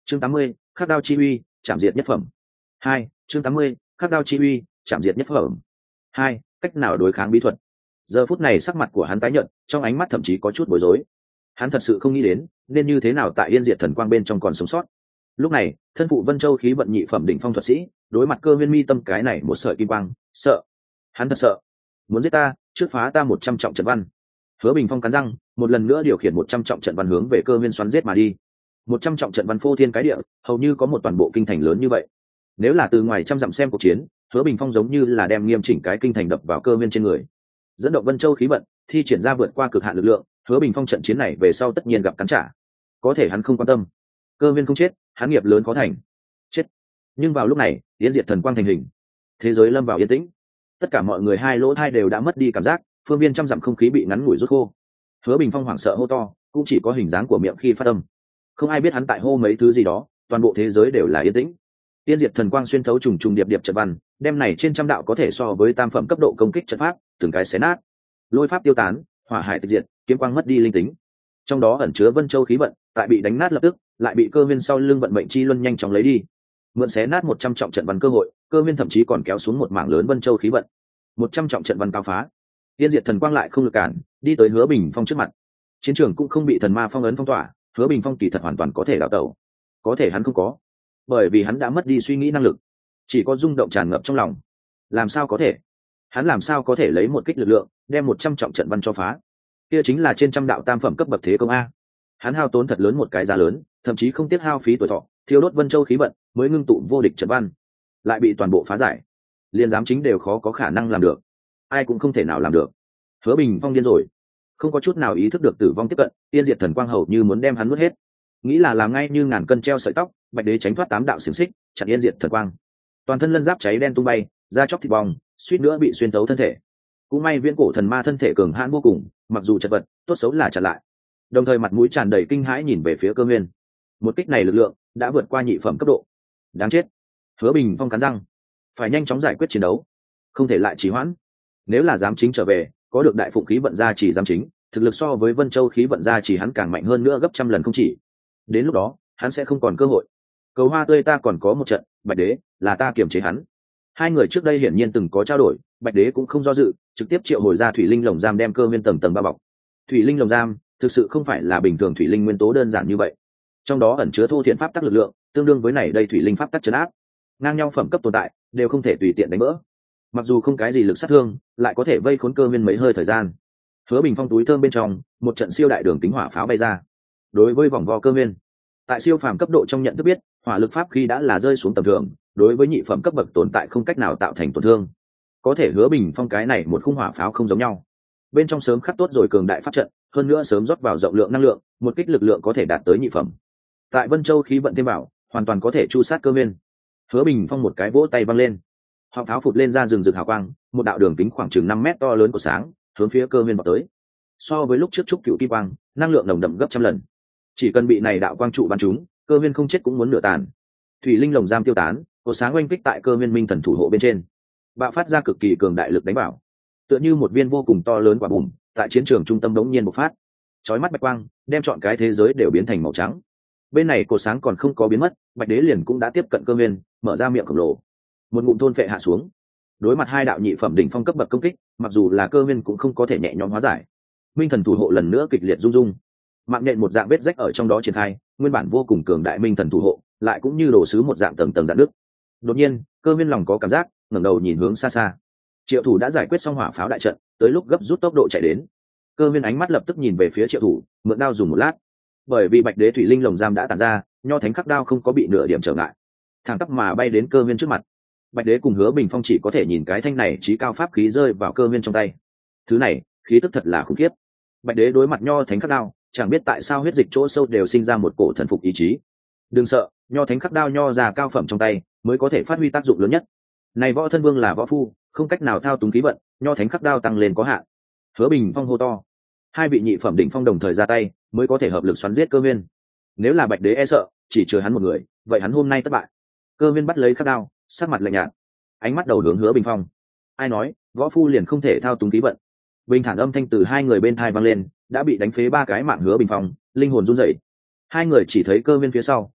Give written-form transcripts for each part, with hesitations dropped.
chương 80, khắc đao chi uy chạm diệt nhất phẩm. 2. chương 80, khắc đao chi uy chạm diệt nhất phẩm. 2. cách nào đối kháng bí thuật. Giờ phút này sắc mặt của hắn tái nhợt, trong ánh mắt thậm chí có chút bối rối. Hắn thật sự không nghĩ đến nên như thế nào tại Yên Diệt Thần Quang bên trong còn sống sót. Lúc này thân phụ Vân Châu khí vận nhị phẩm đỉnh phong thuật sĩ đối mặt Cơ Viên mi tâm cái này một sợi kim quang, sợ. Hắn thật sợ. Muốn giết ta, trước phá ta 100 trọng trận văn. Hứa Bình Phong cắn răng, một lần nữa điều khiển 100 trọng trận văn hướng về Cơ Viên xoắn giết mà đi. 100 trọng trận văn phô thiên cái địa, hầu như có một toàn bộ kinh thành lớn như vậy. Nếu là từ ngoài trăm dặm xem cuộc chiến, Hứa Bình Phong giống như là đem nghiêm chỉnh cái kinh thành đập vào Cơ Viên trên người. Dẫn động Vân Châu khí vận, thi triển ra vượt qua cực hạn lực lượng, Hứa Bình Phong trận chiến này về sau tất nhiên gặp cắn trả. Có thể hắn không quan tâm. Cơ Viên không chết, hắn nghiệp lớn có thành. Chết. Nhưng vào lúc này, Yên Diệt Thần Quang thành hình. Thế giới lâm vào yên tĩnh. Tất cả mọi người hai lỗ tai đều đã mất đi cảm giác, phương viên trăm dặm không khí bị ngắn ngủi rút khô. Hứa Bình Phong hoảng sợ hô to, cũng chỉ có hình dáng của miệng khi phát âm. Không ai biết hắn tại hô mấy thứ gì đó, toàn bộ thế giới đều là yên tĩnh. Yên Diệt Thần Quang xuyên thấu trùng trùng điệp điệp trận văn, đem này trên trăm đạo có thể so với tam phẩm cấp độ công kích trận pháp, từng cái xé nát. Lôi pháp tiêu tán, hỏa hải tịch diệt, kiếm quang mất đi linh tính. Trong đó ẩn chứa Vân Châu khí vận, tại bị đánh nát lập tức, lại bị Cơ Viên sau lưng vận mệnh chi luân nhanh chóng lấy đi. Mượn xé nát 100 trọng trận văn cơ hội, Cơ Viên thậm chí còn kéo xuống một mảng lớn Vân Châu khí vận. 100 trọng trận văn cao phá. Yên Diệt Thần Quang lại không lực cản, đi tới Hứa Bình Phong trước mặt. Chiến trường cũng không bị thần ma phong ấn phong tỏa, Hứa Bình Phong kỳ thật hoàn toàn có thể đảo tẩu. Có thể hắn không có, bởi vì hắn đã mất đi suy nghĩ năng lực, chỉ có rung động tràn ngập trong lòng. Làm sao có thể? Hắn làm sao có thể lấy một kích lực lượng đem 100 trọng trận văn cho phá? Kia chính là trên trăm đạo tam phẩm cấp bậc thế công a. Hắn hao tốn thật lớn một cái giá lớn, thậm chí không tiếc hao phí tuổi thọ, thiêu đốt Vân Châu khí vận, mới ngưng tụ vô địch trận văn, lại bị toàn bộ phá giải. Liên giám chính đều khó có khả năng làm được, ai cũng không thể nào làm được. Hứa Bình Phong điên rồi, không có chút nào ý thức được tử vong tiếp cận, Yên Diệt Thần Quang hầu như muốn đem hắn nuốt hết. Nghĩ là làm ngay như ngàn cân treo sợi tóc, Bạch Đế tránh thoát 8 đạo xiềng xích, chặn Yên Diệt Thần Quang. Toàn thân lân giáp cháy đen tung bay, da chóc thịt bong, suýt nữa bị xuyên tấu thân thể. Cũng may Viễn Cổ Thần Ma thân thể cường hãn vô cùng, mặc dù chật vật, tốt xấu là chặn lại. Đồng thời mặt mũi tràn đầy kinh hãi nhìn về phía Cơ Viên. Một kích này lực lượng đã vượt qua nhị phẩm cấp độ. Đáng chết. Hứa Bình Phong cắn răng, phải nhanh chóng giải quyết chiến đấu, không thể lại trì hoãn. Nếu là giám chính trở về, có được đại phụng khí vận gia chỉ giám chính, thực lực so với Vân Châu khí vận gia chỉ hắn càng mạnh hơn nữa gấp trăm lần không chỉ. Đến lúc đó, hắn sẽ không còn cơ hội. Cầu hoa tươi ta còn có một trận, Bạch Đế, là ta kiềm chế hắn. Hai người trước đây hiển nhiên từng có trao đổi, Bạch Đế cũng không do dự, trực tiếp triệu hồi ra thủy linh lồng giam đem Cơ Viên tầng tầng bao bọc. Thủy linh lồng giam thực sự không phải là bình thường thủy linh nguyên tố đơn giản như vậy, trong đó ẩn chứa thô thiện pháp tắc lực lượng, tương đương với này đây thủy linh pháp tắc trấn áp, ngang nhau phẩm cấp tồn tại đều không thể tùy tiện đánh vỡ. Mặc dù không cái gì lực sát thương, lại có thể vây khốn Cơ Viên mấy hơi thời gian. Hứa Bình Phong túi thơm bên trong, một trận siêu đại đường kính hỏa pháo bay ra. Đối với vòng vo Cơ Viên, tại siêu phàm cấp độ trong nhận thức biết, hỏa lực pháp khi đã là rơi xuống tầm thường, đối với nhị phẩm cấp bậc tồn tại không cách nào tạo thành tổn thương. Có thể Hứa Bình Phong cái này một khung hỏa pháo không giống nhau, bên trong sớm khắc tốt rồi cường đại pháp trận, hơn nữa sớm rót vào rộng lượng năng lượng, một kích lực lượng có thể đạt tới nhị phẩm. Tại Vân Châu khí vận thêm vào, hoàn toàn có thể chu sát Cơ Viên. Hứa Bình Phong một cái vỗ tay văng lên, họng pháo phụt lên ra rừng rực hào quang, một đạo đường kính khoảng chừng 5 mét to lớn của sáng hướng phía Cơ Viên vọt tới. So với lúc trước trúc cựu kim quang, năng lượng nồng đậm gấp trăm lần. Chỉ cần bị này đạo quang trụ bắn trúng, Cơ Viên không chết cũng muốn nửa tàn. Thủy linh lồng giam tiêu tán, của sáng oanh kích tại Cơ Viên minh thần thủ hộ bên trên, bạo phát ra cực kỳ cường đại lực đánh bảo, tựa như một viên vô cùng to lớn quả bùm tại chiến trường trung tâm đống nhiên bộc phát, chói mắt bạch quang đem chọn cái thế giới đều biến thành màu trắng. Bên này cột sáng còn không có biến mất, Bạch Đế liền cũng đã tiếp cận Cơ Viên, mở ra miệng khổng lồ, một ngụm thôn phệ hạ xuống. Đối mặt hai đạo nhị phẩm đỉnh phong cấp bậc công kích, mặc dù là Cơ Viên cũng không có thể nhẹ nhõm hóa giải. Minh thần thủ hộ lần nữa kịch liệt rung rung, mạng nhện một dạng vết rách ở trong đó triển khai, nguyên bản vô cùng cường đại minh thần thủ hộ lại cũng như đồ sứ một dạng tầng tầng rạn nước. Đột nhiên, Cơ Viên lòng có cảm giác, ngẩng đầu nhìn hướng xa xa. Triệu Thủ đã giải quyết xong hỏa pháo đại trận, tới lúc gấp rút tốc độ chạy đến. Cơ Viên ánh mắt lập tức nhìn về phía Triệu Thủ, mượn đao dùng một lát. Bởi vì Bạch Đế thủy linh lồng giam đã tản ra, nho thánh khắc đao không có bị nửa điểm trở ngại, thẳng tắp mà bay đến Cơ Viên trước mặt. Bạch Đế cùng Hứa Bình Phong chỉ có thể nhìn cái thanh này chí cao pháp khí rơi vào Cơ Viên trong tay. Thứ này, khí tức thật là khủng khiếp. Bạch Đế đối mặt nho thánh khắc đao, chẳng biết tại sao huyết dịch chỗ sâu đều sinh ra một cổ thần phục ý chí. Đừng sợ, nho thánh khắc đao nho già cao phẩm trong tay mới có thể phát huy tác dụng lớn nhất. Này võ thân vương là võ phu, không cách nào thao túng khí vận, nho thánh khắc đao tăng lên có hạn. Hứa Bình Phong hô to. Hai vị nhị phẩm đỉnh phong đồng thời ra tay, mới có thể hợp lực xoắn giết Cơ Viên. Nếu là Bạch Đế e sợ, chỉ chừa hắn một người, vậy hắn hôm nay thất bại. Cơ Viên bắt lấy khắc đao, sắc mặt lạnh nhạt, ánh mắt đầu hướng Hứa Bình Phong. Ai nói võ phu liền không thể thao túng khí vận? Bình thản âm thanh từ hai người bên tai vang lên, đã bị đánh phế ba cái mạng Hứa Bình Phong linh hồn run rẩy. Hai người chỉ thấy Cơ Viên phía sau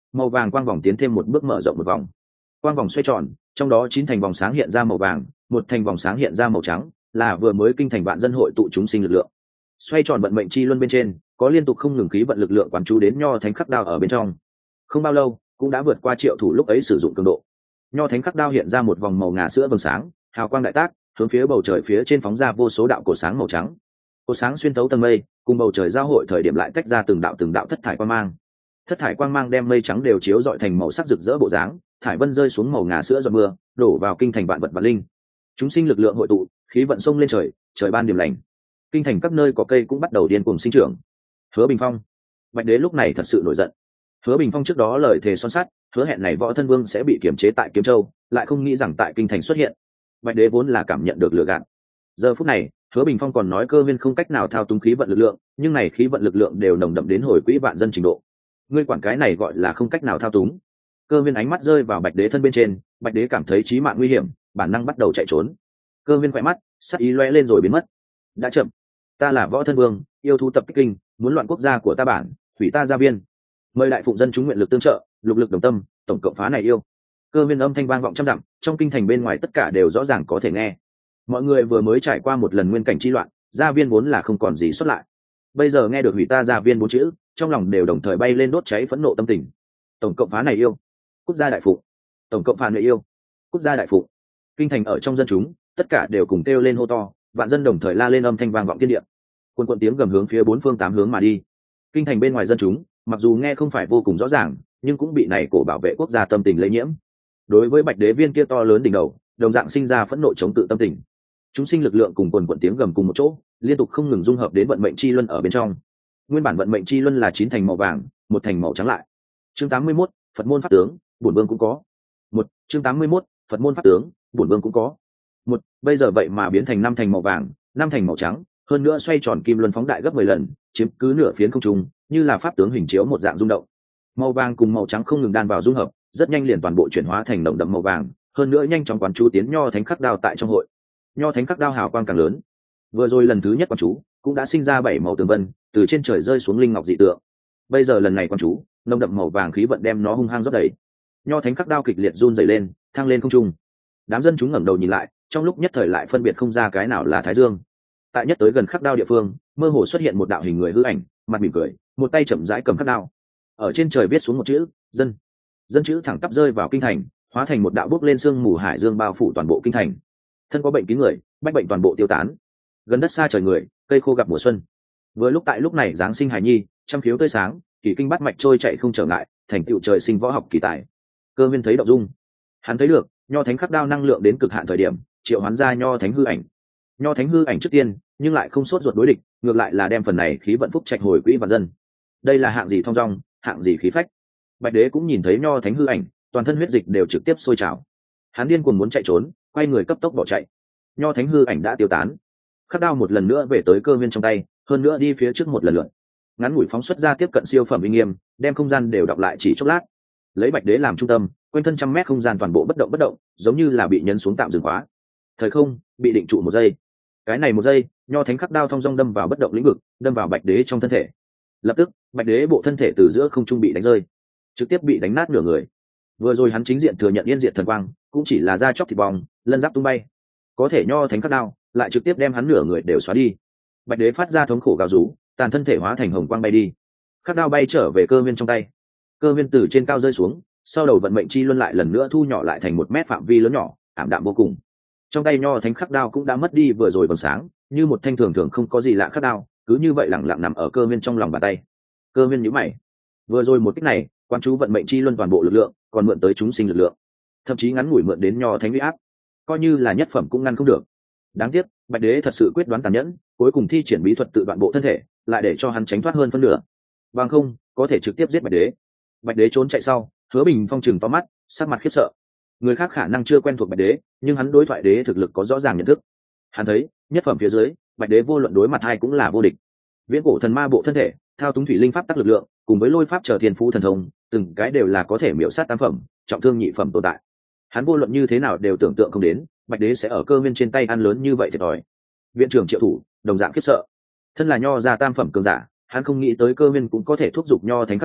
màu vàng quang vòng tiến thêm một bước mở rộng một vòng. Quang vòng xoay tròn, trong đó 9 thành vòng sáng hiện ra màu vàng, một thành vòng sáng hiện ra màu trắng, là vừa mới kinh thành vạn dân hội tụ chúng sinh lực lượng. Xoay tròn vận mệnh chi luân bên trên, có liên tục không ngừng khí vận lực lượng quán chú đến nho thánh khắc đao ở bên trong. Không bao lâu, cũng đã vượt qua triệu thủ lúc ấy sử dụng cường độ. Nho thánh khắc đao hiện ra một vòng màu ngà sữa vầng sáng, hào quang đại tác, hướng phía bầu trời phía trên phóng ra vô số đạo cổ sáng màu trắng. Cổ sáng xuyên thấu tầng mây, cùng bầu trời giao hội thời điểm lại tách ra từng đạo thất thải quang mang. Thất thải quang mang đem mây trắng đều chiếu rọi thành màu sắc rực rỡ bộ dáng, thải vân rơi xuống màu ngà sữa giọt mưa, đổ vào kinh thành vạn vật vạn linh. Chúng sinh lực lượng hội tụ, khí vận sông lên trời, trời ban điểm lành. Kinh thành các nơi có cây cũng bắt đầu điên cuồng sinh trưởng. Hứa Bình Phong, Bạch Đế lúc này thật sự nổi giận. Hứa Bình Phong trước đó lời thề son sắt, hứa hẹn này Võ Thân Vương sẽ bị kiềm chế tại Kiếm Châu, lại không nghĩ rằng tại kinh thành xuất hiện. Bạch Đế vốn là cảm nhận được lừa gạt. Giờ phút này, Hứa Bình Phong còn nói Cơ Viên không cách nào thao túng khí vận lực lượng, nhưng này khí vận lực lượng đều nồng đậm đến hồi quỹ vạn dân trình độ. Ngươi quản cái này gọi là không cách nào thao túng? Cơ Viên ánh mắt rơi vào Bạch Đế thân bên trên, Bạch Đế cảm thấy chí mạng nguy hiểm, bản năng bắt đầu chạy trốn. Cơ Viên quay mắt, sắc ý lóe lên rồi biến mất. Đã chậm, ta là Võ Thân Vương, yêu thú tập kích kinh, muốn loạn quốc gia của ta bản, hủy ta gia viên. Mời đại phụng dân chúng nguyện lực tương trợ, lục lực đồng tâm, tổng cộng phá này yêu. Cơ Viên âm thanh vang vọng trăm dặm, trong kinh thành bên ngoài tất cả đều rõ ràng có thể nghe. Mọi người vừa mới trải qua một lần nguyên cảnh chi loạn, gia viên vốn là không còn gì xuất lại. Bây giờ nghe được hủy ta gia viên bốn chữ, trong lòng đều đồng thời bay lên đốt cháy phẫn nộ tâm tình. Tổng cộng phá này yêu, quốc gia đại phụng. Tổng cộng phá này yêu, quốc gia đại phụng. Kinh thành ở trong dân chúng, tất cả đều cùng kêu lên hô to, vạn dân đồng thời la lên âm thanh vang vọng thiên địa. Quân quận tiếng gầm hướng phía bốn phương tám hướng mà đi. Kinh thành bên ngoài dân chúng, mặc dù nghe không phải vô cùng rõ ràng, nhưng cũng bị này cổ bảo vệ quốc gia tâm tình lây nhiễm. Đối với Bạch Đế viên kia to lớn đỉnh đầu, đồng dạng sinh ra phẫn nộ chống cự tâm tình. Chúng sinh lực lượng cùng quần quận tiếng gầm cùng một chỗ, liên tục không ngừng dung hợp đến vận mệnh chi luân ở bên trong. Nguyên bản vận mệnh chi luân là 9 thành màu vàng, một thành màu trắng lại. Chương 81, Phật môn pháp tướng, bổn vương cũng có. Chương 81, Phật môn pháp tướng, bổn vương cũng có. Bây giờ vậy mà biến thành 5 thành màu vàng, 5 thành màu trắng, hơn nữa xoay tròn kim luân phóng đại gấp 10 lần, chiếm cứ nửa phiến không trung, như là pháp tướng hình chiếu một dạng rung động. Màu vàng cùng màu trắng không ngừng đan vào dung hợp, rất nhanh liền toàn bộ chuyển hóa thành nồng đậm màu vàng, hơn nữa nhanh chóng quán chú tiến nho thánh khắc đao tại trong hội. Nho thánh khắc đao hào quang càng lớn. Vừa rồi lần thứ nhất quán chú, cũng đã sinh ra 7 màu tường vân, từ trên trời rơi xuống linh ngọc dị tượng. Bây giờ lần này quán chú, nồng đậm màu vàng khí vận đem nó hung hăng rót đầy. Nho thánh khắc đao kịch liệt run rẩy lên, thăng lên không trung. Đám dân chúng ngẩng đầu nhìn lại, trong lúc nhất thời lại phân biệt không ra cái nào là Thái Dương. Tại nhất tới gần khắc đao địa phương, mơ hồ xuất hiện một đạo hình người hư ảnh, mặt mỉm cười, một tay chậm rãi cầm khắc đao. Ở trên trời viết xuống một chữ dân. Dân chữ thẳng tắp rơi vào kinh thành, hóa thành một đạo bước lên sương mù hải dương bao phủ toàn bộ kinh thành. Thân có bệnh kín người, bách bệnh toàn bộ tiêu tán. Gần đất xa trời người, cây khô gặp mùa xuân. Vừa lúc tại lúc này giáng sinh hài nhi, trăm khiếu tươi sáng, kỳ kinh bát mạch trôi chạy không trở ngại, thành tựu trời sinh võ học kỳ tài. Cơ Viên thấy động dung, hắn thấy được nho thánh khắc đao năng lượng đến cực hạn thời điểm, triệu hoán ra nho thánh hư ảnh. Nho thánh hư ảnh trước tiên, nhưng lại không sốt ruột đối địch, ngược lại là đem phần này khí vận phúc trạch hồi quỹ và dân. Đây là hạng gì thong dong, hạng gì khí phách. Bạch Đế cũng nhìn thấy nho thánh hư ảnh, toàn thân huyết dịch đều trực tiếp sôi trào. Hắn điên cuồng muốn chạy trốn, quay người cấp tốc bỏ chạy. Nho thánh hư ảnh đã tiêu tán, khắc đao một lần nữa về tới Cơ Viên trong tay, hơn nữa đi phía trước một lần lượt. Ngắn ngủi phóng xuất ra tiếp cận siêu phẩm uy nghiêm, đem không gian đều đọc lại chỉ chốc lát. Lấy Bạch Đế làm trung tâm, quanh thân trăm mét không gian toàn bộ bất động, giống như là bị nhấn xuống tạm dừng khóa. Thời không bị định trụ một giây. Cái này một giây, nho thánh khắc đao thong dong đâm vào bất động lĩnh vực, đâm vào Bạch Đế trong thân thể. Lập tức, Bạch Đế bộ thân thể từ giữa không trung bị đánh rơi, trực tiếp bị đánh nát nửa người. Vừa rồi hắn chính diện thừa nhận yên diệt thần quang, cũng chỉ là da chóc thịt bong, lân giáp tung bay. Có thể nho thánh khắc đao lại trực tiếp đem hắn nửa người đều xóa đi. Bạch Đế phát ra thống khổ gào rú, tàn thân thể hóa thành hồng quang bay đi. Khắc đao bay trở về Cơ Viên trong tay. Cơ Viên từ trên cao rơi xuống, sau đầu vận mệnh chi luân lại lần nữa thu nhỏ lại thành 1 mét phạm vi lớn nhỏ, ảm đạm vô cùng. Trong tay nho thánh khắc đao cũng đã mất đi vừa rồi vầng sáng, như một thanh thường thường không có gì lạ khắc đao, cứ như vậy lẳng lặng nằm ở Cơ Viên trong lòng bàn tay. Cơ Viên nhíu mày. Vừa rồi một kích này, quan chú vận mệnh chi luân toàn bộ lực lượng, còn mượn tới chúng sinh lực lượng, thậm chí ngắn ngủi mượn đến nho thánh uy áp, coi như là nhất phẩm cũng ngăn không được. Đáng tiếc, Bạch Đế thật sự quyết đoán tàn nhẫn, cuối cùng thi triển bí thuật tự đoạn bộ thân thể, lại để cho hắn tránh thoát hơn phân nửa. Bằng không, có thể trực tiếp giết Bạch Đế. Bạch Đế trốn chạy sau, Hứa Bình Phong trừng to mắt, sắc mặt khiếp sợ. Người khác khả năng chưa quen thuộc Bạch Đế, nhưng hắn đối thoại đế thực lực có rõ ràng nhận thức. Hắn thấy, nhất phẩm phía dưới, Bạch Đế vô luận đối mặt hai cũng là vô địch. Viễn cổ thần ma bộ thân thể, thao túng thủy linh pháp tắc lực lượng, cùng với lôi pháp trở thiên phú thần thông, từng cái đều là có thể miểu sát tam phẩm, trọng thương nhị phẩm tồn tại. Hắn vô luận như thế nào đều tưởng tượng không đến, Bạch Đế sẽ ở Cơ Viên trên tay ăn lớn như vậy thiệt thòi. Viện trưởng Triệu Thủ đồng dạng khiếp sợ. Thân là nho gia tam phẩm cường giả, hắn không nghĩ tới Cơ Viên cũng có thể thúc giục nho thánh khắc đao,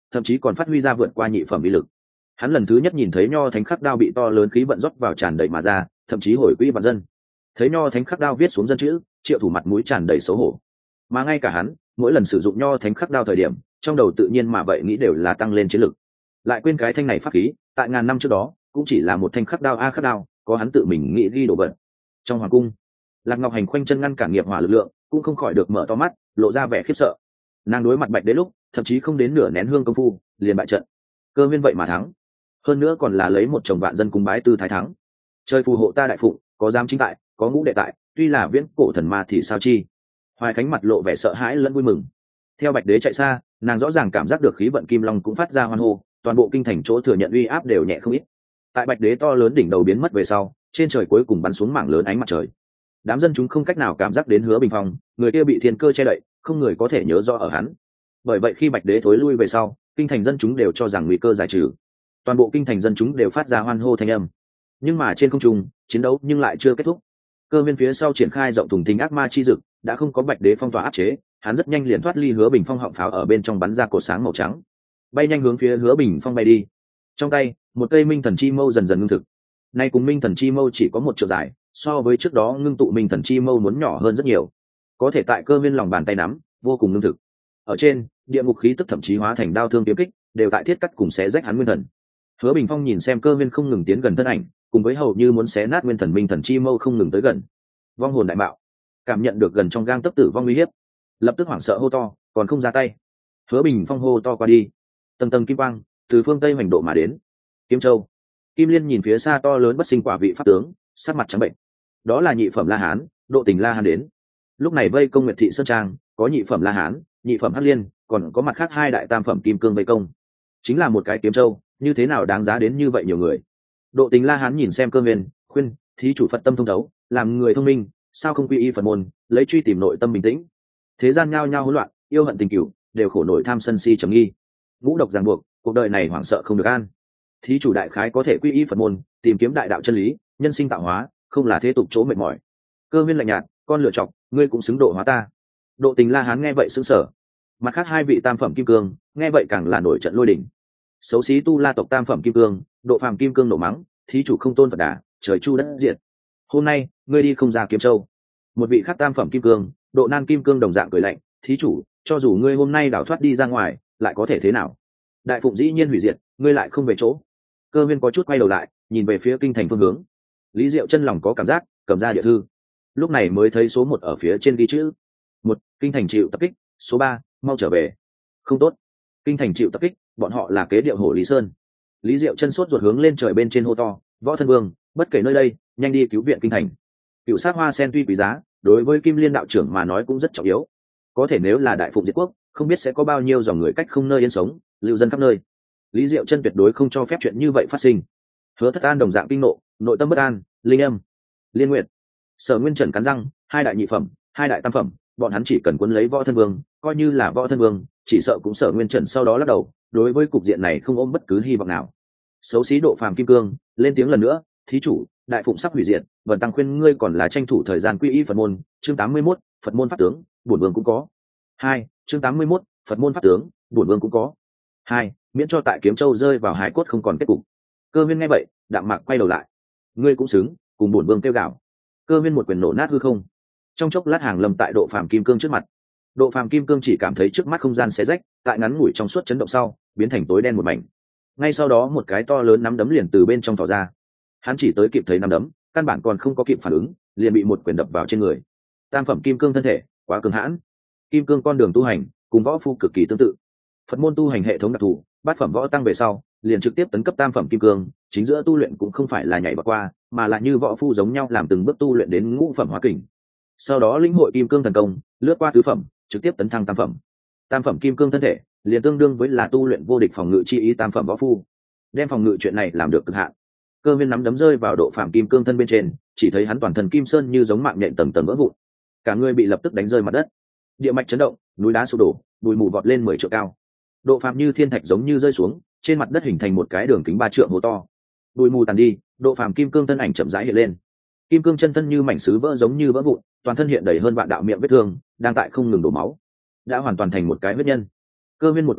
thậm chí còn phát huy ra vượt qua nhị phẩm uy lực. Hắn lần thứ nhất nhìn thấy nho thánh khắc đao bị to lớn khí vận rót vào tràn đầy mà ra, thậm chí hồi quỹ vạn dân. Thấy nho thánh khắc đao viết xuống dân chữ, Triệu Thủ mặt mũi tràn đầy xấu hổ. Mà ngay cả hắn, mỗi lần sử dụng nho thánh khắc đao thời điểm, trong đầu tự nhiên mà vậy nghĩ đều là tăng lên chiến lực. Lại quên cái thanh này pháp khí, tại ngàn năm trước đó, cũng chỉ là một thanh khắc đao khắc đao, có hắn tự mình nghĩ ghi đồ vật. Trong hoàng cung, Lạc Ngọc Hành khoanh chân ngăn cản nghiệp hỏa lực lượng, cũng không khỏi được mở to mắt, lộ ra vẻ khiếp sợ. Nàng đối mặt Bạch Đế lúc, thậm chí không đến nửa nén hương công phu, liền bại trận. Cơ Viên vậy mà thắng, hơn nữa còn là lấy một chồng vạn dân cung bái tư thái thắng. Trời phù hộ ta đại phụng, có giám chính tại, có ngũ đệ tại, tuy là viễn cổ thần ma thì sao chi. Hoài Khánh mặt lộ vẻ sợ hãi lẫn vui mừng. Theo Bạch Đế chạy xa, nàng rõ ràng cảm giác được khí vận kim long cũng phát ra hoan hô, toàn bộ kinh thành chỗ thừa nhận uy áp đều nhẹ không ít. Tại Bạch Đế to lớn đỉnh đầu biến mất về sau, trên trời cuối cùng bắn xuống mảng lớn ánh mặt trời. Đám dân chúng không cách nào cảm giác đến Hứa Bình Phong, người kia bị thiên cơ che đậy, không người có thể nhớ rõ ở hắn. Bởi vậy khi Bạch Đế thối lui về sau, kinh thành dân chúng đều cho rằng nguy cơ giải trừ. Toàn bộ kinh thành dân chúng đều phát ra hoan hô thanh âm. Nhưng mà trên không trung, chiến đấu nhưng lại chưa kết thúc. Cơ Viên phía sau triển khai rộng thùng thình ác ma chi dực, đã không có Bạch Đế phong tỏa áp chế, hắn rất nhanh liền thoát ly Hứa Bình Phong họng pháo ở bên trong bắn ra cột sáng màu trắng, bay nhanh hướng phía Hứa Bình Phong bay đi. Trong tay, một cây minh thần chi mâu dần dần ngưng thực. Nay cùng minh thần chi mâu chỉ có một chiều dài, so với trước đó ngưng tụ minh thần chi mâu muốn nhỏ hơn rất nhiều. Có thể tại Cơ Viên lòng bàn tay nắm, vô cùng ngưng thực. Ở trên, địa ngục khí tức thậm chí hóa thành đao thương kiếm kích, đều tại thiết cắt cùng xé rách hắn nguyên thần. Hứa Bình Phong nhìn xem Cơ Viên không ngừng tiến gần thân ảnh, cùng với hầu như muốn xé nát nguyên thần minh thần chi mâu không ngừng tới gần. Vong hồn đại mạo, cảm nhận được gần trong gang tấc tử vong uy hiếp, lập tức hoảng sợ hô to, còn không ra tay. Hứa Bình Phong hô to qua đi, tầng tầng kim quang từ phương tây hoành độ mà đến. Kiếm Châu, Kim Liên nhìn phía xa to lớn bất sinh quả vị pháp tướng, sắc mặt trắng bệnh. Đó là nhị phẩm La Hán, Độ Tình La Hán đến. Lúc này vây công Nguyệt Thị Sơn Trang, có nhị phẩm La Hán, nhị phẩm Hắc Liên, còn có mặt khác hai đại tam phẩm Kim Cương vây công. Chính là một cái Kiếm Châu, như thế nào đáng giá đến như vậy nhiều người. Độ Tình La Hán nhìn xem Cơ Viên, khuyên: thí chủ Phật tâm thông thấu, làm người thông minh, sao không quy y Phật môn, lấy truy tìm nội tâm bình tĩnh. Thế gian nhao nhao hỗn loạn, yêu hận tình cửu, đều khổ nổi tham sân si trầm nghi, ngũ độc ràng buộc, cuộc đời này hoảng sợ không được an. Thí chủ đại khái có thể quy y Phật môn, tìm kiếm đại đạo chân lý, nhân sinh tạo hóa, không là thế tục chỗ mệt mỏi. Cơ Viên lạnh nhạt: con lựa chọc, ngươi cũng xứng độ hóa ta. Độ Tình La Hán nghe vậy sững sờ. Mặt khác hai vị tam phẩm Kim Cương nghe vậy càng là nổi trận lôi đình. Xấu xí tu La tộc tam phẩm Kim Cương, Độ Phàm Kim Cương nổ mắng: thí chủ không tôn Phật đà, trời chu đất diệt. Hôm nay ngươi đi không ra Kiếm Châu. Một vị khác tam phẩm Kim Cương, Độ Nan Kim Cương đồng dạng cười lạnh: thí chủ, cho dù ngươi hôm nay đào thoát đi ra ngoài, lại có thể thế nào? Đại phụng dĩ nhiên hủy diệt, ngươi lại không về chỗ. Cơ Viên có chút quay đầu lại, nhìn về phía kinh thành phương hướng. Lý Diệu chân lòng có cảm giác, cầm ra địa thư, lúc này mới thấy số 1 ở phía trên ghi chữ: một, kinh thành chịu tập kích. Số 3, mau trở về. Không tốt, kinh thành chịu tập kích, bọn họ là kế điệu hổ Lý Sơn. Lý Diệu chân sốt ruột hướng lên trời bên trên hô to: Võ Thân Vương, bất kể nơi đây, nhanh đi cứu viện kinh thành. Cựu sát hoa sen tuy quý giá, đối với Kim Liên đạo trưởng mà nói cũng rất trọng yếu. Có thể nếu là đại phụng diệt quốc, không biết sẽ có bao nhiêu dòng người cách không nơi yên sống, lưu dân khắp nơi. Lý Diệu chân tuyệt đối không cho phép chuyện như vậy phát sinh. Hứa Thất An đồng dạng kinh nộ, nội tâm bất an: Linh Âm, Liên Nguyệt, Sở Nguyên Trần cắn răng, hai đại nhị phẩm, hai đại tam phẩm, bọn hắn chỉ cần cuốn lấy Võ Thân Vương, coi như là Võ Thân Vương, chỉ sợ cũng Sở Nguyên Trần sau đó lắc đầu, đối với cục diện này không ôm bất cứ hy vọng nào. Xấu xí Độ Phàm Kim Cương lên tiếng lần nữa: thí chủ, đại phụng sắp hủy diệt, Vân Tăng khuyên ngươi còn là tranh thủ thời gian quy y Phật môn. Chương 81, Phật môn pháp tướng, bổn vương cũng có. 2, chương 81, Phật môn pháp tướng, bổn vương cũng có. 2, miễn cho tại Kiếm Châu rơi vào hải cốt không còn kết cục. Cơ Viên nghe vậy, đạm mạc quay đầu lại: ngươi cũng xứng cùng bổn vương kêu gào. Cơ Viên một quyền nổ nát hư không, trong chốc lát hàng lâm tại Độ Phàm Kim Cương trước mặt. Độ Phàm Kim Cương chỉ cảm thấy trước mắt không gian xé rách, tại ngắn ngủi trong suốt chấn động sau, biến thành tối đen một mảnh. Ngay sau đó một cái to lớn nắm đấm liền từ bên trong thò ra. Hắn chỉ tới kịp thấy nắm đấm, căn bản còn không có kịp phản ứng, liền bị một quyền đập vào trên người. Tam phẩm Kim Cương thân thể quá cường hãn. Kim Cương con đường tu hành cùng võ phu cực kỳ tương tự. Phật môn tu hành hệ thống đặc thù, bát phẩm võ tăng về sau, liền trực tiếp tấn cấp tam phẩm Kim Cương, chính giữa tu luyện cũng không phải là nhảy bật qua, mà là như võ phu giống nhau làm từng bước tu luyện đến ngũ phẩm hóa kình. Sau đó lĩnh hội Kim Cương thần công, lướt qua tứ phẩm, trực tiếp tấn thăng tam phẩm. Tam phẩm Kim Cương thân thể liền tương đương với là tu luyện vô địch phòng ngự chi ý tam phẩm võ phu, đem phòng ngự chuyện này làm được cực hạn. Cơ Viên nắm đấm rơi vào Độ Phàm Kim Cương thân bên trên, chỉ thấy hắn toàn thân kim sơn như giống mạng nhện tầng tầng vỡ vụn, cả người bị lập tức đánh rơi mặt đất. Địa mạch chấn động, núi đá sụp đổ, bụi mù vọt lên 10 trượng cao. Độ Phàm như thiên thạch giống như rơi xuống, trên mặt đất hình thành một cái đường kính 3 trượng hố to. Bụi mù tàn đi, Độ Phàm Kim Cương thân ảnh chậm rãi hiện lên. Kim Cương chân thân như mảnh sứ vỡ giống như vỡ vụn, toàn thân hiện đầy hơn vạn đạo miệng vết thương, đang tại không ngừng đổ máu, đã hoàn toàn thành một cái huyết nhân. Cơ Viên một quyền này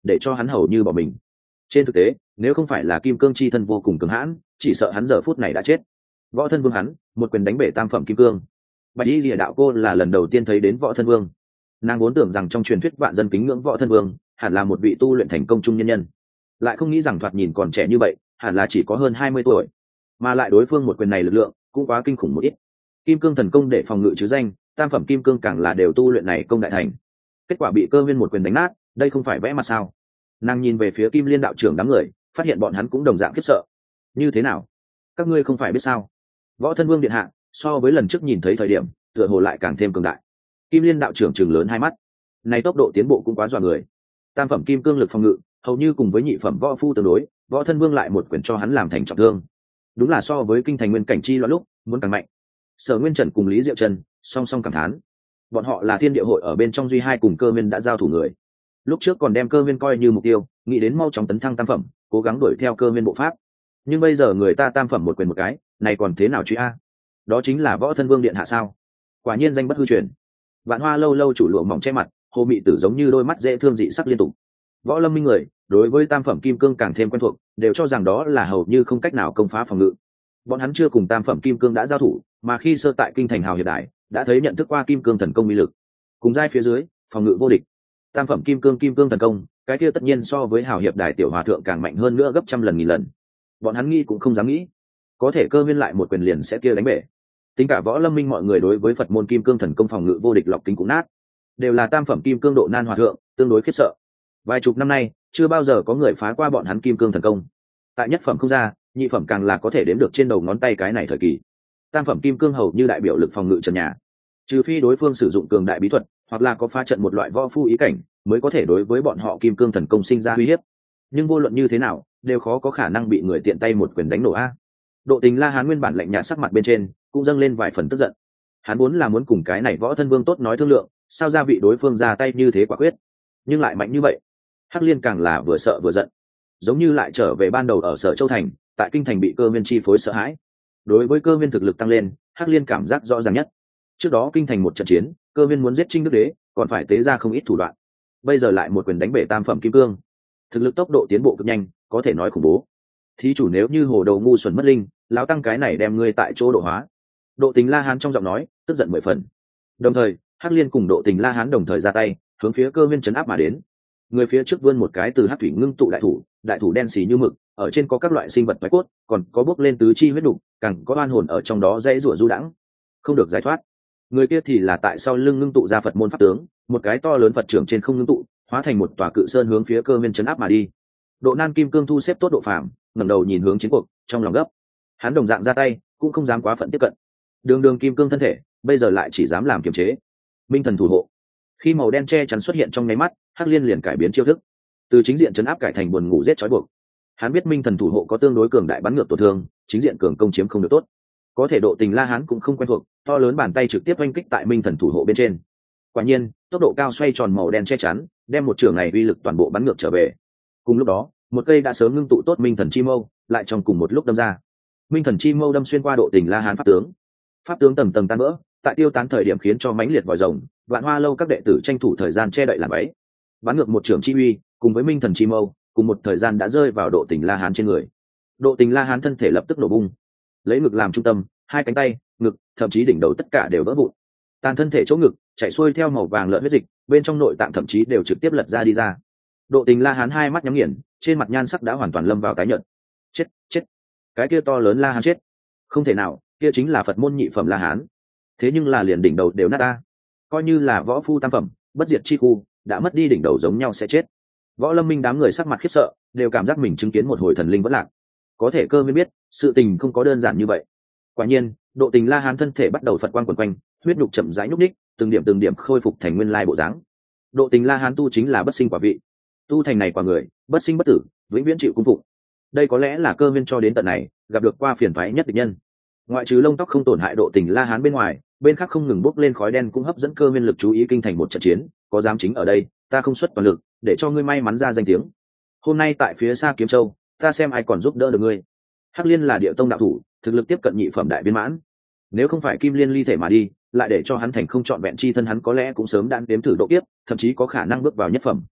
để cho hắn hầu như bỏ mình. Trên thực tế, nếu không phải là kim cương chi thân vô cùng cứng hãn, chỉ sợ hắn giờ phút này đã chết. Võ thân vương hắn một quyền đánh bể tam phẩm kim cương. Bạch y lìa đạo cô là lần đầu tiên thấy đến võ thân vương, nàng vốn tưởng rằng trong truyền thuyết vạn dân kính ngưỡng võ thân vương hẳn là một vị tu luyện thành công trung nhân nhân, lại không nghĩ rằng thoạt nhìn còn trẻ như vậy, hẳn là chỉ có hơn 20 tuổi, mà lại đối phương một quyền này lực lượng cũng quá kinh khủng một ít. Kim cương thần công để phòng ngự chứ danh, tam phẩm kim cương càng là đều tu luyện này công đại thành, kết quả bị Cơ Viên một quyền đánh nát, đây không phải vẽ mặt sao? Nàng nhìn về phía Kim Liên đạo trưởng đám người, phát hiện bọn hắn cũng đồng dạng khiếp sợ. Như thế nào? Các ngươi không phải biết sao? Võ thân vương điện hạ so với lần trước nhìn thấy thời điểm tựa hồ lại càng thêm cường đại. Kim Liên đạo trưởng trừng lớn hai mắt, này tốc độ tiến bộ cũng quá dọa người. Tam phẩm kim cương lực phòng ngự hầu như cùng với nhị phẩm võ phu tương đối, võ thân vương lại một quyền cho hắn làm thành trọng thương, đúng là so với kinh thành nguyên cảnh chi loạn lúc muốn càng mạnh. Sở Nguyên Trần cùng Lý Diệu Trần song song cảm thán, bọn họ là thiên địa hội ở bên trong duy hai cùng Cơ Viên đã giao thủ người, lúc trước còn đem Cơ Viên coi như mục tiêu, nghĩ đến mau chóng tấn thăng tam phẩm, cố gắng đuổi theo Cơ Viên bộ pháp. Nhưng bây giờ người ta tam phẩm một quyền một cái, này còn thế nào truy a? Đó chính là võ thân vương điện hạ sao? Quả nhiên danh bất hư truyền. Vạn Hoa lâu lâu chủ lụa mỏng che mặt, Hồ Mị Tử giống như đôi mắt dễ thương dị sắc liên tục. Võ Lâm minh người đối với tam phẩm kim cương càng thêm quen thuộc, đều cho rằng đó là hầu như không cách nào công phá phòng ngự. Bọn hắn chưa cùng tam phẩm kim cương đã giao thủ, mà khi sơ tại kinh thành hào hiệp đại đã thấy nhận thức qua kim cương thần công uy lực, cùng giai phía dưới phòng ngự vô địch. Tam phẩm kim cương thần công, cái kia tất nhiên so với hào hiệp đại tiểu hòa thượng càng mạnh hơn nữa gấp trăm lần nghìn lần. Bọn hắn nghĩ cũng không dám nghĩ, có thể Cơ Viên lại một quyền liền sẽ kia đánh bể. Tính cả Võ Lâm minh mọi người đối với Phật môn kim cương thần công phòng ngự vô địch lọc kính cũng nát, đều là tam phẩm kim cương độ nan hòa thượng, tương đối khiếp sợ. Vài chục năm nay chưa bao giờ có người phá qua bọn hắn kim cương thần công, tại nhất phẩm không ra, nhị phẩm càng là có thể đếm được trên đầu ngón tay cái này thời kỳ. Tam phẩm kim cương hầu như đại biểu lực phòng ngự trần nhà, trừ phi đối phương sử dụng cường đại bí thuật hoặc là có phá trận một loại võ phu ý cảnh, mới có thể đối với bọn họ kim cương thần công sinh ra uy hiếp. Nhưng vô luận như thế nào đều khó có khả năng bị người tiện tay một quyền đánh nổ a. Độ Tình La Hán nguyên bản lạnh nhạt sắc mặt bên trên cũng dâng lên vài phần tức giận. Hắn muốn là muốn cùng cái này võ thân vương tốt nói thương lượng, sao ra vị đối phương ra tay như thế quả quyết, nhưng lại mạnh như vậy. Hắc Liên càng là vừa sợ vừa giận, giống như lại trở về ban đầu ở Sở Châu thành, tại kinh thành bị Cơ Viên chi phối sợ hãi. Đối với Cơ Viên thực lực tăng lên, Hắc Liên cảm giác rõ ràng nhất. Trước đó kinh thành một trận chiến, Cơ Viên muốn giết Trinh Đức Đế, còn phải tế ra không ít thủ đoạn. Bây giờ lại một quyền đánh bể tam phẩm kim cương, thực lực tốc độ tiến bộ cực nhanh, có thể nói khủng bố. Thí chủ nếu như hồ đầu ngu xuẩn mất linh, lão tăng cái này đem ngươi tại chỗ độ hóa. Độ Tình La Hán trong giọng nói tức giận 10 phần. Đồng thời, Hắc Liên cùng Độ Tình La Hán đồng thời ra tay, hướng phía Cơ Viên trấn áp mà đến. Người phía trước vươn một cái từ hắc thủy ngưng tụ đại thủ đen xì như mực, ở trên có các loại sinh vật bạch cốt, còn có bốc lên tứ chi huyết đục, càng có oan hồn ở trong đó dãy rủa du đãng, không được giải thoát. Người kia thì là tại sau lưng ngưng tụ ra Phật môn pháp tướng, một cái to lớn Phật trưởng trên không ngưng tụ, hóa thành một tòa cự sơn hướng phía Cơ Viên trấn áp mà đi. Độ Nan kim cương thu xếp tốt độ phàm, ngẩng đầu nhìn hướng chiến cuộc, trong lòng gấp. Hắn đồng dạng ra tay, cũng không dám quá phận tiếp cận. Đường kim cương thân thể, bây giờ lại chỉ dám làm kiềm chế. Minh thần thủ hộ. Khi màu đen che chắn xuất hiện trong nháy mắt, Hắc Liên liền cải biến chiêu thức, từ chính diện chấn áp cải thành buồn ngủ giết trói buộc. Hắn biết Minh thần thủ hộ có tương đối cường đại bắn ngược tổn thương, chính diện cường công chiếm không được tốt. Có thể Độ Tình La Hán cũng không quen thuộc, to lớn bàn tay trực tiếp oanh kích tại Minh thần thủ hộ bên trên. Quả nhiên, tốc độ cao xoay tròn màu đen che chắn, đem một trường này uy lực toàn bộ bắn ngược trở về. Cùng lúc đó, một cây đã sớm ngưng tụ tốt Minh thần chi mâu, lại trong cùng một lúc đâm ra. Minh thần chi mâu đâm xuyên qua Độ Tình La Hán pháp tướng tầng tầng tan vỡ, tại tiêu tán thời điểm khiến cho mãnh liệt vòi rồng. Vạn Hoa lâu các đệ tử tranh thủ thời gian che đậy làm váy, bắn ngược một trưởng chi uy cùng với Minh thần chi mâu, cùng một thời gian đã rơi vào Độ Tình La Hán trên người. Độ Tình La Hán thân thể lập tức nổ bung, lấy ngực làm trung tâm, hai cánh tay, ngực, thậm chí đỉnh đầu tất cả đều vỡ vụn. Tàn thân thể chỗ ngực chảy xuôi theo màu vàng lợn huyết dịch, bên trong nội tạng thậm chí đều trực tiếp lật ra đi ra. Độ Tình La Hán hai mắt nhắm nghiền, trên mặt nhan sắc đã hoàn toàn lâm vào tái nhợt. Chết, cái kia to lớn La Hán chết. Không thể nào, kia chính là Phật môn nhị phẩm La Hán. Thế nhưng là liền đỉnh đầu đều nát ta. Coi như là võ phu tam phẩm, bất diệt chi khu, đã mất đi đỉnh đầu giống nhau sẽ chết. Võ Lâm minh đám người sắc mặt khiếp sợ, đều cảm giác mình chứng kiến một hồi thần linh vẫn lạc. Có thể Cơ mới biết, sự tình không có đơn giản như vậy. Quả nhiên, Độ Tình La Hán thân thể bắt đầu Phật quang quần quanh, huyết nhục chậm rãi nhúc ních, từng điểm khôi phục thành nguyên lai bộ dáng. Độ Tình La Hán tu chính là bất sinh quả vị, tu thành này quả người, bất sinh bất tử, vĩnh viễn chịu cung phụng. Đây có lẽ là Cơ Viên cho đến tận này gặp được qua phiền toái nhất địch nhân. Ngoại trừ lông tóc không tổn hại Độ Tình La Hán bên ngoài, bên khác không ngừng bốc lên khói đen cũng hấp dẫn Cơ Viên lực chú ý kinh thành một trận chiến, có dám chính ở đây, ta không xuất toàn lực, để cho ngươi may mắn ra danh tiếng. Hôm nay tại phía xa Kiếm Châu, ta xem ai còn giúp đỡ được ngươi. Hắc Liên là địa tông đạo thủ, thực lực tiếp cận nhị phẩm đại viên mãn. Nếu không phải Kim Liên ly thể mà đi, lại để cho hắn thành không chọn vẹn chi thân, hắn có lẽ cũng sớm đã đếm thử độ kiếp, thậm chí có khả năng bước vào nhất phẩm.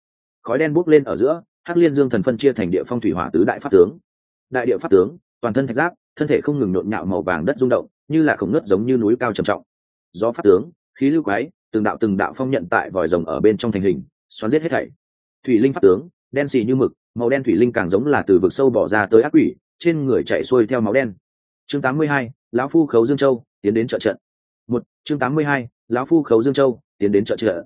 khói đen bốc lên ở giữa, Hắc Liên Dương Thần phân chia thành địa phong thủy hỏa tứ đại pháp tướng. Đại địa pháp tướng, toàn thân thạch giáp, thân thể không ngừng nhộn nhạo màu vàng đất rung động, như là khổng ngất giống như núi cao trầm trọng. Gió pháp tướng, khí lưu quái, từng đạo phong nhận tại vòi rồng ở bên trong thành hình, xoắn giết hết thảy. Thủy linh pháp tướng, đen xì như mực, màu đen thủy linh càng giống là từ vực sâu bỏ ra tới ác quỷ, trên người chạy xuôi theo máu đen. Chương 82, lão phu khấu Dương Châu, tiến đến trợ trận. Chương 82, lão phu khấu Dương Châu, tiến đến trợ trợ.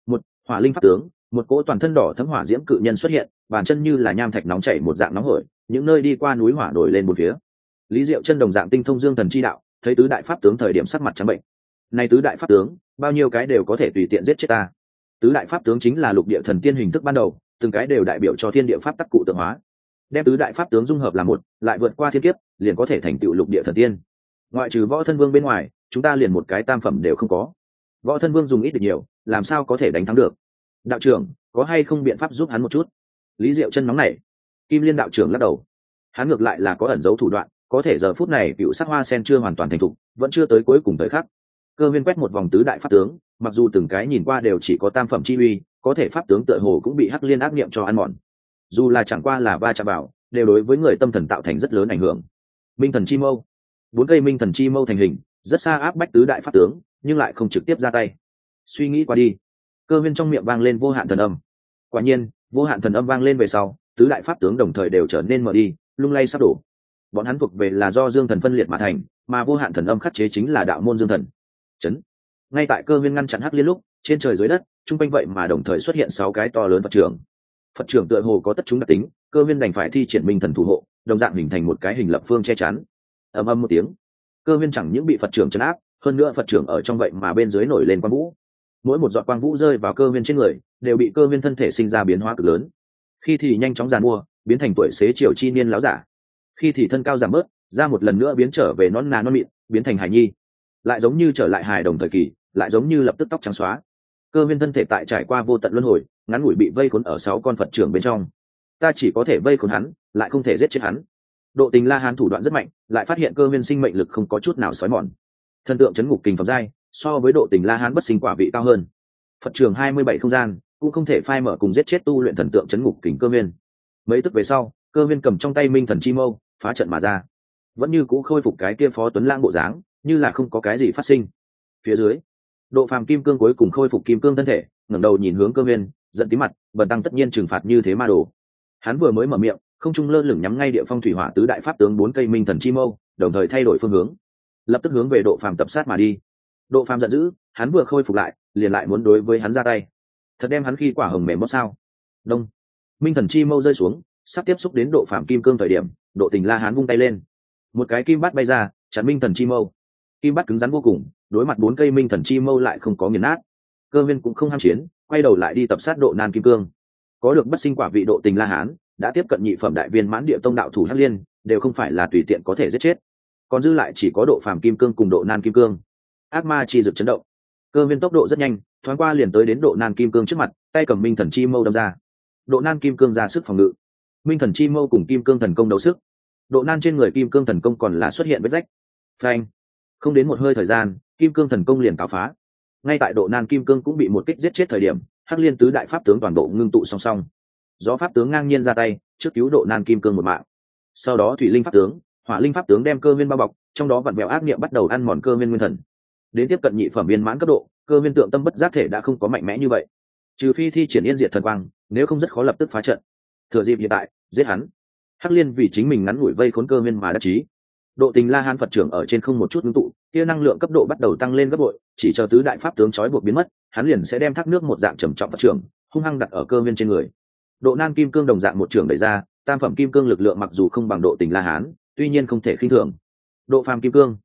Hỏa linh pháp tướng, một cỗ toàn thân đỏ thấm hỏa diễm cự nhân xuất hiện, bàn chân như là nham thạch nóng chảy một dạng nóng hổi, những nơi đi qua núi hỏa nổi lên một phía. Lý Diệu Chân đồng dạng tinh thông dương thần chi đạo, thấy tứ đại pháp tướng thời điểm sắc mặt trắng bệnh. Này tứ đại pháp tướng, bao nhiêu cái đều có thể tùy tiện giết chết ta. Tứ đại pháp tướng chính là lục địa thần tiên hình thức ban đầu, từng cái đều đại biểu cho thiên địa pháp tắc cụ tượng hóa. Đem tứ đại pháp tướng dung hợp làm một, lại vượt qua thiên kiếp, liền có thể thành tựu lục địa thần tiên. Ngoại trừ Võ Thân Vương bên ngoài, chúng ta liền một cái tam phẩm đều không có. Võ Thân Vương dùng ít được nhiều, làm sao có thể đánh thắng được? Đạo trưởng, có hay không biện pháp giúp hắn một chút? Lý Diệu Chân nóng nảy. Kim Liên đạo trưởng lắc đầu. Hắn ngược lại là có ẩn giấu thủ đoạn, có thể giờ phút này cựu sắc hoa sen chưa hoàn toàn thành thục, vẫn chưa tới cuối cùng thời khắc. Cơ Viên quét một vòng tứ đại pháp tướng, mặc dù từng cái nhìn qua đều chỉ có tam phẩm chi uy, có thể pháp tướng tựa hồ cũng bị Hắc Liên ác niệm cho ăn mòn. Dù là chẳng qua là va chạm vào, đều đối với người tâm thần tạo thành rất lớn ảnh hưởng. Minh thần chi mâu, 4 cây minh thần chi mâu thành hình, rất xa áp bách tứ đại pháp tướng, nhưng lại không trực tiếp ra tay. Suy nghĩ qua đi, Cơ Viên trong miệng vang lên vô hạn thần âm. Quả nhiên, vô hạn thần âm vang lên về sau, tứ đại pháp tướng đồng thời đều trở nên mở đi, lung lay sắp đổ. Bọn hắn thuộc về là do dương thần phân liệt mà thành, mà vô hạn thần âm khắc chế chính là đạo môn dương thần. Chấn. Ngay tại Cơ Viên ngăn chặn Hắc Liên lúc, trên trời dưới đất, trung quanh vậy mà đồng thời xuất hiện 6 cái to lớn Phật trưởng. Phật trưởng tựa hồ có tất chúng đặc tính, Cơ Viên đành phải thi triển minh thần thủ hộ, đồng dạng hình thành một cái hình lập phương che chắn. Ầm ầm một tiếng, Cơ Viên chẳng những bị Phật trưởng trấn áp, hơn nữa Phật trưởng ở trong vậy mà bên dưới nổi lên quang vũ. Mỗi một giọt quang vũ rơi vào Cơ Viên trên người, đều bị Cơ Viên thân thể sinh ra biến hóa cực lớn. Khi thì nhanh chóng giàn mua, biến thành tuổi xế chiều chi niên lão giả; khi thì thân cao giảm bớt, ra một lần nữa biến trở về non nà non mịn, biến thành hài nhi; lại giống như trở lại hài đồng thời kỳ, lại giống như lập tức tóc trắng xóa. Cơ Viên thân thể tại trải qua vô tận luân hồi, ngắn ngủi bị vây khốn ở 6 con Phật trưởng bên trong. Ta chỉ có thể vây khốn hắn, lại không thể giết chết hắn. Độ Tình La Hán thủ đoạn rất mạnh, lại phát hiện Cơ Viên sinh mệnh lực không có chút nào xói mòn. Thần tượng chấn ngục kình phẩm giai, so với Độ Tình La Hán bất sinh quả vị cao hơn. Phật trưởng 27 không gian, cũng không thể phai mở cùng giết chết tu luyện thần tượng chấn ngục kình Cơ Viên. Mấy tức về sau, Cơ Viên cầm trong tay minh thần chi mâu, phá trận mà ra. Vẫn như cũ khôi phục cái kia Phó Tuấn Lãng bộ dáng, như là không có cái gì phát sinh. Phía dưới, Độ Phàm kim cương cuối cùng khôi phục kim cương thân thể, ngẩng đầu nhìn hướng Cơ Viên, giận tím mặt, bần tăng tất nhiên trừng phạt như thế ma đồ. Hắn vừa mới mở miệng, không trung lơ lửng nhắm ngay địa phong thủy hỏa tứ đại pháp tướng 4 cây minh thần chi mâu, đồng thời thay đổi phương hướng, lập tức hướng về Độ Phàm tập sát mà đi. Độ Phàm giận dữ, hắn vừa khôi phục lại, liền lại muốn đối với hắn ra tay. Thật đem hắn khi quả hồng mềm mất sao? Đông, minh thần chi mâu rơi xuống, sắp tiếp xúc đến Độ Phàm kim cương thời điểm, Độ Tình La Hán vung tay lên, một cái kim bát bay ra, chắn minh thần chi mâu. Kim bát cứng rắn vô cùng, đối mặt 4 cây minh thần chi mâu lại không có nghiền nát. Cơ Viên cũng không ham chiến, quay đầu lại đi tập sát Độ Nan kim cương. Có được bất sinh quả vị Độ Tình La Hán, đã tiếp cận nhị phẩm đại viên mãn địa tông đạo thủ Hắc Liên, đều không phải là tùy tiện có thể giết chết. Còn dư lại chỉ có Độ Phàm kim cương cùng Độ Nan kim cương. Ác ma chi dực chấn động, Cơ Viên tốc độ rất nhanh, thoáng qua liền tới đến Độ Nan kim cương trước mặt, tay cầm minh thần chi mâu đâm ra. Độ Nan kim cương ra sức phòng ngự, minh thần chi mâu cùng kim cương thần công đấu sức. Độ Nan trên người kim cương thần công còn là xuất hiện vết rách. Phanh! Không đến một hơi thời gian, kim cương thần công liền cáo phá. Ngay tại Độ Nan kim cương cũng bị một kích giết chết thời điểm, Hắc Liên tứ đại pháp tướng toàn bộ ngưng tụ song song. Gió pháp tướng ngang nhiên ra tay, trước cứu Độ Nan kim cương một mạng. Sau đó thủy linh pháp tướng, hỏa linh pháp tướng đem Cơ Viên bao bọc, trong đó vặn vẹo ác niệm bắt đầu ăn mòn Cơ Viên nguyên thần. Đến tiếp cận nhị phẩm viên mãn cấp độ, Cơ Viên tượng tâm bất giác thể đã không có mạnh mẽ như vậy. Trừ phi thi triển yên diệt thần quang, nếu không rất khó lập tức phá trận. Thừa dịp hiện tại, giết hắn. Hắc Liên vì chính mình ngắn ngủi vây khốn Cơ Viên mà đắc chí. Độ Tình La Hán Phật trưởng ở trên không một chút ngưng tụ, kia năng lượng cấp độ bắt đầu tăng lên gấp bội, chỉ chờ tứ đại pháp tướng trói buộc biến mất, hắn liền sẽ đem thác nước một dạng trầm trọng Phật trưởng hung hăng đặt ở Cơ Viên trên người. Độ Nan kim cương đồng dạng một trưởng đẩy ra, tam phẩm kim cương lực lượng mặc dù không bằng Độ Tình La Hán, tuy nhiên không thể khinh thường. Độ Phàm kim cương,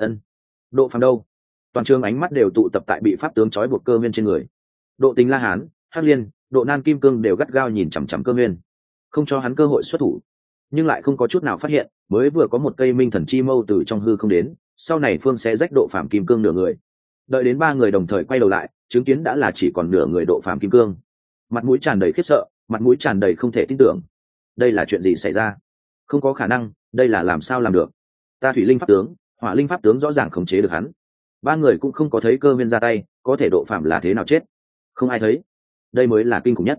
Độ Phàm đâu? Toàn trường ánh mắt đều tụ tập tại bị pháp tướng trói buộc Cơ Viên trên người. Độ Tình La Hán, Hắc Liên, Độ Nan kim cương đều gắt gao nhìn chằm chằm Cơ Viên, không cho hắn cơ hội xuất thủ, nhưng lại không có chút nào phát hiện, mới vừa có một cây minh thần chi mâu từ trong hư không đến, sau này phương sẽ rách Độ Phàm kim cương nửa người. Đợi đến 3 người đồng thời quay đầu lại, chứng kiến đã là chỉ còn nửa người Độ Phàm kim cương. Mặt mũi tràn đầy khiếp sợ, mặt mũi tràn đầy không thể tin tưởng. Đây là chuyện gì xảy ra? Không có khả năng, đây là làm sao làm được? Ta thủy linh pháp tướng, hỏa linh pháp tướng rõ ràng khống chế được hắn. 3 người cũng không có thấy Cơ Viên ra tay, có thể Độ Phàm là thế nào chết? Không ai thấy. Đây mới là kinh khủng nhất.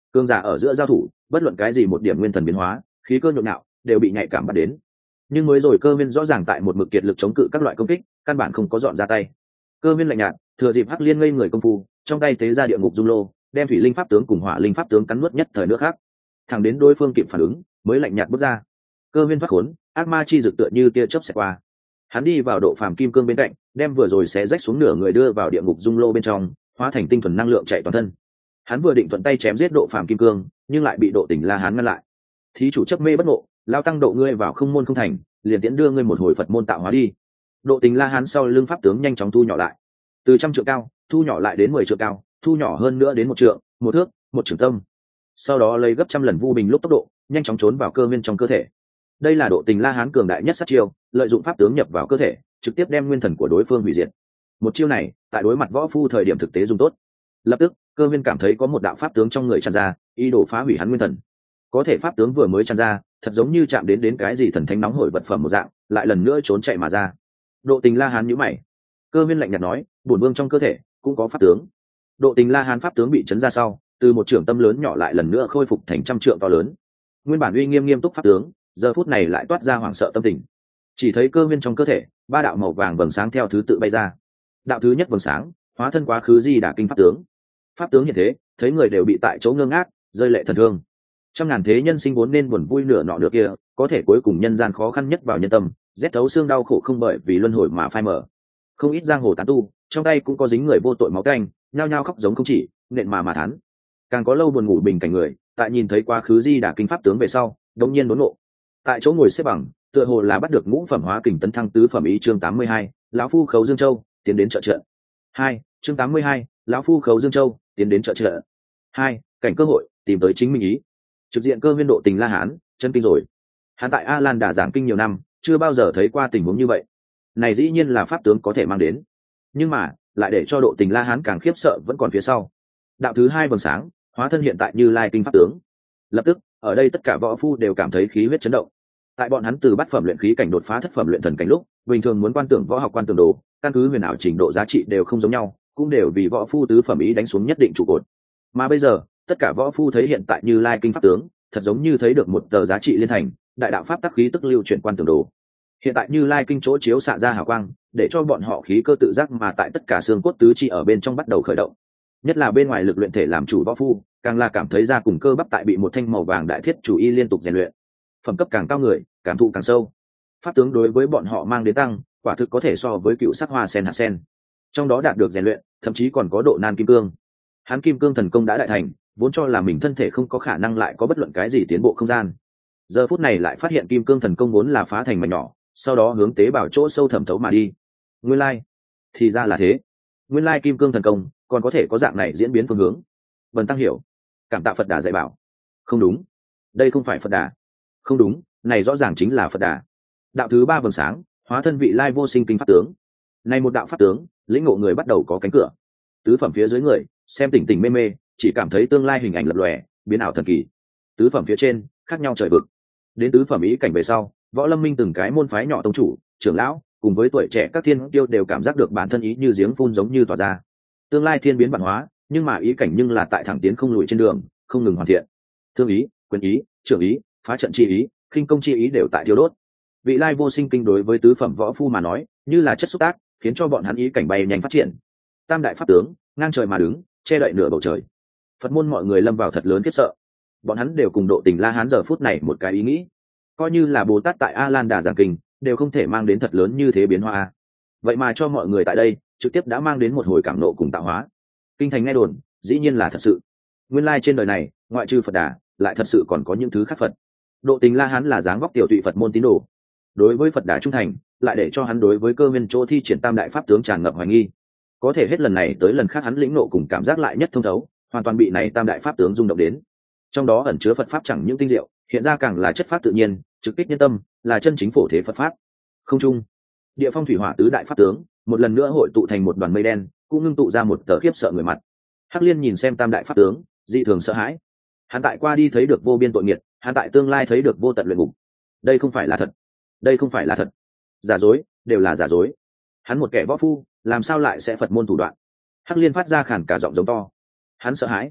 Cường giả ở giữa giao thủ, bất luận cái gì một điểm nguyên thần biến hóa, khí cơ nhộn nhạo đều bị nhạy cảm bắt đến. Nhưng mới rồi Cơ Viên rõ ràng tại một mực kiệt lực chống cự các loại công kích, căn bản không có dọn ra tay. Cơ Viên lạnh nhạt, thừa dịp Hắc Liên ngây người công phu, trong tay tế ra địa ngục dung lô, đem thủy linh pháp tướng cùng hỏa linh pháp tướng cắn nuốt nhất thời nước khác. Thẳng đến đối phương kịp phản ứng, mới lạnh nhạt bước ra. Cơ Viên thoát khốn, ác ma chi dực tựa như tia chớp xẹt qua. Hắn đi vào độ phàm kim cương bên cạnh, đem vừa rồi xé rách xuống nửa người đưa vào địa ngục dung lô bên trong, hóa thành tinh thuần năng lượng chạy toàn thân. Hắn vừa định thuận tay chém giết độ phàm kim cương, nhưng lại bị độ tình La Hán ngăn lại. Thí chủ chấp mê bất ngộ, lao tăng độ ngươi vào không môn không thành, liền tiễn đưa ngươi một hồi Phật môn tạo hóa đi. Độ tình La Hán sau lưng pháp tướng nhanh chóng thu nhỏ lại, từ 100 trượng cao thu nhỏ lại đến 10 trượng cao, thu nhỏ hơn nữa đến 1 trượng, 1 thước, 1 trượng tâm. Sau đó lấy gấp trăm lần vu bình lúc tốc độ, nhanh chóng trốn vào Cơ Viên trong cơ thể. Đây là độ tình La Hán cường đại nhất sát chiêu, lợi dụng pháp tướng nhập vào cơ thể, trực tiếp đem nguyên thần của đối phương hủy diệt. Một chiêu này, tại đối mặt võ phu thời điểm thực tế dùng tốt. Lập tức, Cơ Viên cảm thấy có một đạo pháp tướng trong người tràn ra, ý đồ phá hủy hắn nguyên thần. Có thể pháp tướng vừa mới tràn ra, thật giống như chạm đến cái gì thần thánh nóng hổi vật phẩm một dạng, lại lần nữa trốn chạy mà ra. Độ tình La Hán nhíu mày. Cơ Viên lạnh nhạt nói, bổn vương trong cơ thể cũng có pháp tướng. Độ tình La Hán pháp tướng bị chấn ra sau, từ một trưởng tâm lớn nhỏ lại lần nữa khôi phục thành trăm trượng to lớn. Nguyên bản uy nghiêm nghiêm túc pháp tướng, giờ phút này lại toát ra hoảng sợ tâm tình. Chỉ thấy Cơ Viên trong cơ thể, ba đạo màu vàng vầng sáng theo thứ tự bay ra. Đạo thứ nhất vầng sáng, hóa thân quá khứ Di Đà kinh pháp tướng. Pháp tướng hiện thế, thấy người đều bị tại chỗ ngơ ngác, rơi lệ thần thương. Trăm ngàn thế nhân sinh vốn nên buồn vui nửa nọ nửa kia, có thể cuối cùng nhân gian khó khăn nhất vào nhân tâm, rét thấu xương đau khổ không bởi vì luân hồi mà phai mờ. Không ít giang hồ tán tu, trong tay cũng có dính người vô tội máu canh, nhao nhao khóc giống không chỉ, nện mà thán. Càng có lâu buồn ngủ bình cảnh người, tại nhìn thấy quá khứ Di Đà kinh pháp tướng về sau, đống nhiên đốn nộ. Tại chỗ ngồi xếp bằng, tựa hồ là bắt được ngũ phẩm hóa kình tấn thăng tứ phẩm ý. Chương 82, lão phu khấu Dương Châu tiến đến trợ trận. 2. Chương 82, lão phu khấu Dương Châu tiến đến trợ trận. 2. Cảnh cơ hội tìm tới chính mình ý. Trực diện Cơ Viên độ tình La Hán, chân kinh rồi. Hắn tại A Lan Đà giảng kinh nhiều năm, chưa bao giờ thấy qua tình huống như vậy. Này dĩ nhiên là pháp tướng có thể mang đến, nhưng mà lại để cho độ tình La Hán càng khiếp sợ vẫn còn phía sau. Đạo thứ hai vầng sáng, hóa thân hiện tại Như Lai kinh pháp tướng. Lập tức, ở đây tất cả võ phu đều cảm thấy khí huyết chấn động. Tại bọn hắn từ bát phẩm luyện khí cảnh đột phá thất phẩm luyện thần cảnh lúc, bình thường muốn quan tưởng võ học quan tưởng đồ, căn cứ huyền ảo trình độ giá trị đều không giống nhau, cũng đều vì võ phu tứ phẩm ý đánh xuống nhất định trụ cột. Mà bây giờ, tất cả võ phu thấy hiện tại Như Lai kinh pháp tướng, thật giống như thấy được một tờ giá trị liên thành, đại đạo pháp tắc khí tức lưu chuyển quan tưởng đồ. Hiện tại Như Lai kinh chỗ chiếu xạ ra hào quang, để cho bọn họ khí cơ tự giác mà tại tất cả xương cốt tứ chi ở bên trong bắt đầu khởi động. Nhất là bên ngoài lực luyện thể làm chủ võ phu, càng là cảm thấy da cùng cơ bắp tại bị một thanh màu vàng đại thiết chủ y liên tục rèn luyện. Phẩm cấp càng cao người, cảm thụ càng sâu. Pháp tướng đối với bọn họ mang đến tăng, quả thực có thể so với cựu sắc hoa sen hạt sen. Trong đó đạt được rèn luyện, thậm chí còn có độ nan kim cương. Hắn kim cương thần công đã đại thành, vốn cho là mình thân thể không có khả năng lại có bất luận cái gì tiến bộ không gian. Giờ phút này lại phát hiện kim cương thần công vốn là phá thành mảnh nhỏ, sau đó hướng tế bào chỗ sâu thẩm thấu mà đi. Nguyên lai, thì ra là thế. Nguyên lai kim cương thần công còn có thể có dạng này diễn biến phương hướng. Vân Tăng hiểu. Cảm tạ Phật Đà dạy bảo. Không đúng, đây không phải Phật Đà. Không đúng, này rõ ràng chính là Phật Đà. Đạo thứ ba vầng sáng, hóa thân vị lai vô sinh kinh pháp tướng. Này một đạo pháp tướng, lĩnh ngộ người bắt đầu có cánh cửa. Tứ phẩm phía dưới người, xem tỉnh tỉnh mê mê, chỉ cảm thấy tương lai hình ảnh lập lòe, biến ảo thần kỳ. Tứ phẩm phía trên, khác nhau trời vực. Đến tứ phẩm ý cảnh về sau, Võ Lâm Minh từng cái môn phái nhỏ tông chủ, trưởng lão, cùng với tuổi trẻ các thiên tiêu đều cảm giác được bản thân ý như giếng phun giống như tỏa ra. Tương lai thiên biến vạn hóa, nhưng mà ý cảnh nhưng là tại thẳng tiến không lùi trên đường, không ngừng hoàn thiện. Thương ý, quyền ý, trưởng ý, phá trận chi ý, khinh công chi ý đều tại thiêu đốt. Vị lai vô sinh kinh đối với tứ phẩm võ phu mà nói, như là chất xúc tác, khiến cho bọn hắn ý cảnh bay nhanh phát triển. Tam đại pháp tướng, ngang trời mà đứng, che đậy nửa bầu trời. Phật môn mọi người lâm vào thật lớn khiếp sợ. Bọn hắn đều cùng độ tình La Hán giờ phút này một cái ý nghĩ, coi như là Bồ Tát tại A Lan Đà giảng kinh, đều không thể mang đến thật lớn như thế biến hóa. Vậy mà cho mọi người tại đây, trực tiếp đã mang đến một hồi cảm nộ cùng tạo hóa. Kinh thành nghe đồn, dĩ nhiên là thật sự. Nguyên lai trên đời này, ngoại trừ Phật Đà, lại thật sự còn có những thứ khác Phật. Độ tình La Hán là dáng vóc tiểu tụy Phật môn tín đồ, đối với Phật Đà trung thành, lại để cho hắn đối với Cơ Viên chỗ thi triển tam đại pháp tướng tràn ngập hoài nghi. Có thể hết lần này tới lần khác hắn lĩnh nộ cùng cảm giác lại nhất thông thấu, hoàn toàn bị này tam đại pháp tướng rung động đến. Trong đó ẩn chứa Phật pháp chẳng những tinh diệu, hiện ra càng là chất pháp tự nhiên, trực kích nhân tâm, là chân chính phổ thế Phật pháp. Không trung, địa phong thủy hỏa tứ đại pháp tướng, một lần nữa hội tụ thành một đoàn mây đen, cũng ngưng tụ ra một tờ khiếp sợ người mặt. Hắc Liên nhìn xem tam đại pháp tướng, dị thường sợ hãi. Hắn tại qua đi thấy được vô biên tội nghiệt, hắn tại tương lai thấy được vô tận luyện ngục. Đây không phải là thật, đây không phải là thật. Giả dối, đều là giả dối. Hắn một kẻ võ phu, làm sao lại sẽ Phật môn thủ đoạn? Hắc Liên phát ra khàn cả giọng giống to. Hắn sợ hãi,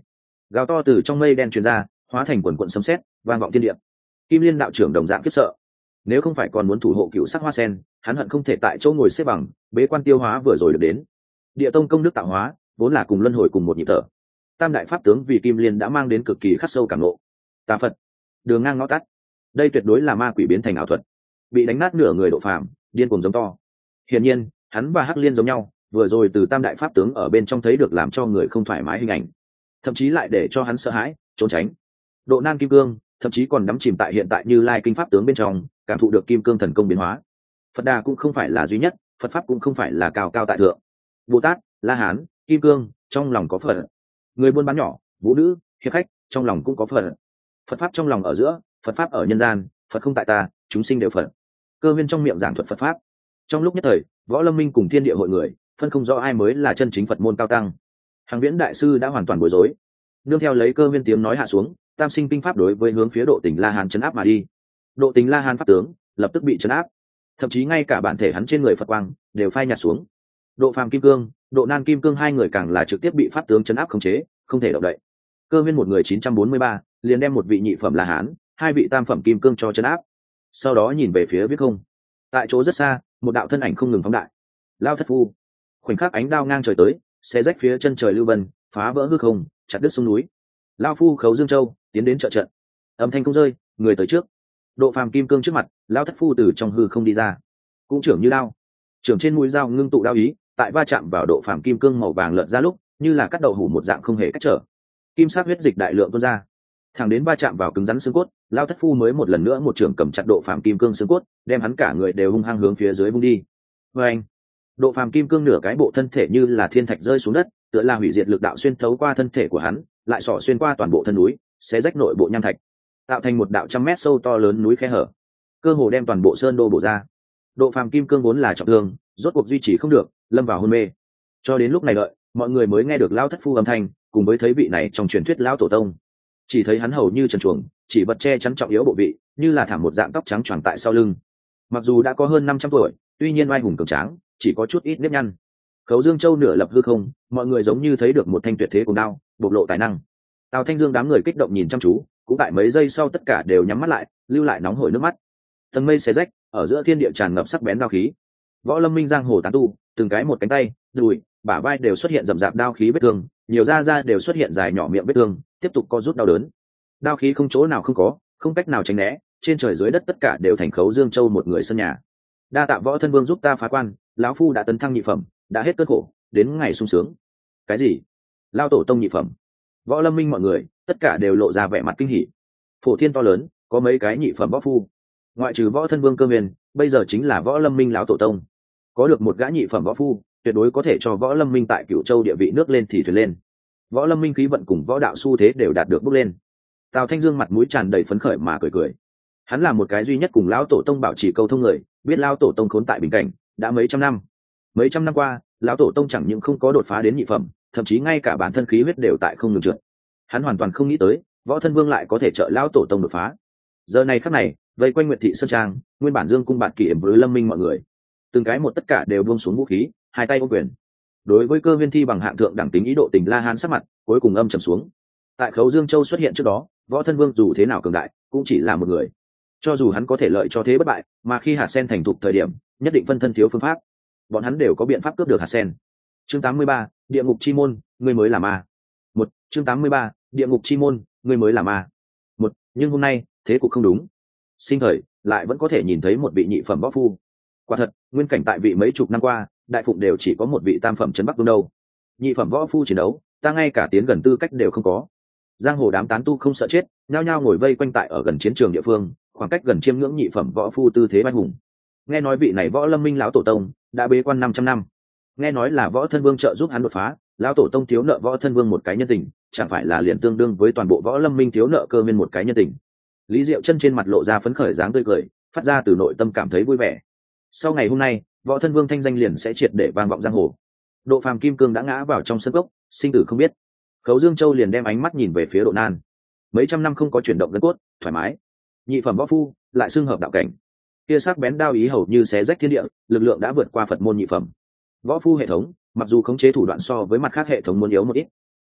Gào to từ trong mây đen truyền ra, hóa thành quần quận sấm sét, vang vọng thiên địa. Kim Liên đạo trưởng đồng dạng khiếp sợ. Nếu không phải còn muốn thủ hộ cựu sắc hoa sen, hắn hận không thể tại chỗ ngồi xếp bằng, bế quan tiêu hóa vừa rồi được đến. Địa tông công đức tạo hóa, vốn là cùng luân hồi cùng một nhịp thở. Tam đại pháp tướng vì Kim Liên đã mang đến cực kỳ khắc sâu cảm ngộ. Tà Phật, đường ngang ngõ tắt. Đây tuyệt đối là ma quỷ biến thành ảo thuật. Bị đánh nát nửa người độ phàm, điên cuồng giống to. Hiển nhiên, hắn và Hắc Liên giống nhau, vừa rồi từ tam đại pháp tướng ở bên trong thấy được làm cho người không thoải mái hình ảnh, thậm chí lại để cho hắn sợ hãi, trốn tránh. Độ nan kim cương, thậm chí còn đắm chìm tại hiện tại Như Lai kinh pháp tướng bên trong, cảm thụ được kim cương thần công biến hóa. Phật Đà cũng không phải là duy nhất, Phật pháp cũng không phải là cao cao tại thượng. Bồ Tát, La Hán, Kim Cương, trong lòng có Phật. Người buôn bán nhỏ, vũ nữ, hiệp khách, trong lòng cũng có Phật. Phật pháp trong lòng ở giữa, Phật pháp ở nhân gian, Phật không tại ta, chúng sinh đều Phật. Cơ Viên trong miệng giảng thuật Phật pháp. Trong lúc nhất thời, Võ Lâm Minh cùng Thiên Địa hội người, phân không rõ ai mới là chân chính Phật môn cao tăng. Hàng Viễn đại sư đã hoàn toàn bối rối. Nương theo lấy Cơ Viên tiếng nói hạ xuống, tam sinh kinh pháp đối với hướng phía Độ Tình La Hán chấn áp mà đi. Độ Tình La Hán pháp tướng lập tức bị chấn áp, thậm chí ngay cả bản thể hắn trên người Phật quang đều phai nhạt xuống. Độ Phàm Kim Cương, Độ Nan Kim Cương hai người càng là trực tiếp bị pháp tướng chấn áp khống chế, không thể động đậy. Cơ Viên một người 943, liền đem một vị nhị phẩm La Hán, hai vị tam phẩm Kim Cương cho chấn áp. Sau đó nhìn về phía viết không, tại chỗ rất xa, một đạo thân ảnh không ngừng phóng đại. Lao Thất Phu, khoảnh khắc ánh đao ngang trời tới, xé rách phía chân trời lưu vân, phá vỡ hư không, chặt đứt sông núi. Lao Phu Khấu Dương Châu tiến đến trợ trận, âm thanh không rơi, người tới trước. Độ Phàm Kim Cương trước mặt, Lao Thất Phu từ trong hư không đi ra, cũng trưởng như đao, trưởng trên mũi dao ngưng tụ đao ý, tại va chạm vào Độ Phàm Kim Cương màu vàng lợn ra lúc, như là cắt đậu hủ một dạng không hề cách trở. Kim sắc huyết dịch đại lượng tuôn ra, thẳng đến va chạm vào cứng rắn xương cốt, Lao Thất Phu mới một lần nữa một trưởng cầm chặt Độ Phàm Kim Cương xương cốt, đem hắn cả người đều hung hăng hướng phía dưới vung đi. Và anh, Độ Phàm Kim Cương nửa cái bộ thân thể như là thiên thạch rơi xuống đất, tựa là hủy diệt lực đạo xuyên thấu qua thân thể của hắn, lại xỏ xuyên qua toàn bộ thân núi, xé rách nội bộ nham thạch, tạo thành một đạo trăm mét sâu to lớn núi khe hở, cơ hồ đem toàn bộ sơn đô bổ ra. Độ Phàm Kim Cương vốn là trọng thương, rốt cuộc duy trì không được, lâm vào hôn mê. Cho đến lúc này đợi, mọi người mới nghe được Lao Thất Phu âm thanh, cùng với thấy vị này trong truyền thuyết Lão Tổ Tông. Chỉ thấy hắn hầu như trần truồng, chỉ vật che chắn trọng yếu bộ vị, như là thảm một dạng tóc trắng choàng tại sau lưng. Mặc dù đã có hơn 500 tuổi, tuy nhiên oai hùng cường tráng, chỉ có chút ít nếp nhăn. Khấu Dương Châu nửa lập hư không, mọi người giống như thấy được một thanh tuyệt thế cùng đao, bộc lộ tài năng. Tào Thanh Dương đám người kích động nhìn chăm chú, cũng tại mấy giây sau tất cả đều nhắm mắt lại, lưu lại nóng hổi nước mắt. Tầng mây xé rách, ở giữa thiên địa tràn ngập sắc bén đao khí. Võ Lâm Minh giang hồ tán tu, từng cái một cánh tay, đùi, bả vai đều xuất hiện rậm rạp đao khí vết thương, nhiều da đều xuất hiện dài nhỏ miệng vết thương, tiếp tục co rút đau đớn. Đao khí không chỗ nào không có, không cách nào tránh né, trên trời dưới đất tất cả đều thành Khấu Dương Châu một người sân nhà. Đa tạ Võ Thân Vương giúp ta phá quan, lão phu đã tấn thăng nhị phẩm, đã hết cơn khổ, đến ngày sung sướng. Cái gì? Lao Tổ Tông nhị phẩm? Võ Lâm Minh mọi người tất cả đều lộ ra vẻ mặt kinh hỉ. Phổ thiên to lớn, có mấy cái nhị phẩm võ phu, ngoại trừ Võ Thân Vương Cơ Huyền, bây giờ chính là Võ Lâm Minh lão tổ tông. Có được một gã nhị phẩm võ phu, tuyệt đối có thể cho Võ Lâm Minh tại Cửu Châu địa vị nước lên thì thuyền lên. Võ Lâm Minh khí vận cùng võ đạo xu thế đều đạt được bước lên. Tào Thanh Dương mặt mũi tràn đầy phấn khởi mà cười cười. Hắn là một cái duy nhất cùng lão tổ tông bảo trì câu thông người, biết lão tổ tông khốn tại bình cảnh đã mấy trăm năm. Mấy trăm năm qua, lão tổ tông chẳng những không có đột phá đến nhị phẩm, thậm chí ngay cả bản thân khí huyết đều tại không ngừng trượt. Hắn hoàn toàn không nghĩ tới, Võ Thân Vương lại có thể trợ lão tổ tông đột phá. Giờ này khắc này, vây quanh Nguyệt Thị Sơn Trang, nguyên bản Dương cung bạt kỷ với Lâm Minh mọi người, từng cái một tất cả đều buông xuống vũ khí, hai tay ôm quyền. Đối với Cơ Viên thi bằng hạng thượng đẳng tính ý độ tình La Hán sắc mặt cuối cùng âm trầm xuống. Tại Khấu Dương Châu xuất hiện trước đó, Võ Thân Vương dù thế nào cường đại, cũng chỉ là một người. Cho dù hắn có thể lợi cho thế bất bại, mà khi hạt sen thành thục thời điểm, nhất định phân thân thiếu phương pháp. Bọn hắn đều có biện pháp cướp được hạt sen. Chương 83, Địa ngục chi môn, ngươi mới là ma. Một, chương 83, Địa ngục chi môn, ngươi mới là ma. Một, nhưng hôm nay, thế cục không đúng. Sinh thời, lại vẫn có thể nhìn thấy một vị nhị phẩm võ phu. Quả thật, nguyên cảnh tại vị mấy chục năm qua, đại phụng đều chỉ có một vị tam phẩm trấn Bắc Vương đâu. Nhị phẩm võ phu chiến đấu, ta ngay cả tiến gần tư cách đều không có. Giang hồ đám tán tu không sợ chết, nhao nhao ngồi vây quanh tại ở gần chiến trường địa phương, khoảng cách gần chiêm ngưỡng nhị phẩm võ phu tư thế vai hùng. Nghe nói vị này Võ Lâm Minh lão tổ tông đã bế quan 500 năm. Nghe nói là Võ Thân Vương trợ giúp hắn đột phá, lão tổ tông thiếu nợ Võ Thân Vương một cái nhân tình, chẳng phải là liền tương đương với toàn bộ Võ Lâm Minh thiếu nợ Cơ Viên một cái nhân tình. Lý Diệu Chân trên mặt lộ ra phấn khởi dáng tươi cười, phát ra từ nội tâm cảm thấy vui vẻ. Sau ngày hôm nay, Võ Thân Vương thanh danh liền sẽ triệt để vang vọng giang hồ. Độ Phàm Kim Cương đã ngã vào trong sân cốc, sinh tử không biết. Khấu Dương Châu liền đem ánh mắt nhìn về phía Độ Nan. Mấy trăm năm không có chuyển động gân cốt, thoải mái. Nhị phẩm võ phu, lại xưng hợp đạo cảnh. Kia sắc bén đao ý hầu như xé rách thiên địa, lực lượng đã vượt qua Phật môn nhị phẩm. Võ phu hệ thống, mặc dù khống chế thủ đoạn so với mặt khác hệ thống muốn yếu một ít,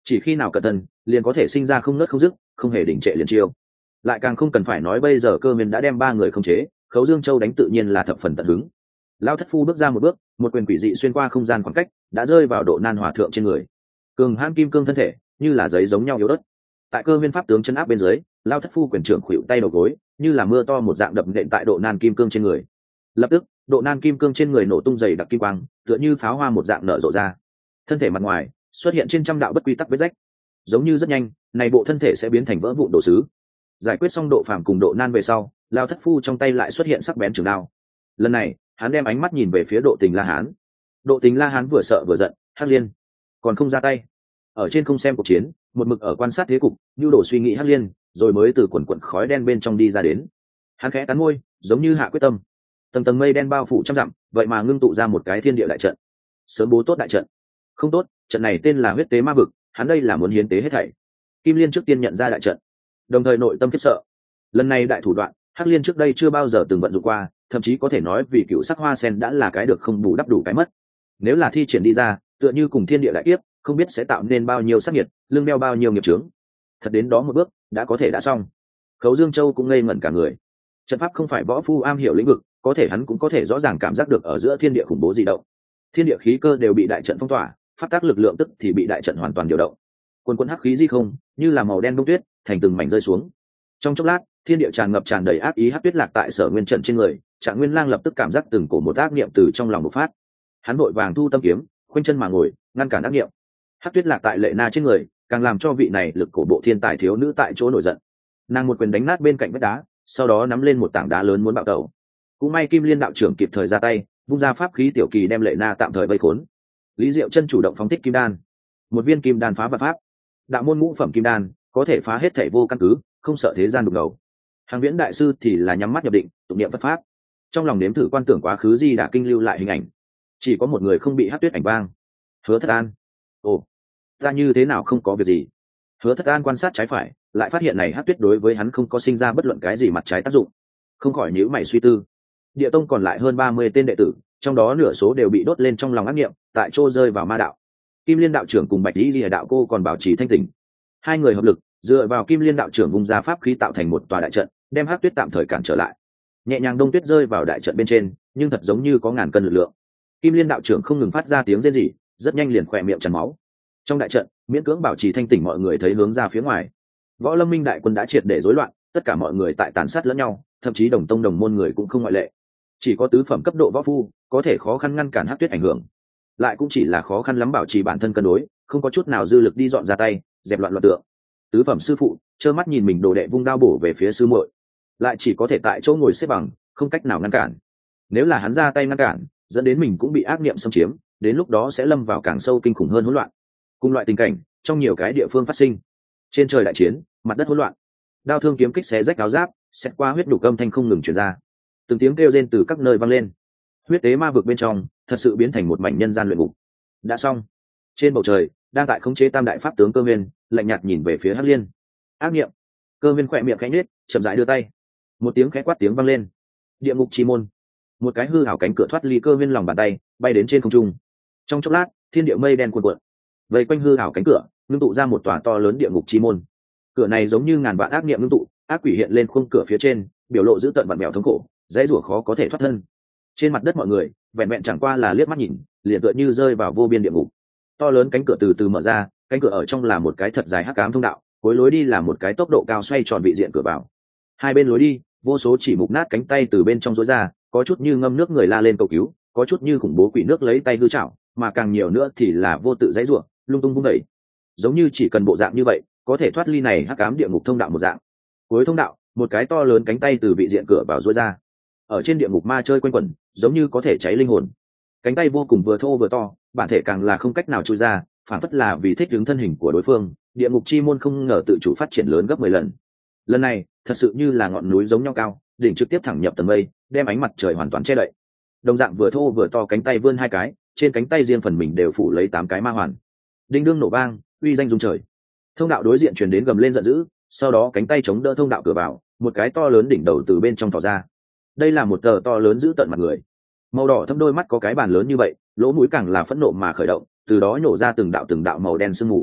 chỉ khi nào cẩn thận liền có thể sinh ra không nớt không dứt, không hề đình trệ liền chiêu. Lại càng không cần phải nói bây giờ Cơ Miên đã đem ba người khống chế, Khấu Dương Châu đánh tự nhiên là thập phần tận hứng. Lão thất phu bước ra một bước, một quyền quỷ dị xuyên qua không gian khoảng cách, đã rơi vào Độ Nan hòa thượng trên người. Cường hãn kim cương thân thể như là giấy giống nhau yếu ớt. Tại Cơ Miên pháp tướng chân áp bên dưới, Lão thất phu quyền trưởng khuỵu tay đầu gối, như là mưa to một dạng đập nện tại Độ Nan kim cương trên người. Lập tức, Độ Nan kim cương trên người nổ tung dày đặc kim quang, tựa như pháo hoa một dạng nở rộ ra. Thân thể mặt ngoài xuất hiện trên trăm đạo bất quy tắc vết rách, giống như rất nhanh, này bộ thân thể sẽ biến thành vỡ vụn đồ sứ. Giải quyết xong Độ Phàm cùng Độ Nan về sau, Lão thất phu trong tay lại xuất hiện sắc bén trường đao. Lần này, hắn đem ánh mắt nhìn về phía Độ Tình La Hán. Độ Tình La Hán vừa sợ vừa giận, Hắc Liên còn không ra tay. Ở trên không xem cuộc chiến, một mực ở quan sát thế cục, nhu đồ suy nghĩ Hắc Liên, rồi mới từ quần quần khói đen bên trong đi ra đến. Hắn khẽ cắn môi, giống như hạ quyết tâm. Tầng tầng mây đen bao phủ trăm dặm, vậy mà ngưng tụ ra một cái thiên địa đại trận. Sớm bố tốt đại trận. Không tốt, trận này tên là huyết tế ma vực, hắn đây là muốn hiến tế hết thảy. Kim Liên trước tiên nhận ra đại trận, đồng thời nội tâm khiếp sợ. Lần này đại thủ đoạn, Hắc Liên trước đây chưa bao giờ từng vận dụng qua, thậm chí có thể nói vì cựu sắc hoa sen đã là cái được không bù đắp đủ cái mất. Nếu là thi triển đi ra, tựa như cùng thiên địa đại kiếp, không biết sẽ tạo nên bao nhiêu sát nhiệt, lương đeo bao nhiêu nghiệp chướng. Thật đến đó một bước, đã có thể đã xong. Khấu Dương Châu cũng ngây ngẩn cả người. Trận pháp không phải võ phu am hiểu lĩnh vực, có thể hắn cũng có thể rõ ràng cảm giác được ở giữa thiên địa khủng bố dị động. Thiên địa khí cơ đều bị đại trận phong tỏa, pháp tác lực lượng tức thì bị đại trận hoàn toàn điều động. Quần quần hắc khí di không, như là màu đen bông tuyết, thành từng mảnh rơi xuống. Trong chốc lát, thiên địa tràn ngập tràn đầy ác ý hắc tuyết lạc tại Sở Nguyên trận trên người, Trạng Nguyên Lang lập tức cảm giác từng cổ một ác niệm từ trong lòng bộc phát. Hắn vội vàng thu tâm kiếm, khoanh chân mà ngồi, ngăn cản ác niệm. Hắc tuyết lạc tại Lệ Na trên người, càng làm cho vị này lực cổ bộ thiên tài thiếu nữ tại chỗ nổi giận. Nàng một quyền đánh nát bên cạnh vách đá, sau đó nắm lên một tảng đá lớn muốn bạo tẩu. Cũng may Kim Liên đạo trưởng kịp thời ra tay, vung ra pháp khí tiểu kỳ đem Lệ Na tạm thời vây khốn. Lý Diệu Chân chủ động phóng thích kim đan, một viên kim đan phá vạn pháp. Đạo môn ngũ phẩm kim đan có thể phá hết thảy vô căn cứ, không sợ thế gian đục ngầu. Hàng Viễn đại sư thì là nhắm mắt nhập định, tụng niệm Phật pháp. Trong lòng nếm thử quan tưởng quá khứ Di Đà kinh lưu lại hình ảnh. Chỉ có một người không bị hắc tuyết ảnh vang. Hứa Thất An. Ồ, ta như thế nào không có việc gì? Hứa Thất An quan sát trái phải, lại phát hiện này hắc tuyết đối với hắn không có sinh ra bất luận cái gì mặt trái tác dụng. Không khỏi nhíu mày suy tư. Địa tông còn lại hơn 30 tên đệ tử, trong đó nửa số đều bị đốt lên trong lòng ác niệm, tại chỗ rơi vào ma đạo. Kim Liên đạo trưởng cùng Bạch Lý Lìa đạo cô còn bảo trì thanh tỉnh. Hai người hợp lực, dựa vào Kim Liên đạo trưởng vung ra pháp khí tạo thành một tòa đại trận, đem hắc tuyết tạm thời cản trở lại. Nhẹ nhàng đông tuyết rơi vào đại trận bên trên, nhưng thật giống như có ngàn cân lực lượng. Kim Liên đạo trưởng không ngừng phát ra tiếng rên rỉ, rất nhanh liền khỏe miệng tràn máu. Trong đại trận, miễn cưỡng bảo trì thanh tỉnh mọi người thấy hướng ra phía ngoài. Võ Lâm Minh đại quân đã triệt để rối loạn, tất cả mọi người tại tàn sát lẫn nhau, thậm chí đồng tông đồng môn người cũng không ngoại lệ. Chỉ có tứ phẩm cấp độ võ phu có thể khó khăn ngăn cản hắc tuyết ảnh hưởng, lại cũng chỉ là khó khăn lắm bảo trì bản thân cân đối, không có chút nào dư lực đi dọn ra tay dẹp loạn loạn tượng. Tứ phẩm sư phụ trơ mắt nhìn mình đồ đệ vung đao bổ về phía sư muội, lại chỉ có thể tại chỗ ngồi xếp bằng, không cách nào ngăn cản. Nếu là hắn ra tay ngăn cản, dẫn đến mình cũng bị ác niệm xâm chiếm, đến lúc đó sẽ lâm vào càng sâu kinh khủng hơn hỗn loạn. Cùng loại tình cảnh trong nhiều cái địa phương phát sinh. Trên trời đại chiến, mặt đất hỗn loạn, đao thương kiếm kích xé rách áo giáp, xẹt qua huyết nhục âm thanh không ngừng truyền ra. Từng tiếng kêu rên từ các nơi vang lên. Huyết tế ma vực bên trong thật sự biến thành một mảnh nhân gian luyện ngục. Đã xong. Trên bầu trời đang tại khống chế tam đại pháp tướng Cơ Miên, lạnh nhạt nhìn về phía Hắc Liên. Ác niệm. Cơ Miên khỏe miệng khẽ nhếch, chậm rãi đưa tay. Một tiếng khẽ quát tiếng vang lên. Địa ngục chi môn. Một cái hư ảo cánh cửa thoát ly Cơ Miên lòng bàn tay, bay đến trên không trung. Trong chốc lát, thiên địa mây đen cuồn cuộn. Vây quanh hư ảo cánh cửa, ngưng tụ ra một tòa to lớn địa ngục chi môn. Cửa này giống như ngàn vạn ác niệm ngưng tụ, ác quỷ hiện lên khung cửa phía trên, biểu lộ dữ tợn vặn vẹo thống khổ, dãy rủa khó có thể thoát thân. Trên mặt đất mọi người vẹn vẹn chẳng qua là liếc mắt nhìn, liền tựa như rơi vào vô biên địa ngục. To lớn cánh cửa từ từ mở ra, cánh cửa ở trong là một cái thật dài hắc ám thông đạo, cuối lối đi là một cái tốc độ cao xoay tròn vị diện cửa vào. Hai bên lối đi, vô số chỉ mục nát cánh tay từ bên trong rối ra, có chút như ngâm nước người la lên cầu cứu, có chút như khủng bố quỷ nước lấy tay hư chảo, mà càng nhiều nữa thì là vô tự dãy rủa, lung tung vung đẩy. Giống như chỉ cần bộ dạng như vậy, có thể thoát ly này hắc ám địa ngục thông đạo một dạng. Cuối thông đạo, một cái to lớn cánh tay từ vị diện cửa vào rối ra. Ở trên địa ngục ma chơi quanh quẩn, giống như có thể cháy linh hồn. Cánh tay vô cùng vừa thô vừa to, bản thể càng là không cách nào chui ra, phản phất là vì thích ứng thân hình của đối phương. Địa ngục chi môn không ngờ tự chủ phát triển lớn gấp 10 lần. Lần này, thật sự như là ngọn núi giống nhau cao, đỉnh trực tiếp thẳng nhập tầng mây, đem ánh mặt trời hoàn toàn che đậy. Đồng dạng vừa thô vừa to cánh tay vươn hai cái, trên cánh tay riêng phần mình đều phủ lấy 8 cái ma hoàn. Đinh đương nổ vang, uy danh rung trời. Thông đạo đối diện truyền đến gầm lên giận dữ, sau đó cánh tay chống đỡ thông đạo cửa vào, một cái to lớn đỉnh đầu từ bên trong tỏ ra. Đây là một tờ to lớn giữ tận mặt người, màu đỏ thâm đôi mắt có cái bàn lớn như vậy, lỗ mũi càng là phẫn nộ mà khởi động, từ đó nhổ ra từng đạo màu đen sương mù.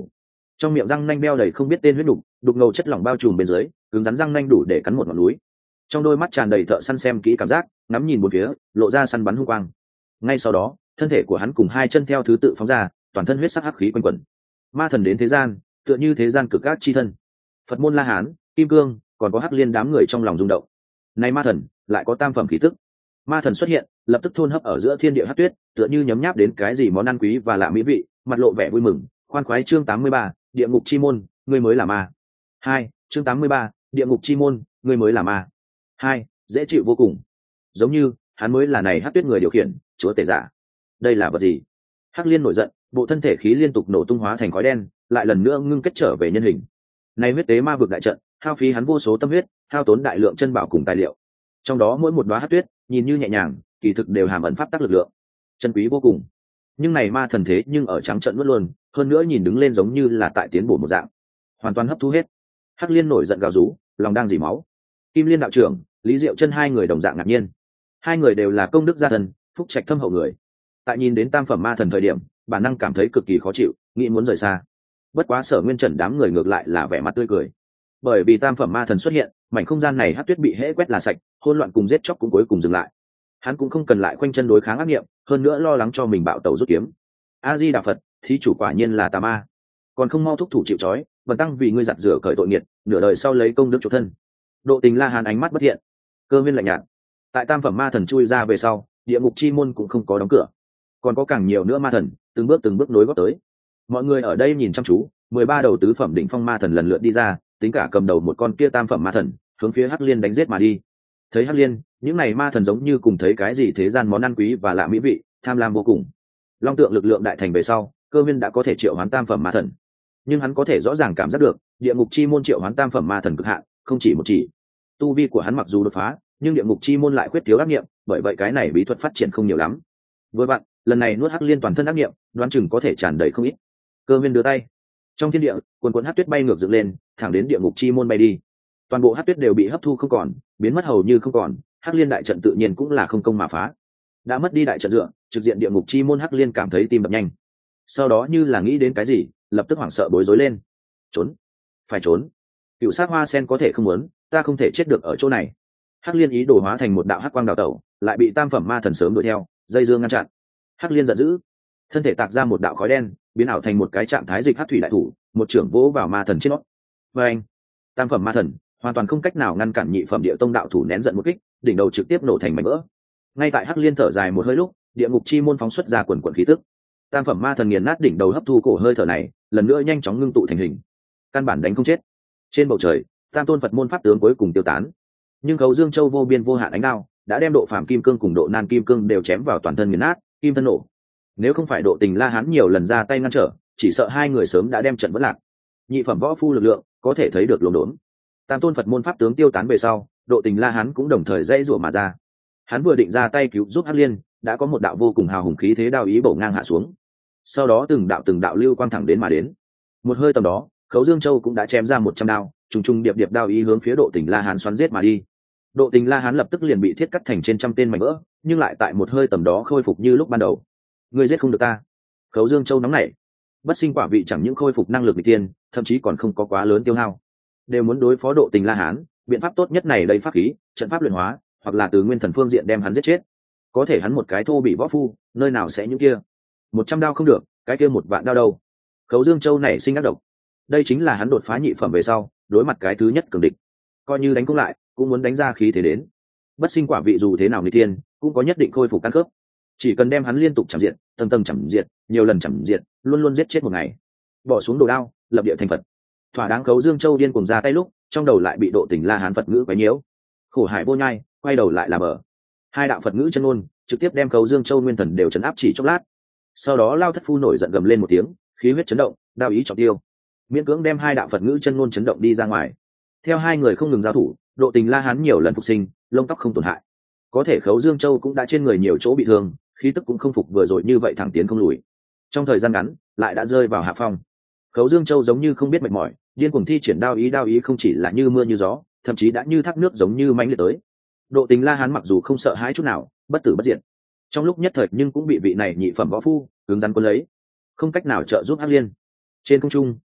trong miệng răng nanh beo đầy không biết tên huyết đục, đục ngầu chất lỏng bao trùm bên dưới, cứng rắn răng nanh đủ để cắn một ngọn núi. Trong đôi mắt tràn đầy thợ săn xem kỹ cảm giác, ngắm nhìn bốn phía, lộ ra săn bắn hung quang. Ngay sau đó, thân thể của hắn cùng hai chân theo thứ tự phóng ra, toàn thân huyết sắc hắc khí quanh quẩn. Ma thần đến thế gian, tựa như thế gian cực ác chi thân. Phật môn La Hán, Kim Cương, còn có Hắc Liên đám người trong lòng rung động. Này ma thần, lại có tam phẩm khí tức. Ma thần xuất hiện, lập tức thôn hấp ở giữa thiên địa hắc tuyết, tựa như nhấm nháp đến cái gì món ăn quý và lạ mỹ vị, mặt lộ vẻ vui mừng. Khoan khoái chương 83, địa ngục chi môn, ngươi mới là ma. 2, chương 83, địa ngục chi môn, ngươi mới là ma. 2, dễ chịu vô cùng. Giống như hắn mới là này hắc tuyết người điều khiển, chúa tể giả. Đây là vật gì? Hắc Liên nổi giận, bộ thân thể khí liên tục nổ tung hóa thành khói đen, lại lần nữa ngưng kết trở về nhân hình. Này huyết tế ma vực đại trận, hao phí hắn vô số tâm huyết, hao tốn đại lượng chân bảo cùng tài liệu. Trong đó mỗi một đóa hắc tuyết, nhìn như nhẹ nhàng, kỳ thực đều hàm ẩn pháp tắc lực lượng, chân quý vô cùng. Nhưng này ma thần thế nhưng ở trắng trận nuốt luôn, hơn nữa nhìn đứng lên giống như là tại tiến bổ một dạng, hoàn toàn hấp thu hết. Hắc Liên nổi giận gào rú, lòng đang dỉ máu. Kim Liên đạo trưởng, Lý Diệu Chân hai người đồng dạng ngạc nhiên. Hai người đều là công đức gia thần, phúc trạch thâm hậu người. Tại nhìn đến tam phẩm ma thần thời điểm, bản năng cảm thấy cực kỳ khó chịu, nghĩ muốn rời xa. Bất quá Sở Nguyên Trần đám người ngược lại là vẻ mặt tươi cười, bởi vì tam phẩm ma thần xuất hiện, mảnh không gian này hắc tuyết bị hễ quét là sạch, hỗn loạn cùng giết chóc cũng cuối cùng dừng lại. Hắn cũng không cần lại khoanh chân đối kháng ác nghiệm, hơn nữa lo lắng cho mình bạo tẩu rút kiếm. A Di Đà Phật, thí chủ quả nhiên là tà ma, còn không mau thúc thủ chịu trói, bần tăng vì ngươi giặt rửa cởi tội nghiệt, nửa đời sau lấy công đức chỗ thân. Độ Tình La Hán ánh mắt bất thiện, Cơ Viên lạnh nhạt. Tại tam phẩm ma thần chui ra về sau, địa ngục chi môn cũng không có đóng cửa, còn có càng nhiều nữa ma thần từng bước nối gót tới. Mọi người ở đây nhìn chăm chú, 13 đầu tứ phẩm đỉnh phong ma thần lần lượt đi ra, tính cả cầm đầu một con kia tam phẩm ma thần, hướng phía Hắc Liên đánh giết mà đi. Thấy Hắc Liên, những này ma thần giống như cùng thấy cái gì thế gian món ăn quý và lạ mỹ vị, tham lam vô cùng. Long tượng lực lượng đại thành về sau, Cơ Viên đã có thể triệu hoán tam phẩm ma thần, nhưng hắn có thể rõ ràng cảm giác được, địa ngục chi môn triệu hoán tam phẩm ma thần cực hạn, không chỉ một chỉ. Tu vi của hắn mặc dù đột phá, nhưng địa ngục chi môn lại khuyết thiếu ác nghiệm, bởi vậy cái này bí thuật phát triển không nhiều lắm. Với bạn, lần này nuốt Hắc Liên toàn thân ác nghiệm, đoán chừng có thể tràn đầy không ít. Cơ Viên đưa tay, trong thiên địa, quần quần hắc tuyết bay ngược dựng lên, thẳng đến địa ngục chi môn bay đi. Toàn bộ hắc tuyết đều bị hấp thu không còn, biến mất hầu như không còn. Hắc Liên đại trận tự nhiên cũng là không công mà phá. Đã mất đi đại trận dựa, trực diện địa ngục chi môn, Hắc Liên cảm thấy tim đập nhanh. Sau đó như là nghĩ đến cái gì, lập tức hoảng sợ bối rối lên. Trốn, phải trốn. Cựu sát hoa sen có thể không muốn, ta không thể chết được ở chỗ này. Hắc Liên ý đồ hóa thành một đạo hắc quang đào tẩu, lại bị tam phẩm ma thần sớm đuổi theo, dây dưa ngăn chặn. Hắc Liên giận dữ, thân thể tạc ra một đạo khói đen, biến ảo thành một cái trạng thái dịch hắc thủy đại thủ, một trưởng vỗ vào ma thần trên nót. Và anh, tam phẩm ma thần hoàn toàn không cách nào ngăn cản nhị phẩm địa tông đạo thủ nén giận một kích, đỉnh đầu trực tiếp nổ thành mảnh vỡ. Ngay tại Hắc Liên thở dài một hơi lúc, địa ngục chi môn phóng xuất ra quần quần khí tức. Tam phẩm ma thần nghiền nát đỉnh đầu hấp thu cổ hơi thở này, lần nữa nhanh chóng ngưng tụ thành hình. Căn bản đánh không chết. Trên bầu trời, tam tôn Phật môn pháp tướng cuối cùng tiêu tán. Nhưng Khấu Dương Châu vô biên vô hạn ánh đao đã đem độ Phạm Kim Cương cùng độ Nan Kim Cương đều chém vào toàn thân nghiền nát, kim thân nổ. Nếu không phải Độ Tình La Hán nhiều lần ra tay ngăn trở, chỉ sợ hai người sớm đã đem trận vỡ lạc. Nhị phẩm võ phu lực lượng có thể thấy được lồn đốn. Tam tôn Phật môn pháp tướng tiêu tán về sau, Độ Tình La Hán cũng đồng thời dãy rủa mà ra. Hắn vừa định ra tay cứu giúp Hắc Liên, đã có một đạo vô cùng hào hùng khí thế đao ý bổ ngang hạ xuống. Sau đó từng đạo lưu quang thẳng đến mà đến. Một hơi tầm đó, Khấu Dương Châu cũng đã chém ra 100 đao, trùng trùng điệp điệp đao ý hướng phía Độ Tình La Hán xoắn giết mà đi. Độ Tình La Hán lập tức liền bị thiết cắt thành trên trăm tên mảnh vỡ, nhưng lại tại một hơi tầm đó khôi phục như lúc ban đầu. Ngươi giết không được ta. Khấu Dương Châu nóng nảy. Bất sinh quả vị chẳng những khôi phục năng lực vị tiên, thậm chí còn không có quá lớn tiêu hao. Đều muốn đối phó Độ Tình La Hán, biện pháp tốt nhất này đầy pháp khí, trận pháp luyện hóa, hoặc là từ nguyên thần phương diện đem hắn giết chết. Có thể hắn một cái thô bị võ phu, nơi nào sẽ những kia. 100 đao không được, cái kia 1 vạn đao đâu. Khấu Dương Châu nảy sinh ác độc. Đây chính là hắn đột phá nhị phẩm về sau, đối mặt cái thứ nhất cường địch. Coi như đánh cũng lại, cũng muốn đánh ra khí thế đến. Bất sinh quả vị dù thế nào người tiên, cũng có nhất định khôi phục căn khớp. Chỉ cần đem hắn liên tục chạm diệt, tầng tầng chạm diệt, nhiều lần chạm diệt, luôn luôn giết chết một ngày. Bỏ xuống đồ đao, lập địa thành Phật. Thỏa đáng. Khấu Dương Châu điên cuồng ra tay lúc, trong đầu lại bị Độ Tình La Hán Phật ngữ quấy nhiễu. Khổ hải vô nhai, quay đầu lại là bờ. Hai đạo Phật ngữ chân ngôn, trực tiếp đem Khấu Dương Châu nguyên thần đều chấn áp chỉ chốc lát. Sau đó Lao Thất Phu nổi giận gầm lên một tiếng, khí huyết chấn động, đao ý trọng tiêu, miễn cưỡng đem hai đạo Phật ngữ chân ngôn chấn động đi ra ngoài. Theo hai người không ngừng giao thủ, Độ Tình La Hán nhiều lần phục sinh, lông tóc không tổn hại. Có thể Khấu Dương Châu cũng đã trên người nhiều chỗ bị thương, khí tức cũng không phục vừa rồi như vậy thẳng tiến không lùi. Trong thời gian ngắn, lại đã rơi vào hạ phong. Khấu Dương Châu giống như không biết mệt mỏi, điên cuồng thi triển đao ý không chỉ là như mưa như gió, thậm chí đã như thác nước giống như mãnh liệt tới. Độ Tình La Hán mặc dù không sợ hãi chút nào, bất tử bất diệt. Trong lúc nhất thời nhưng cũng bị vị này nhị phẩm võ phu cứng rắn cuốn lấy, không cách nào trợ giúp Hắc Liên. Trên không trung,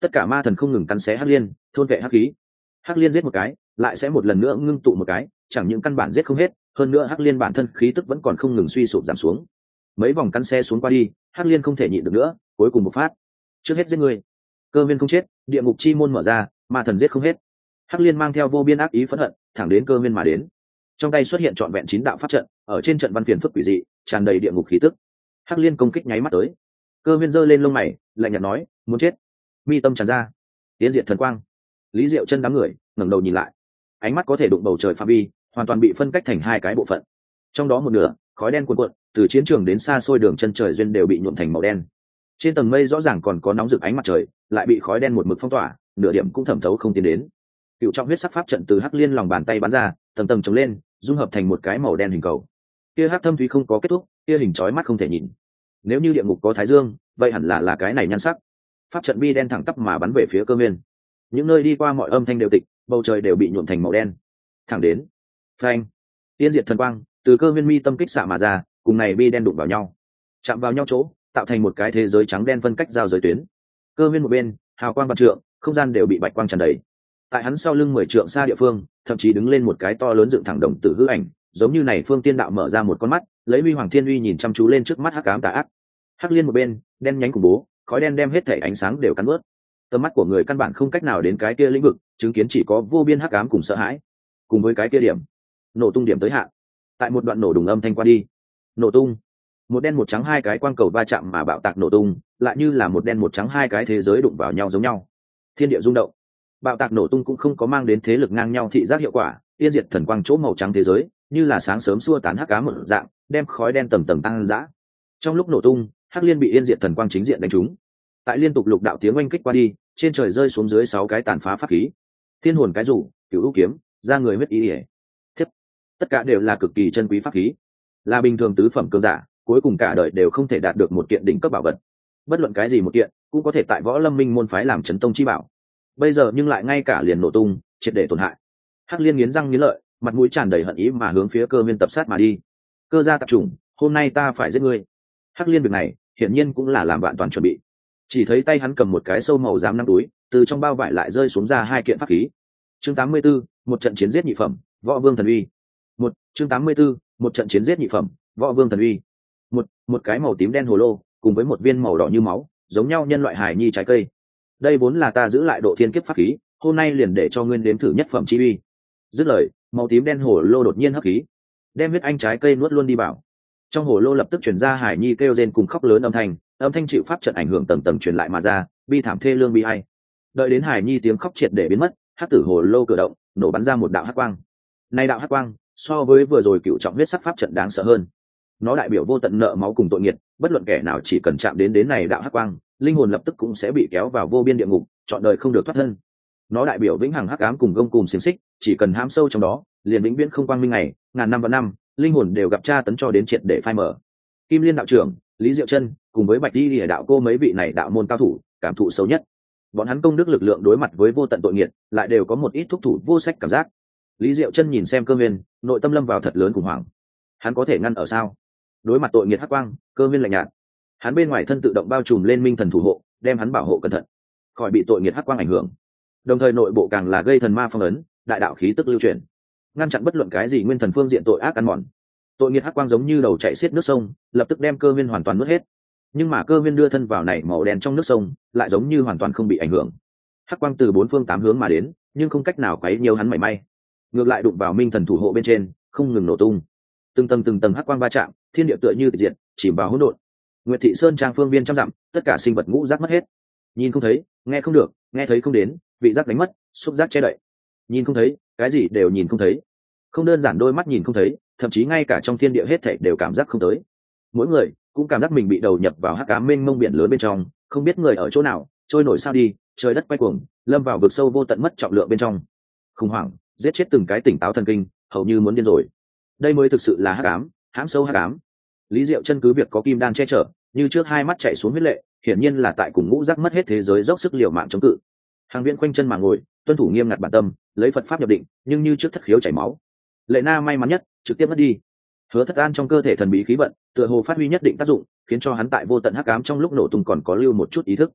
tất cả ma thần không ngừng cắn xé hắc liên, thôn vệ hắc khí. Hắc liên giết một cái lại sẽ một lần nữa ngưng tụ một cái, chẳng những căn bản giết không hết, hơn nữa hắc liên bản thân khí tức vẫn còn không ngừng suy sụp giảm xuống. Mấy vòng cắn xé xuống qua đi, hắc liên không thể nhịn được nữa, cuối cùng một phát, trước hết giết người. Cơ viên không chết, địa ngục chi môn mở ra, ma thần giết không hết. Hắc liên mang theo vô biên ác ý phẫn hận thẳng đến cơ viên mà đến, trong tay xuất hiện trọn vẹn 9 đạo pháp trận, ở trên trận văn phiền phức quỷ dị tràn đầy địa ngục khí tức. Hắc liên công kích nháy mắt tới, cơ viên giơ lên lông mày lạnh nhạt nói, muốn chết. Mi tâm tràn ra tiến diệt thần quang. Lý Diệu Chân đám người ngẩng đầu nhìn lại, ánh mắt có thể đụng bầu trời phạm vi hoàn toàn bị phân cách thành hai cái bộ phận, trong đó một nửa khói đen cuồn cuộn từ chiến trường đến xa xôi đường chân trời duyên đều bị nhuộm thành màu đen. Trên tầng mây rõ ràng còn có nóng rực ánh mặt trời, lại bị khói đen một mực phong tỏa, nửa điểm cũng thẩm thấu không tiến đến. Cựu trọng huyết sắc pháp trận từ hắc liên lòng bàn tay bắn ra, tầng tầng chồng lên, dung hợp thành một cái màu đen hình cầu. Kia hắc thâm thúy không có kết thúc, kia hình chói mắt không thể nhìn. Nếu như địa ngục có thái dương, vậy hẳn là cái này nhan sắc. Pháp trận bi đen thẳng tắp mà bắn về phía Cơ Viên. Những nơi đi qua mọi âm thanh đều tịch, bầu trời đều bị nhuộm thành màu đen. Thẳng đến, phanh, tiên diệt thần quang từ Cơ Viên mi tâm kích xạ mà ra, cùng này bi đen đụng vào nhau, chạm vào nhau chỗ, tạo thành một cái thế giới trắng đen phân cách giao giới tuyến. Cơ Viên một bên, hào quang vạn trượng, không gian đều bị bạch quang tràn đầy. Tại hắn sau lưng 10 trượng xa địa phương, thậm chí đứng lên một cái to lớn dựng thẳng đồng tử hư ảnh, giống như này phương tiên đạo mở ra một con mắt, lấy huy hoàng thiên uy nhìn chăm chú lên trước mắt hắc ám tà ác. Hắc liên một bên, đen nhánh khủng bố, khói đen đem hết thể ánh sáng đều cắn nuốt. Tầm mắt của người căn bản không cách nào đến cái kia lĩnh vực, chứng kiến chỉ có vô biên hắc ám cùng sợ hãi. Cùng với cái kia điểm, nổ tung điểm tới hạn. Tại một đoạn nổ đùng âm thanh qua đi, nổ tung, một đen một trắng hai cái quang cầu va chạm mà bạo tạc nổ tung, lại như là một đen một trắng hai cái thế giới đụng vào nhau giống nhau. Thiên địa rung động. Bạo tạc nổ tung cũng không có mang đến thế lực ngang nhau thị giác hiệu quả, tiên diệt thần quang chỗ màu trắng thế giới như là sáng sớm xua tán hắc ám một dạng, đem khói đen tầng tầng tăng dã. Trong lúc nổ tung, hắc liên bị yên diệt thần quang chính diện đánh trúng. Tại liên tục lục đạo tiếng oanh kích qua đi, trên trời rơi xuống dưới 6 cái tàn phá pháp khí. Thiên hồn cái rủ, cửu u kiếm, ra người huyết ý ỉa. Thiếp, tất cả đều là cực kỳ chân quý pháp khí, là bình thường tứ phẩm cường giả cuối cùng cả đời đều không thể đạt được một kiện đỉnh cấp bảo vật. Bất luận cái gì một kiện cũng có thể tại Võ Lâm Minh môn phái làm chấn tông chi bảo, bây giờ nhưng lại ngay cả liền nổ tung, triệt để tổn hại. Hắc liên nghiến răng nghiến lợi, mặt mũi tràn đầy hận ý mà hướng phía Cơ Viên tập sát mà đi. Cơ gia tạp chủng, hôm nay ta phải giết ngươi. Hắc liên việc này hiển nhiên cũng là làm vạn toàn chuẩn bị. Chỉ thấy tay hắn cầm một cái sâu màu giám năm túi, từ trong bao vải lại rơi xuống ra 2 kiện pháp khí. Chương 84, một trận chiến giết nhị phẩm, Võ Vương thần uy. Chương 84, một trận chiến giết nhị phẩm, Võ Vương thần uy. Một cái màu tím đen hồ lô, cùng với một viên màu đỏ như máu, giống nhau nhân loại hải nhi trái cây. Đây vốn là ta giữ lại độ thiên kiếp pháp khí, hôm nay liền để cho ngươi nếm thử nhất phẩm chi uy. Dứt lời, màu tím đen hồ lô đột nhiên hấp khí, đem huyết anh trái cây nuốt luôn đi vào. Trong hồ lô lập tức truyền ra hải nhi kêu rên cùng khóc lớn âm thanh chịu pháp trận ảnh hưởng tầng tầng truyền lại mà ra, bi thảm thê lương bi ai. Đợi đến hải nhi tiếng khóc triệt để biến mất, hắc tử hồ lô cử động, nổ bắn ra một đạo hắc quang. Nay đạo hắc quang, so với vừa rồi cựu trọng huyết sắc pháp trận đáng sợ hơn. Nó đại biểu vô tận nợ máu cùng tội nghiệt, bất luận kẻ nào chỉ cần chạm đến này đạo hắc quang, linh hồn lập tức cũng sẽ bị kéo vào vô biên địa ngục, trọn đời không được thoát thân. Nó đại biểu vĩnh hằng hắc ám cùng gông cùng xiềng xích, chỉ cần hãm sâu trong đó, liền vĩnh viễn không quang minh ngày, ngàn năm và năm, linh hồn đều gặp tra tấn cho đến triệt để phai mở. Kim Liên đạo trưởng, Lý Diệu Chân cùng với Bạch Y đạo cô mấy vị này đạo môn cao thủ, cảm thụ sâu nhất. Bọn hắn công đức lực lượng đối mặt với vô tận tội nghiệt, lại đều có một ít thúc thủ vô sách cảm giác. Lý Diệu Chân nhìn xem Cơ Viên, nội tâm lâm vào thật lớn khủng hoảng. Hắn có thể ngăn ở sao? Đối mặt tội nghiệt hắc quang, Cơ Viên lạnh nhạt. Hắn bên ngoài thân tự động bao trùm lên minh thần thủ hộ, đem hắn bảo hộ cẩn thận, khỏi bị tội nghiệt hắc quang ảnh hưởng. Đồng thời nội bộ càng là gây thần ma phong ấn, đại đạo khí tức lưu truyền, ngăn chặn bất luận cái gì nguyên thần phương diện tội ác ăn mòn. Tội nghiệt hắc quang giống như đầu chảy xiết nước sông, lập tức đem Cơ Viên hoàn toàn nuốt hết. Nhưng mà Cơ Viên đưa thân vào này màu đen trong nước sông, lại giống như hoàn toàn không bị ảnh hưởng. Hắc quang từ 4 phương 8 hướng mà đến, nhưng không cách nào quấy nhiều hắn mảy may. Ngược lại đụng vào minh thần thủ hộ bên trên, không ngừng nổ tung. Từng tầng hắc quang va chạm, thiên địa tựa như tịch diệt, chìm vào hỗn độn. Nguyệt Thị Sơn trang phương viên trăm dặm, tất cả sinh vật ngũ giác mất hết. Nhìn không thấy, nghe không được, nghe thấy không đến, vị giác đánh mất, xúc giác che đậy. Nhìn không thấy, cái gì đều nhìn không thấy. Không đơn giản đôi mắt nhìn không thấy, thậm chí ngay cả trong thiên địa hết thảy đều cảm giác không tới. Mỗi người cũng cảm giác mình bị đầu nhập vào hắc ám mênh mông biển lớn bên trong, không biết người ở chỗ nào, trôi nổi sao đi, trời đất quay cuồng, lâm vào vực sâu vô tận mất trọng lượng bên trong. Khủng hoảng, giết chết từng cái tỉnh táo thần kinh, hầu như muốn điên rồi. Đây mới thực sự là hắc ám, hãm sâu hắc ám. Lý Diệu Chân cứ việc có kim đan che chở, như trước hai mắt chảy xuống huyết lệ, hiển nhiên là tại cùng ngũ giác mất hết thế giới dốc sức liều mạng chống cự. Hàng Viễn quanh chân mà ngồi, tuân thủ nghiêm ngặt bản tâm, lấy Phật pháp nhập định, nhưng như trước thất khiếu chảy máu. Lệ Na may mắn nhất, trực tiếp mất đi. Hứa Thất An trong cơ thể thần bí khí vận, tựa hồ phát huy nhất định tác dụng, khiến cho hắn tại vô tận hắc ám trong lúc nổ tung còn có lưu một chút ý thức.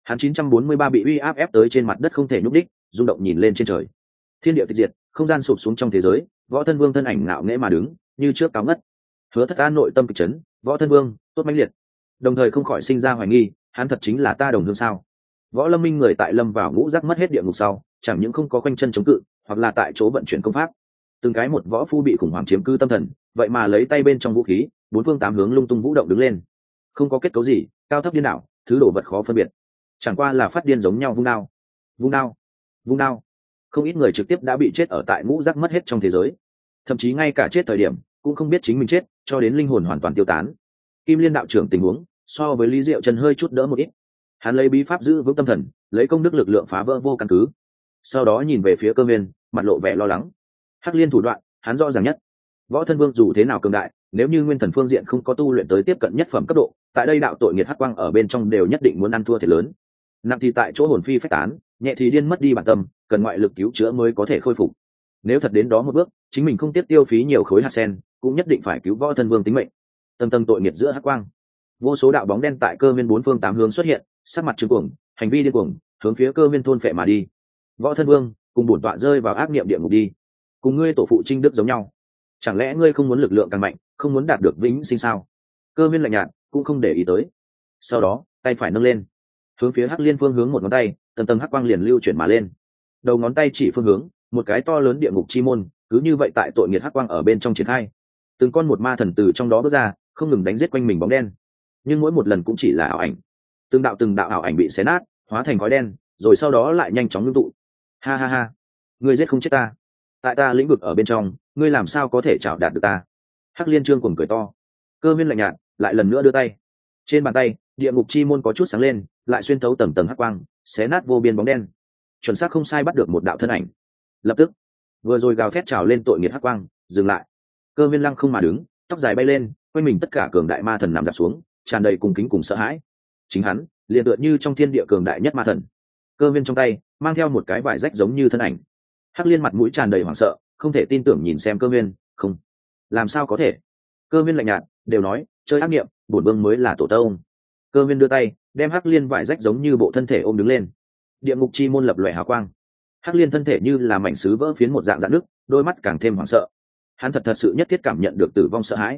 Hắn 943 bị uy áp ép tới trên mặt đất không thể nhúc đích, rung động nhìn lên trên trời. Thiên địa tịch diệt, không gian sụp xuống trong thế giới, Võ Thân Vương thân ảnh ngạo nghễ mà đứng, như trước cao ngất. Hứa Thất An nội tâm kịch chấn, Võ Thân Vương, tốt mãnh liệt. Đồng thời không khỏi sinh ra hoài nghi, hắn thật chính là ta đồng hương sao? Võ Lâm Minh người tại lâm vào ngũ giác mất hết địa ngục sau, chẳng những không có khoanh chân chống cự, hoặc là tại chỗ vận chuyển công pháp. Từng cái một võ phu bị khủng hoảng chiếm cư tâm thần, vậy mà lấy tay bên trong vũ khí, bốn phương tám hướng lung tung vũ động đứng lên. Không có kết cấu gì, cao thấp điên đảo, thứ đồ vật khó phân biệt. Chẳng qua là phát điên giống nhau vung đao, vung đao, vung đao. Không ít người trực tiếp đã bị chết ở tại ngũ giác mất hết trong thế giới, thậm chí ngay cả chết thời điểm cũng không biết chính mình chết, cho đến linh hồn hoàn toàn tiêu tán. Kim Liên đạo trưởng tình huống so với Lý Diệu Trần hơi chút đỡ một ít. Hắn lấy bí pháp giữ vững tâm thần, lấy công đức lực lượng phá vỡ vô căn cứ. Sau đó nhìn về phía Cơ Viên, mặt lộ vẻ lo lắng. Hắc liên thủ đoạn, hắn rõ ràng nhất. Võ Thân Vương dù thế nào cường đại, nếu như nguyên thần phương diện không có tu luyện tới tiếp cận nhất phẩm cấp độ, tại đây đạo tội nghiệt hắc quang ở bên trong đều nhất định muốn ăn thua thiệt lớn. Nặng thì tại chỗ hồn phi phách tán, nhẹ thì điên mất đi bản tâm, cần ngoại lực cứu chữa mới có thể khôi phục. Nếu thật đến đó một bước, chính mình không tiếp tiêu phí nhiều khối hạt sen, cũng nhất định phải cứu Võ Thân Vương tính mệnh. Tầng tầng tội nghiệt giữa hắc quang, vô số đạo bóng đen tại Cơ Viên bốn phương tám hướng xuất hiện, sắc mặt trừng cuồng, hành vi điên cuồng, hướng phía Cơ Viên thôn phệ mà đi. Võ Thân Vương, cùng bổn tọa rơi vào ác niệm địa ngục đi. Cùng ngươi tổ phụ Trinh Đức giống nhau, chẳng lẽ ngươi không muốn lực lượng càng mạnh, không muốn đạt được vĩnh sinh sao? Cơ Viên lạnh nhạt, cũng không để ý tới. Sau đó tay phải nâng lên, hướng phía Hắc Liên phương hướng một ngón tay, tầng tầng hắc quang liền lưu chuyển mà lên. Đầu ngón tay chỉ phương hướng, một cái to lớn địa ngục chi môn cứ như vậy tại tội nghiệt hắc quang ở bên trong triển khai. Từng con một ma thần từ trong đó bước ra, không ngừng đánh giết quanh mình bóng đen, nhưng mỗi một lần cũng chỉ là ảo ảnh. Từng đạo ảo ảnh bị xé nát, hóa thành khói đen, rồi sau đó lại nhanh chóng ngưng tụ. Ha ha ha, ngươi giết không chết ta, tại ta lĩnh vực ở bên trong, ngươi làm sao có thể chảo đạt được ta? Hắc Liên trương cuồng cười to. Cơ Viên lạnh nhạt, lại lần nữa đưa tay. Trên bàn tay, địa ngục chi môn có chút sáng lên, lại xuyên thấu tầng tầng hắc quang, xé nát vô biên bóng đen. Chuẩn xác không sai bắt được một đạo thân ảnh. Lập tức, vừa rồi gào thét trào lên tội nghiệt hắc quang, dừng lại. Cơ Viên lăng không mà đứng, tóc dài bay lên, quanh mình tất cả cường đại ma thần nằm dạp xuống, tràn đầy cùng kính cùng sợ hãi. Chính hắn, liền tựa như trong thiên địa cường đại nhất ma thần. Cơ Viên trong tay mang theo một cái vải rách giống như thân ảnh. Hắc Liên mặt mũi tràn đầy hoảng sợ, không thể tin tưởng nhìn xem Cơ Viên, không, làm sao có thể? Cơ Viên lạnh nhạt, đều nói chơi ác niệm, bổn vương mới là tổ tông. Cơ Viên đưa tay đem Hắc Liên vải rách giống như bộ thân thể ôm đứng lên. Địa ngục chi môn lập lòe hào quang. Hắc Liên thân thể như là mảnh sứ vỡ phiến một dạng rạn nứt, đôi mắt càng thêm hoảng sợ. Hắn thật sự nhất thiết cảm nhận được tử vong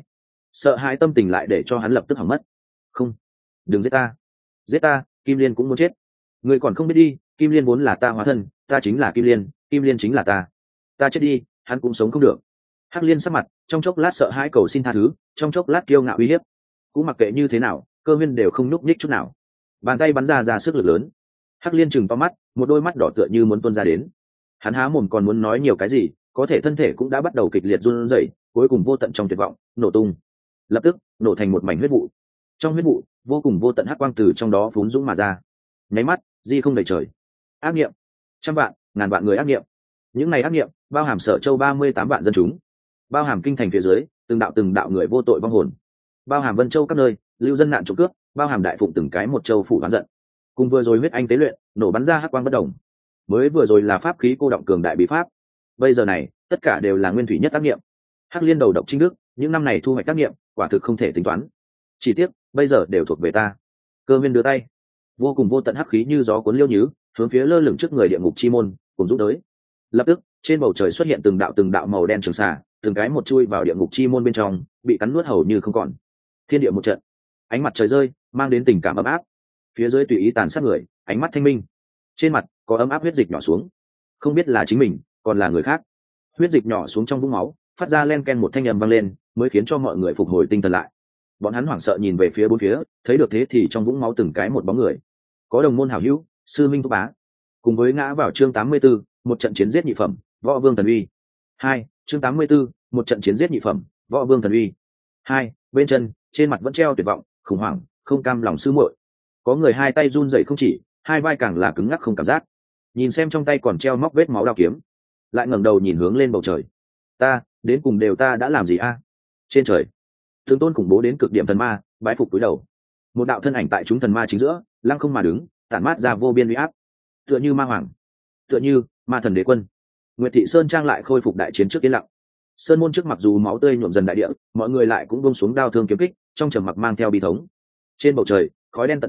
sợ hãi tâm tình lại để cho hắn lập tức hỏng mất. Không, đừng giết ta, Kim Liên cũng muốn chết. Ngươi còn không biết đi, Kim Liên vốn là ta hóa thân, ta chính là Kim Liên chính là ta chết đi, hắn cũng sống không được. Hắc Liên sắc mặt trong chốc lát sợ hãi cầu xin tha thứ, trong chốc lát kiêu ngạo uy hiếp. Cũng mặc kệ như thế nào, Cơ Viên đều không nhúc nhích chút nào. Bàn tay bắn ra sức lực lớn. Hắc Liên chừng to mắt, một đôi mắt đỏ tựa như muốn tuôn ra đến. Hắn há mồm còn muốn nói nhiều cái gì, có thể thân thể cũng đã bắt đầu kịch liệt run rẩy, cuối cùng vô tận trong tuyệt vọng, nổ tung. Lập tức, nổ thành một mảnh huyết vụ. Trong huyết vụ, vô cùng vô tận hắc quang từ trong đó phún dũng mà ra. Nháy mắt, di không đầy trời. Ác niệm, trăm vạn, ngàn vạn người ác niệm. Những này ác niệm, bao hàm Sở Châu 38 vạn dân chúng, bao hàm kinh thành phía dưới, từng đạo người vô tội vong hồn, bao hàm Vân Châu các nơi, lưu dân nạn trộm cướp, bao hàm đại phụng từng cái một châu phủ oán giận. Cùng vừa rồi huyết anh tế luyện, nổ bắn ra hắc quang bất đồng. Mới vừa rồi là pháp khí cô động cường đại bí pháp, bây giờ này, tất cả đều là nguyên thủy nhất ác niệm. Hắc Liên đầu độc Trinh Đức, những năm này thu hoạch ác niệm, quả thực không thể tính toán. Chỉ tiếc, bây giờ đều thuộc về ta. Cơ Viên đưa tay, vô cùng vô tận hắc khí như gió cuốn liêu nhứ, hướng phía lơ lửng trước người địa ngục chi môn cùng dũng tới. Lập tức, trên bầu trời xuất hiện từng đạo màu đen trường xà, từng cái một chui vào địa ngục chi môn bên trong, bị cắn nuốt hầu như không còn. Thiên địa một trận, ánh mặt trời rơi, mang đến tình cảm ấm áp. Phía dưới tùy ý tàn sát người, ánh mắt thanh minh. Trên mặt có ấm áp huyết dịch nhỏ xuống, không biết là chính mình, còn là người khác. Huyết dịch nhỏ xuống trong vũng máu, phát ra len ken một thanh âm vang lên, mới khiến cho mọi người phục hồi tinh thần lại. Bọn hắn hoảng sợ nhìn về phía bốn phía, thấy được thế thì trong vũng máu từng cái một bóng người. Có đồng môn hảo hữu, sư minh thúc bá, cùng với ngã vào chương 84, một trận chiến giết nhị phẩm, Võ Vương Thần Uy. 2, chương 84, một trận chiến giết nhị phẩm, Võ Vương Thần Uy. 2, bên chân, trên mặt vẫn treo tuyệt vọng, khủng hoảng, không cam lòng sư muội. Có người hai tay run rẩy không chỉ, hai vai càng là cứng ngắc không cảm giác. Nhìn xem trong tay còn treo móc vết máu đao kiếm, lại ngẩng đầu nhìn hướng lên bầu trời. Ta, đến cùng đều ta đã làm gì a? Trên trời, Từng tôn khủng bố đến cực điểm thần ma, bái phục túi đầu. Một đạo thân ảnh tại chúng thần ma chính giữa, lăng không mà đứng, tản mát ra vô biên uy áp. Tựa như ma hoàng, tựa như ma thần đế quân. Nguyệt Thị Sơn trang lại khôi phục đại chiến trước yên lặng. Sơn môn trước mặc dù máu tươi nhuộm dần đại địa, mọi người lại cũng buông xuống đao thương kiếm kích, trong trầm mặc mang theo bi thống. Trên bầu trời, khói đen tận tán,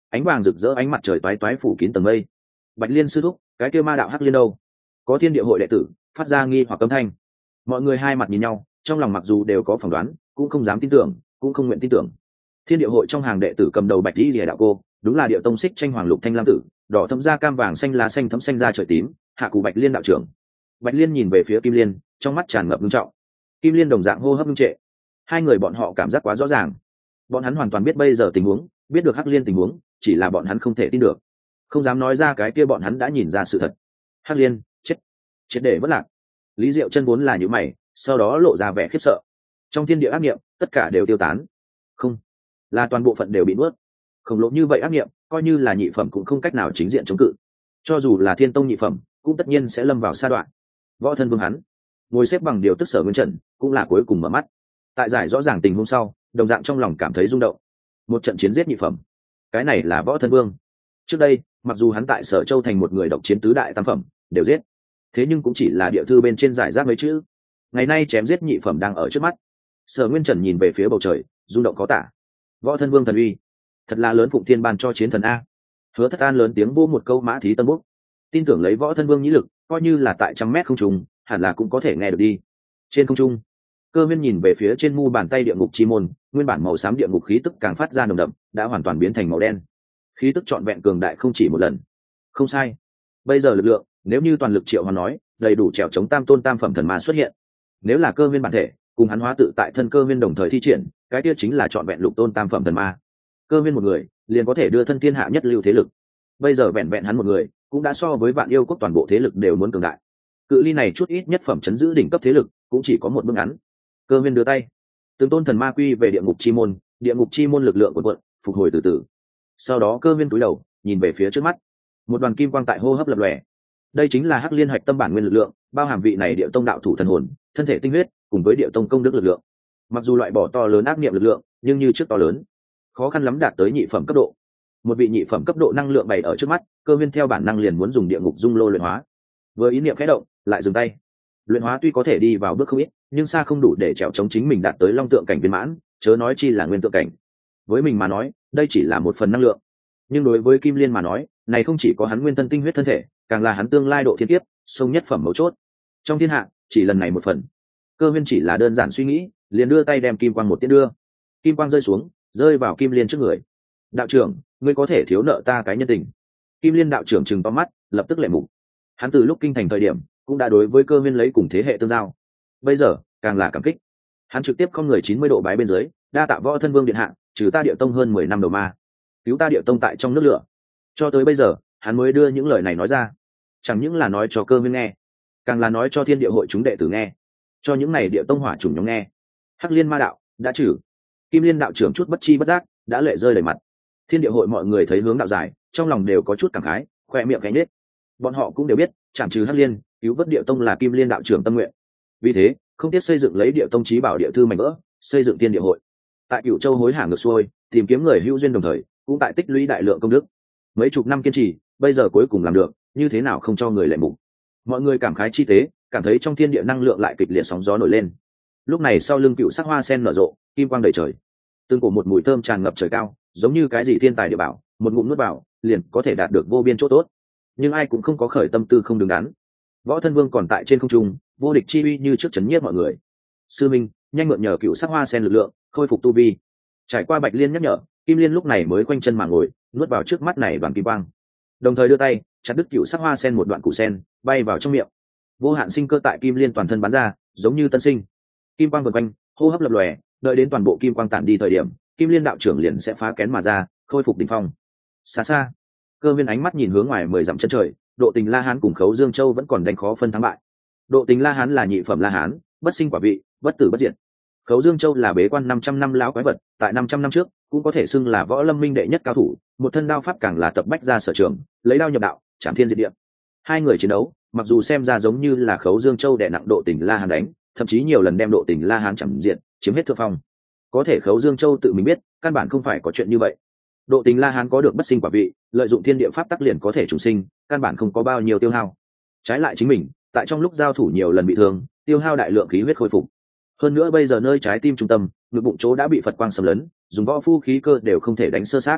ánh vàng rực rỡ, ánh mặt trời toái toái phủ kín tầng mây. Bạch Liên sư thúc, cái kia ma đạo Hắc Liên đâu? Có thiên địa hội đệ tử phát ra nghi hoặc âm thanh. Mọi người hai mặt nhìn nhau, trong lòng mặc dù đều có phỏng đoán, cũng không dám tin tưởng, cũng không nguyện tin tưởng. Thiên địa hội trong hàng đệ tử cầm đầu Bạch Lý Lìa đạo cô, đúng là Điệu Tông Xích Tranh Hoàng Lục Thanh Lam tử, đỏ thẫm da cam vàng xanh lá xanh thấm xanh da trời tím, hạ cụ Bạch Liên đạo trưởng. Bạch Liên nhìn về phía Kim Liên, trong mắt tràn ngập nghiêm trọng. Kim Liên đồng dạng hô hấp ngưng trệ. Hai người bọn họ cảm giác quá rõ ràng. Bọn hắn hoàn toàn biết bây giờ tình huống, biết được Hắc Liên tình huống, chỉ là bọn hắn không thể tin được, không dám nói ra cái kia bọn hắn đã nhìn ra sự thật. Hắc Liên chết, triệt để vất lạc. Lý Diệu Chân vốn là những mày, sau đó lộ ra vẻ khiếp sợ. Trong thiên địa ác niệm, tất cả đều tiêu tán. Không, là toàn bộ phận đều bị nuốt. Khổng lồ như vậy ác niệm, coi như là nhị phẩm cũng không cách nào chính diện chống cự. Cho dù là thiên tông nhị phẩm, cũng tất nhiên sẽ lâm vào sa đoạn. Võ Thân Vương hắn ngồi xếp bằng điều tức sở nguyên trận, cũng là cuối cùng mở mắt. Tại giải rõ ràng tình huống sau, đồng dạng trong lòng cảm thấy rung động. Một trận chiến giết nhị phẩm, cái này là Võ Thân Vương. Trước đây, mặc dù hắn tại Sở Châu thành một người độc chiến tứ đại tam phẩm, đều giết, thế nhưng cũng chỉ là địa thư bên trên giải rác mấy chữ. Ngày nay chém giết nhị phẩm đang ở trước mắt. Sở Nguyên Trần nhìn về phía bầu trời, rung động có tả. Võ Thân Vương thần uy, thật là lớn, phụng thiên ban cho chiến thần a. Hứa Thất An lớn tiếng vô một câu mã thí tân búc, tin tưởng lấy Võ Thân Vương nhĩ lực, coi như là tại 100 mét không trung, hẳn là cũng có thể nghe được đi. Trên không trung, Cơ Viên nhìn về phía trên mu bàn tay địa ngục chi môn, nguyên bản màu xám địa ngục khí tức càng phát ra nồng đậm, đã hoàn toàn biến thành màu đen. Khí tức trọn vẹn cường đại không chỉ một lần. Không sai, bây giờ lực lượng, nếu như toàn lực triệu hoán nói, đầy đủ trèo chống tam tôn tam phẩm thần ma xuất hiện. Nếu là Cơ Viên bản thể, cùng hắn hóa tự tại thân Cơ Viên đồng thời thi triển, cái kia chính là trọn vẹn lục tôn tam phẩm thần ma. Cơ Viên một người, liền có thể đưa thân thiên hạ nhất lưu thế lực. Bây giờ vẹn vẹn hắn một người, cũng đã so với Vạn Yêu quốc toàn bộ thế lực đều muốn cường đại. Cự ly này chút ít nhất phẩm chấn giữ đỉnh cấp thế lực, cũng chỉ có một bước ngắn. Cơ Viên đưa tay, từng tôn thần ma quy về địa ngục chi môn, địa ngục chi môn lực lượng của quận phục hồi từ từ. Sau đó Cơ Viên cúi đầu, nhìn về phía trước mắt, một đoàn kim quang tại hô hấp lập lòe. Đây chính là Hắc Liên hạch tâm bản nguyên lực lượng, bao hàm vị này Điệu Tông đạo thủ thần hồn, thân thể tinh huyết, cùng với Điệu Tông công đức lực lượng. Mặc dù loại bỏ to lớn ác niệm lực lượng, nhưng như trước to lớn, khó khăn lắm đạt tới nhị phẩm cấp độ. Một vị nhị phẩm cấp độ năng lượng bày ở trước mắt, Cơ Viên theo bản năng liền muốn dùng địa ngục dung lô luyện hóa. Vừa ý niệm khẽ động, lại dừng tay. Luyện hóa tuy có thể đi vào bước không ít, nhưng xa không đủ để trèo chống chính mình đạt tới long tượng cảnh viên mãn, chớ nói chi là nguyên tượng cảnh. Với mình mà nói, đây chỉ là một phần năng lượng, nhưng đối với Kim Liên mà nói, này không chỉ có hắn nguyên thân tinh huyết thân thể, càng là hắn tương lai độ thiên kiếp, sông nhất phẩm mấu chốt. Trong thiên hạ, chỉ lần này một phần. Cơ Viên chỉ là đơn giản suy nghĩ, liền đưa tay đem kim quang một tiễn đưa. Kim quang rơi xuống, rơi vào Kim Liên trước người. Đạo trưởng, ngươi có thể thiếu nợ ta cái nhân tình. Kim Liên đạo trưởng trừng to mắt, lập tức lệ mục. Hắn từ lúc kinh thành thời điểm, cũng đã đối với Cơ Viên lấy cùng thế hệ tương giao. Bây giờ, càng là cảm kích. Hắn trực tiếp không người 90 độ bái bên dưới, đa tạ Võ Thân Vương điện hạ, trừ ta Điệu Tông hơn 10 năm đầu ma, cứu ta Điệu Tông tại trong nước lửa. Cho tới bây giờ, hắn mới đưa những lời này nói ra. Chẳng những là nói cho Cơ Viên nghe, càng là nói cho thiên địa hội chúng đệ tử nghe, cho những này Điệu Tông hỏa chủng nhóm nghe. Hắc Liên ma đạo đã trừ. Kim Liên đạo trưởng chút bất chi bất giác, đã lệ rơi đầy mặt. Thiên địa hội mọi người thấy hướng đạo giải, trong lòng đều có chút cảm khái, khoe miệng cánh nết. Bọn họ cũng đều biết, chạm trừ Hắc Liên, cứu vớt Điệu Tông là Kim Liên đạo trưởng tâm nguyện. Vì thế, không tiếc xây dựng lấy Điệu Tông chí bảo địa thư mảnh vỡ, xây dựng thiên địa hội. Tại Cửu Châu hối hả ngược xuôi, tìm kiếm người hữu duyên đồng thời, cũng tại tích lũy đại lượng công đức. Mấy chục năm kiên trì, bây giờ cuối cùng làm được, như thế nào không cho người lệ mục. Mọi người cảm khái chi tế, cảm thấy trong thiên địa năng lượng lại kịch liệt sóng gió nổi lên. Lúc này sau lưng Cựu sắc hoa sen nở rộ, kim quang đầy trời, từng cổ một mùi thơm tràn ngập trời cao, giống như cái gì thiên tài địa bảo, một ngụm nuốt vào, liền có thể đạt được vô biên chỗ tốt. Nhưng ai cũng không có khởi tâm tư không đứng đắn. Võ Thân Vương còn tại trên không trung, vô địch chi uy như trước chấn nhiếp mọi người. Sư minh, nhanh mượn nhờ Cựu sắc hoa sen lực lượng, khôi phục tu vi. Trải qua Bạch Liên nhắc nhở, Kim Liên lúc này mới quanh chân mà ngồi, nuốt vào trước mắt này đoàn kim quang, đồng thời đưa tay chặt đứt Cựu sắc hoa sen một đoạn củ sen, bay vào trong miệng. Vô hạn sinh cơ tại Kim Liên toàn thân bắn ra, giống như tân sinh. Kim quang vần quanh, hô hấp lập lòe, đợi đến toàn bộ kim quang tản đi thời điểm, Kim Liên đạo trưởng liền sẽ phá kén mà ra, khôi phục đỉnh phong. Xa xa, Cơ Viên ánh mắt nhìn hướng ngoài 10 dặm chân trời, Độ Tình La Hán cùng Khấu Dương Châu vẫn còn đánh khó phân thắng bại. Độ Tình La Hán là nhị phẩm La Hán, bất sinh quả vị, bất tử bất diệt. Khấu Dương Châu là bế quan 500 năm lão quái vật, tại 500 năm trước, cũng có thể xưng là võ lâm minh đệ nhất cao thủ, một thân đao pháp càng là tập bách ra sở trường, lấy đao nhập đạo, chạm thiên diệt địa. Hai người chiến đấu, mặc dù xem ra giống như là Khấu Dương Châu đè nặng Độ Tình La Hán đánh, thậm chí nhiều lần đem Độ Tình La Hán chạm diệt, chiếm hết thượng phong. Có thể Khấu Dương Châu tự mình biết, căn bản không phải có chuyện như vậy. Độ Tình La Hán có được bất sinh quả vị, lợi dụng thiên địa pháp tắc liền có thể trùng sinh, căn bản không có bao nhiêu tiêu hao. Trái lại chính mình, tại trong lúc giao thủ nhiều lần bị thương, tiêu hao đại lượng khí huyết khôi phục. Hơn nữa bây giờ nơi trái tim trung tâm, ngực bụng chỗ đã bị Phật quang xâm lấn, dùng võ phu khí cơ đều không thể đánh sơ sát.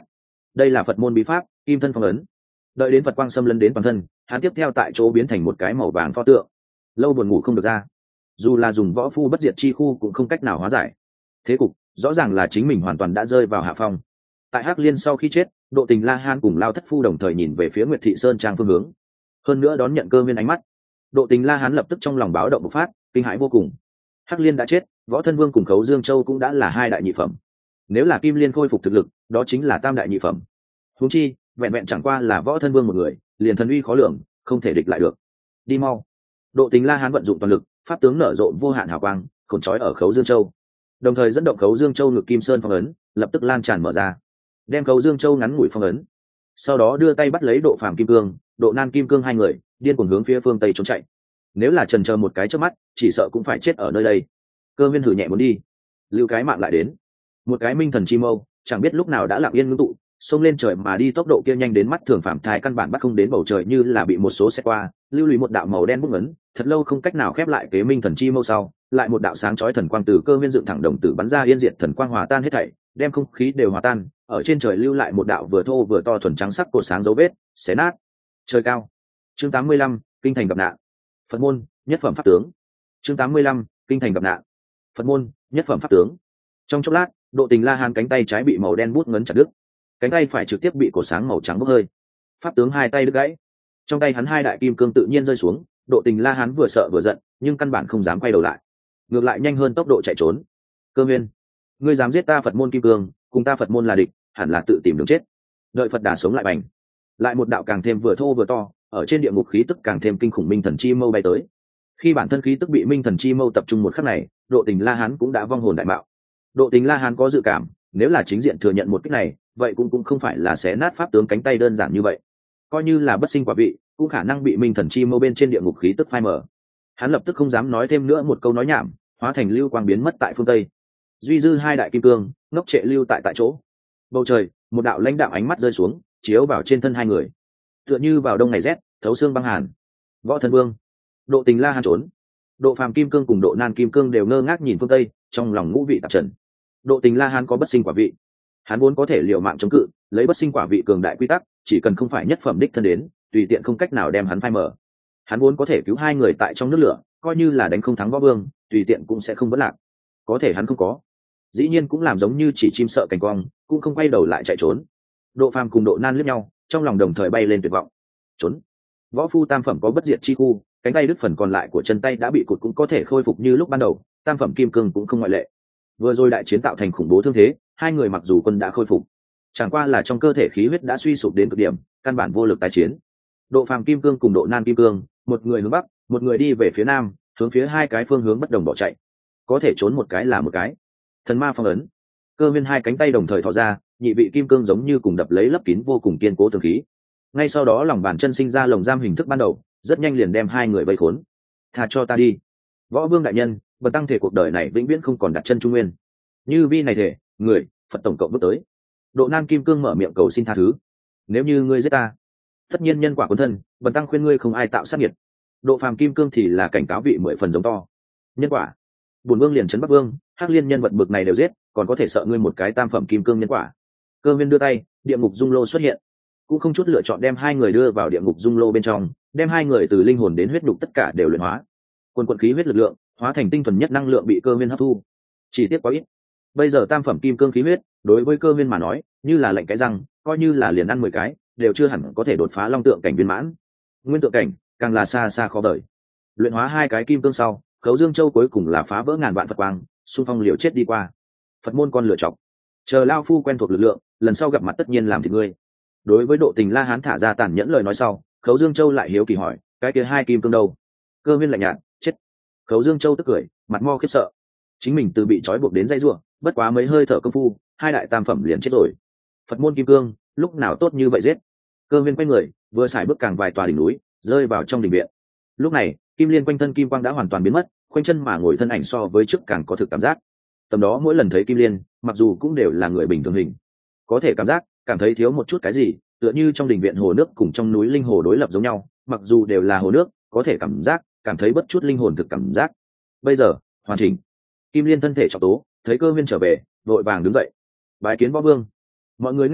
đây là Phật môn bí pháp kim thân phong ấn. Đợi đến Phật quang xâm lấn đến toàn thân, hắn tiếp theo tại chỗ biến thành một cái màu vàng pho tượng, lâu buồn ngủ không được ra. Dù là dùng võ phu bất diệt chi khu cũng không cách nào hóa giải. Thế cục rõ ràng là chính mình hoàn toàn đã rơi vào hạ phong. Tại Hắc Liên sau khi chết, Độ Tình La Hán cùng Lao Thất Phu đồng thời nhìn về phía Nguyệt Thị Sơn trang phương hướng, hơn nữa đón nhận Cơ Viên ánh mắt. Độ Tình La Hán lập tức trong lòng báo động bộc phát, kinh hãi vô cùng. Hắc Liên đã chết, Võ Thân Vương cùng Khấu Dương Châu cũng đã là hai đại nhị phẩm. Nếu là Kim Liên khôi phục thực lực, đó chính là tam đại nhị phẩm. Huống chi, vẹn vẹn chẳng qua là Võ Thân Vương một người, liền thần uy khó lường, không thể địch lại được. Đi mau! Độ Tình La Hán vận dụng toàn lực, pháp tướng nở rộ vô hạn hào quang, khổn trói ở Khấu Dương Châu, đồng thời dẫn động Khấu Dương Châu ngực Kim Sơn phong ấn, lập tức lan tràn mở ra, đem Khấu Dương Châu ngắn ngủi phong ấn. Sau đó đưa tay bắt lấy Độ Phàm Kim Cương, Độ Nan Kim Cương hai người, điên cuồng hướng phía phương tây trốn chạy. Nếu là chần chờ một cái chớp mắt, chỉ sợ cũng phải chết ở nơi đây. Cơ Viên hử nhẹ muốn đi, lưu cái mạng lại đến. Một cái minh thần chi mâu, chẳng biết lúc nào đã lặng yên ngưng tụ, xông lên trời mà đi, tốc độ kia nhanh đến mắt thường phạm thai căn bản bắt không đến bầu trời, như là bị một số xe qua, lưu lùi một đạo màu đen bút ấn, thật lâu không cách nào khép lại kế minh thần chi mâu sau, lại một đạo sáng chói thần quang từ Cơ Viên dựng thẳng đồng tử bắn ra, yên diệt thần quang hòa tan hết thảy, đem không khí đều hòa tan, ở trên trời lưu lại một đạo vừa thô vừa to thuần trắng sắc cột sáng dấu vết, xé nát trời cao. Chương 85, kinh thành gặp nạn. Phật môn nhất phẩm pháp tướng. Chương 85, kinh thành gặp nạn. Phật môn nhất phẩm pháp tướng. Trong chốc lát, Độ Tình La Hán cánh tay trái bị màu đen bút ngấn chặt đứt, cánh tay phải trực tiếp bị cổ sáng màu trắng bốc hơi. Pháp tướng hai tay đứt gãy, trong tay hắn hai đại kim cương tự nhiên rơi xuống. Độ Tình La Hán vừa sợ vừa giận, nhưng căn bản không dám quay đầu lại, ngược lại nhanh hơn tốc độ chạy trốn. Cơ Viên, ngươi dám giết ta Phật môn kim cương, cùng ta Phật môn là địch, hẳn là tự tìm đường chết. Đợi Phật đà sống lại bành, lại một đạo càng thêm vừa thô vừa to, ở trên địa ngục khí tức càng thêm kinh khủng minh thần chi mâu bay tới. Khi bản thân khí tức bị minh thần chi mâu tập trung một khắc này, Độ Tình La Hán cũng đã vong hồn đại mạo. Độ Tình La Hán có dự cảm, nếu là chính diện thừa nhận một kích này, vậy cũng không phải là xé nát pháp tướng cánh tay đơn giản như vậy. Coi như là bất sinh quả vị, cũng khả năng bị minh thần chi mâu bên trên địa ngục khí tức phai mờ. Hắn lập tức không dám nói thêm nữa, một câu nói nhảm, hóa thành lưu quang biến mất tại phương tây. Duy dư hai đại kim cương ngốc trệ lưu tại chỗ. Bầu trời, một đạo lãnh đạo ánh mắt rơi xuống, chiếu vào trên thân hai người, tựa như vào đông ngày rét, thấu xương băng hàn. Võ Thân Vương, Độ Tình La Hán trốn. Độ Phàm Kim Cương cùng Độ Nan Kim Cương đều ngơ ngác nhìn phương tây, trong lòng ngũ vị tạp trần. Độ Tình La Hán có bất sinh quả vị, hắn vốn có thể liều mạng chống cự, lấy bất sinh quả vị cường đại quy tắc, chỉ cần không phải nhất phẩm đích thân đến, tùy tiện không cách nào đem hắn phai mở. Hắn vốn có thể cứu hai người tại trong nước lửa, coi như là đánh không thắng Võ Vương, tùy tiện cũng sẽ không vỡ lạc. Có thể hắn không có, dĩ nhiên cũng làm giống như chỉ chim sợ cành cong, cũng không quay đầu lại chạy trốn. Độ Phàm cùng Độ Nan liếc nhau, trong lòng đồng thời bay lên tuyệt vọng. Trốn. Võ phu tam phẩm có bất diệt chi khu, cánh tay đứt phần còn lại của chân tay đã bị cụt cũng có thể khôi phục như lúc ban đầu, tam phẩm kim cương cũng không ngoại lệ. Vừa rồi đại chiến tạo thành khủng bố thương thế, hai người mặc dù quân đã khôi phục, chẳng qua là trong cơ thể khí huyết đã suy sụp đến cực điểm, căn bản vô lực tái chiến. Độ Phàm Kim Cương cùng Độ Nan Kim Cương, một người hướng bắc, một người đi về phía nam, hướng phía hai cái phương hướng bất đồng bỏ chạy. Có thể trốn một cái là một cái. Thần ma phong ấn. Cơ Viên hai cánh tay đồng thời thò ra, nhị vị kim cương giống như cùng đập lấy lấp kín vô cùng kiên cố tường khí. Ngay sau đó lòng bàn chân sinh ra lồng giam hình thức ban đầu, rất nhanh liền đem hai người vây khốn. Tha cho ta đi, Võ Vương đại nhân, bần tăng thể cuộc đời này vĩnh viễn không còn đặt chân trung nguyên. Như vi này thể, người Phật tổng cộng bước tới. Độ Nan Kim Cương mở miệng cầu xin tha thứ. Nếu như ngươi giết ta, tất nhiên nhân quả cuốn thân, bần tăng khuyên ngươi không ai tạo sát nghiệt. Độ Phàm Kim Cương thì là cảnh cáo vị 10 phần giống to. Nhân quả, bổn vương liền trấn Bắc Vương, Hắc Liên nhân vật bực này đều giết, còn có thể sợ ngươi một cái tam phẩm kim cương nhân quả? Cơ Viên đưa tay, địa ngục dung lô xuất hiện, cũng không chút lựa chọn đem hai người đưa vào địa ngục dung lô bên trong, đem hai người từ linh hồn đến huyết nhục tất cả đều luyện hóa. Quần quần khí huyết lực lượng hóa thành tinh thuần nhất năng lượng bị Cơ Viên hấp thu. Chỉ tiếc quá ít. Bây giờ tam phẩm kim cương khí huyết, đối với Cơ Viên mà nói, như là lạnh cái răng, coi như là liền ăn 10 cái, đều chưa hẳn có thể đột phá long tượng cảnh viên mãn. Nguyên tượng cảnh, càng là xa xa khó đợi. Luyện hóa hai cái kim cương sau, Khấu Dương Châu cuối cùng là phá vỡ ngàn vạn Phật quang, xung phong liều chết đi qua. Phật môn con lựa chọc, chờ lao phu quen thuộc lực lượng, lần sau gặp mặt tất nhiên làm thịt ngươi. Đối với Độ Tình La Hán thả ra tàn nhẫn lời nói sau, Khấu Dương Châu lại hiếu kỳ hỏi, cái kia hai kim cương đâu? Cơ Viên lạnh nhạt, chết. Khấu Dương Châu tức cười, mặt mo khiếp sợ. Chính mình từ bị trói buộc đến dây rủa, bất quá mấy hơi thở công phu, hai đại tam phẩm liền chết rồi. Phật môn kim cương, lúc nào tốt như vậy giết? Cơ Viên quay người, vừa xài bước càng vài tòa đỉnh núi, rơi vào trong đình viện. Lúc này, kim liên quanh thân kim quang đã hoàn toàn biến mất, khoanh chân mà ngồi thân ảnh so với trước càng có thực cảm giác. Tầm đó mỗi lần thấy kim liên, mặc dù cũng đều là người bình thường hình, có thể cảm thấy thiếu một chút cái gì, tựa như trong đình viện hồ nước cùng trong núi linh hồ đối lập giống nhau, mặc dù đều là hồ nước, có thể cảm thấy bất chút linh hồn thực cảm giác. Bây giờ hoàn chỉnh. Kim liên thân thể trọng tố, thấy Cơ Viên trở về, vội vàng đứng dậy, bái kiến Võ Vương. Mọi người nghe vậy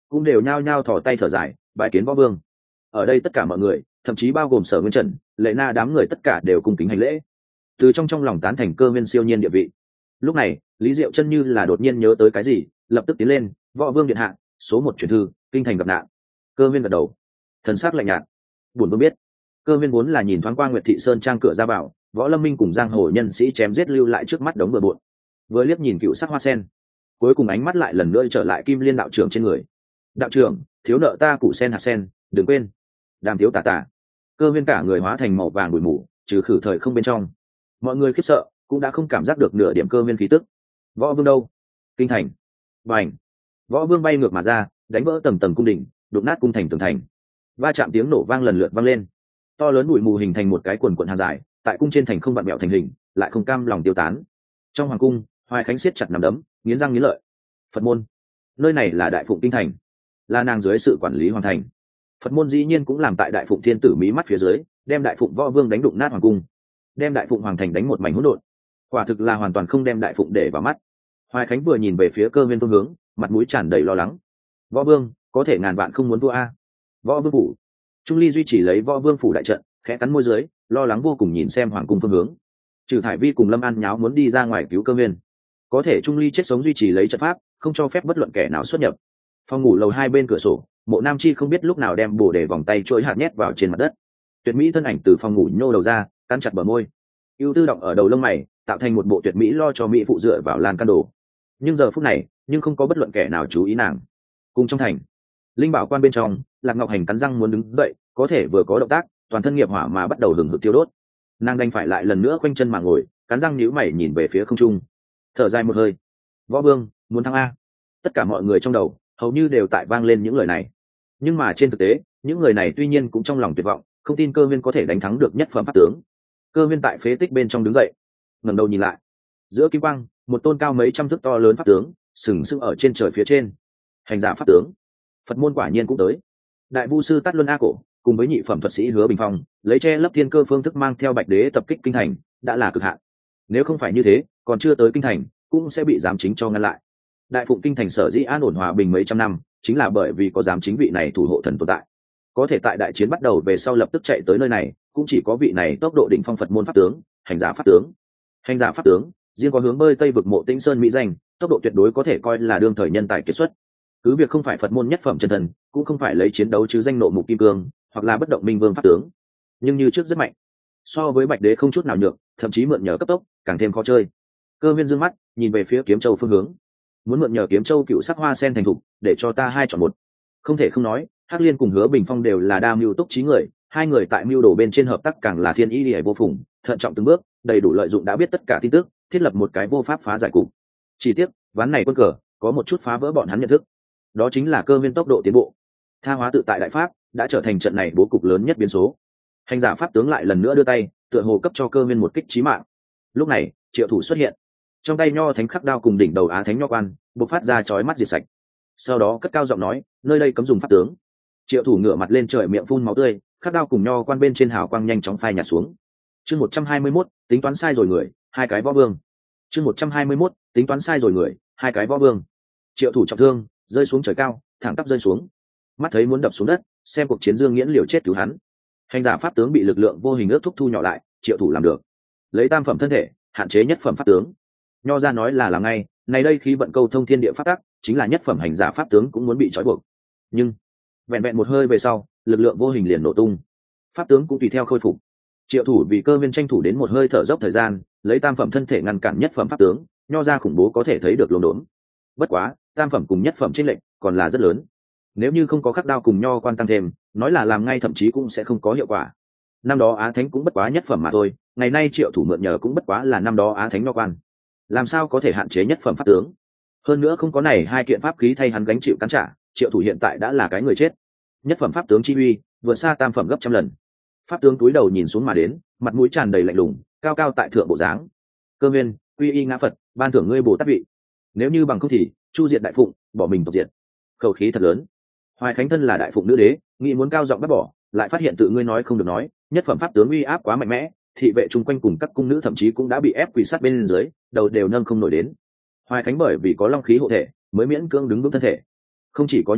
cũng đều nhao nhao thò tay thở dài bài kiến võ vương. Ở đây tất cả mọi người, thậm chí bao gồm Sở Nguyên Trần, Lệ Na đám người tất cả đều cung kính hành lễ, từ trong lòng tán thành Cơ Viên siêu nhiên địa vị. Lúc này Lý Diệu chân như là đột nhiên nhớ tới cái gì, lập tức tiến lên: võ vương điện hạ, số 1 truyền thư, kinh thành gặp nạn. Cơ Viên gật đầu, thần sắc lạnh nhạt: bổn vương biết. Cơ Viên vốn là nhìn thoáng qua Nguyệt Thị Sơn trang cửa ra vào, Võ Lâm Minh cùng giang hồ nhân sĩ chém giết lưu lại trước mắt đống bừa bộn, vừa liếc nhìn Cựu Sắc Hoa Sen, cuối cùng ánh mắt lại lần nữa trở lại Kim Liên đạo trưởng trên người. Đạo trưởng, thiếu nợ ta củ sen hạt sen, đừng quên. Đàm thiếu tà tà. Cơ Viên cả người hóa thành màu vàng bụi mù, trừ khử thời không bên trong. Mọi người khiếp sợ cũng đã không cảm giác được nửa điểm Cơ Viên khí tức. Võ vương đâu? Kinh thành. Bành. Võ vương bay ngược mà ra, đánh vỡ tầng tầng cung đỉnh, đụng nát cung thành tường thành. Va chạm tiếng nổ vang lần lượt vang lên, to lớn bụi mù hình thành một cái quần quần hàn dài, tại cung trên thành không vặn mẹo thành hình, lại không cam lòng tiêu tán. Trong hoàng cung, Hoài Khánh siết chặt nắm đấm, nghiến răng nghiến lợi. Phật môn, nơi này là Đại Phụng kinh thành, là nàng dưới sự quản lý hoàng thành. Phật môn dĩ nhiên cũng làm tại Đại Phụng thiên tử mí mắt phía dưới, đem Đại Phụng võ vương đánh đụng nát hoàng cung, đem Đại Phụng hoàng thành đánh một mảnh hỗn độn. Quả thực là hoàn toàn không đem Đại Phụng để vào mắt. Hoài Khánh vừa nhìn về phía Cơ Viên phương hướng, mặt mũi tràn đầy lo lắng. Võ vương, có thể ngàn vạn không muốn thua a. Võ vương phủ. Trung Ly duy trì lấy võ vương phủ đại trận, khẽ cắn môi dưới, lo lắng vô cùng nhìn xem hoàng cung phương hướng. Trừ Thải Vi cùng Lâm An nháo muốn đi ra ngoài cứu Cơ Viên, có thể Trung Ly chết sống duy trì lấy trận pháp, không cho phép bất luận kẻ nào xuất nhập. Phòng ngủ lầu 2 bên cửa sổ, Mộ Nam Chi không biết lúc nào đem bổ để vòng tay chuỗi hạt nhét vào trên mặt đất. Tuyệt mỹ thân ảnh từ phòng ngủ nhô đầu ra, cắn chặt bờ môi, ưu tư động ở đầu lông mày, tạo thành một bộ tuyệt mỹ lo cho mỹ phụ dựa vào lan can đồ. Nhưng giờ phút này, nhưng không có bất luận kẻ nào chú ý nàng. Cùng trong thành, Linh Bảo quan bên trong, Lạc Ngọc Hành cắn răng muốn đứng dậy, có thể vừa có động tác, toàn thân nghiệp hỏa mà bắt đầu hừng hực tiêu đốt. Nàng đành phải lại lần nữa khoanh chân mà ngồi, cắn răng nhíu mày nhìn về phía không trung, thở dài một hơi. Võ vương muốn thắng a. Tất cả mọi người trong đầu hầu như đều tại vang lên những lời này, nhưng mà trên thực tế những người này tuy nhiên cũng trong lòng tuyệt vọng, không tin Cơ Viên có thể đánh thắng được nhất phẩm pháp tướng. Cơ Viên tại phế tích bên trong đứng dậy, ngẩng đầu nhìn lại, giữa kim quang một tôn cao mấy trăm thước to lớn pháp tướng sừng sững ở trên trời phía trên. Hành giả pháp tướng. Phật môn quả nhiên cũng tới. Đại vu sư Tát Luân A Cổ cùng với nhị phẩm thuật sĩ Hứa Bình Phong lấy che lấp thiên cơ phương thức mang theo Bạch Đế tập kích kinh thành, đã là cực hạn. Nếu không phải như thế, còn chưa tới kinh thành cũng sẽ bị giám chính cho ngăn lại. Đại Phụng kinh thành sở dĩ an ổn hòa bình mấy trăm năm, chính là bởi vì có giám chính vị này thủ hộ thần tồn tại. Có thể tại đại chiến bắt đầu về sau lập tức chạy tới nơi này, cũng chỉ có vị này tốc độ đỉnh phong Phật môn pháp tướng, hành giả pháp tướng. Hành giả pháp tướng, riêng có hướng bơi Tây vực Mộ Tĩnh Sơn mỹ danh, tốc độ tuyệt đối có thể coi là đương thời nhân tài kiệt xuất. Cứ việc không phải Phật môn nhất phẩm chân thần, cũng không phải lấy chiến đấu chứ danh nộ mục kim cương, hoặc là bất động minh vương pháp tướng, nhưng như trước rất mạnh. So với Bạch Đế không chút nào nhược, thậm chí mượn nhờ cấp tốc, càng thêm khó chơi. Cơ Viên dương mắt nhìn về phía Kiếm Châu phương hướng, muốn mượn nhờ Kiếm Châu Cựu Sắc Hoa Sen thành thục, để cho ta hai chọn một. Không thể không nói, Hắc Liên cùng Hứa Bình Phong đều là đa mưu túc trí người, hai người tại mưu đồ bên trên hợp tác càng là thiên ý liễu vô phùng, thận trọng từng bước, đầy đủ lợi dụng đã biết tất cả tin tức, thiết lập một cái vô pháp phá giải cục. Chỉ tiếc, ván này quân cờ có một chút phá vỡ bọn hắn nhận thức, đó chính là Cơ Viên tốc độ tiến bộ. Tha hóa tự tại đại pháp đã trở thành trận này bố cục lớn nhất biến số. Hành giả pháp tướng lại lần nữa đưa tay, tựa hồ cấp cho Cơ Viên một kích chí mạng. Lúc này, Triệu Thủ xuất hiện, trong tay nho thánh khắc đao cùng đỉnh đầu á thánh nho quan bộc phát ra chói mắt diệt sạch. Sau đó cất cao giọng nói, nơi đây cấm dùng pháp tướng. Triệu Thủ ngửa mặt lên trời, miệng phun máu tươi, khắc đao cùng nho quan bên trên hào quang nhanh chóng phai nhạt xuống. Chương 121, tính toán sai rồi người, hai cái võ vương. Chương 121, tính toán sai rồi người, hai cái võ vương. Triệu Thủ trọng thương, rơi xuống trời cao, thẳng tắp rơi xuống. Mắt thấy muốn đập xuống đất, xem cuộc chiến Dương Nghiễn liều chết cứu hắn. Hành giả pháp tướng bị lực lượng vô hình ước thúc thu nhỏ lại, Triệu Thủ làm được. Lấy tam phẩm thân thể, hạn chế nhất phẩm pháp tướng. Nho ra nói là làm ngay, này đây khí vận câu thông thiên địa pháp tắc, chính là nhất phẩm hành giả pháp tướng cũng muốn bị trói buộc. Nhưng vẹn vẹn một hơi về sau, lực lượng vô hình liền nổ tung, pháp tướng cũng tùy theo khôi phục. Triệu Thủ vì Cơ Viên tranh thủ đến một hơi thở dốc thời gian, lấy tam phẩm thân thể ngăn cản nhất phẩm pháp tướng, nho ra khủng bố có thể thấy được lồn đốn. Bất quá, tam phẩm cùng nhất phẩm chênh lệch còn là rất lớn. Nếu như không có khắc đao cùng nho quan tăng thêm, nói là làm ngay thậm chí cũng sẽ không có hiệu quả. Năm đó Á Thánh cũng bất quá nhất phẩm mà thôi, ngày nay Triệu Thủ mượn nhờ cũng bất quá là năm đó Á Thánh nho quan, làm sao có thể hạn chế nhất phẩm pháp tướng? Hơn nữa không có này hai kiện pháp khí thay hắn gánh chịu cắn trả, Triệu Thủ hiện tại đã là cái người chết. Nhất phẩm pháp tướng chi uy vượt xa tam phẩm gấp trăm lần. Pháp tướng túi đầu nhìn xuống mà đến, mặt mũi tràn đầy lạnh lùng, cao cao tại thượng bộ dáng. Cơ Viên, uy y ngã Phật, ban thưởng ngươi Bồ Tát vị. Nếu như bằng không thì chu diệt Đại Phụng, bỏ mình tộc diệt. Khẩu khí thật lớn. Hoài Khánh thân là Đại Phụng nữ đế, nghĩ muốn cao giọng bắt bỏ, lại phát hiện tự ngươi nói không được nói, nhất phẩm pháp tướng uy áp quá mạnh mẽ, thị vệ chung quanh cùng các cung nữ thậm chí cũng đã bị ép quỳ sát bên dưới, đầu đều nâng không nổi đến. Hoài Khánh bởi vì có long khí hộ thể, mới miễn cưỡng đứng vững thân thể. Không chỉ có như thế,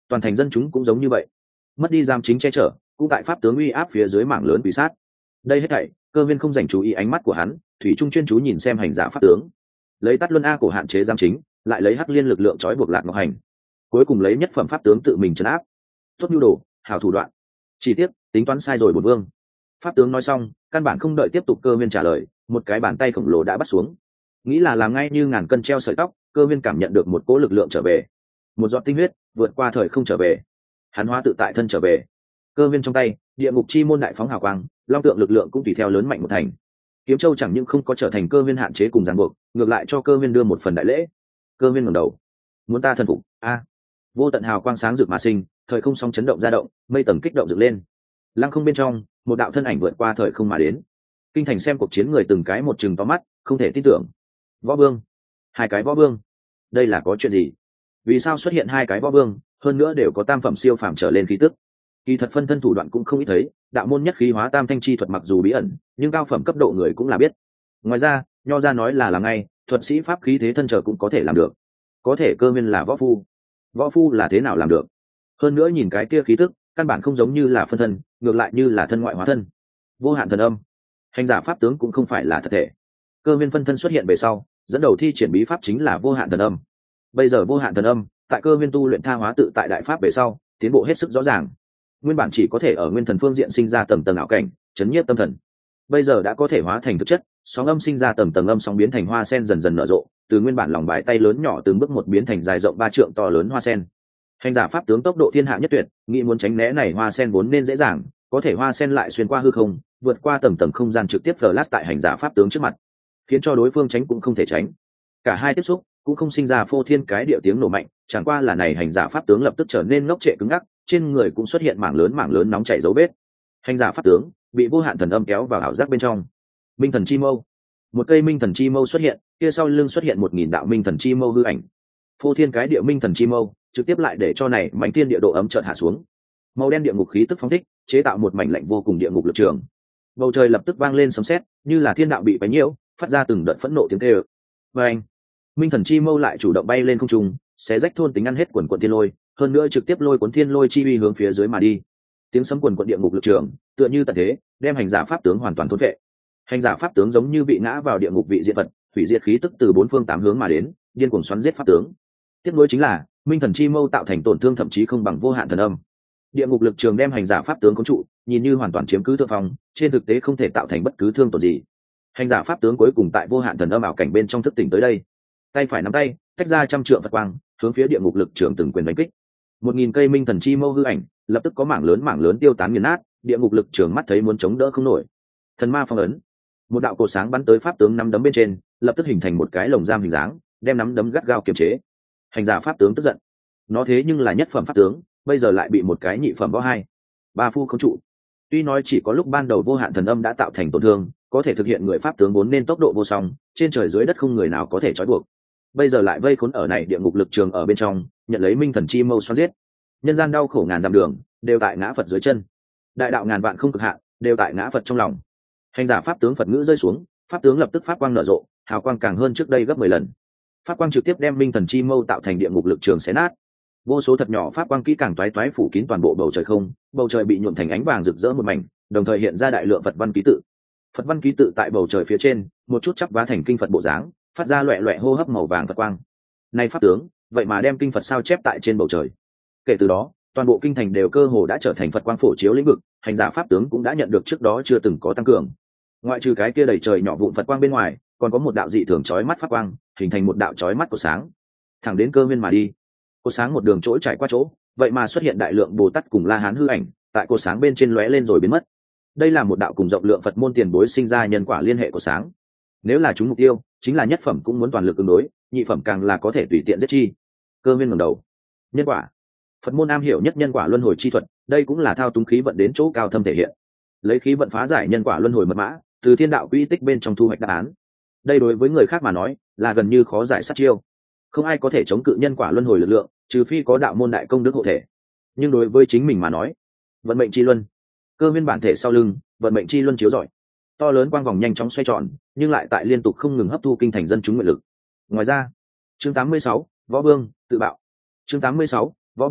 toàn thành dân chúng cũng giống như vậy, mất đi giam chính che chở, cũng tại pháp tướng uy áp phía dưới mảng lớn quỷ sát. Đây hết thảy Cơ Viên không dành chú ý ánh mắt của hắn, thủy trung chuyên chú nhìn xem hành giả pháp tướng, lấy tắt luân a cổ hạn chế giam chính, lại lấy hắc liên lực lượng trói buộc Lạc Ngọc Hành, cuối cùng lấy nhất phẩm pháp tướng tự mình trấn áp. Tốt nhu đồ, hảo thủ đoạn, chỉ tiếc tính toán sai rồi bổn vương. Pháp tướng nói xong, căn bản không đợi tiếp tục Cơ Viên trả lời, một cái bàn tay khổng lồ đã bắt xuống, nghĩ là làm ngay như ngàn cân treo sợi tóc. Cơ Viên cảm nhận được một cỗ lực lượng trở về, một giọt tinh huyết vượt qua thời không trở về, hắn hóa tự tại thân trở về. Cơ Viên trong tay địa ngục chi môn đại phóng hào quang, long tượng lực lượng cũng tùy theo lớn mạnh một thành. Kiếm châu chẳng những không có trở thành Cơ Viên hạn chế cùng ràng buộc, ngược lại cho Cơ Viên đưa một phần đại lễ. Cơ Viên ngẩng đầu, muốn ta thần phục a? Vô tận hào quang sáng rực mà sinh, thời không sóng chấn động ra động, mây tầng kích động dựng lên. Lăng không bên trong, một đạo thân ảnh vượt qua thời không mà đến. Kinh thành xem cuộc chiến người từng cái một chừng to mắt, không thể tin tưởng. Võ vương, hai cái võ vương, đây là có chuyện gì? Vì sao xuất hiện hai cái võ vương, hơn nữa đều có tam phẩm siêu phàm trở lên khí tức? Kỳ thật phân thân thủ đoạn cũng không ít thấy, đạo môn nhất khí hóa tam thanh chi thuật mặc dù bí ẩn, nhưng cao phẩm cấp độ người cũng là biết. Ngoài ra, nho ra nói là làm ngay, thuật sĩ pháp khí thế thân trở cũng có thể làm được. Có thể Cơ Viên là võ phu. Võ phu là thế nào làm được? Hơn nữa nhìn cái kia khí tức, căn bản không giống như là phân thân, ngược lại như là thân ngoại hóa thân. Vô hạn thần âm, hành giả pháp tướng cũng không phải là thật thể. Cơ Viên phân thân xuất hiện về sau, dẫn đầu thi triển bí pháp chính là vô hạn thần âm. Bây giờ vô hạn thần âm, tại Cơ Viên tu luyện tha hóa tự tại đại pháp về sau, tiến bộ hết sức rõ ràng. Nguyên bản chỉ có thể ở nguyên thần phương diện sinh ra tầng tầng ảo cảnh, chấn nhiếp tâm thần. Bây giờ đã có thể hóa thành thực chất, sóng âm sinh ra tầng tầng âm sóng biến thành hoa sen dần dần nở rộ, từ nguyên bản lòng bài tay lớn nhỏ từng bước một biến thành dài rộng 3 trượng to lớn hoa sen. Hành giả pháp tướng tốc độ thiên hạ nhất tuyệt, nghĩ muốn tránh né này hoa sen vốn nên dễ dàng, có thể hoa sen lại xuyên qua hư không, vượt qua tầng tầng không gian trực tiếp flash tại hành giả pháp tướng trước mặt, khiến cho đối phương tránh cũng không thể tránh. Cả hai tiếp xúc cũng không sinh ra phô thiên cái địa tiếng nổ mạnh, chẳng qua là này hành giả pháp tướng lập tức trở nên ngốc trệ cứng ngắc, trên người cũng xuất hiện mảng lớn nóng chảy dấu vết. Hành giả pháp tướng bị vô hạn thần âm kéo vào ảo giác bên trong. Minh thần chi mâu, một cây minh thần chi mâu xuất hiện, kia sau lưng xuất hiện 1000 đạo minh thần chi mâu hư ảnh. Phô thiên cái địa minh thần chi mâu trực tiếp lại để cho này mảnh thiên địa độ ấm chợt hạ xuống. Màu đen địa ngục khí tức phóng thích, chế tạo một mảnh lạnh vô cùng địa ngục lực trường. Bầu trời lập tức vang lên sấm sét, như là thiên đạo bị bánh nhiễu, phát ra từng đợt phẫn nộ tiếng kêu. Và anh, minh thần chi mâu lại chủ động bay lên không trung, xé rách thôn tính ăn hết quần quần thiên lôi, hơn nữa trực tiếp lôi cuốn thiên lôi chi uy hướng phía dưới mà đi. Tiếng sấm quần quần địa ngục lực trường, tựa như tận thế, đem hành giả pháp tướng hoàn toàn thôn phệ. Hành giả pháp tướng giống như bị ngã vào địa ngục vị diệt vật, hủy diệt khí tức từ bốn phương tám hướng mà đến, điên cuồng xoắn giết pháp tướng. Tiếp nối chính là minh thần chi mâu tạo thành tổn thương thậm chí không bằng vô hạn thần âm. Địa ngục lực trường đem hành giả pháp tướng khống trụ, nhìn như hoàn toàn chiếm cứ thượng phong, trên thực tế không thể tạo thành bất cứ thương tổn gì. Hành giả pháp tướng cuối cùng tại vô hạn thần âm ảo cảnh bên trong thức tỉnh tới đây, tay phải nắm tay tách ra trăm trượng Phật quang, hướng phía địa ngục lực trường từng quyền đánh kích. 1000 cây minh thần chi mâu hư ảnh lập tức có mảng lớn tiêu tán nghiền nát, địa ngục lực trường mắt thấy muốn chống đỡ không nổi. Thần ma phong ấn, một đạo cột sáng bắn tới pháp tướng nắm đấm bên trên, lập tức hình thành một cái lồng giam hình dáng, đem nắm đấm gắt gao kiềm chế. Hành giả pháp tướng tức giận, nó thế nhưng là nhất phẩm pháp tướng, bây giờ lại bị một cái nhị phẩm võ hai ba phu khống trụ. Tuy nói chỉ có lúc ban đầu vô hạn thần âm đã tạo thành tổn thương, có thể thực hiện người pháp tướng vốn nên tốc độ vô song, trên trời dưới đất không người nào có thể trói buộc. Bây giờ lại vây khốn ở này địa ngục lực trường ở bên trong, nhận lấy minh thần chi mâu xoắn giết. Nhân gian đau khổ ngàn dặm đường, đều tại ngã Phật dưới chân. Đại đạo ngàn vạn không cực hạn, đều tại ngã Phật trong lòng. Hành giả pháp tướng Phật ngữ rơi xuống, pháp tướng lập tức pháp quang nở rộ, hào quang càng hơn trước đây gấp 10 lần. Pháp quang trực tiếp đem minh thần chi mâu tạo thành địa ngục lực trường xé nát. Vô số thật nhỏ pháp quang kỹ càng toái phủ kín toàn bộ bầu trời không, bầu trời bị nhuộm thành ánh vàng rực rỡ một mảnh, đồng thời hiện ra đại lượng Phật văn ký tự. Phật văn ký tự tại bầu trời phía trên, một chút chắp vá thành kinh Phật bộ dáng, phát ra loẹt loẹt hô hấp màu vàng Phật quang. Này pháp tướng, vậy mà đem kinh Phật sao chép tại trên bầu trời. Kể từ đó, toàn bộ kinh thành đều cơ hồ đã trở thành Phật quang phổ chiếu lĩnh vực, hành giả pháp tướng cũng đã nhận được trước đó chưa từng có tăng cường. Ngoại trừ cái kia đầy trời nhỏ vụn Phật quang bên ngoài, còn có một đạo dị thường chói mắt pháp quang, hình thành một đạo chói mắt của sáng, thẳng đến Cơ Viên mà đi. Cô sáng một đường chỗ trải qua chỗ, vậy mà xuất hiện đại lượng Bồ Tát cùng La Hán hư ảnh, tại cô sáng bên trên lóe lên rồi biến mất. Đây là một đạo cùng rộng lượng Phật môn tiền bối sinh ra nhân quả liên hệ của sáng. Nếu là chúng mục tiêu, chính là nhất phẩm cũng muốn toàn lực ứng đối, nhị phẩm càng là có thể tùy tiện giết chi. Cơ Viên ngẩng đầu. Nhân quả, Phật môn am hiểu nhất nhân quả luân hồi chi thuật, đây cũng là thao túng khí vận đến chỗ cao thâm thể hiện. Lấy khí vận phá giải nhân quả luân hồi mật mã, từ thiên đạo quy tích bên trong thu hoạch đáp án. Đây đối với người khác mà nói, là gần như khó giải sát chiêu. Không ai có thể chống cự nhân quả luân hồi lực lượng, trừ phi có đạo môn đại công đức hộ thể. Nhưng đối với chính mình mà nói, vận mệnh chi luân, Cơ Viên bản thể sau lưng, vận mệnh chi luân chiếu rọi, to lớn quang vòng nhanh chóng xoay tròn, nhưng lại tại liên tục không ngừng hấp thu kinh thành dân chúng nguyện lực. Ngoài ra, chương 86, võ vương tự bạo. Chương 86, võ vương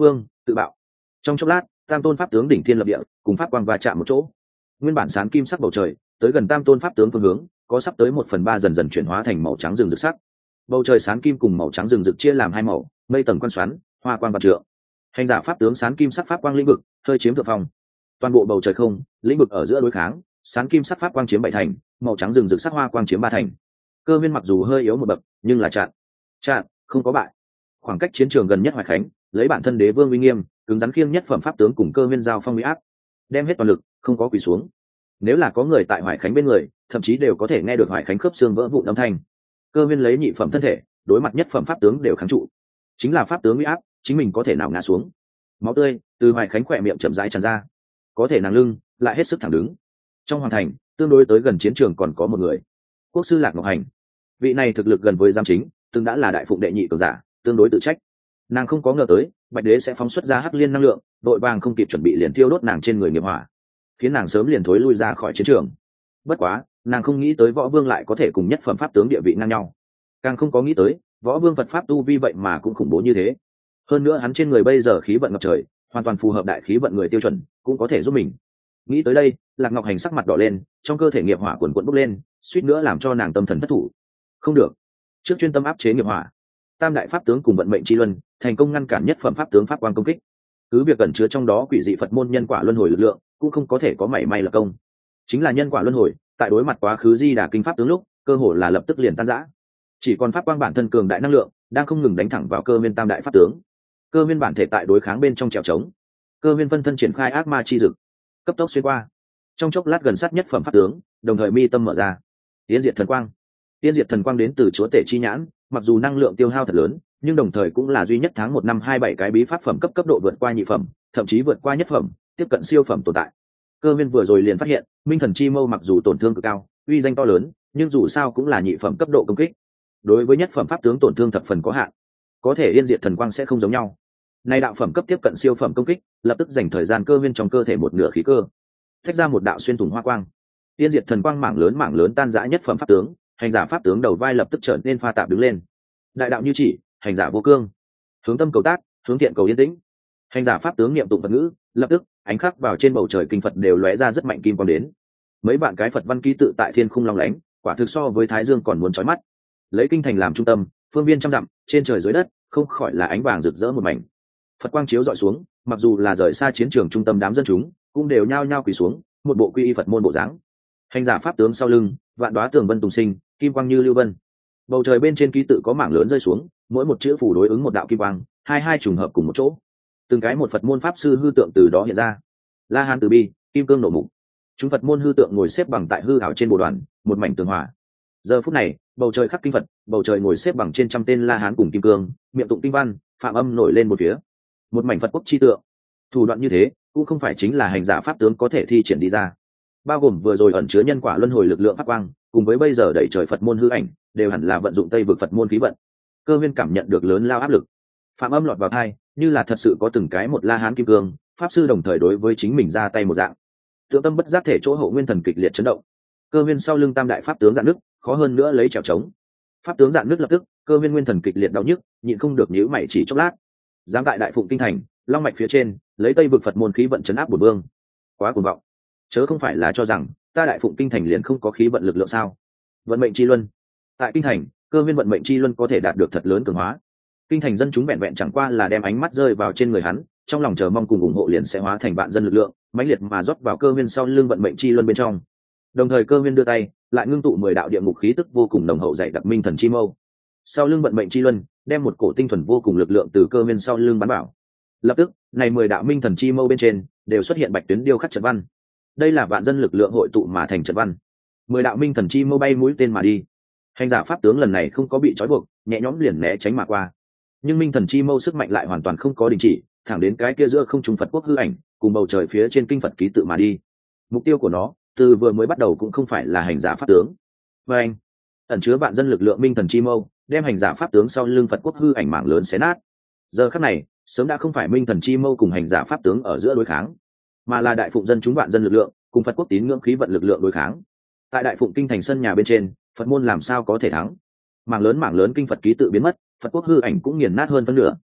tự bạo. Trong chốc lát, tam tôn pháp tướng đỉnh thiên lập địa cùng pháp quang va chạm một chỗ. Nguyên bản sáng kim sắc bầu trời tới gần tam tôn pháp tướng phương hướng có sắp tới 1/3 dần dần chuyển hóa thành màu trắng rừng rực sắc. Bầu trời sáng kim cùng màu trắng rừng rực chia làm hai màu, mây tầng quan xoắn, hoa quang vạn trượng. Hành giả pháp tướng sáng kim sắc pháp quang lĩnh vực hơi chiếm thượng phong. Toàn bộ bầu trời không, lĩnh vực ở giữa đối kháng, sáng kim sắc pháp quang chiếm 7 thành, màu trắng rừng rực sắc hoa quang chiếm 3 thành. Cơ Viên mặc dù hơi yếu một bậc, nhưng là chặn, không có bại. Khoảng cách chiến trường gần nhất Hoài Khánh, lấy bản thân đế vương uy nghiêm, cứng rắn khiêng nhất phẩm pháp tướng cùng Cơ Viên giao phong uy áp, đem hết toàn lực, không có quỳ xuống. Nếu là có người tại Hoài Khánh bên người, thậm chí đều có thể nghe được Hoài Khánh khớp xương vỡ vụn âm thanh. Cơ Viên lấy nhị phẩm thân thể, đối mặt nhất phẩm pháp tướng đều kháng trụ. Chính là pháp tướng uy áp, chính mình có thể nào ngã xuống. Máu tươi từ Hoài Khánh khỏe miệng chậm rãi tràn ra, có thể nàng lưng lại hết sức thẳng đứng. Trong hoàng thành, tương đối tới gần chiến trường còn có một người, quốc sư Lạc Ngọc Hành. Vị này thực lực gần với giám chính, từng đã là đại phụng đệ nhị cường giả, tương đối tự trách. Nàng không có ngờ tới Bạch Đế sẽ phóng xuất ra hắc liên năng lượng, đội vàng không kịp chuẩn bị liền thiêu đốt nàng trên người nghiệp hỏa, khiến nàng sớm liền thối lui ra khỏi chiến trường. Bất quá, nàng không nghĩ tới Võ Vương lại có thể cùng nhất phẩm pháp tướng địa vị ngang nhau, càng không có nghĩ tới Võ Vương Phật pháp tu vi vậy mà cũng khủng bố như thế. Hơn nữa hắn trên người bây giờ khí vận ngập trời, hoàn toàn phù hợp đại khí vận người tiêu chuẩn, cũng có thể giúp mình. Nghĩ tới đây, Lạc Ngọc Hành sắc mặt đỏ lên, trong cơ thể nghiệp hỏa cuồn cuộn bốc lên, suýt nữa làm cho nàng tâm thần thất thủ. Không được, trước chuyên tâm áp chế nghiệp hỏa. Tam đại pháp tướng cùng vận mệnh chi luân thành công ngăn cản nhất phẩm pháp tướng pháp quang công kích. Cứ việc cẩn chứa trong đó quỷ dị Phật môn nhân quả luân hồi lực lượng, cũng không có thể có mảy may là công. Chính là nhân quả luân hồi, tại đối mặt quá khứ di đà kinh pháp tướng lúc, cơ hồ là lập tức liền tan rã. Chỉ còn pháp quang bản thân cường đại năng lượng, đang không ngừng đánh thẳng vào Cơ Viên tam đại pháp tướng. Cơ Viên bản thể tại đối kháng bên trong trèo trống. Cơ Viên phân thân triển khai ác ma chi dực, cấp tốc xuyên qua. Trong chốc lát gần sát nhất phẩm pháp tướng, đồng thời mi tâm mở ra. Tiên diệt thần quang. Tiên diệt thần quang đến từ chúa tể chi nhãn, mặc dù năng lượng tiêu hao thật lớn, nhưng đồng thời cũng là duy nhất tháng 1 năm 27 cái bí pháp phẩm cấp độ vượt qua nhị phẩm, thậm chí vượt qua nhất phẩm, tiếp cận siêu phẩm tồn tại. Cơ Viên vừa rồi liền phát hiện, Minh Thần Chi Mâu mặc dù tổn thương cực cao, uy danh to lớn, nhưng dù sao cũng là nhị phẩm cấp độ công kích. Đối với nhất phẩm pháp tướng tổn thương thập phần có hạn, có thể yên diệt thần quang sẽ không giống nhau. Nay đạo phẩm cấp tiếp cận siêu phẩm công kích, lập tức dành thời gian Cơ Viên trong cơ thể một nửa khí cơ, thách ra một đạo xuyên thủng hoa quang. Yên diệt thần quang mảng lớn tan rã nhất phẩm pháp tướng, hành giả pháp tướng đầu vai lập tức trở nên pha tạp đứng lên. Đại đạo như chỉ, hành giả vô cương, hướng tâm cầu tác, hướng thiện cầu yên tĩnh. Hành giả pháp tướng niệm tụng Phật ngữ, lập tức ánh khắc vào trên bầu trời kinh Phật đều lóe ra rất mạnh kim quang đến. Mấy bạn cái Phật văn ký tự tại thiên khung long lánh, quả thực so với thái dương còn muốn chói mắt. Lấy kinh thành làm trung tâm, phương viên trăm dặm, trên trời dưới đất, không khỏi là ánh vàng rực rỡ một mảnh. Phật quang chiếu dọi xuống, mặc dù là rời xa chiến trường trung tâm đám dân chúng, cũng đều nhao nhao quỳ xuống, một bộ quy y Phật môn bộ dáng. Hành giả pháp tướng sau lưng, vạn đóa tường vân tùng sinh, kim quang như lưu vân. Bầu trời bên trên ký tự có mảng lớn rơi xuống, mỗi một chữ phù đối ứng một đạo kim quang, hai trùng hợp cùng một chỗ. Từng cái một Phật môn pháp sư hư tượng từ đó hiện ra. La Hán từ bi, kim cương nổ mục. Chúng Phật môn hư tượng ngồi xếp bằng tại hư ảo trên bồ đoàn, một mảnh tường hòa. Giờ phút này, bầu trời khắc kinh Phật, bầu trời ngồi xếp bằng trên trăm tên La Hán cùng kim cương, miệng tụng kinh văn, phạm âm nổi lên một phía. Một mảnh Phật quốc chi tượng. Thủ đoạn như thế, cũng không phải chính là hành giả pháp tướng có thể thi triển đi ra. Bao gồm vừa rồi ẩn chứa nhân quả luân hồi lực lượng pháp quang, cùng với bây giờ đẩy trời Phật môn hư ảnh, đều hẳn là vận dụng Tây vực Phật môn khí vận. Cơ Viên cảm nhận được lớn lao áp lực. Phạm âm lọt vào tai, như là thật sự có từng cái một La Hán kim cương, pháp sư đồng thời đối với chính mình ra tay một dạng. Tượng tâm bất giác thể chỗ hậu nguyên thần kịch liệt chấn động. Cơ Viên sau lưng tam đại pháp tướng dạn nứt, khó hơn nữa lấy trèo trống. Pháp tướng dạn nứt lập tức, Cơ Viên nguyên thần kịch liệt đau nhức, nhịn không được nhíu mày chỉ chốc lát. Dám tại đại phụng kinh thành, long mạch phía trên, lấy Tây vực Phật môn khí vận chấn áp bổn vương. Quá cuồng vọng. Chớ không phải là cho rằng ta đại phụng kinh thành liền không có khí vận lực lượng sao? Vận mệnh chi luân. Tại kinh thành, Cơ Viên vận mệnh chi luân có thể đạt được thật lớn cường hóa. Kinh thành dân chúng vẹn vẹn chẳng qua là đem ánh mắt rơi vào trên người hắn, trong lòng chờ mong cùng ủng hộ liền sẽ hóa thành vạn dân lực lượng, mãnh liệt mà rót vào Cơ Viên sau lưng vận mệnh chi luân bên trong. Đồng thời Cơ Viên đưa tay, lại ngưng tụ 10 đạo địa ngục khí tức vô cùng nồng hậu dày đặc Minh Thần Chi Mâu. Sau lưng vận mệnh chi luân, đem một cổ tinh thuần vô cùng lực lượng từ Cơ Viên sau lưng bắn vào. Lập tức, này 10 đạo Minh Thần Chi Mâu bên trên đều xuất hiện bạch tuyến điêu khắc trận văn. Đây là vạn dân lực lượng hội tụ mà thành trận văn. 10 đạo Minh Thần Chi Mâu bay mũi tên mà đi. Hành giả pháp tướng lần này không có bị trói buộc, nhẹ nhõm liền né tránh mà qua. Nhưng Minh Thần Chi Mâu sức mạnh lại hoàn toàn không có đình chỉ, thẳng đến cái kia giữa không trung Phật quốc hư ảnh, cùng bầu trời phía trên kinh Phật ký tự mà đi. Mục tiêu của nó, từ vừa mới bắt đầu cũng không phải là hành giả pháp tướng. Và anh, ẩn chứa vạn dân lực lượng Minh Thần Chi Mâu, đem hành giả pháp tướng sau lưng Phật quốc hư ảnh mảng lớn xé nát. Giờ khắc này, sớm đã không phải Minh Thần Chi Mâu cùng hành giả pháp tướng ở giữa đối kháng, mà là đại phụng dân chúng vạn dân lực lượng cùng Phật quốc tín ngưỡng khí vận lực lượng đối kháng. Tại đại phụng kinh thành sân nhà bên trên, Phật môn làm sao có thể thắng? Mảng lớn kinh Phật ký tự biến mất, Phật quốc hư ảnh cũng nghiền nát hơn phân nửa.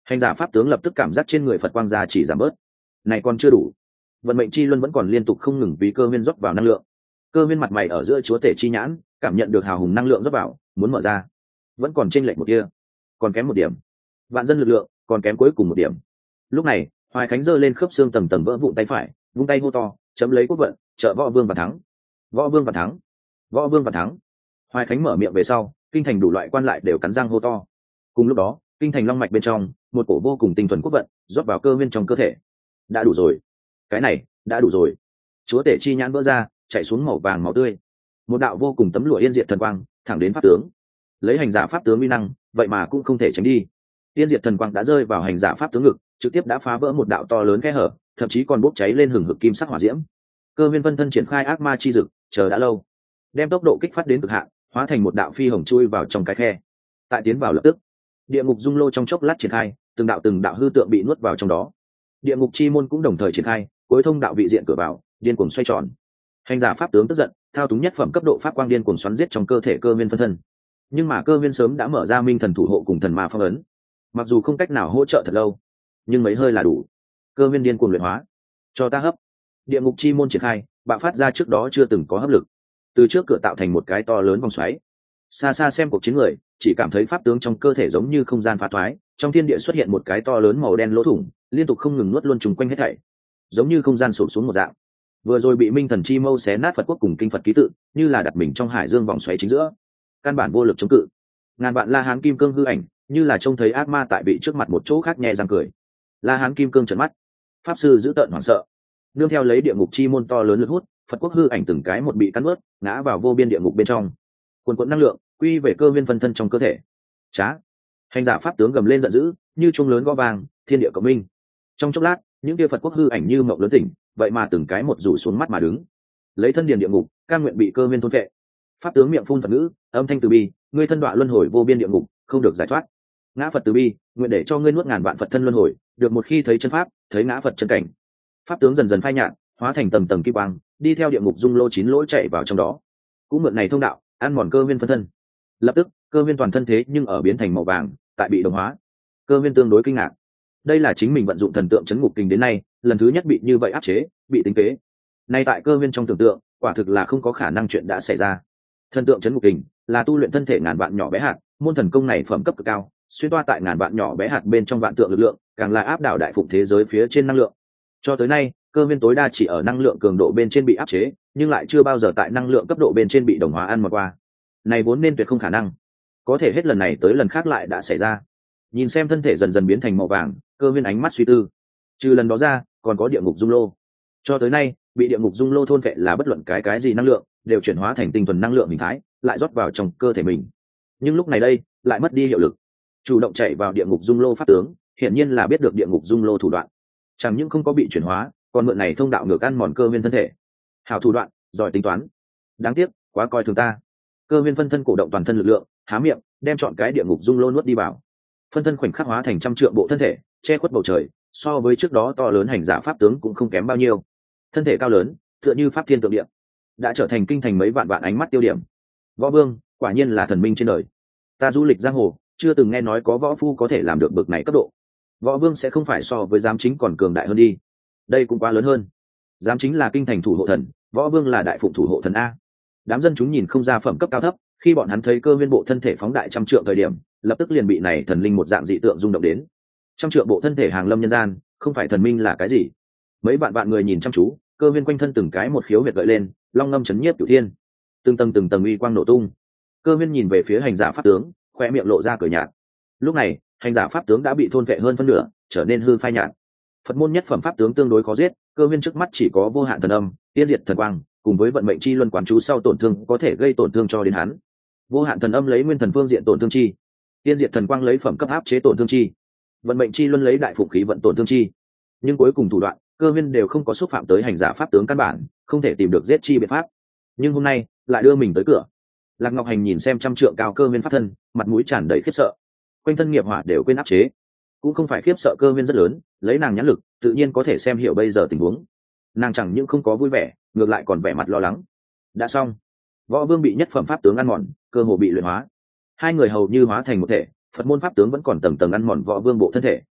Hành giả pháp tướng lập tức cảm giác trên người Phật quang gia chỉ giảm bớt. Này còn chưa đủ, vận mệnh chi luân vẫn còn liên tục không ngừng vì cơ viên rót vào năng lượng. Cơ viên mặt mày ở giữa chúa tể chi nhãn cảm nhận được hào hùng năng lượng rót vào, muốn mở ra vẫn còn chênh lệch một kia, còn kém một điểm. Vạn dân lực lượng còn kém cuối cùng một điểm. Lúc này Hoài Khánh giơ lên khớp xương tầng tầng vỡ vụn tay phải, vung tay hô to, chấm lấy quốc vận, trợ võ vương và thắng. Võ vương và thắng, võ vương và thắng. Hoài Khánh mở miệng về sau, kinh thành đủ loại quan lại đều cắn răng hô to. Cùng lúc đó kinh thành long mạch bên trong một cổ vô cùng tinh thuần quốc vận rót vào cơ viên trong cơ thể. Đã đủ rồi, cái này đã đủ rồi. Chúa tể chi nhãn vỡ ra, chạy xuống màu vàng máu tươi. Một đạo vô cùng tấm lụa yên diệt thần quang thẳng đến pháp tướng. Lấy hành giả pháp tướng uy năng, vậy mà cũng không thể tránh đi. Yên diệt thần quang đã rơi vào hành giả pháp tướng ngực, trực tiếp đã phá vỡ một đạo to lớn khe hở, thậm chí còn bốc cháy lên hừng hực kim sắc hỏa diễm. Cơ viên phân thân triển khai ác ma chi dực, chờ đã lâu, đem tốc độ kích phát đến cực hạn, hóa thành một đạo phi hồng chui vào trong cái khe. Tại tiến vào lập tức, địa ngục dung lô trong chốc lát triển khai, từng đạo hư tượng bị nuốt vào trong đó. Địa ngục chi môn cũng đồng thời triển khai, cuối thông đạo vị diện cửa vào điên cuồng xoay tròn. Hành giả pháp tướng tức giận, thao túng nhất phẩm cấp độ pháp quang điên cuồng xoắn giết trong cơ thể cơ viên phân thân. Nhưng mà cơ viên sớm đã mở ra minh thần thủ hộ cùng thần ma phong ấn, mặc dù không cách nào hỗ trợ thật lâu, nhưng mấy hơi là đủ. Cơ viên điên cuồng luyện hóa, cho ta hấp. Địa ngục chi môn triển khai, bạo phát ra trước đó chưa từng có hấp lực, từ trước cửa tạo thành một cái to lớn vòng xoáy. Xa xa xem cuộc chiến người chỉ cảm thấy pháp tướng trong cơ thể giống như không gian phá thoái, trong thiên địa xuất hiện một cái to lớn màu đen lỗ thủng, liên tục không ngừng nuốt luôn trùng quanh hết thảy, giống như không gian sụp xuống một dạng. Vừa rồi bị minh thần chi mâu xé nát Phật quốc cùng kinh Phật ký tự, như là đặt mình trong hải dương vòng xoáy chính giữa, căn bản vô lực chống cự. Ngàn vạn La Hán kim cương hư ảnh, như là trông thấy ác ma tại bị trước mặt một chỗ khác nhẹ răng cười. La Hán kim cương trợn mắt, pháp sư giữ tợn hoảng sợ. Nương theo lấy địa ngục chi môn to lớn lực hút, Phật quốc hư ảnh từng cái một bị cắn nuốt, ngã vào vô biên địa ngục bên trong. Quần quần năng lượng quy về cơ viên phân thân trong cơ thể. Chá! Hành giả pháp tướng gầm lên giận dữ, như chuông lớn gõ vang, thiên địa cộng minh. Trong chốc lát, những kia Phật quốc hư ảnh như mộng lớn tỉnh, vậy mà từng cái một rủ xuống mắt mà đứng. Lấy thân điền địa ngục, cam nguyện bị cơ viên thôn phệ. Pháp tướng miệng phun Phật ngữ, âm thanh từ bi, ngươi thân đọa luân hồi vô biên địa ngục, không được giải thoát. Ngã Phật từ bi, nguyện để cho ngươi nuốt ngàn vạn Phật thân luân hồi, được một khi thấy chân pháp, thấy ngã Phật chân cảnh. Pháp tướng dần dần phai nhạt, hóa thành tầng tầng kim quang, đi theo địa ngục dung lô 9 lỗ chạy vào trong đó. Cũng mượn này thông đạo, ăn mòn cơ viên phân thân. Lập tức, cơ viên toàn thân thế nhưng ở biến thành màu vàng, tại bị đồng hóa. Cơ viên tương đối kinh ngạc. Đây là chính mình vận dụng thần tượng chấn ngục kình đến nay, lần thứ nhất bị như vậy áp chế, bị tính kế. Nay tại cơ viên trong tưởng tượng, quả thực là không có khả năng chuyện đã xảy ra. Thần tượng chấn ngục kình là tu luyện thân thể ngàn vạn nhỏ bé hạt, môn thần công này phẩm cấp cực cao, xuyên toa tại ngàn vạn nhỏ bé hạt bên trong vạn tượng lực lượng, càng là áp đảo đại phụng thế giới phía trên năng lượng. Cho tới nay, cơ viên tối đa chỉ ở năng lượng cường độ bên trên bị áp chế, nhưng lại chưa bao giờ tại năng lượng cấp độ bên trên bị đồng hóa ăn mòn qua. Này vốn nên tuyệt không khả năng, có thể hết lần này tới lần khác lại đã xảy ra. Nhìn xem thân thể dần dần biến thành màu vàng, cơ viên ánh mắt suy tư. Trừ lần đó ra, còn có địa ngục dung lô. Cho tới nay, bị địa ngục dung lô thôn vệ là bất luận cái gì năng lượng đều chuyển hóa thành tinh thuần năng lượng hình thái, lại rót vào trong cơ thể mình. Nhưng lúc này đây, lại mất đi hiệu lực. Chủ động chạy vào địa ngục dung lô pháp tướng, hiển nhiên là biết được địa ngục dung lô thủ đoạn. Chẳng những không có bị chuyển hóa, còn mượn này thông đạo ngược ăn mòn cơ viên thân thể. Hảo thủ đoạn, giỏi tính toán. Đáng tiếc, quá coi thường ta. Cơ viên phân thân cổ động toàn thân lực lượng, há miệng, đem chọn cái địa ngục dung lô nuốt đi vào. Phân thân khoảnh khắc hóa thành trăm trượng bộ thân thể, che khuất bầu trời, so với trước đó to lớn hành giả pháp tướng cũng không kém bao nhiêu. Thân thể cao lớn, tựa như pháp thiên tượng địa, đã trở thành kinh thành mấy vạn vạn ánh mắt tiêu điểm. Võ vương, quả nhiên là thần minh trên đời. Ta du lịch giang hồ, chưa từng nghe nói có võ phu có thể làm được bậc này cấp độ. Võ vương sẽ không phải so với giám chính còn cường đại hơn đi. Đây cũng quá lớn hơn. Giám chính là kinh thành thủ hộ thần, võ vương là đại phụng thủ hộ thần a. Đám dân chúng nhìn không ra phẩm cấp cao thấp, khi bọn hắn thấy cơ viên bộ thân thể phóng đại trăm trượng thời điểm, lập tức liền bị này thần linh một dạng dị tượng rung động đến. Trăm trượng bộ thân thể hàng lâm nhân gian, không phải thần minh là cái gì? Mấy vạn vạn người nhìn chăm chú, cơ viên quanh thân từng cái một khiếu huyệt gợi lên, long ngâm chấn nhiếp cửu thiên, từng tầng uy quang nổ tung. Cơ viên nhìn về phía hành giả pháp tướng, khoe miệng lộ ra cười nhạt. Lúc này, hành giả pháp tướng đã bị thôn vệ hơn phân nửa, trở nên hư phai nhạt. Phật môn nhất phẩm pháp tướng tương đối khó giết, cơ viên trước mắt chỉ có vô hạn thần âm, tiên diệt thần quang, cùng với vận mệnh chi luân quán chú sau tổn thương có thể gây tổn thương cho đến hắn. Vô hạn thần âm lấy nguyên thần phương diện tổn thương chi, tiên diệt thần quang lấy phẩm cấp áp chế tổn thương chi, vận mệnh chi luân lấy đại phụng khí vận tổn thương chi. Nhưng cuối cùng thủ đoạn, cơ viên đều không có xúc phạm tới hành giả pháp tướng căn bản, không thể tìm được giết chi biện pháp. Nhưng hôm nay lại đưa mình tới cửa. Lạc Ngọc Hành nhìn xem trăm trượng cao cơ viên pháp thân, mặt mũi tràn đầy khiếp sợ, quanh thân nghiệp hỏa đều quên áp chế. Cũng không phải khiếp sợ cơ viên rất lớn, lấy nàng nhãn lực tự nhiên có thể xem hiểu bây giờ tình huống. Nàng chẳng những không có vui vẻ, ngược lại còn vẻ mặt lo lắng. Đã xong, võ vương bị nhất phẩm pháp tướng ăn mòn, cơ hồ bị luyện hóa. Hai người hầu như hóa thành một thể, Phật môn pháp tướng vẫn còn tầng tầng ăn mòn võ vương bộ thân thể,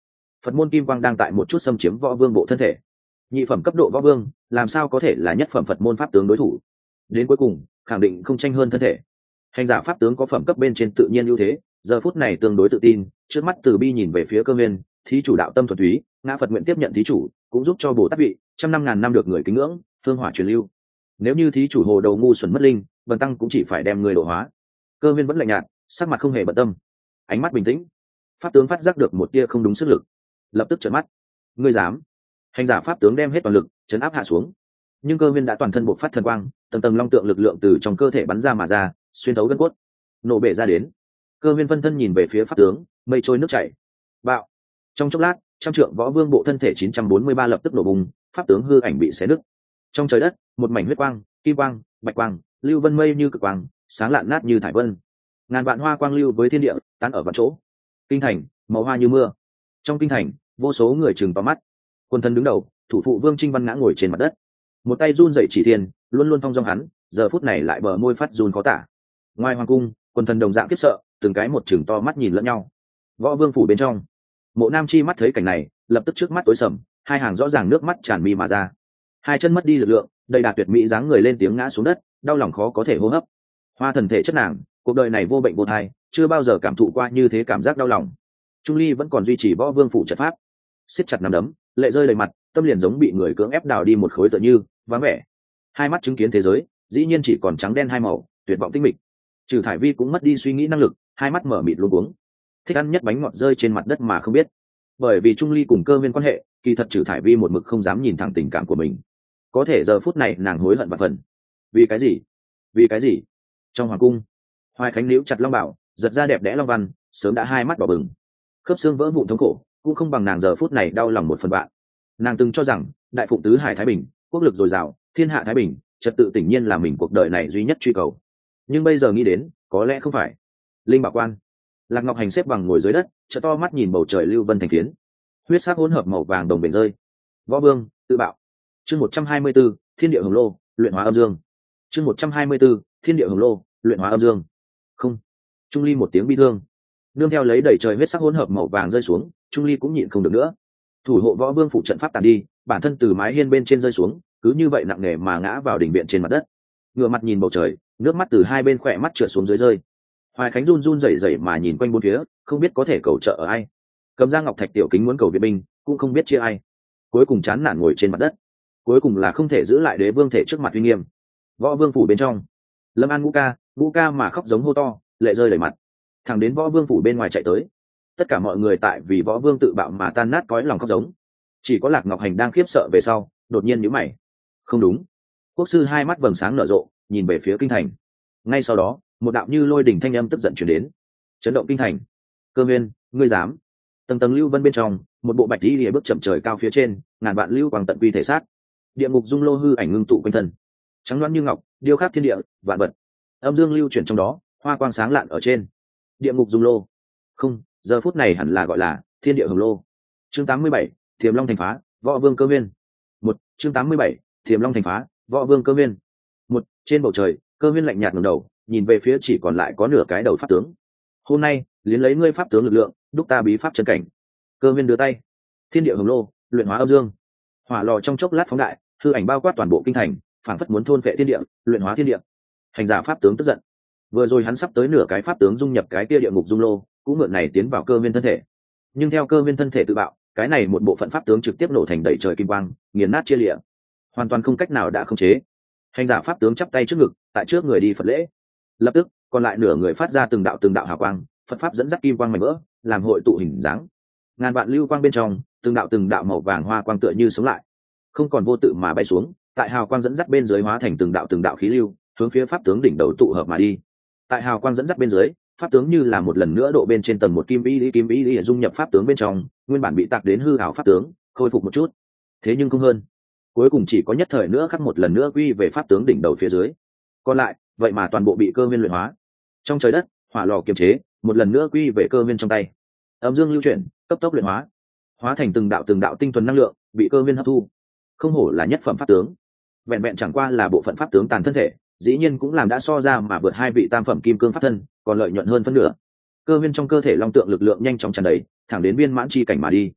Phật môn kim quang đang tại một chút xâm chiếm võ vương bộ thân thể. Nhị phẩm cấp độ võ vương làm sao có thể là nhất phẩm Phật môn pháp tướng đối thủ, đến cuối cùng khẳng định không tranh hơn thân thể. Hành giả pháp tướng có phẩm cấp bên trên tự nhiên ưu thế, giờ phút này tương đối tự tin, trước mắt từ bi nhìn về phía Cơ Nguyên, thí chủ đạo tâm thuần túy, ngã Phật nguyện tiếp nhận thí chủ, cũng giúp cho Bồ Tát vị trăm năm ngàn năm được người kính ngưỡng, hương hỏa truyền lưu. Nếu như thí chủ hồ đầu ngu xuẩn mất linh, bần tăng cũng chỉ phải đem người độ hóa. Cơ Nguyên vẫn lạnh nhạt, sắc mặt không hề bận tâm, ánh mắt bình tĩnh. Pháp tướng phát giác được một tia không đúng sức lực, lập tức trợn mắt. Ngươi dám? Hành giả pháp tướng đem hết toàn lực chấn áp hạ xuống, nhưng Cơ Nguyên đã toàn thân bộc phát thần quang, tầng tầng long tượng lực lượng từ trong cơ thể bắn ra mà ra, xuyên thấu gân cốt, nổ bể ra đến. Cơ Nguyên phân thân nhìn về phía pháp tướng, mây trôi nước chảy. Bạo! Trong chốc lát, trăm trượng võ vương bộ thân thể 943 lập tức nổ bùng, pháp tướng hư ảnh bị xé nứt. Trong trời đất, một mảnh huyết quang, kim quang, bạch quang, lưu vân mây như cực quang, sáng lạn nát như thải vân. Ngàn vạn hoa quang lưu với thiên địa, tán ở vạn chỗ. Kinh thành, màu hoa như mưa. Trong kinh thành, vô số người trừng to mắt. Quân thần đứng đầu, thủ phụ Vương Trinh Văn ngã ngồi trên mặt đất, một tay run rẩy chỉ thiên, luôn luôn phong dong hắn, giờ phút này lại bờ môi phát run khó tả. Ngoài hoàng cung, quân thần đồng dạng kiếp sợ, từng cái một chừng to mắt nhìn lẫn nhau. Võ vương phủ bên trong, Mộ Nam Chi mắt thấy cảnh này, lập tức trước mắt tối sầm, hai hàng rõ ràng nước mắt tràn mi mà ra. Hai chân mất đi lực lượng, đầy đà tuyệt mỹ dáng người lên tiếng ngã xuống đất, đau lòng khó có thể hô hấp. Hoa thần thể chất nàng, cuộc đời này vô bệnh vô thai, chưa bao giờ cảm thụ qua như thế cảm giác đau lòng. Trung Ly vẫn còn duy trì võ vương phủ trận pháp, siết chặt nắm đấm, lệ rơi đầy mặt, tâm liền giống bị người cưỡng ép đào đi một khối tựa như vắng vẻ. Hai mắt chứng kiến thế giới, dĩ nhiên chỉ còn trắng đen hai màu, tuyệt vọng tinh mịch. Trừ Thải Vi cũng mất đi suy nghĩ năng lực, hai mắt mở mịt luống cuống. Thích ăn nhất bánh ngọt rơi trên mặt đất mà không biết. Bởi vì Trung Ly cùng Cơ Nguyên quan hệ, kỳ thật Trừ Thải Vi một mực không dám nhìn thẳng tình cảm của mình. Có thể giờ phút này nàng hối hận vạn phần. Vì cái gì? Vì cái gì? Trong hoàng cung, Hoài Khánh níu chặt long bảo, giật ra đẹp đẽ long văn, sớm đã hai mắt đỏ bừng. Khớp xương vỡ vụn thống khổ, cũng không bằng nàng giờ phút này đau lòng một phần vạn. Nàng từng cho rằng đại phụng tứ hải thái bình, quốc lực dồi dào, thiên hạ thái bình, trật tự tự nhiên là mình cuộc đời này duy nhất truy cầu. Nhưng bây giờ nghĩ đến, có lẽ không phải. Linh Bảo Quan, Lạc Ngọc Hành xếp bằng ngồi dưới đất, trợ to mắt nhìn bầu trời lưu vân thành phiến, huyết sắc hỗn hợp màu vàng đồng bền rơi. Võ vương tự bạo. Chương 124, Thiên địa hồng lô, luyện hóa âm dương. Chương 124, Thiên địa hồng lô, luyện hóa âm dương. Không. Trung Ly một tiếng bi thương, nương theo lấy đẩy trời huyết sắc hỗn hợp màu vàng rơi xuống, Trung Ly cũng nhịn không được nữa. Thủ hộ võ vương phụ trận pháp tàn đi, bản thân từ mái hiên bên trên rơi xuống, cứ như vậy nặng nề mà ngã vào đỉnh viện trên mặt đất. Ngửa mặt nhìn bầu trời, nước mắt từ hai bên khỏe mắt trượt xuống dưới rơi. Hoài Khánh run run rẩy rẩy mà nhìn quanh bốn phía, không biết có thể cầu trợ ở ai. Cầm ra ngọc thạch tiểu kính muốn cầu viện binh, cũng không biết chia ai. Cuối cùng chán nản ngồi trên mặt đất. Cuối cùng là không thể giữ lại đế vương thể trước mặt uy nghiêm. Võ vương phủ bên trong, Lâm An ngũ ca mà khóc giống hô to, lệ rơi đầy mặt. Thẳng đến võ vương phủ bên ngoài chạy tới. Tất cả mọi người tại vì võ vương tự bạo mà tan nát cõi lòng khóc giống. Chỉ có Lạc Ngọc Hành đang khiếp sợ về sau, đột nhiên nhíu mày. Không đúng. Quốc sư hai mắt vầng sáng nở rộ, nhìn về phía kinh thành. Ngay sau đó, một đạo như lôi đỉnh thanh âm tức giận truyền đến, chấn động kinh thành. Cơ Nguyên, ngươi dám? Tầng tầng lưu vân bên trong, một bộ bạch y lìa bước chậm trời cao phía trên, ngàn vạn lưu quang tận quy thể xác. Địa ngục dung lô hư ảnh ngưng tụ quanh thân, trắng loáng như ngọc, điêu khắc thiên địa, vạn vật. Âm dương lưu chuyển trong đó, hoa quang sáng lạn ở trên. Địa ngục dung lô. Không, giờ phút này hẳn là gọi là Thiên địa hồng lô. Chương 87, Thiềm Long thành phá, võ vương Cơ Nguyên. Một, chương 87, Thiềm Long thành phá, võ vương Cơ Nguyên. Một, trên bầu trời, Cơ Nguyên lạnh nhạt ngẩng đầu, nhìn về phía chỉ còn lại có nửa cái đầu pháp tướng. Hôm nay, liến lấy ngươi pháp tướng lực lượng, đúc ta bí pháp chân cảnh. Cơ Nguyên đưa tay, Thiên địa hồng lô, luyện hóa âm dương. Hỏa lò trong chốc lát phóng đại, hư ảnh bao quát toàn bộ kinh thành, phảng phất muốn thôn phệ thiên địa, luyện hóa thiên địa. Hành giả pháp tướng tức giận. Vừa rồi hắn sắp tới nửa cái pháp tướng dung nhập cái kia địa ngục dung lô, cũng mượn này tiến vào Cơ Nguyên thân thể. Nhưng theo Cơ Nguyên thân thể tự bạo, cái này một bộ phận pháp tướng trực tiếp nổ thành đầy trời kim quang, nghiền nát chia liệt, hoàn toàn không cách nào đã khống chế. Hành giả pháp tướng chắp tay trước ngực, tại trước người đi Phật lễ. Lập tức, còn lại nửa người phát ra từng đạo hào quang, Phật pháp dẫn dắt kim quang mảnh vỡ, làm hội tụ hình dáng. Ngàn vạn lưu quang bên trong, từng đạo màu vàng hoa quang tựa như sống lại, không còn vô tự mà bay xuống, tại hào quang dẫn dắt bên dưới hóa thành từng đạo khí lưu, hướng phía pháp tướng đỉnh đầu tụ hợp mà đi. Tại hào quang dẫn dắt bên dưới, pháp tướng như là một lần nữa độ bên trên tầng một kim ý dung nhập pháp tướng bên trong, nguyên bản bị tạc đến hư ảo pháp tướng khôi phục một chút, thế nhưng không hơn. Cuối cùng chỉ có nhất thời nữa khắc một lần nữa quy về pháp tướng đỉnh đầu phía dưới. Còn lại, vậy mà toàn bộ bị Cơ Nguyên luyện hóa. Trong trời đất, hỏa lò kiềm chế, một lần nữa quy về Cơ Nguyên trong tay. Âm dương lưu chuyển, cấp tốc luyện hóa, hóa thành từng đạo tinh thuần năng lượng, bị Cơ Nguyên hấp thu. Không hổ là nhất phẩm pháp tướng. Vẹn vẹn chẳng qua là bộ phận pháp tướng tàn thân thể, dĩ nhiên cũng làm đã so ra mà vượt hai vị tam phẩm kim cương pháp thân, còn lợi nhuận hơn phân nửa. Cơ Nguyên trong cơ thể long tượng lực lượng nhanh chóng tràn đầy, thẳng đến viên mãn chi cảnh mà đi.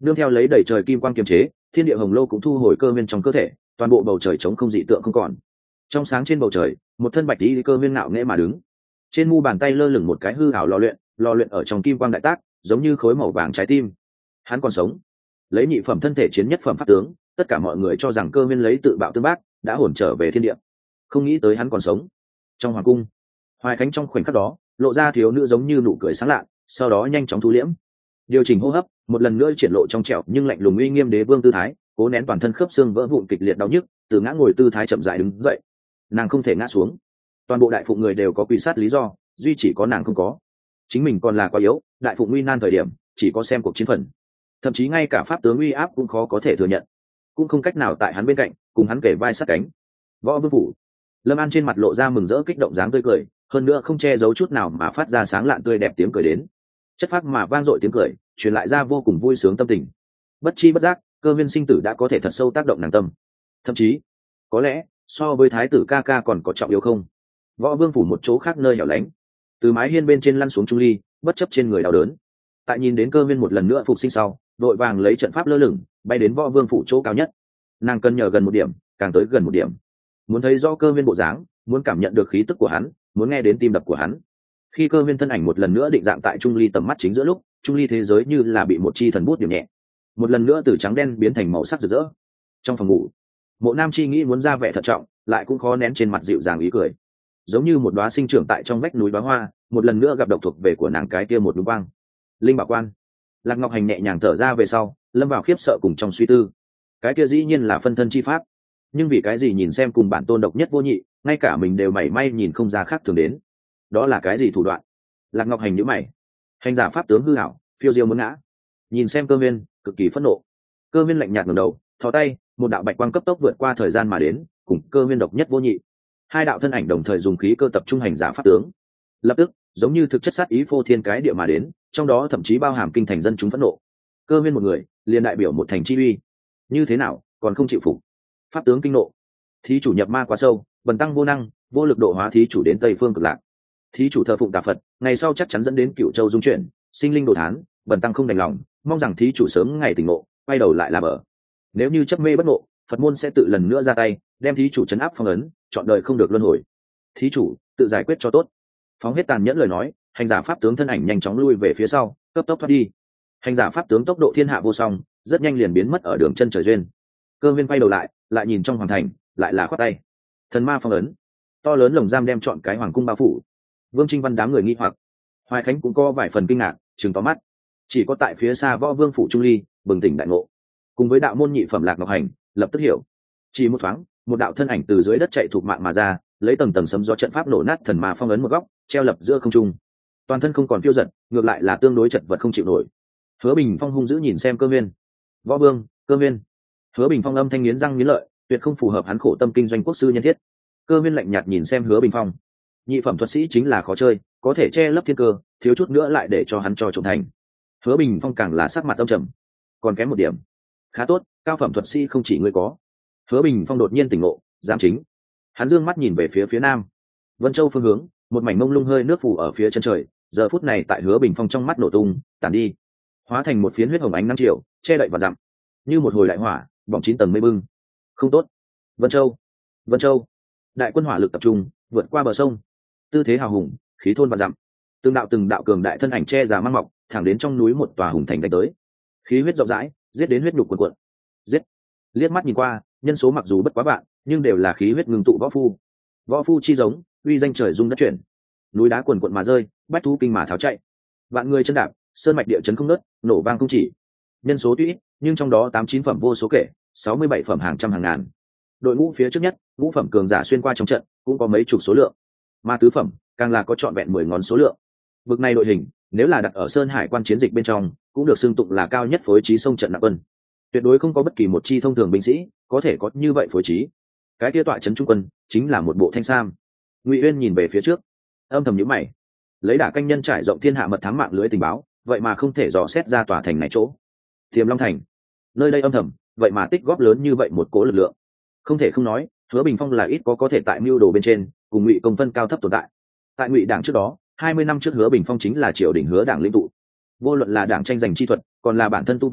nương theo lấy đẩy trời kim quang kiềm chế, thiên địa hồng lô cũng thu hồi cơ viên trong cơ thể, toàn bộ bầu trời trống không dị tượng không còn. Trong sáng trên bầu trời, một thân bạch y cơ viên ngạo nghễ mà đứng, trên mu bàn tay lơ lửng một cái hư ảo lò luyện ở trong kim quang đại tác, giống như khối màu vàng trái tim. Hắn còn sống. Lấy nhị phẩm thân thể chiến nhất phẩm pháp tướng, tất cả mọi người cho rằng cơ viên lấy tự bạo tương bác, đã hồn trở về thiên địa. Không nghĩ tới hắn còn sống. Trong hoàng cung, Hoài Khánh trong khoảnh khắc đó, lộ ra thiếu nữ giống như nụ cười sáng lạ, sau đó nhanh chóng thu liễm, điều chỉnh hô hấp, một lần nữa triển lộ trong trẻo nhưng lạnh lùng uy nghiêm đế vương tư thái, cố nén toàn thân khớp xương vỡ vụn kịch liệt đau nhức, từ ngã ngồi tư thái chậm rãi đứng dậy. Nàng không thể ngã xuống. Toàn bộ đại phụng người đều có quỷ sát lý do, duy chỉ có nàng không có. Chính mình còn là quá yếu, đại phụng nguy nan thời điểm, chỉ có xem cuộc chiến phần. Thậm chí ngay cả pháp tướng uy áp cũng khó có thể thừa nhận, cũng không cách nào tại hắn bên cạnh, cùng hắn kể vai sát cánh. Võ Vương phủ, Lâm An trên mặt lộ ra mừng rỡ kích động dáng tươi cười, hơn nữa không che giấu chút nào mà phát ra sáng lạn tươi đẹp tiếng cười đến. Chất phác mà vang dội tiếng cười, truyền lại ra vô cùng vui sướng tâm tình. Bất chi bất giác, cơ viên sinh tử đã có thể thật sâu tác động nàng tâm. Thậm chí, có lẽ, so với thái tử ca ca còn có trọng yếu không. Võ Vương phủ một chỗ khác nơi hẻo lánh, từ mái hiên bên trên lăn xuống Trung Ly, bất chấp trên người đau đớn. Tại nhìn đến cơ viên một lần nữa phục sinh sau, đội vàng lấy trận pháp lơ lửng, bay đến Võ Vương phủ chỗ cao nhất. Nàng cần nhờ gần một điểm, càng tới gần một điểm. Muốn thấy rõ cơ viên bộ dáng, muốn cảm nhận được khí tức của hắn, muốn nghe đến tim đập của hắn. Khi cơ viên thân ảnh một lần nữa định dạng tại Trung Ly tầm mắt chính giữa lúc, Trung Ly thế giới như là bị một chi thần bút điểm nhẹ, một lần nữa từ trắng đen biến thành màu sắc rực rỡ. Trong phòng ngủ, Mộ Nam Chi nghĩ muốn ra vẻ thận trọng, lại cũng khó nén trên mặt dịu dàng ý cười, giống như một đóa sinh trưởng tại trong vách núi đóa hoa, một lần nữa gặp độc thuộc về của nàng cái kia một đúng quang. Linh Bảo Quan. Lạc Ngọc Hành nhẹ nhàng thở ra về sau, lâm vào khiếp sợ cùng trong suy tư. Cái kia dĩ nhiên là phân thân chi pháp, nhưng vì cái gì nhìn xem cùng bản tôn độc nhất vô nhị, ngay cả mình đều mảy may nhìn không ra khác thường đến. Đó là cái gì thủ đoạn? Lạc Ngọc Hành nhíu mày. Hành giả pháp tướng hư ảo, phiêu diêu muốn ngã. Nhìn xem Cơ Viên, cực kỳ phẫn nộ. Cơ Viên lạnh nhạt ngẩng đầu, thò tay, một đạo bạch quang cấp tốc vượt qua thời gian mà đến, cùng Cơ Viên độc nhất vô nhị. Hai đạo thân ảnh đồng thời dùng khí cơ tập trung hành giả pháp tướng. Lập tức, giống như thực chất sát ý phô thiên cái địa mà đến, trong đó thậm chí bao hàm kinh thành dân chúng phẫn nộ. Cơ Viên một người, liền đại biểu một thành chi uy. Như thế nào, còn không chịu phục? Pháp tướng kinh nộ. Thí chủ nhập ma quá sâu, bần tăng vô năng, vô lực độ hóa thí chủ đến Tây Phương Cực Lạc. Thí chủ thờ phụng Tà Phật, ngày sau chắc chắn dẫn đến Cửu Châu dung chuyển, sinh linh đồ thán, bần tăng không đành lòng, mong rằng thí chủ sớm ngày tỉnh ngộ, quay đầu lại là bờ. Nếu như chấp mê bất ngộ, Phật môn sẽ tự lần nữa ra tay, đem thí chủ trấn áp phong ấn, chọn đời không được luân hồi. Thí chủ, tự giải quyết cho tốt. Phóng hết tàn nhẫn lời nói, hành giả pháp tướng thân ảnh nhanh chóng lui về phía sau, cấp tốc thoát đi. Hành giả pháp tướng tốc độ thiên hạ vô song, rất nhanh liền biến mất ở đường chân trời duyên. Cơ Viên quay đầu lại, lại nhìn trong hoàng thành, lại là khoát tay. Thần ma phong ấn, to lớn lồng giam đem chọn cái hoàng cung bao phủ. Vương Trinh Văn đám người nghi hoặc, Hoài Khánh cũng có vài phần kinh ngạc, trừng to mắt. Chỉ có tại phía xa Võ Vương phủ Trung Ly bừng tỉnh đại ngộ, cùng với đạo môn nhị phẩm Lạc Ngọc Hành lập tức hiểu. Chỉ một thoáng, một đạo thân ảnh từ dưới đất chạy thục mạng mà ra, lấy tầng tầng sấm gió trận pháp nổ nát thần ma phong ấn một góc, treo lập giữa không trung. Toàn thân không còn phiêu giật, ngược lại là tương đối chật vật không chịu nổi. Hứa Bình Phong hung dữ nhìn xem Cơ Viên. Võ Vương, Cơ Viên. Hứa Bình Phong âm thanh nghiến răng nghiến lợi, tuyệt không phù hợp hắn khổ tâm kinh doanh quốc sư nhân thiết. Cơ Viên lạnh nhạt nhìn xem Hứa Bình Phong. Nhị phẩm thuật sĩ chính là khó chơi, có thể che lấp thiên cơ, thiếu chút nữa lại để cho hắn cho trộm thành. Hứa Bình Phong càng là sắc mặt âm trầm. Còn kém một điểm. Khá tốt, cao phẩm thuật sĩ không chỉ ngươi có. Hứa Bình Phong đột nhiên tỉnh ngộ, giám chính. Hắn dương mắt nhìn về phía nam, Vân Châu phương hướng, một mảnh mông lung hơi nước phủ ở phía chân trời, giờ phút này tại Hứa Bình Phong trong mắt nổ tung, tản đi, hóa thành một phiến huyết hồng ánh năm triệu, che đậy và dặm, như một hồi đại hỏa, bỏng 9 tầng mây bưng. Không tốt. Vân Châu, Vân Châu. Đại quân hỏa lực tập trung, vượt qua bờ sông, tư thế hào hùng, khí thôn và dặm. Từng đạo cường đại thân ảnh che già mang mọc, thẳng đến trong núi một tòa hùng thành đánh tới. Khí huyết rộng rãi, giết đến huyết nhục cuồn cuộn. Giết. Liếc mắt nhìn qua, nhân số mặc dù bất quá bạn, nhưng đều là khí huyết ngưng tụ võ phu. Võ phu chi giống, uy danh trời rung đất chuyển. Núi đá cuồn cuộn mà rơi, bách thú kinh mà tháo chạy. Vạn người chân đạp, sơn mạch địa chấn không nứt, nổ vang không chỉ. Nhân số tuy ít, nhưng trong đó 89 phẩm vô số kể, 67 phẩm hàng trăm hàng ngàn. Đội ngũ phía trước nhất, ngũ phẩm cường giả xuyên qua trong trận, cũng có mấy chục số lượng. Mà tứ phẩm, càng là có trọn vẹn 10 ngón số lượng. Vực này đội hình, nếu là đặt ở Sơn Hải quan chiến dịch bên trong, cũng được xưng tụng là cao nhất phối trí sông trận nạp quân. Tuyệt đối không có bất kỳ một chi thông thường binh sĩ có thể có như vậy phối trí. Cái kia tọa trấn trung quân chính là một bộ thanh sam. Ngụy Uyên nhìn về phía trước, âm thầm nhíu mày. Lấy đả canh nhân trải rộng thiên hạ mật thám mạng lưới tình báo, vậy mà không thể dò xét ra tòa thành này chỗ. Tiềm Long thành, nơi đây âm thầm, vậy mà tích góp lớn như vậy một cỗ lực lượng. Không thể không nói, Hứa Bình Phong là ít có thể tại mưu đồ bên trên cùng Ngụy công phân cao thấp tồn tại. Tại Ngụy đảng trước đó, 20 năm trước Hứa Bình Phong chính là triều đình Hứa đảng lĩnh tụ. Vô luận là đảng tranh giành chi thuật, còn là bản thân tu vi,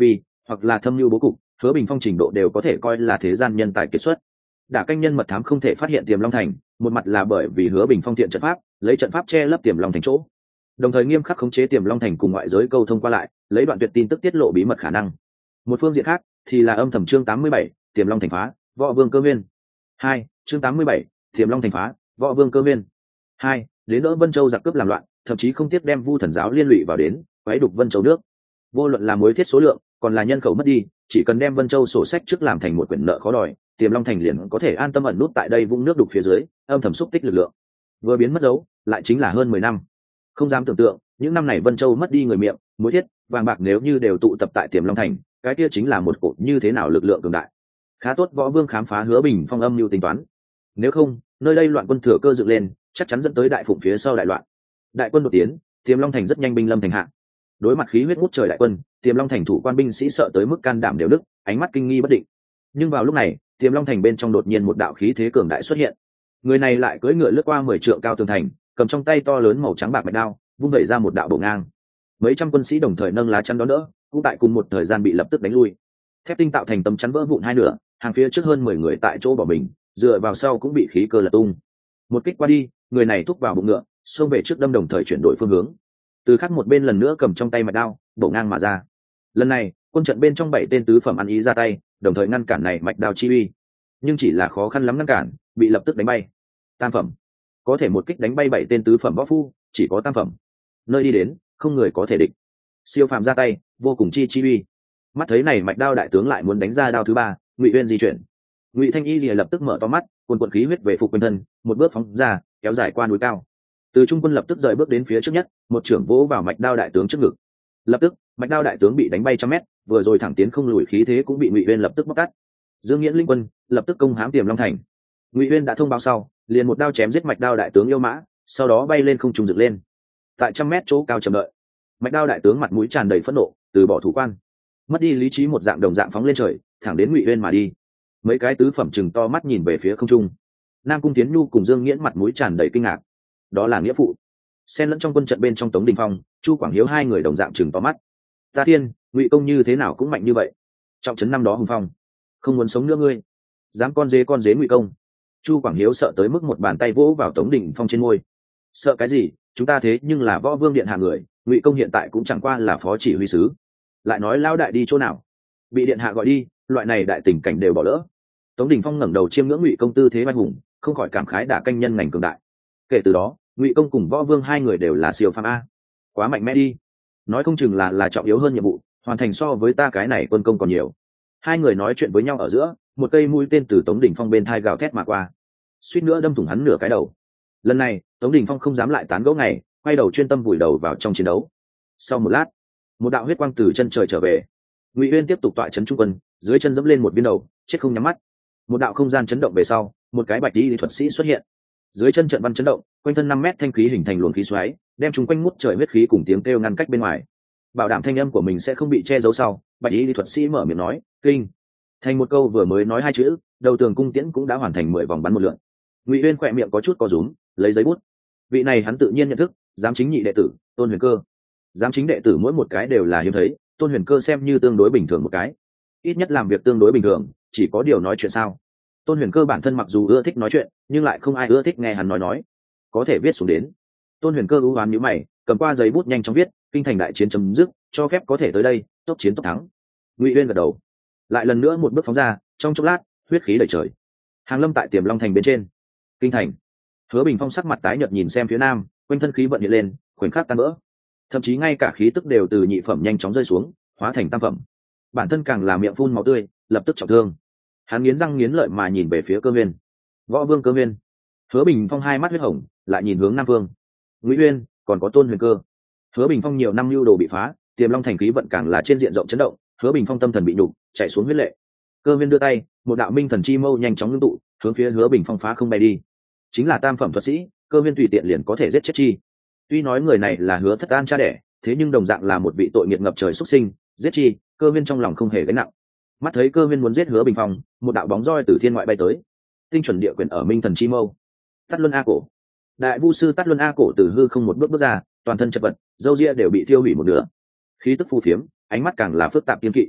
hoặc là thâm lưu bố cục, Hứa Bình Phong trình độ đều có thể coi là thế gian nhân tài kiệt xuất. Đả canh nhân mật thám không thể phát hiện Tiềm Long Thành, một mặt là bởi vì Hứa Bình Phong thiện trận pháp, lấy trận pháp che lấp Tiềm Long Thành chỗ, đồng thời nghiêm khắc khống chế Tiềm Long Thành cùng ngoại giới câu thông qua lại, lấy đoạn tuyệt tin tức tiết lộ bí mật khả năng. Một phương diện khác thì là âm thầm chương 87, Tiềm Long Thành phá, Võ Vương Cơ Nguyên. 2, chương 87, Tiềm Long Thành phá, Võ Vương Cơ Nguyên. 2, đến đỡ Vân Châu giặc cướp làm loạn, thậm chí không tiếp đem Vu Thần giáo liên lụy vào đến, quấy đục Vân Châu nước. Vô luận là mối thiết số lượng, còn là nhân khẩu mất đi, chỉ cần đem Vân Châu sổ sách trước làm thành một quyển nợ khó đòi, Tiềm Long Thành liền có thể an tâm ẩn nút tại đây vũng nước đục phía dưới, âm thầm xúc tích lực lượng. Vừa biến mất dấu, lại chính là hơn 10 năm. Không dám tưởng tượng, những năm này Vân Châu mất đi người miệng, mối thiết, vàng bạc nếu như đều tụ tập tại Tiềm Long Thành, cái kia chính là một cột như thế nào lực lượng cường đại. Khá tốt Võ Vương khám phá Hứa Bình Phong âm mưu tính toán. Nếu không, nơi đây loạn quân thừa cơ dựng lên, chắc chắn dẫn tới đại phụng phía sau đại loạn. Đại quân đột tiến, Tiềm Long Thành rất nhanh binh lâm thành hạ. Đối mặt khí huyết ngút trời đại quân, Tiềm Long Thành thủ quan binh sĩ sợ tới mức can đảm đều đứt, ánh mắt kinh nghi bất định. Nhưng vào lúc này, Tiềm Long Thành bên trong đột nhiên một đạo khí thế cường đại xuất hiện. Người này lại cưỡi ngựa lướt qua 10 trượng cao tường thành, cầm trong tay to lớn màu trắng bạc mạch đao, vung vẩy ra một đạo bổ ngang. Mấy trăm quân sĩ đồng thời nâng lá chắn đón đỡ, cũng tại cùng một thời gian bị lập tức đánh lui. Thép tinh tạo thành tấm chắn vỡ vụn hai nửa, hàng phía trước hơn 10 người tại chỗ bỏ mình, dựa vào sau cũng bị khí cơ lật tung. Một kích qua đi, người này thúc vào bụng ngựa, xông về trước đâm đồng thời chuyển đổi phương hướng. Từ khác một bên lần nữa cầm trong tay mạch đao, bổ ngang mà ra. Lần này, quân trận bên trong 7 tên tứ phẩm ăn ý ra tay, đồng thời ngăn cản này mạch đao chi uy. Nhưng chỉ là khó khăn lắm ngăn cản, bị lập tức đánh bay. Tam phẩm, có thể một kích đánh bay 7 tên tứ phẩm võ phu, chỉ có tam phẩm. Nơi đi đến, không người có thể địch. Siêu phàm ra tay, vô cùng chi uy. Mắt thấy này mạch đao đại tướng lại muốn đánh ra đao thứ ba, Ngụy Uyên di chuyển. Ngụy Thanh Y lìa lập tức mở to mắt, cuồn khí huyết về phục quanh thân, một bước phóng ra, kéo dài qua núi cao. Từ trung quân lập tức rời bước đến phía trước nhất, một trưởng vỗ vào mạch đao đại tướng trước ngực. Lập tức, mạch đao đại tướng bị đánh bay trăm mét, vừa rồi thẳng tiến không lùi khí thế cũng bị Ngụy Uyên lập tức bóc tát. Dương Nghiễn linh quân lập tức công hãm Tiềm Long Thành. Ngụy Uyên đã thông báo sau, liền một đao chém giết mạch đao đại tướng yêu mã, sau đó bay lên không trung dựng lên. Tại trăm mét chỗ cao trầm đợi, mạch đao đại tướng mặt mũi tràn đầy phẫn nộ, từ bỏ thủ quan, mất đi lý trí một dạng đồng dạng phóng lên trời, thẳng đến Ngụy Uyên mà đi. Mấy cái tứ phẩm chừng to mắt nhìn về phía không trung. Nam Cung Tiến Nhu cùng Dương Nghiễn mặt mũi tràn đầy kinh ngạc. Đó là nghĩa phụ. Xen lẫn trong quân trận bên trong Tống Đình Phong, Chu Quảng Hiếu hai người đồng dạng chừng to mắt. Ta thiên, Ngụy công như thế nào cũng mạnh như vậy. Trọng trấn năm đó hùng phong, không muốn sống nữa ngươi. Dám con dế Ngụy công. Chu Quảng Hiếu sợ tới mức một bàn tay vỗ vào Tống Đình Phong trên môi. Sợ cái gì, chúng ta thế nhưng là Võ Vương điện hạ người, Ngụy công hiện tại cũng chẳng qua là phó chỉ huy sứ. Lại nói lao đại đi chỗ nào? Bị điện hạ gọi đi, loại này đại tình cảnh đều bỏ lỡ. Tống Đình Phong ngẩng đầu chiêm ngưỡng Ngụy công tư thế vai hùng, không khỏi cảm khái đả canh nhân ngành cường đại. Kể từ đó, Ngụy công cùng Võ Vương hai người đều là siêu phàm a. Quá mạnh mẽ đi. Nói không chừng là trọng yếu hơn nhiệm vụ, hoàn thành so với ta cái này quân công còn nhiều. Hai người nói chuyện với nhau ở giữa, một cây mũi tên từ Tống Đình Phong bên thai gào thét mà qua, suýt nữa đâm thủng hắn nửa cái đầu. Lần này, Tống Đình Phong không dám lại tán gẫu ngày, quay đầu chuyên tâm vùi đầu vào trong chiến đấu. Sau một lát, một đạo huyết quang từ chân trời trở về. Ngụy Uyên tiếp tục tọa trấn trung quân, dưới chân dẫm lên một viên đầu, chết không nhắm mắt. Một đạo không gian chấn động về sau, một cái bạch y thuật sĩ xuất hiện. Dưới chân trận văn chấn động, quanh thân 5 mét thanh khí hình thành luồng khí xoáy, đem chúng quanh ngút trời huyết khí cùng tiếng kêu ngăn cách bên ngoài. Bảo đảm thanh âm của mình sẽ không bị che giấu sau, bạch y thuật sĩ mở miệng nói, "Kinh." Thành một câu vừa mới nói hai chữ, đầu tường cung tiễn cũng đã hoàn thành 10 vòng bắn một lượt. Ngụy Uyên khỏe miệng có chút co rúm, lấy giấy bút. Vị này hắn tự nhiên nhận thức, giám chính nhị đệ tử, Tôn Huyền Cơ. Giám chính đệ tử mỗi một cái đều là hiếm thấy, Tôn Huyền Cơ xem như tương đối bình thường một cái. Ít nhất làm việc tương đối bình thường, chỉ có điều nói chuyện sao. Tôn Huyền Cơ bản thân mặc dù ưa thích nói chuyện, nhưng lại không ai ưa thích nghe hắn nói. Có thể viết xuống đến. Tôn Huyền Cơ ưu ám nhíu mày, cầm qua giấy bút nhanh chóng viết, kinh thành đại chiến chấm dứt, cho phép có thể tới đây, tốc chiến tốc thắng. Ngụy Uyên gật đầu. Lại lần nữa một bước phóng ra, trong chốc lát, huyết khí đầy trời. Hàng lâm tại Tiềm Long Thành bên trên. Kinh thành. Hứa Bình Phong sắc mặt tái nhợt nhìn xem phía nam, quanh thân khí vận hiện lên, khoảnh khắc tan vỡ. Thậm chí ngay cả khí tức đều từ nhị phẩm nhanh chóng rơi xuống, hóa thành tam phẩm. Bản thân càng là miệng phun máu tươi, lập tức trọng thương. Hắn nghiến răng nghiến lợi mà nhìn về phía Cơ Nguyên. Võ Vương Cơ Nguyên. Hứa Bình Phong hai mắt huyết hồng, lại nhìn hướng nam vương. Ngụy Uyên, còn có Tôn Huyền Cơ. Hứa Bình Phong nhiều năm lưu đồ bị phá, Tiềm Long Thành khí vận càng là trên diện rộng chấn động, Hứa Bình Phong tâm thần bị nhục, chạy xuống huyết lệ. Cơ Nguyên đưa tay, một đạo minh thần chi mâu nhanh chóng ngưng tụ, hướng phía Hứa Bình Phong phá không bay đi. Chính là tam phẩm thuật sĩ, Cơ Nguyên tùy tiện liền có thể giết chết chi. Tuy nói người này là Hứa Thất An cha đẻ, thế nhưng đồng dạng là một vị tội nghiệt ngập trời xuất sinh, giết chi, Cơ Nguyên trong lòng không hề gánh nặng. Mắt thấy Cơ Nguyên muốn giết Hứa Bình Phong, một đạo bóng roi từ thiên ngoại bay tới, tinh chuẩn địa quyền ở minh thần chi mâu. Tát Luân A Cổ. Đại Vu sư Tát Luân A Cổ từ hư không một bước bước ra, toàn thân chật vật, râu ria đều bị thiêu hủy một nửa. Khí tức phù phiếm, ánh mắt càng là phức tạp kiên kỵ.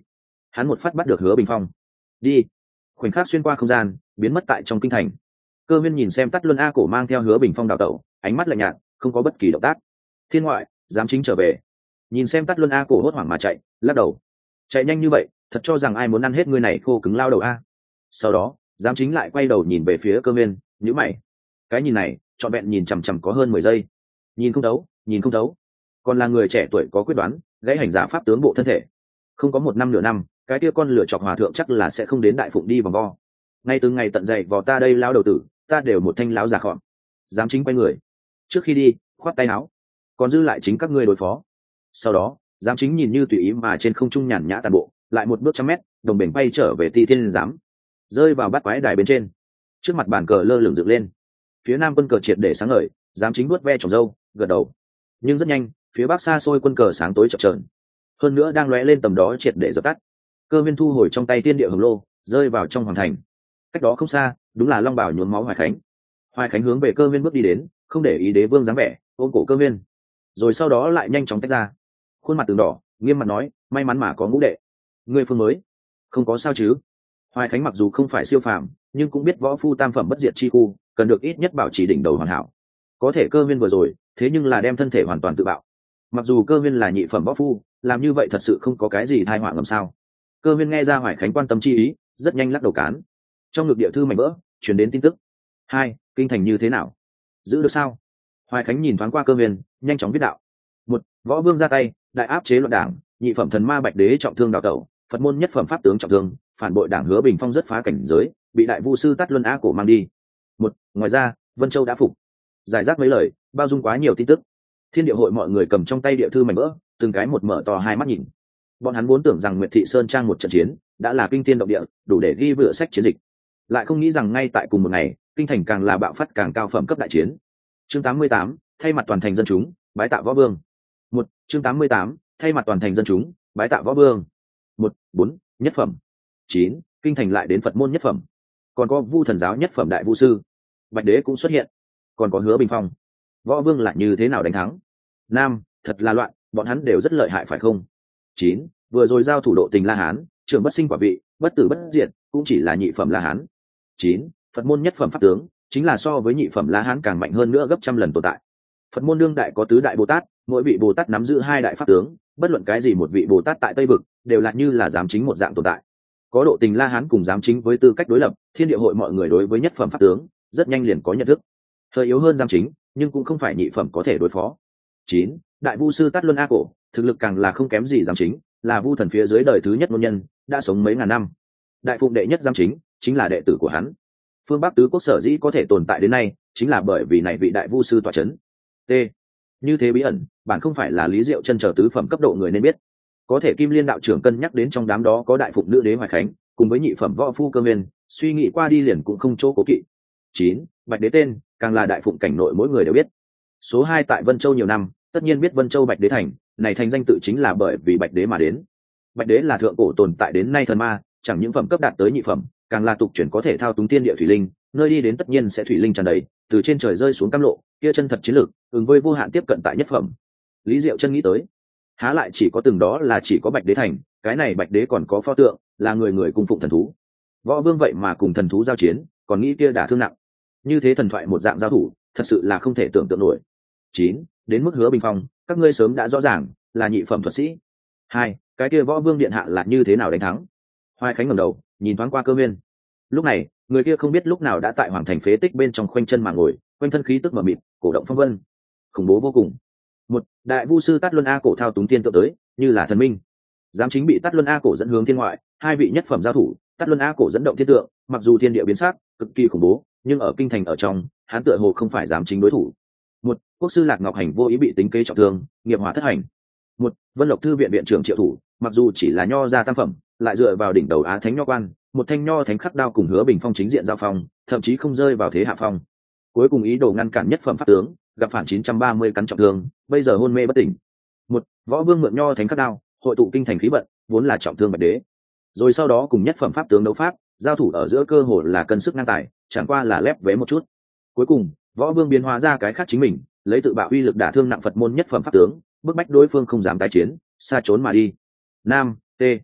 hắn một phát bắt được Hứa Bình Phong. Đi. Khoảnh khắc xuyên qua không gian, biến mất tại trong kinh thành. Cơ Viên nhìn xem Tát Luân A Cổ mang theo Hứa Bình Phong đào tẩu, ánh mắt lạnh nhạt, không có bất kỳ động tác. Thiên ngoại, giám chính trở về. Nhìn xem Tát Luân A Cổ hốt hoảng mà chạy, lắc đầu. Chạy nhanh như vậy, thật cho rằng ai muốn ăn hết ngươi này khô cứng lao đầu a. Sau đó, giám chính lại quay đầu nhìn về phía Cơ Viên, nhíu mày. Cái nhìn này, trọn vẹn nhìn chằm chằm có hơn 10 giây. Nhìn không thấu, nhìn không thấu. Còn là người trẻ tuổi có quyết đoán, gãy hành giả pháp tướng bộ thân thể. Không có một năm nửa năm, cái kia con lửa chọc hòa thượng chắc là sẽ không đến đại phụng đi vòng vo. Ngay từ ngày tận dậy vò ta đây lao đầu tử, ta đều một thanh láo già khọm. Giám chính quay người. Trước khi đi, khoát tay áo. Còn dư lại chính các ngươi đối phó. Sau đó, giám chính nhìn như tùy ý mà trên không trung nhàn nhã tàn bộ, lại một bước trăm mét, đồng bền bay trở về Ti Thiên giám, rơi vào bát quái đài bên trên. Trước mặt bàn cờ lơ lửng dựng lên, phía nam quân cờ triệt để sáng ngời, giám chính vuốt ve trồng râu, gật đầu. Nhưng rất nhanh, phía bắc xa xôi quân cờ sáng tối chập chờn, hơn nữa đang lóe lên tầm đó triệt để dập tắt. Cơ Viên thu hồi trong tay tiên địa hồng lô, rơi vào trong hoàng thành. Cách đó không xa, đúng là long bảo nhuốm máu Hoài Khánh. Hoài Khánh hướng về Cơ Viên bước đi đến, không để ý đế vương dáng vẻ, ôm cổ Cơ Viên, rồi sau đó lại nhanh chóng tách ra. Khuôn mặt từng đỏ, nghiêm mặt nói, may mắn mà có ngũ đệ. Ngươi phương mới không có sao chứ? Hoài Khánh mặc dù không phải siêu phàm, nhưng cũng biết võ phu tam phẩm bất diệt chi khu, cần được ít nhất bảo trì đỉnh đầu hoàn hảo. Có thể Cơ Viên vừa rồi, thế nhưng là đem thân thể hoàn toàn tự bạo. Mặc dù Cơ Viên là nhị phẩm võ phu, làm như vậy thật sự không có cái gì tai họa ngầm sao? Cơ Viên nghe ra Hoài Khánh quan tâm chi ý, rất nhanh lắc đầu cán. Trong ngực địa thư mảnh vỡ, truyền đến tin tức. 2. Kinh thành như thế nào? Giữ được sao? Hoài Khánh nhìn thoáng qua Cơ Viên, nhanh chóng viết đạo. 1. Võ vương ra tay, đại áp chế loạn đảng, nhị phẩm thần ma Bạch Đế trọng thương đào tẩu, Phật môn nhất phẩm pháp tướng trọng thương, phản bội đảng Hứa Bình Phong rất phá cảnh giới, bị đại vu sư Tát Luân A Cổ mang đi. 1. Ngoài ra, Vân Châu đã phục. Giải rác mấy lời, bao dung quá nhiều tin tức. Thiên địa hội mọi người cầm trong tay địa thư mảnh vỡ, từng cái một mở to hai mắt nhìn. Bọn hắn vốn tưởng rằng Nguyệt Thị Sơn trang một trận chiến đã là kinh thiên động địa, đủ để ghi vựa sách chiến dịch, lại không nghĩ rằng ngay tại cùng một ngày, kinh thành càng là bạo phát càng cao phẩm cấp đại chiến. Chương 88, thay mặt toàn thành dân chúng, bái tạ võ vương. 1. Chương 88, thay mặt toàn thành dân chúng, bái tạ võ vương. 1. 4. Nhất phẩm. 9. Kinh thành lại đến Phật môn nhất phẩm. Còn có Vu thần giáo nhất phẩm đại vu sư. Bạch Đế cũng xuất hiện. Còn có Hứa Bình Phong. Võ vương là như thế nào đánh thắng? Nam, thật là loạn, bọn hắn đều rất lợi hại phải không? 9. Vừa rồi giao thủ độ tình La Hán, trưởng bất sinh quả vị, bất tử bất diệt, cũng chỉ là nhị phẩm La Hán. 9. Phật môn nhất phẩm pháp tướng, chính là so với nhị phẩm La Hán càng mạnh hơn nữa gấp trăm lần tồn tại. Phật môn đương đại có tứ đại Bồ Tát, mỗi vị Bồ Tát nắm giữ hai đại pháp tướng, bất luận cái gì một vị Bồ Tát tại Tây vực đều là như là giám chính một dạng tồn tại. Có độ tình La Hán cùng giám chính với tư cách đối lập, thiên địa hội mọi người đối với nhất phẩm pháp tướng rất nhanh liền có nhận thức. Hơi yếu hơn giám chính, nhưng cũng không phải nhị phẩm có thể đối phó. 9. Đại vu sư Tát Luân A Cổ, thực lực càng là không kém gì giám chính, là vu thần phía dưới đời thứ nhất ngôn nhân, đã sống mấy ngàn năm. Đại phụng đệ nhất giám chính, chính là đệ tử của hắn. Phương Bắc tứ quốc sở dĩ có thể tồn tại đến nay, chính là bởi vì này vị đại vu sư tọa chấn. T. Như thế bí ẩn, bản không phải là Lý Diệu chân chờ tứ phẩm cấp độ người nên biết. Có thể Kim Liên đạo trưởng cân nhắc đến trong đám đó có đại phụng nữ đế Hoài Khánh, cùng với nhị phẩm võ phu Cơ Viên, suy nghĩ qua đi liền cũng không chỗ cố kỵ. 9. Bạch Đế tên, càng là đại phụng cảnh nội mỗi người đều biết. Số 2 tại Vân Châu nhiều năm, tất nhiên biết Vân Châu Bạch Đế thành, này thành danh tự chính là bởi vì Bạch Đế mà đến. Bạch Đế là thượng cổ tồn tại đến nay thần ma, chẳng những phẩm cấp đạt tới nhị phẩm, càng là tục chuyển có thể thao túng thiên địa thủy linh, nơi đi đến tất nhiên sẽ thủy linh tràn đầy, từ trên trời rơi xuống cam lộ, kia chân thật chiến lược, ứng với vô hạn tiếp cận tại nhất phẩm. Lý Diệu chân nghĩ tới, há lại chỉ có từng đó là chỉ có Bạch Đế thành, cái này Bạch Đế còn có pho tượng, là người người cung phụng thần thú. Võ vương vậy mà cùng thần thú giao chiến, còn nghĩ kia đả thương nặng. Như thế thần thoại một dạng giao thủ, thật sự là không thể tưởng tượng nổi. 9. Đến mức Hứa Bình Phong, các ngươi sớm đã rõ ràng, là nhị phẩm thuật sĩ. 2. Cái kia võ vương điện hạ là như thế nào đánh thắng? Hoài Khánh ngẩng đầu, nhìn thoáng qua Cơ Viên. Lúc này, người kia không biết lúc nào đã tại hoàng thành phế tích bên trong khoanh chân mà ngồi, quanh thân khí tức mờ mịt, cổ động phong vân, khủng bố vô cùng. 1. Đại vu sư Tát Luân A Cổ thao túng tiên tượng tới, như là thần minh. Giám chính bị Tát Luân A Cổ dẫn hướng thiên ngoại, hai vị nhất phẩm giao thủ, Tát Luân A Cổ dẫn động thiên tượng, mặc dù thiên địa biến sắc, cực kỳ khủng bố, nhưng ở kinh thành ở trong, hắn tựa hồ không phải giám chính đối thủ. 1. Quốc sư Lạc Ngọc Hành vô ý bị tính kế trọng thương, nghiệp hỏa thất hành. 1. Vân Lộc thư viện viện trưởng Triệu Thủ, mặc dù chỉ là nho gia tam phẩm, lại dựa vào đỉnh đầu Á Thánh nho quan, một thanh nho thánh khắc đao cùng Hứa Bình Phong chính diện giao phong, thậm chí không rơi vào thế hạ phong. Cuối cùng ý đồ ngăn cản nhất phẩm pháp tướng, gặp phản 930 cắn trọng thương, bây giờ hôn mê bất tỉnh. 1. Võ vương mượn nho thánh khắc đao, hội tụ kinh thành khí vận, vốn là trọng thương Bạch Đế. Rồi sau đó cùng nhất phẩm pháp tướng đấu pháp, giao thủ ở giữa cơ hồ là cân sức ngang tài, chẳng qua là lép vế một chút. Cuối cùng, võ vương biến hóa ra cái khác chính mình, lấy tự bạo uy lực đả thương nặng Phật môn nhất phẩm pháp tướng, bức bách đối phương không dám tái chiến, xa trốn mà đi. Nam, T.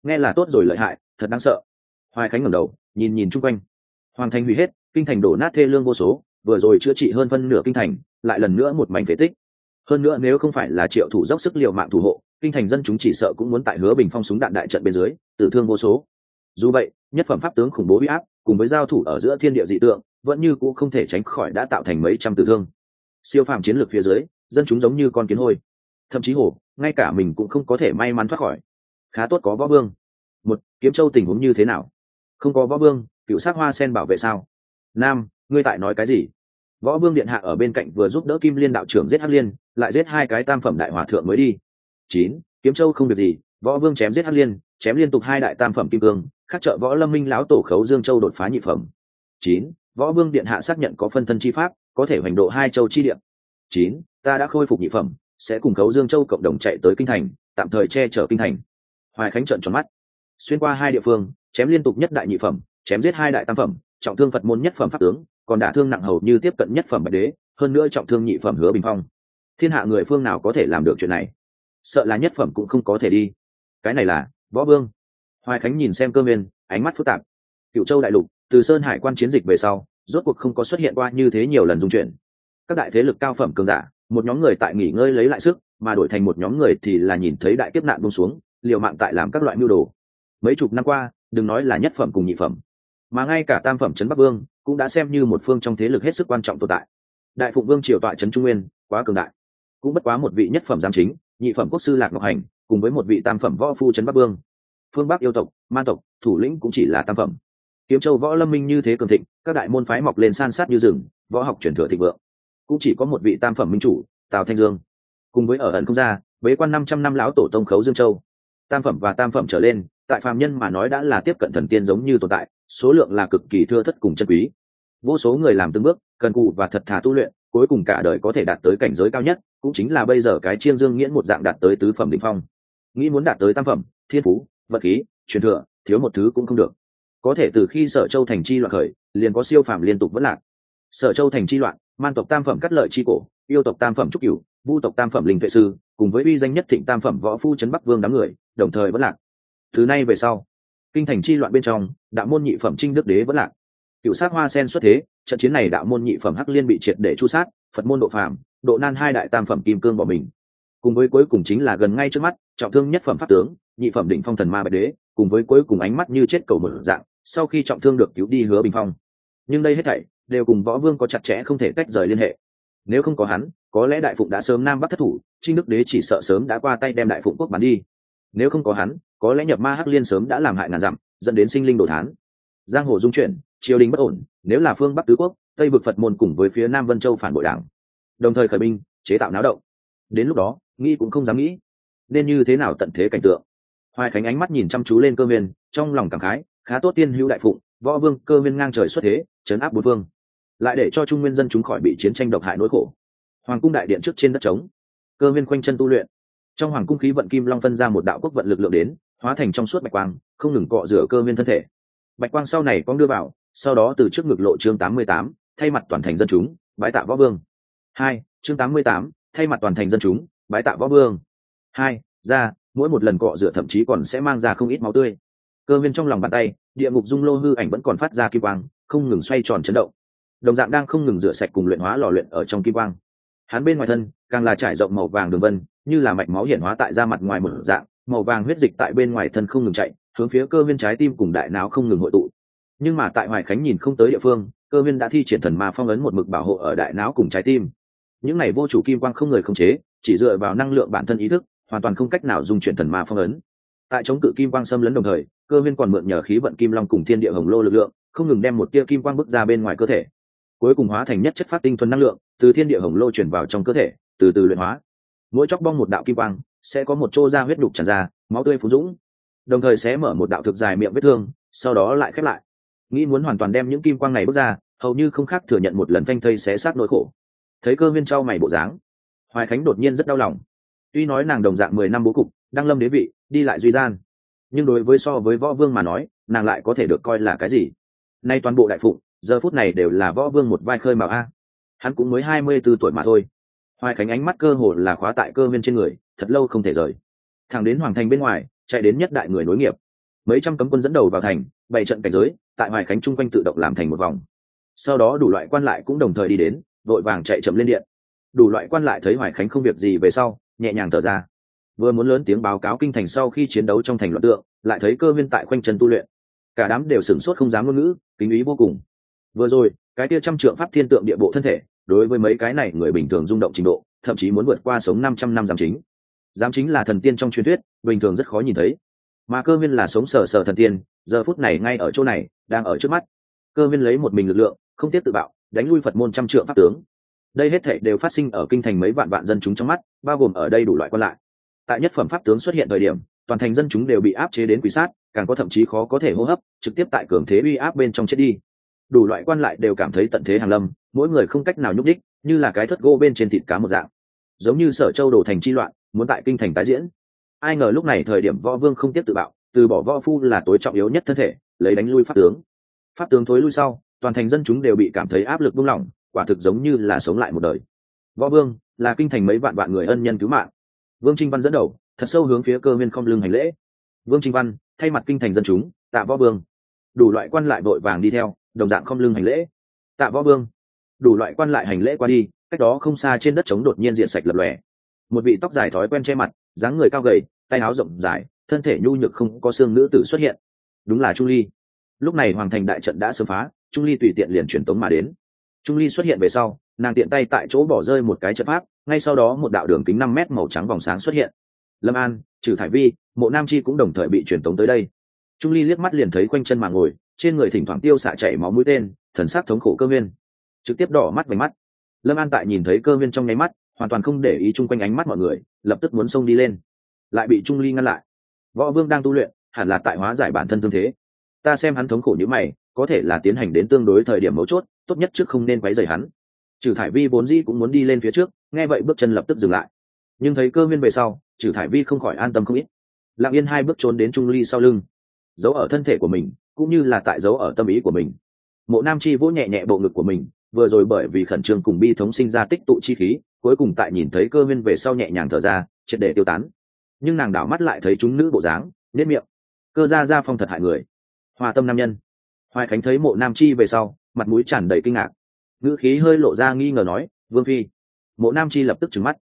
nghe là tốt rồi lợi hại, thật đáng sợ. Hoài Khánh ngẩng đầu nhìn nhìn chung quanh, hoàng thành hủy hết, kinh thành đổ nát thê lương vô số, vừa rồi chữa trị hơn phân nửa kinh thành, lại lần nữa một mảnh phế tích. Hơn nữa nếu không phải là Triệu Thủ dốc sức liều mạng thủ hộ, kinh thành dân chúng chỉ sợ cũng muốn tại Hứa Bình Phong súng đạn đại trận bên dưới tử thương vô số. Dù vậy, nhất phẩm pháp tướng khủng bố uy áp cùng với giao thủ ở giữa thiên địa dị tượng, vẫn như cũng không thể tránh khỏi đã tạo thành mấy trăm tử thương. Siêu phàm chiến lược phía dưới, dân chúng giống như con kiến hôi, thậm chí hổ, ngay cả mình cũng không có thể may mắn thoát khỏi. Khá tốt có võ vương. Một, Kiếm Châu tình huống như thế nào? Không có võ vương, cựu sát hoa sen bảo vệ sao? Nam, ngươi tại nói cái gì? Võ vương điện hạ ở bên cạnh vừa giúp đỡ Kim Liên đạo trưởng giết Hắc Liên, lại giết hai cái tam phẩm đại hòa thượng mới đi. 9, Kiếm Châu không việc gì, võ vương chém giết Hắc Liên, chém liên tục hai đại tam phẩm kim cương, khắc trợ võ lâm minh lão tổ Khấu Dương Châu đột phá nhị phẩm. 9, võ vương điện hạ xác nhận có phân thân chi pháp, có thể hành độ hai châu chi địa. 9, ta đã khôi phục nhị phẩm, sẽ cùng Khấu Dương Châu cộng đồng chạy tới kinh thành, tạm thời che chở kinh thành. Hoài Khánh trợn tròn mắt, xuyên qua hai địa phương, chém liên tục nhất đại nhị phẩm, chém giết hai đại tam phẩm, trọng thương Phật môn nhất phẩm pháp tướng, còn đả thương nặng hầu như tiếp cận nhất phẩm bạch đế, hơn nữa trọng thương nhị phẩm Hứa Bình Phong. Thiên hạ người phương nào có thể làm được chuyện này? Sợ là nhất phẩm cũng không có thể đi. Cái này là võ vương. Hoài Khánh nhìn xem Cơ Miên, ánh mắt phức tạp. Cựu Châu đại lục, từ Sơn Hải quan chiến dịch về sau, rốt cuộc không có xuất hiện qua như thế nhiều lần dung chuyển. Các đại thế lực cao phẩm cường giả, một nhóm người tại nghỉ ngơi lấy lại sức, mà đổi thành một nhóm người thì là nhìn thấy đại kiếp nạn buông xuống, liều mạng tại làm các loại mưu đồ. Mấy chục năm qua, đừng nói là nhất phẩm cùng nhị phẩm, mà ngay cả tam phẩm trấn Bắc Vương cũng đã xem như một phương trong thế lực hết sức quan trọng tồn tại. Đại Phụng Vương triều tọa trấn Trung Nguyên, quá cường đại, cũng bất quá một vị nhất phẩm giám chính, nhị phẩm quốc sư Lạc Ngọc Hành, cùng với một vị tam phẩm võ phu trấn Bắc Vương. Phương Bắc yêu tộc, man tộc, thủ lĩnh cũng chỉ là tam phẩm. Kiếm Châu võ lâm minh như thế cường thịnh, các đại môn phái mọc lên san sát như rừng, võ học truyền thừa thịnh vượng, cũng chỉ có một vị tam phẩm minh chủ, Tào Thanh Dương, cùng với ở ẩn không ra bế quan 500 năm lão tổ tông Khấu Dương Châu. Tam phẩm và tam phẩm trở lên, tại phàm nhân mà nói đã là tiếp cận thần tiên giống như tồn tại, số lượng là cực kỳ thưa thất cùng chân quý. Vô số người làm từng bước, cần cù và thật thà tu luyện, cuối cùng cả đời có thể đạt tới cảnh giới cao nhất, cũng chính là bây giờ cái Chiêm Dương Nghiễn một dạng đạt tới tứ phẩm đỉnh phong. Nghĩ muốn đạt tới tam phẩm, thiên phú, vật khí, truyền thừa, thiếu một thứ cũng không được. Có thể từ khi Sở Châu thành chi loạn khởi, liền có siêu phàm liên tục vẫn lạc. Sở Châu thành chi loạn, man tộc tam phẩm cắt lợi chi cổ, yêu tộc tam phẩm trúc cửu, vu tộc tam phẩm linh vệ sư, cùng với uy danh nhất thịnh tam phẩm võ phu trấn Bắc Vương đám người, đồng thời vẫn lạc. Từ nay về sau, kinh thành chi loạn bên trong, đạo môn nhị phẩm Trinh Đức Đế vẫn lạc. Cựu sát hoa sen xuất thế, trận chiến này đạo môn nhị phẩm Hắc Liên bị triệt để chu sát, Phật môn độ phàm, độ nan hai đại tam phẩm kim cương bỏ mình. Cùng với cuối cùng chính là gần ngay trước mắt, trọng thương nhất phẩm pháp tướng, nhị phẩm đỉnh phong thần ma bạch đế, cùng với cuối cùng ánh mắt như chết cầu một dạng, sau khi trọng thương được cứu đi Hứa Bình Phong. Nhưng đây hết thảy đều cùng võ vương có chặt chẽ không thể tách rời liên hệ. Nếu không có hắn, có lẽ đại phụng đã sớm nam bắc thất thủ, Trinh Đức Đế chỉ sợ sớm đã qua tay đem đại phụng quốc bán đi. Nếu không có hắn, có lẽ nhập ma Hắc Liên sớm đã làm hại ngàn dặm, dẫn đến sinh linh đổ thán. Giang hồ dung chuyển, triều đình bất ổn, nếu là phương Bắc tứ quốc, Tây vực Phật môn cùng với phía Nam Vân Châu phản bội đảng, đồng thời khởi binh, chế tạo náo động. Đến lúc đó, nghĩ cũng không dám nghĩ, nên như thế nào tận thế cảnh tượng. Hoài Khánh ánh mắt nhìn chăm chú lên Cơ Miên, trong lòng cảm khái, khá tốt tiên hữu đại phụng, võ vương Cơ Miên ngang trời xuất thế, trấn áp bốn phương, lại để cho trung nguyên dân chúng khỏi bị chiến tranh độc hại nỗi khổ. Hoàng cung đại điện trước trên đất trống, Cơ Miên khoanh chân tu luyện. Trong hoàng cung khí vận kim long phân ra một đạo quốc vận lực lượng đến, hóa thành trong suốt bạch quang, không ngừng cọ rửa Cơ Miên thân thể. Bạch quang sau này quang đưa vào, sau đó từ trước ngực lộ chương 88, thay mặt toàn thành dân chúng, bái tạ võ vương. 2, chương 88, thay mặt toàn thành dân chúng, bái tạ võ vương. 2, ra, mỗi một lần cọ rửa thậm chí còn sẽ mang ra không ít máu tươi. Cơ Miên trong lòng bàn tay, địa ngục dung lô hư ảnh vẫn còn phát ra kim quang, không ngừng xoay tròn chấn động. Đồng dạng đang không ngừng rửa sạch cùng luyện hóa lò luyện ở trong kim quang. Hắn bên ngoài thân, càng là trải rộng màu vàng đường vân, như là mạch máu hiển hóa tại da mặt ngoài một dạng, màu vàng huyết dịch tại bên ngoài thân không ngừng chạy, hướng phía Cơ Miên trái tim cùng đại não không ngừng hội tụ. Nhưng mà tại Hoài Khánh nhìn không tới địa phương, Cơ Miên đã thi triển thần ma phong ấn một mực bảo hộ ở đại não cùng trái tim. Những này vô chủ kim quang không người khống chế, chỉ dựa vào năng lượng bản thân ý thức, hoàn toàn không cách nào dung chuyển thần ma phong ấn. Tại chống cự kim quang xâm lấn đồng thời, Cơ Miên còn mượn nhờ khí vận kim long cùng thiên địa hồng lô lực lượng, không ngừng đem một tia kim quang bức ra bên ngoài cơ thể, cuối cùng hóa thành nhất chất phát tinh thuần năng lượng, từ thiên địa hồng lô chuyển vào trong cơ thể, từ từ luyện hóa. Mỗi chóc bong một đạo kim quang, sẽ có một chỗ da huyết đục tràn ra, máu tươi phun dũng, đồng thời sẽ mở một đạo thực dài miệng vết thương, sau đó lại khép lại. Nghĩ muốn hoàn toàn đem những kim quang này bước ra, hầu như không khác thừa nhận một lần phanh thây xé xác nỗi khổ. Thấy Cơ Miên trao mày bộ dáng, Hoài Khánh đột nhiên rất đau lòng. Tuy nói nàng đồng dạng 10 năm bố cục, đăng lâm đế vị, đi lại duy gian, nhưng đối với so với võ vương mà nói, nàng lại có thể được coi là cái gì? Nay toàn bộ đại phụng, giờ phút này đều là võ vương một vai khơi mào a. Hắn cũng mới 24 tuổi mà thôi. Hoài Khánh ánh mắt cơ hồ là khóa tại Cơ Miên trên người, thật lâu không thể rời. Thẳng đến hoàng thành bên ngoài, chạy đến nhất đại người nối nghiệp. mấy trăm cấm quân dẫn đầu vào thành, bày trận cảnh giới, tại Hoài Khánh chung quanh tự động làm thành một vòng. Sau đó đủ loại quan lại cũng đồng thời đi đến, vội vàng chạy chậm lên điện. Đủ loại quan lại thấy Hoài Khánh không việc gì về sau, nhẹ nhàng thở ra. Vừa muốn lớn tiếng báo cáo kinh thành sau khi chiến đấu trong thành loạn tượng, lại thấy Cơ Viên tại khoanh chân tu luyện. Cả đám đều sửng sốt không dám ngôn ngữ, kính ý vô cùng. Vừa rồi, cái kia trăm trượng pháp thiên tượng địa bộ thân thể, đối với mấy cái này người bình thường rung động trình độ, thậm chí muốn vượt qua sống 500 năm giám chính. Giám chính là thần tiên trong truyền thuyết, bình thường rất khó nhìn thấy. Mà Cơ Viên là sống sờ sờ thần tiên, giờ phút này ngay ở chỗ này, đang ở trước mắt. Cơ Viên lấy một mình lực lượng, không tiếp tự bạo, đánh lui Phật môn trăm trượng pháp tướng. Đây hết thảy đều phát sinh ở kinh thành mấy vạn vạn dân chúng trong mắt, bao gồm ở đây đủ loại quan lại. Tại nhất phẩm pháp tướng xuất hiện thời điểm, toàn thành dân chúng đều bị áp chế đến quỷ sát, càng có thậm chí khó có thể hô hấp, trực tiếp tại cường thế uy áp bên trong chết đi. Đủ loại quan lại đều cảm thấy tận thế hàng lâm, mỗi người không cách nào nhúc đích, như là cái thất gỗ bên trên thịt cá một dạng. Giống như Sở Châu đổ thành chi loạn, muốn tại kinh thành tái diễn. Ai ngờ lúc này thời điểm Võ Vương không tiếp tự bạo, từ bỏ võ phu là tối trọng yếu nhất thân thể, lấy đánh lui pháp tướng. Pháp tướng thối lui sau, toàn thành dân chúng đều bị cảm thấy áp lực buông lỏng, quả thực giống như là sống lại một đời. Võ Vương là kinh thành mấy vạn vạn người ân nhân cứu mạng. Vương Trinh Văn dẫn đầu, thật sâu hướng phía Cơ Viên không lưng hành lễ. Vương Trinh Văn thay mặt kinh thành dân chúng, tạ Võ Vương. Đủ loại quan lại vội vàng đi theo, đồng dạng không lưng hành lễ. Tạ Võ Vương. Đủ loại quan lại hành lễ qua đi, cách đó không xa trên đất trống đột nhiên diện sạch lập lòe. Một vị tóc dài thói quen che mặt, dáng người cao gầy, tay áo rộng dài, thân thể nhu nhược không có xương nữ tử xuất hiện. Đúng là Trung Ly. Lúc này hoàng thành đại trận đã sớm phá, Trung Ly tùy tiện liền truyền tống mà đến. Trung Ly xuất hiện về sau, nàng tiện tay tại chỗ bỏ rơi một cái trận pháp, ngay sau đó một đạo đường kính 5 mét màu trắng vòng sáng xuất hiện. Lâm An, Trừ Thải Vi, Mộ Nam Chi cũng đồng thời bị truyền tống tới đây. Trung Ly liếc mắt liền thấy quanh chân mà ngồi, trên người thỉnh thoảng tiêu xạ chảy máu mũi tên, thần sắc thống khổ Cơ Viên, trực tiếp đỏ mắt vành mắt. Lâm An tại nhìn thấy Cơ Viên trong nháy mắt, hoàn toàn không để ý chung quanh ánh mắt mọi người, lập tức muốn xông đi lên, lại bị Trung Ly ngăn lại. Võ Vương đang tu luyện, hẳn là tại hóa giải bản thân thương thế. Ta xem hắn thống khổ như mày, có thể là tiến hành đến tương đối thời điểm mấu chốt, tốt nhất trước không nên quấy rầy hắn. Trừ Thải Vi vốn dĩ cũng muốn đi lên phía trước, nghe vậy bước chân lập tức dừng lại. Nhưng thấy Cơ Viên về sau, Trừ Thải Vi không khỏi an tâm không ít. Lặng yên hai bước trốn đến Trung Ly sau lưng, giấu ở thân thể của mình, cũng như là tại giấu ở tâm ý của mình. Mộ Nam Chi vỗ nhẹ nhẹ bộ ngực của mình, vừa rồi bởi vì khẩn trương cùng bi thống sinh ra tích tụ chi khí, cuối cùng tại nhìn thấy Cơ Viên về sau nhẹ nhàng thở ra, triệt để tiêu tán. Nhưng nàng đảo mắt lại thấy chúng nữ bộ dáng, nhếch miệng. Cơ gia phong thật hại người, hòa tâm nam nhân. Hoài Khánh thấy Mộ Nam Chi về sau, mặt mũi tràn đầy kinh ngạc, ngữ khí hơi lộ ra nghi ngờ nói, Vương phi. Mộ Nam Chi lập tức trừng mắt,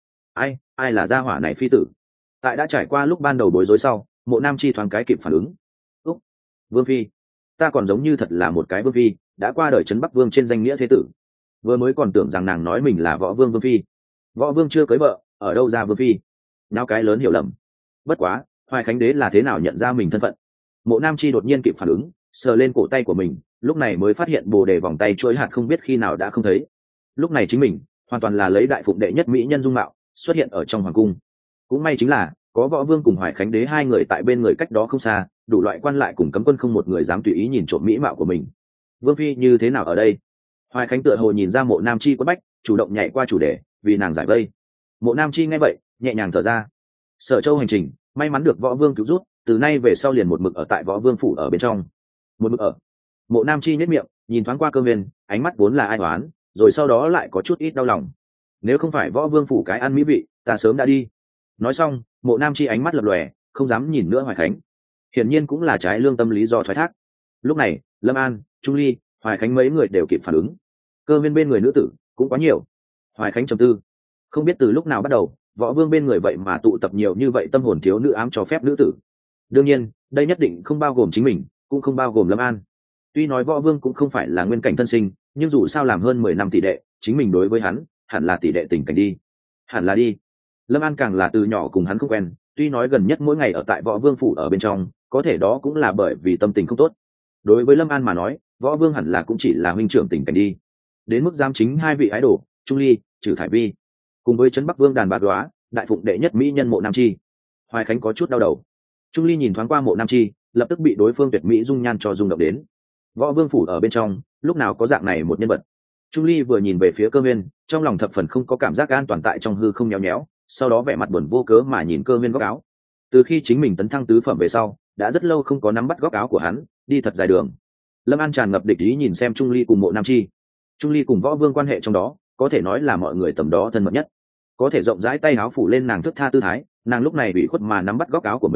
ai là gia hỏa này phi tử? Tại đã trải qua lúc ban đầu bối rối sau, Mộ Nam Chi thoáng cái kịp phản ứng. Úc, Vương phi, ta còn giống như thật là một cái vương phi, đã qua đời trấn Bắc Vương trên danh nghĩa thế tử. Vừa mới còn tưởng rằng nàng nói mình là Võ Vương Vương phi. Võ Vương chưa cưới vợ, ở đâu ra Vương phi? Nào cái lớn hiểu lầm. Bất quá, Hoài Khánh đế là thế nào nhận ra mình thân phận? Mộ Nam Chi đột nhiên kịp phản ứng, sờ lên cổ tay của mình, lúc này mới phát hiện bồ đề vòng tay chuỗi hạt không biết khi nào đã không thấy. Lúc này chính mình hoàn toàn là lấy đại phụng đệ nhất mỹ nhân dung mạo xuất hiện ở trong hoàng cung. Cũng may chính là có Võ Vương cùng Hoài Khánh đế hai người tại bên người cách đó không xa, đủ loại quan lại cùng cấm quân không một người dám tùy ý nhìn trộm mỹ mạo của mình. Vương phi như thế nào ở đây? Hoài Khánh tựa hồ nhìn ra Mộ Nam Chi quất bách, chủ động nhảy qua chủ đề, vì nàng giải vây. Mộ Nam Chi nghe vậy, nhẹ nhàng thở ra. Sở Châu hành trình, may mắn được Võ Vương cứu giúp, từ nay về sau liền một mực ở tại Võ Vương phủ ở bên trong. Một mực ở. Mộ Nam Chi nhếch miệng, nhìn thoáng qua Cơ Viên, ánh mắt vốn là ai oán, rồi sau đó lại có chút ít đau lòng. Nếu không phải Võ Vương phủ cái ăn mỹ vị, ta sớm đã đi. Nói xong, Mộ Nam Chi ánh mắt lập lòe, không dám nhìn nữa Hoài Khánh. Hiển nhiên cũng là trái lương tâm lý do thoái thác. Lúc này, Lâm An, Trung Ly, Hoài Khánh mấy người đều kịp phản ứng. Cơ Viên bên người nữ tử cũng quá nhiều. Hoài Khánh trầm tư, không biết từ lúc nào bắt đầu, Võ Vương bên người vậy mà tụ tập nhiều như vậy tâm hồn thiếu nữ ám cho phép nữ tử. Đương nhiên, đây nhất định không bao gồm chính mình, cũng không bao gồm Lâm An. Tuy nói Võ Vương cũng không phải là nguyên cảnh thân sinh, nhưng dù sao làm hơn 10 năm tỷ đệ, chính mình đối với hắn hẳn là tỷ đệ tình cảnh đi. Hẳn là đi. Lâm An càng là từ nhỏ cùng hắn không quen, tuy nói gần nhất mỗi ngày ở tại Võ Vương phủ ở bên trong, có thể đó cũng là bởi vì tâm tình không tốt. Đối với Lâm An mà nói, Võ Vương hẳn là cũng chỉ là huynh trưởng tình cảnh đi. Đến mức giam chính hai vị ái đồ, Trung Ly, Trừ Thải Vi, cùng với trấn Bắc Vương đàn bạc đoá, đại phụng đệ nhất mỹ nhân Mộ Nam Chi. Hoài Khánh có chút đau đầu. Trung Ly nhìn thoáng qua Mộ Nam Chi, lập tức bị đối phương tuyệt mỹ dung nhan cho rung động đến. Võ Vương phủ ở bên trong, lúc nào có dạng này một nhân vật. Trung Ly vừa nhìn về phía Cơ Viên, trong lòng thập phần không có cảm giác an toàn tại trong hư không nhéo nhéo, sau đó vẻ mặt buồn vô cớ mà nhìn Cơ Viên góc áo. Từ khi chính mình tấn thăng tứ phẩm về sau, đã rất lâu không có nắm bắt góc áo của hắn, đi thật dài đường. Lâm An tràn ngập địch ý nhìn xem Trung Ly cùng Mộ Nam Chi. Trung Ly cùng Võ Vương quan hệ trong đó, có thể nói là mọi người tầm đó thân mật nhất. Có thể rộng rãi tay áo phủ lên nàng thức tha tư thái, nàng lúc này bị khuất mà nắm bắt góc áo của mình,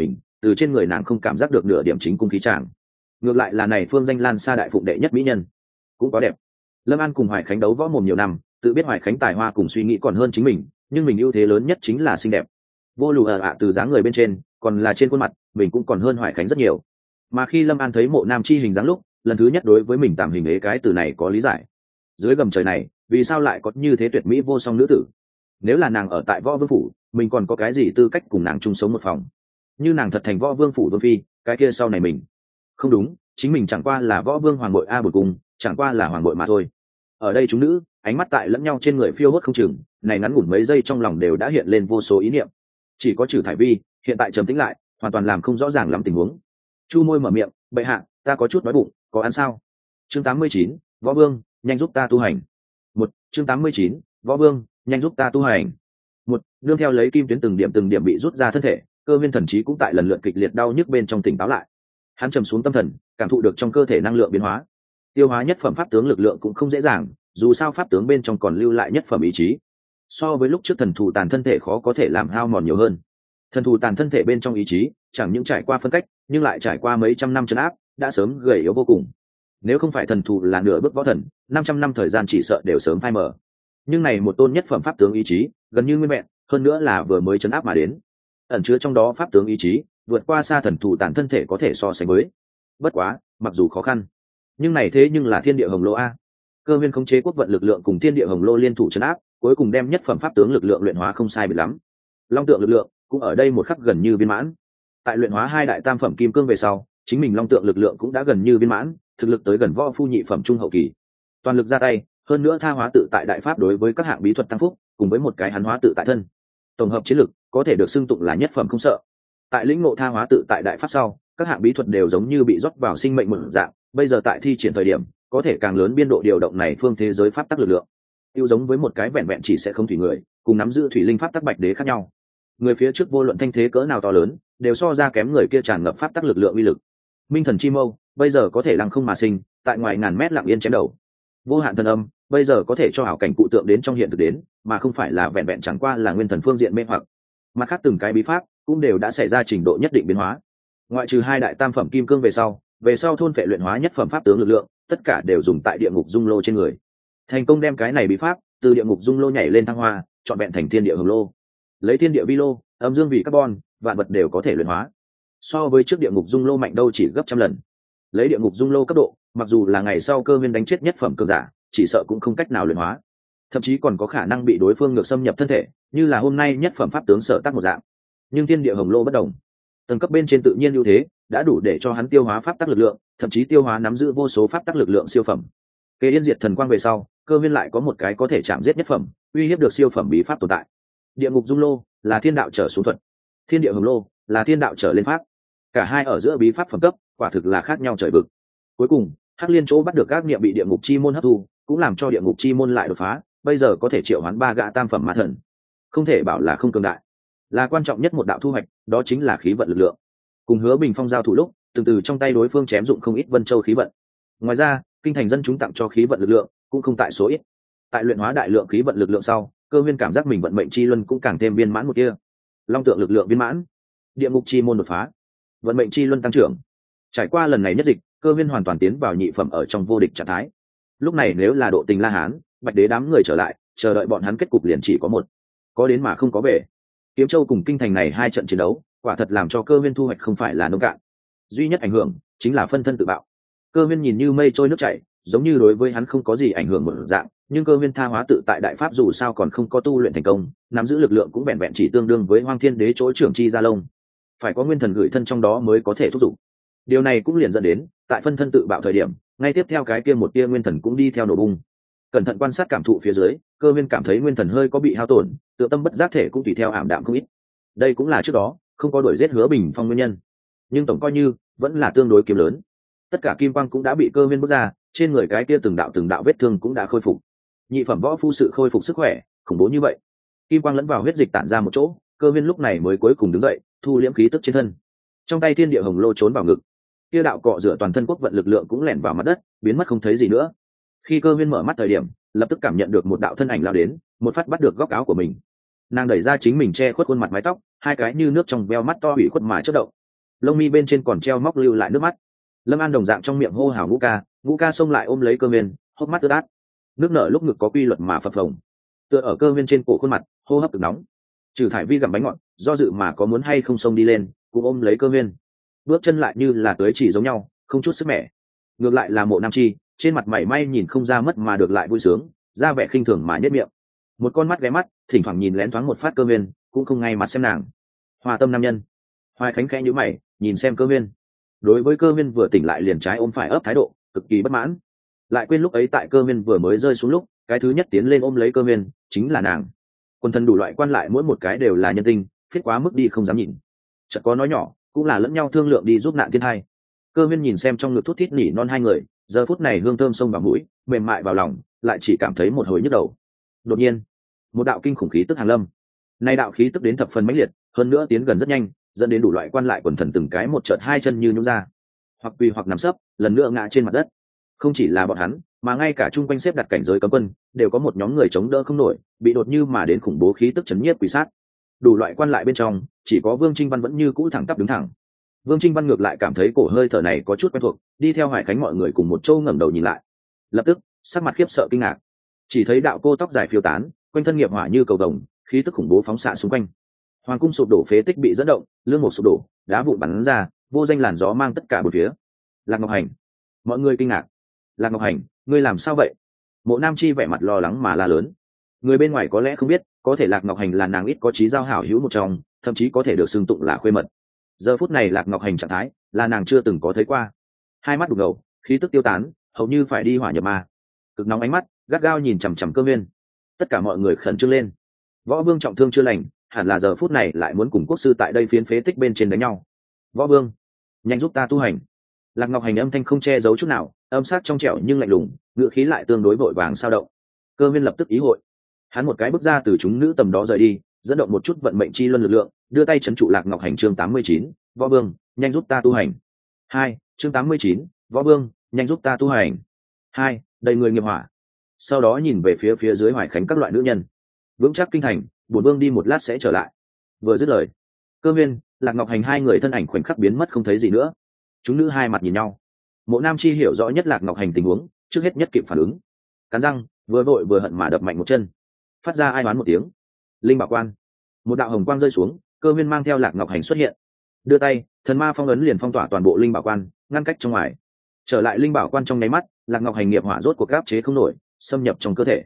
từ trên người nàng không cảm giác được nửa điểm chính cung khí tràng. Ngược lại là này phương danh lan xa đại phụng đệ nhất mỹ nhân cũng có đẹp. Lâm An cùng Hoài Khánh đấu võ mồm nhiều năm, tự biết Hoài Khánh tài hoa cùng suy nghĩ còn hơn chính mình, nhưng mình ưu thế lớn nhất chính là xinh đẹp. Vô lù từ dáng người bên trên, còn là trên khuôn mặt, mình cũng còn hơn Hoài Khánh rất nhiều. Mà khi Lâm An thấy Mộ Nam chi hình dáng lúc, lần thứ nhất đối với mình tạm hình ế cái từ này có lý giải. Dưới gầm trời này, vì sao lại có như thế tuyệt mỹ vô song nữ tử? Nếu là nàng ở tại Võ Vương phủ, mình còn có cái gì tư cách cùng nàng chung sống một phòng? Như nàng thật thành Võ Vương phủ vương phi, cái kia sau này mình không đúng, chính mình chẳng qua là Võ Vương hoàng bội bồi cùng, chẳng qua là hoàng bội mà thôi. Ở đây chúng nữ, ánh mắt tại lẫn nhau trên người phiêu hốt không chừng, này ngắn ngủn mấy giây trong lòng đều đã hiện lên vô số ý niệm. Chỉ có Trừ Thải Vi hiện tại trầm tĩnh lại, hoàn toàn làm không rõ ràng lắm tình huống. Chu môi mở miệng, bệ hạ, ta có chút đói bụng, có ăn sao? Chương 89, Võ Vương, nhanh giúp ta tu hành. Chương 89, Võ Vương, nhanh giúp ta tu hành. Nương theo lấy kim tuyến từng điểm bị rút ra thân thể, Cơ Viên thần trí cũng tại lần lượt kịch liệt đau nhức bên trong tỉnh táo lại. Hắn trầm xuống tâm thần, cảm thụ được trong cơ thể năng lượng biến hóa. Tiêu hóa nhất phẩm pháp tướng lực lượng cũng không dễ dàng, dù sao pháp tướng bên trong còn lưu lại nhất phẩm ý chí. So với lúc trước thần thù tàn thân thể khó có thể làm hao mòn nhiều hơn. Thần thù tàn thân thể bên trong ý chí, chẳng những trải qua phân cách, nhưng lại trải qua mấy trăm năm trấn áp, đã sớm gầy yếu vô cùng. Nếu không phải thần thù là nửa bước võ thần, 500 năm thời gian chỉ sợ đều sớm phai mờ. Nhưng này một tôn nhất phẩm pháp tướng ý chí, gần như nguyên vẹn, hơn nữa là vừa mới trấn áp mà đến. Ẩn chứa trong đó pháp tướng ý chí, vượt qua xa thần thù tàn thân thể có thể so sánh với. Bất quá, mặc dù khó khăn, nhưng này thế nhưng là thiên địa hồng lô a. Cơ Viên khống chế quốc vận lực lượng cùng thiên địa hồng lô liên thủ trấn áp, cuối cùng đem nhất phẩm pháp tướng lực lượng luyện hóa không sai biệt lắm. Long tượng lực lượng cũng ở đây một khắc gần như viên mãn. Tại luyện hóa hai đại tam phẩm kim cương về sau, chính mình long tượng lực lượng cũng đã gần như viên mãn, thực lực tới gần võ phu nhị phẩm trung hậu kỳ. Toàn lực ra tay, hơn nữa tha hóa tự tại đại pháp đối với các hạng bí thuật tăng phúc, cùng với một cái hắn hóa tự tại thân. Tổng hợp chiến lực có thể được xưng tụng là nhất phẩm không sợ. Tại lĩnh ngộ tha hóa tự tại đại pháp sau, các hạng bí thuật đều giống như bị rót vào sinh mệnh một dạng, bây giờ tại thi triển thời điểm, có thể càng lớn biên độ điều động này phương thế giới pháp tắc lực lượng. Tiêu giống với một cái vẹn vẹn chỉ sẽ không thủy người, cùng nắm giữ thủy linh pháp tắc bạch đế khác nhau. Người phía trước vô luận thanh thế cỡ nào to lớn, đều so ra kém người kia tràn ngập pháp tắc lực lượng uy lực. Minh thần chi mâu, bây giờ có thể lăng không mà sinh, tại ngoài ngàn mét lặng yên chém đầu. Vô hạn thần âm, bây giờ có thể cho ảo cảnh cụ tượng đến trong hiện thực đến, mà không phải là vẹn vẹn chẳng qua là nguyên thần phương diện mê hoặc. Mặt khác từng cái bí pháp cũng đều đã xảy ra trình độ nhất định biến hóa. Ngoại trừ hai đại tam phẩm kim cương về sau thôn phệ luyện hóa nhất phẩm pháp tướng lực lượng, tất cả đều dùng tại địa ngục dung lô trên người. Thành công đem cái này bí pháp từ địa ngục dung lô nhảy lên thăng hoa, chọn vẹn thành thiên địa hồng lô. Lấy thiên địa vi lô, âm dương vị carbon, vạn vật đều có thể luyện hóa. So với trước địa ngục dung lô mạnh đâu chỉ gấp trăm lần. Lấy địa ngục dung lô cấp độ, mặc dù là ngày sau Cơ Viên đánh chết nhất phẩm cường giả, chỉ sợ cũng không cách nào luyện hóa, thậm chí còn có khả năng bị đối phương ngược xâm nhập thân thể, như là hôm nay nhất phẩm pháp tướng sở tác một dạng. Nhưng thiên địa hồng lô bất đồng, tầng cấp bên trên tự nhiên ưu thế đã đủ để cho hắn tiêu hóa pháp tắc lực lượng, thậm chí tiêu hóa nắm giữ vô số pháp tắc lực lượng siêu phẩm. Kế yên diệt thần quang về sau, Cơ Viên lại có một cái có thể chạm giết nhất phẩm, uy hiếp được siêu phẩm bí pháp tồn tại. Địa ngục dung lô là thiên đạo trở xuống thuật, thiên địa hồng lô là thiên đạo trở lên pháp, cả hai ở giữa bí pháp phẩm cấp quả thực là khác nhau trời vực. Cuối cùng Hắc Liên chỗ bắt được các niệm bị địa ngục chi môn hấp thu, cũng làm cho địa ngục chi môn lại đột phá, bây giờ có thể triệu hoán 3 gã tam phẩm ma thần. Không thể bảo là không cường đại, là quan trọng nhất một đạo thu hoạch, đó chính là khí vận lực lượng. Cùng Hứa Bình Phong giao thủ lúc, từ trong tay đối phương chém dụng không ít Vân Châu khí vận. Ngoài ra, kinh thành dân chúng tặng cho khí vận lực lượng cũng không tại số ít. Tại luyện hóa đại lượng khí vận lực lượng sau, Cơ Viên cảm giác mình vận mệnh chi luân cũng càng thêm viên mãn một kia. Long tượng lực lượng viên mãn, địa ngục chi môn đột phá, vận mệnh chi luân tăng trưởng. Trải qua lần này nhất dịch, Cơ Viên hoàn toàn tiến vào nhị phẩm ở trong vô địch trạng thái. Lúc này nếu là Độ Tình La Hán, Bạch Đế đám người trở lại, chờ đợi bọn hắn kết cục liền chỉ có một, có đến mà không có về. Kiếm Châu cùng kinh thành này hai trận chiến đấu, quả thật làm cho Cơ Viên thu hoạch không phải là nông cạn. Duy nhất ảnh hưởng chính là phân thân tự bạo. Cơ Viên nhìn như mây trôi nước chảy, giống như đối với hắn không có gì ảnh hưởng một dạng, nhưng Cơ Viên tha hóa tự tại đại pháp dù sao còn không có tu luyện thành công, nắm giữ lực lượng cũng vẹn vẹn chỉ tương đương với Hoang Thiên Đế chỗ trưởng chi gia lông, phải có nguyên thần gửi thân trong đó mới có thể thúc giục. Điều này cũng liền dẫn đến, tại phân thân tự bạo thời điểm, ngay tiếp theo cái kia một tia nguyên thần cũng đi theo nổ bung. Cẩn thận quan sát cảm thụ phía dưới, Cơ Viên cảm thấy nguyên thần hơi có bị hao tổn, tự tâm bất giác thể cũng tùy theo ảm đạm không ít. Đây cũng là trước đó không có đuổi giết Hứa Bình Phong nguyên nhân, nhưng tổng coi như vẫn là tương đối kiếm lớn. Tất cả kim quang cũng đã bị Cơ Viên bước ra, trên người cái kia từng đạo vết thương cũng đã khôi phục. Nhị phẩm võ phu sự khôi phục sức khỏe khủng bố như vậy, kim quang lẫn vào huyết dịch tản ra một chỗ, Cơ Viên lúc này mới cuối cùng đứng dậy, thu liễm khí tức trên thân. Trong tay thiên địa hồng lô trốn vào ngực, kia đạo cọ rửa toàn thân quốc vận lực lượng cũng lẻn vào mặt đất, biến mất không thấy gì nữa. Khi Cơ Viên mở mắt thời điểm, lập tức cảm nhận được một đạo thân ảnh lao đến, một phát bắt được góc áo của mình. Nàng đẩy ra chính mình che khuất khuôn mặt mái tóc, hai cái như nước trong veo mắt to ủy khuất mà chớp động. lông mi bên trên còn treo móc lưu lại nước mắt. Lâm An đồng dạng trong miệng hô hào ngũ ca xông lại ôm lấy Cơ Viên, hốc mắt ướt át, nước nở lúc ngực có quy luật mà phập phồng, tựa ở Cơ Viên trên cổ khuôn mặt, hô hấp cực nóng. Trừ Thải Vi gặm bánh ngọt, do dự mà có muốn hay không xông đi lên, cũng ôm lấy Cơ Viên, bước chân lại như là tới chỉ giống nhau, không chút sức mẻ. Ngược lại là Mộ Nam Chi, trên mặt mảy may nhìn không ra mất mà được lại vui sướng, ra vẻ khinh thường mà nhếch miệng, một con mắt ghé mắt, thỉnh thoảng nhìn lén thoáng một phát Cơ Viên, cũng không ngay mặt xem nàng. Hòa tâm nam nhân. Hoài Khánh khẽ nhíu mày, nhìn xem Cơ Viên. Đối với Cơ Viên vừa tỉnh lại liền trái ôm phải ấp thái độ, cực kỳ bất mãn. Lại quên lúc ấy tại Cơ Viên vừa mới rơi xuống lúc, cái thứ nhất tiến lên ôm lấy Cơ Viên chính là nàng. Quân thân đủ loại quan lại mỗi một cái đều là nhân tinh, phiết quá mức đi không dám nhìn. Chợt có nói nhỏ, cũng là lẫn nhau thương lượng đi giúp nạn thiên hai. Cơ Viên nhìn xem trong ngực thút thít nỉ non hai người, giờ phút này hương thơm xông vào mũi, mềm mại vào lòng, lại chỉ cảm thấy một hồi nhức đầu. Đột nhiên, một đạo kinh khủng khí tức hàng lâm. Nay đạo khí tức đến thập phần mãnh liệt, hơn nữa tiến gần rất nhanh, dẫn đến đủ loại quan lại quần thần từng cái một chợt hai chân như nhũn ra, hoặc quỳ hoặc nằm sấp, lần nữa ngã trên mặt đất. Không chỉ là bọn hắn, mà ngay cả chung quanh xếp đặt cảnh giới cấm quân, đều có một nhóm người chống đỡ không nổi, bị đột như mà đến khủng bố khí tức chấn nhiếp quỷ sát. Đủ loại quan lại bên trong, chỉ có Vương Trinh Văn vẫn như cũ thẳng tắp đứng thẳng. Vương Trinh Văn ngược lại cảm thấy cổ hơi thở này có chút quen thuộc, đi theo Hoài Khánh mọi người cùng một châu ngẩng đầu nhìn lại. Lập tức, sắc mặt khiếp sợ kinh ngạc, chỉ thấy đạo cô tóc dài phiêu tán, quanh thân nghiệp hỏa như cầu vồng, khí tức khủng bố phóng xạ xung quanh. Hoàng cung sụp đổ phế tích bị dẫn động, lương mục sụp đổ, đá vụn bắn ra, vô danh làn gió mang tất cả bốn phía. Lạc Ngọc Hành, mọi người kinh ngạc. Lạc Ngọc Hành, ngươi làm sao vậy? Mộ Nam Chi vẻ mặt lo lắng mà la lớn. Người bên ngoài có lẽ không biết, có thể Lạc Ngọc Hành là nàng ít có chí giao hảo hữu một trong, thậm chí có thể được xưng tụng là khuê mật. Giờ phút này Lạc Ngọc Hành trạng thái là nàng chưa từng có thấy qua. Hai mắt đục ngầu, khí tức tiêu tán, hầu như phải đi hỏa nhập ma. Cực nóng ánh mắt, gắt gao nhìn chằm chằm Cơ Viên. Tất cả mọi người khẩn trương lên. Võ Vương trọng thương chưa lành, hẳn là giờ phút này lại muốn cùng quốc sư tại đây phiến phế tích bên trên đánh nhau. Võ Vương, nhanh giúp ta tu hành. Lạc Ngọc Hành âm thanh không che giấu chút nào, âm sắc trong trẻo nhưng lạnh lùng, ngữ khí lại tương đối vội vàng sao động. Cơ Viên lập tức ý hội, hắn một cái bước ra từ chúng nữ tầm đó rời đi, dẫn động một chút vận mệnh chi luân lực lượng, đưa tay trấn trụ Lạc Ngọc Hành. Chương 89, Võ Vương, nhanh giúp ta tu hành. 2, chương 89, Võ Vương, nhanh giúp ta tu hành. 2, đầy người nghiệp hỏa. Sau đó nhìn về phía dưới Hoài Khánh các loại nữ nhân. Vững chắc kinh thành, bổn vương đi một lát sẽ trở lại. Vừa dứt lời, Cơ Viên, Lạc Ngọc Hành hai người thân ảnh khoảnh khắc biến mất không thấy gì nữa. Chúng nữ hai mặt nhìn nhau. Mộ Nam Chi hiểu rõ nhất Lạc Ngọc Hành tình huống, trước hết nhất kịp phản ứng, cắn răng, vừa vội vừa hận mà đập mạnh một chân, phát ra ai đoán một tiếng. Linh bảo quan, một đạo hồng quang rơi xuống, Cơ Viên mang theo Lạc Ngọc Hành xuất hiện, đưa tay, thần ma phong ấn liền phong tỏa toàn bộ linh bảo quan, ngăn cách trong ngoài. Trở lại linh bảo quan trong nháy mắt, Lạc Ngọc Hành nghiệp hỏa rốt cuộc áp chế không nổi, xâm nhập trong cơ thể.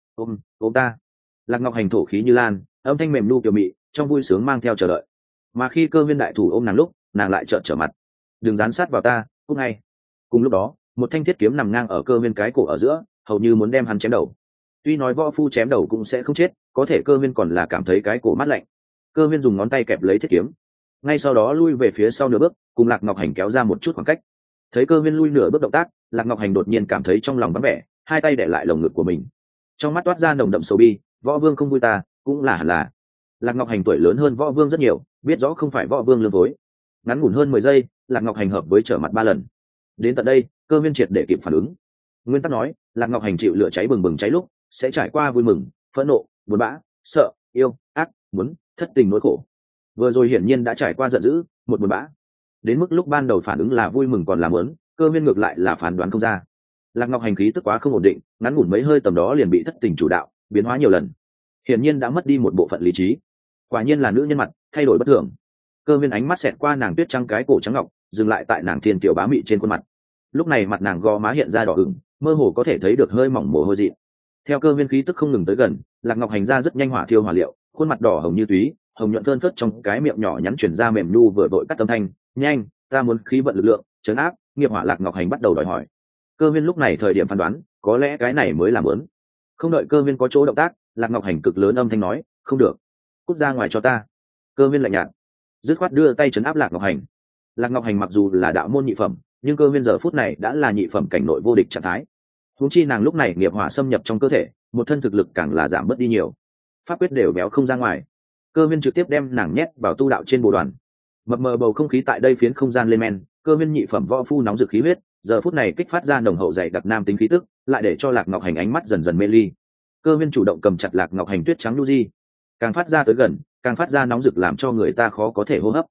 Ôm ta. Lạc Ngọc Hành thổ khí như lan, âm thanh mềm nu kiều mị, trong vui sướng mang theo chờ đợi. Mà khi Cơ Viên đại thủ ôm nàng lúc, nàng lại trợn trở mặt. Đừng dán sát vào ta, cút ngay. Cùng lúc đó, một thanh thiết kiếm nằm ngang ở Cơ Viên cái cổ ở giữa, hầu như muốn đem hắn chém đầu. Tuy nói võ phu chém đầu cũng sẽ không chết, có thể Cơ Viên còn là cảm thấy cái cổ mát lạnh. Cơ Viên dùng ngón tay kẹp lấy thiết kiếm, ngay sau đó lui về phía sau nửa bước, cùng Lạc Ngọc Hành kéo ra một chút khoảng cách. Thấy Cơ Viên lui nửa bước động tác, Lạc Ngọc Hành đột nhiên cảm thấy trong lòng vắng vẻ, hai tay để lại lồng ngực của mình, trong mắt toát ra nồng đậm sầu bi. Võ Vương không vui ta, cũng là hẳn là. Lạc Ngọc Hành tuổi lớn hơn Võ Vương rất nhiều, biết rõ không phải Võ Vương lương phối. Ngắn ngủn hơn 10 giây, Lạc Ngọc Hành hợp với trở mặt 3 lần. Đến tận đây, Cơ Viên triệt để kịp phản ứng. Nguyên tắc nói, Lạc Ngọc Hành chịu lửa cháy bừng bừng cháy lúc, sẽ trải qua vui mừng, phẫn nộ, buồn bã, sợ, yêu, ác, muốn, thất tình nỗi khổ. Vừa rồi hiển nhiên đã trải qua giận dữ, một buồn bã. Đến mức lúc ban đầu phản ứng là vui mừng còn là muốn, Cơ Viên ngược lại là phán đoán không ra. Lạc Ngọc Hành khí tức quá không ổn định, ngắn ngủn mấy hơi tầm đó liền bị thất tình chủ đạo, biến hóa nhiều lần, hiển nhiên đã mất đi một bộ phận lý trí. Quả nhiên là nữ nhân mặt thay đổi bất thường. Cơ Viên ánh mắt xẹt qua nàng tuyết trắng cái cổ trắng ngọc, dừng lại tại nàng thiên tiểu bá mị trên khuôn mặt. Lúc này mặt nàng gò má hiện ra đỏ ửng, mơ hồ có thể thấy được hơi mỏng mồ hôi dị. Theo Cơ Viên khí tức không ngừng tới gần, Lạc Ngọc Hành ra rất nhanh hỏa thiêu hỏa liệu, khuôn mặt đỏ hồng như túy, hồng nhuận phơn phớt, trong cái miệng nhỏ nhắn chuyển ra mềm nu vừa vội cắt âm thanh, nhanh, ta muốn khí vận lực lượng trấn áp nghiệp hỏa. Lạc Ngọc Hành bắt đầu đòi hỏi. Cơ Viên lúc này thời điểm phán đoán, có lẽ cái này mới là muốn. Không đợi Cơ Viên có chỗ động tác, Lạc Ngọc Hành cực lớn âm thanh nói, không được, cút ra ngoài cho ta. Cơ Viên lạnh nhạt, dứt khoát đưa tay trấn áp Lạc Ngọc Hành. Lạc Ngọc Hành mặc dù là đạo môn nhị phẩm, nhưng Cơ Viên giờ phút này đã là nhị phẩm cảnh nội vô địch trạng thái. Huống chi nàng lúc này nghiệp hỏa xâm nhập trong cơ thể, một thân thực lực càng là giảm bớt đi nhiều, pháp quyết đều béo không ra ngoài. Cơ Viên trực tiếp đem nàng nhét vào tu đạo trên bồ đoàn. Mập mờ bầu không khí tại đây phiến không gian lên men, Cơ Viên nhị phẩm võ phu nóng rực khí huyết, giờ phút này kích phát ra nồng hậu dày đặc nam tính khí tức, lại để cho Lạc Ngọc Hành ánh mắt dần dần mê ly. Cơ Viên chủ động cầm chặt Lạc Ngọc Hành tuyết trắng nu di, càng phát ra tới gần, càng phát ra nóng rực làm cho người ta khó có thể hô hấp.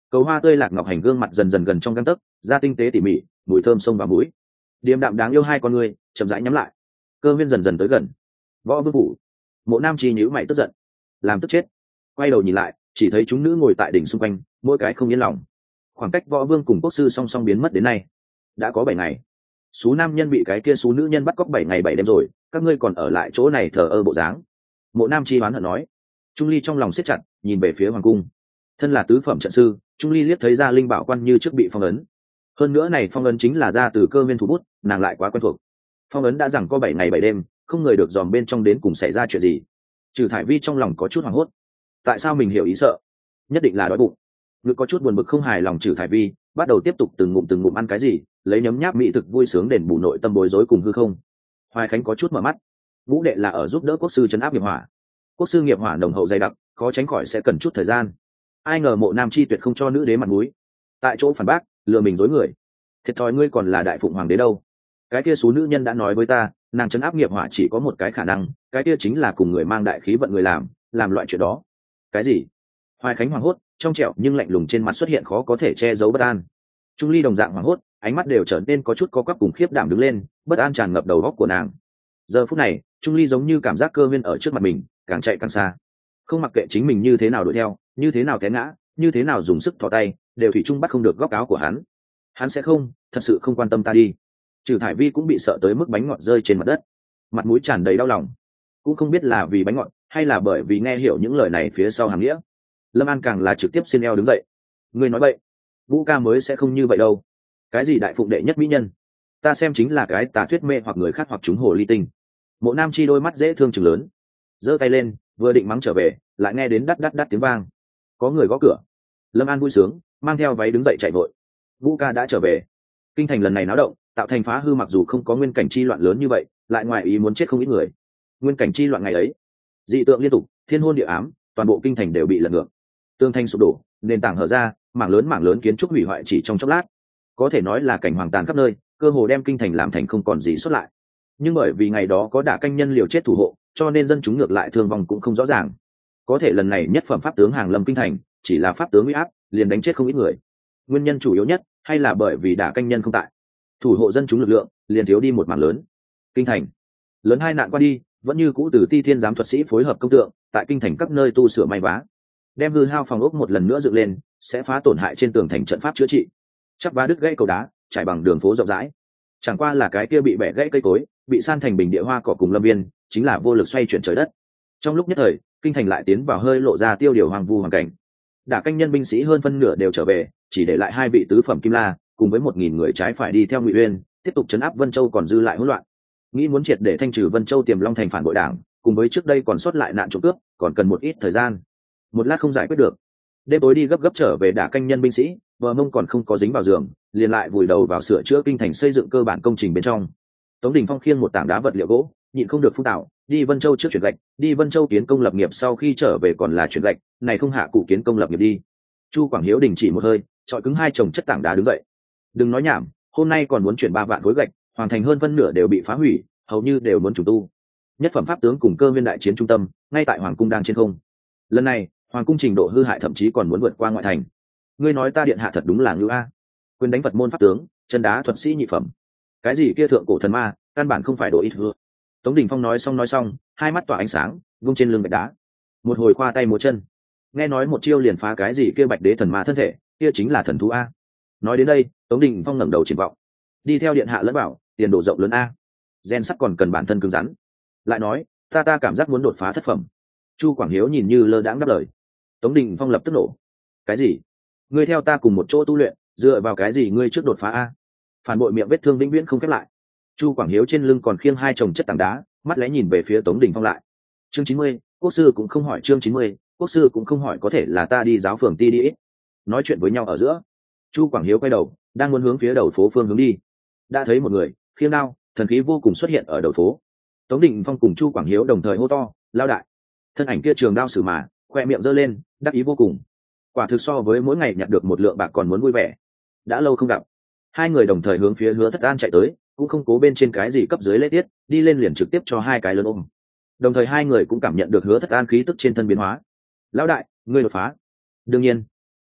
Cầu hoa tươi lạc ngọc hành gương mặt dần dần gần trong găng tấc, da tinh tế tỉ mỉ, mùi thơm sông vào mũi. Điềm đạm đáng yêu hai con người chậm rãi nhắm lại. Cơ Viên dần dần tới gần. Võ Vương Phủ. Mộ Nam Chi nhíu mày tức giận, làm tức chết. Quay đầu nhìn lại, chỉ thấy chúng nữ ngồi tại đỉnh xung quanh, mỗi cái không yên lòng. Khoảng cách Võ Vương cùng quốc sư song song biến mất đến nay đã có 7 ngày. Số nam nhân bị cái kia số nữ nhân bắt cóc 7 ngày 7 đêm rồi, các ngươi còn ở lại chỗ này thờ ơ bộ dáng. Mộ Nam Chi oán hận nói. Trung Ly trong lòng siết chặt, nhìn về phía hoàng cung. Thân là tứ phẩm trận sư, Trung Ly liếc thấy ra linh bảo quan như trước bị phong ấn. Hơn nữa này phong ấn chính là ra từ Cơ Viên thủ bút, nàng lại quá quen thuộc. Phong ấn đã rằng có 7 ngày 7 đêm, không người được dòm bên trong đến cùng xảy ra chuyện gì. Trừ Thải Vi trong lòng có chút hoảng hốt. Tại sao mình hiểu ý sợ? Nhất định là đói bụng. Ngực có chút buồn bực không hài lòng Trừ Thải Vi, bắt đầu tiếp tục từng ngụm ăn cái gì, lấy nhấm nháp mỹ thực vui sướng đền bù nội tâm bối rối cùng hư không. Hoài Khánh có chút mở mắt. Vũ đệ là ở giúp đỡ quốc sư trấn áp nghiệp hỏa. Quốc sư nghiệp hỏa nồng hậu dày đặc, khó tránh khỏi sẽ cần chút thời gian. Ai ngờ Mộ Nam Chi tuyệt không cho nữ đế mặt mũi, tại chỗ phản bác, lừa mình dối người. Thiệt thòi ngươi còn là đại phụng hoàng đế đâu. Cái kia số nữ nhân đã nói với ta, nàng trấn áp nghiệp hỏa chỉ có một cái khả năng, cái kia chính là cùng người mang đại khí vận người làm loại chuyện đó. Cái gì? Hoài Khánh hoảng hốt, trong trẻo nhưng lạnh lùng trên mặt xuất hiện khó có thể che giấu bất an. Trung Ly đồng dạng hoảng hốt, ánh mắt đều trở nên có chút co quắp cùng khiếp đảm đứng lên, bất an tràn ngập đầu óc của nàng. Giờ phút này, Trung Ly giống như cảm giác Cơ Viên ở trước mặt mình, càng chạy càng xa. Không mặc kệ chính mình như thế nào đuổi theo, như thế nào té ngã, như thế nào dùng sức thò tay, đều thủy chung bắt không được góc áo của hắn. Hắn sẽ không, thật sự không quan tâm ta đi. Trừ Thải Vi cũng bị sợ tới mức bánh ngọt rơi trên mặt đất, mặt mũi tràn đầy đau lòng. Cũng không biết là vì bánh ngọt, hay là bởi vì nghe hiểu những lời này phía sau hàm nghĩa. Lâm An càng là trực tiếp xin eo đứng dậy. Ngươi nói vậy, Vũ ca mới sẽ không như vậy đâu. Cái gì đại phụng đệ nhất mỹ nhân, ta xem chính là cái tà thuyết mê hoặc người khác hoặc chúng hồ ly tinh. Mộ Nam Chi đôi mắt dễ thương chừng lớn, giơ tay lên, vừa định mắng trở về, lại nghe đến đắt đắt đắt tiếng vang. Có người gõ cửa. Lâm An vui sướng, mang theo váy đứng dậy chạy vội. Vũ ca đã trở về. Kinh thành lần này náo động, tạo thành phá hư, mặc dù không có nguyên cảnh chi loạn lớn như vậy, lại ngoài ý muốn chết không ít người. Nguyên cảnh chi loạn ngày ấy, dị tượng liên tục, thiên hôn địa ám, toàn bộ kinh thành đều bị lật ngược. Tường thành sụp đổ, nền tảng hở ra, mảng lớn kiến trúc hủy hoại chỉ trong chốc lát. Có thể nói là cảnh hoàng tàn khắp nơi, cơ hồ đem kinh thành làm thành không còn gì xuất lại. Nhưng bởi vì ngày đó có đả canh nhân liều chết thủ hộ, cho nên dân chúng ngược lại thương vong cũng không rõ ràng. Có thể lần này nhất phẩm pháp tướng hàng lâm kinh thành, chỉ là pháp tướng uy áp liền đánh chết không ít người. Nguyên nhân chủ yếu nhất hay là bởi vì đả canh nhân không tại, thủ hộ dân chúng lực lượng liền thiếu đi một mảng lớn. Kinh thành lớn hai nạn qua đi, vẫn như cũ từ Ti Thiên giám thuật sĩ phối hợp công tượng tại kinh thành các nơi tu sửa may vá, đem hư hao phòng ốc một lần nữa dựng lên, sẽ phá tổn hại trên tường thành trận pháp chữa trị, chắp vá đứt gãy cầu đá, trải bằng đường phố rộng rãi. Chẳng qua là cái kia bị bẻ gãy cây cối, bị san thành bình địa hoa cỏ cùng lâm viên, chính là vô lực xoay chuyển trời đất. Trong lúc nhất thời, kinh thành lại tiến vào hơi lộ ra tiêu điều hoang vu hoàn cảnh. Đả canh nhân binh sĩ hơn phân nửa đều trở về, chỉ để lại 2 vị tứ phẩm kim la cùng với 1000 người trái phải đi theo Ngụy Uyên, tiếp tục trấn áp Vân Châu còn dư lại hỗn loạn. Nghĩ muốn triệt để thanh trừ Vân Châu Tiềm Long thành phản bội đảng, cùng với trước đây còn sót lại nạn trộm cướp, còn cần một ít thời gian. Một lát không giải quyết được. Đêm tối đi gấp gấp trở về đả canh nhân binh sĩ, vợ mông còn không có dính vào giường, liền lại vùi đầu vào sửa chữa kinh thành xây dựng cơ bản công trình bên trong. Tống Đình Phong khiêng một tảng đá vật liệu gỗ, nhịn không được phun tạo, đi Vân Châu trước chuyển gạch, đi Vân Châu kiến công lập nghiệp, sau khi trở về còn là chuyển gạch, này không hạ cụ kiến công lập nghiệp đi. Chu Quảng Hiếu đình chỉ một hơi, chọi cứng 2 chồng chất tảng đá đứng dậy. Đừng nói nhảm, hôm nay còn muốn chuyển 3 vạn khối gạch, hoàn thành hơn phân nửa đều bị phá hủy, hầu như đều muốn trùng tu. Nhất phẩm pháp tướng cùng Cơ Viên đại chiến trung tâm, ngay tại hoàng cung đang trên không. Lần này, hoàng cung trình độ hư hại thậm chí còn muốn vượt qua ngoại thành. Ngươi nói ta điện hạ thật đúng là ngưu a. Quyền đánh Phật môn pháp tướng, chân đá thuật sĩ nhị phẩm. Cái gì kia thượng cổ thần ma, căn bản không phải đồ ít hứa. Tống Đình Phong nói xong, hai mắt tỏa ánh sáng, vung trên lưng gạch đá. Một hồi khoa tay múa chân. Nghe nói một chiêu liền phá cái gì kia bạch đế thần ma thân thể, kia chính là thần thú a. Nói đến đây, Tống Đình Phong ngẩng đầu triển vọng. Đi theo điện hạ lẫn bảo, tiền đồ rộng lớn a. Gen sắt còn cần bản thân cứng rắn. Lại nói, ta cảm giác muốn đột phá thất phẩm. Chu Quảng Hiếu nhìn như lơ đãng đáp lời. Tống Đình Phong lập tức nổ. Cái gì? Ngươi theo ta cùng một chỗ tu luyện, dựa vào cái gì ngươi trước đột phá a? Phản bội miệng vết thương vĩnh viễn không khép lại. Chu Quảng Hiếu trên lưng còn khiêng 2 chồng chất tảng đá, mắt lẽ nhìn về phía Tống Đình Phong lại. Chương 90, quốc sư cũng không hỏi. Chương 90, quốc sư cũng không hỏi, có thể là ta đi giáo phường ti đi. Nói chuyện với nhau ở giữa, Chu Quảng Hiếu quay đầu, đang muốn hướng phía đầu phố phương hướng đi. Đã thấy một người khiêng đao, thần khí vô cùng xuất hiện ở đầu phố. Tống Đình Phong cùng Chu Quảng Hiếu đồng thời hô to, lao đại. Thân ảnh kia trường đao sử mà, khoe miệng giơ lên, đắc ý vô cùng. Quả thực so với mỗi ngày nhặt được một lượng bạc còn muốn vui vẻ. Đã lâu không gặp. Hai người đồng thời hướng phía Hứa Thất An chạy tới, cũng không cố bên trên cái gì cấp dưới lễ tiết, đi lên liền trực tiếp cho 2 cái lớn ôm. Đồng thời hai người cũng cảm nhận được Hứa Thất An khí tức trên thân biến hóa. Lão đại, ngươi đột phá. Đương nhiên.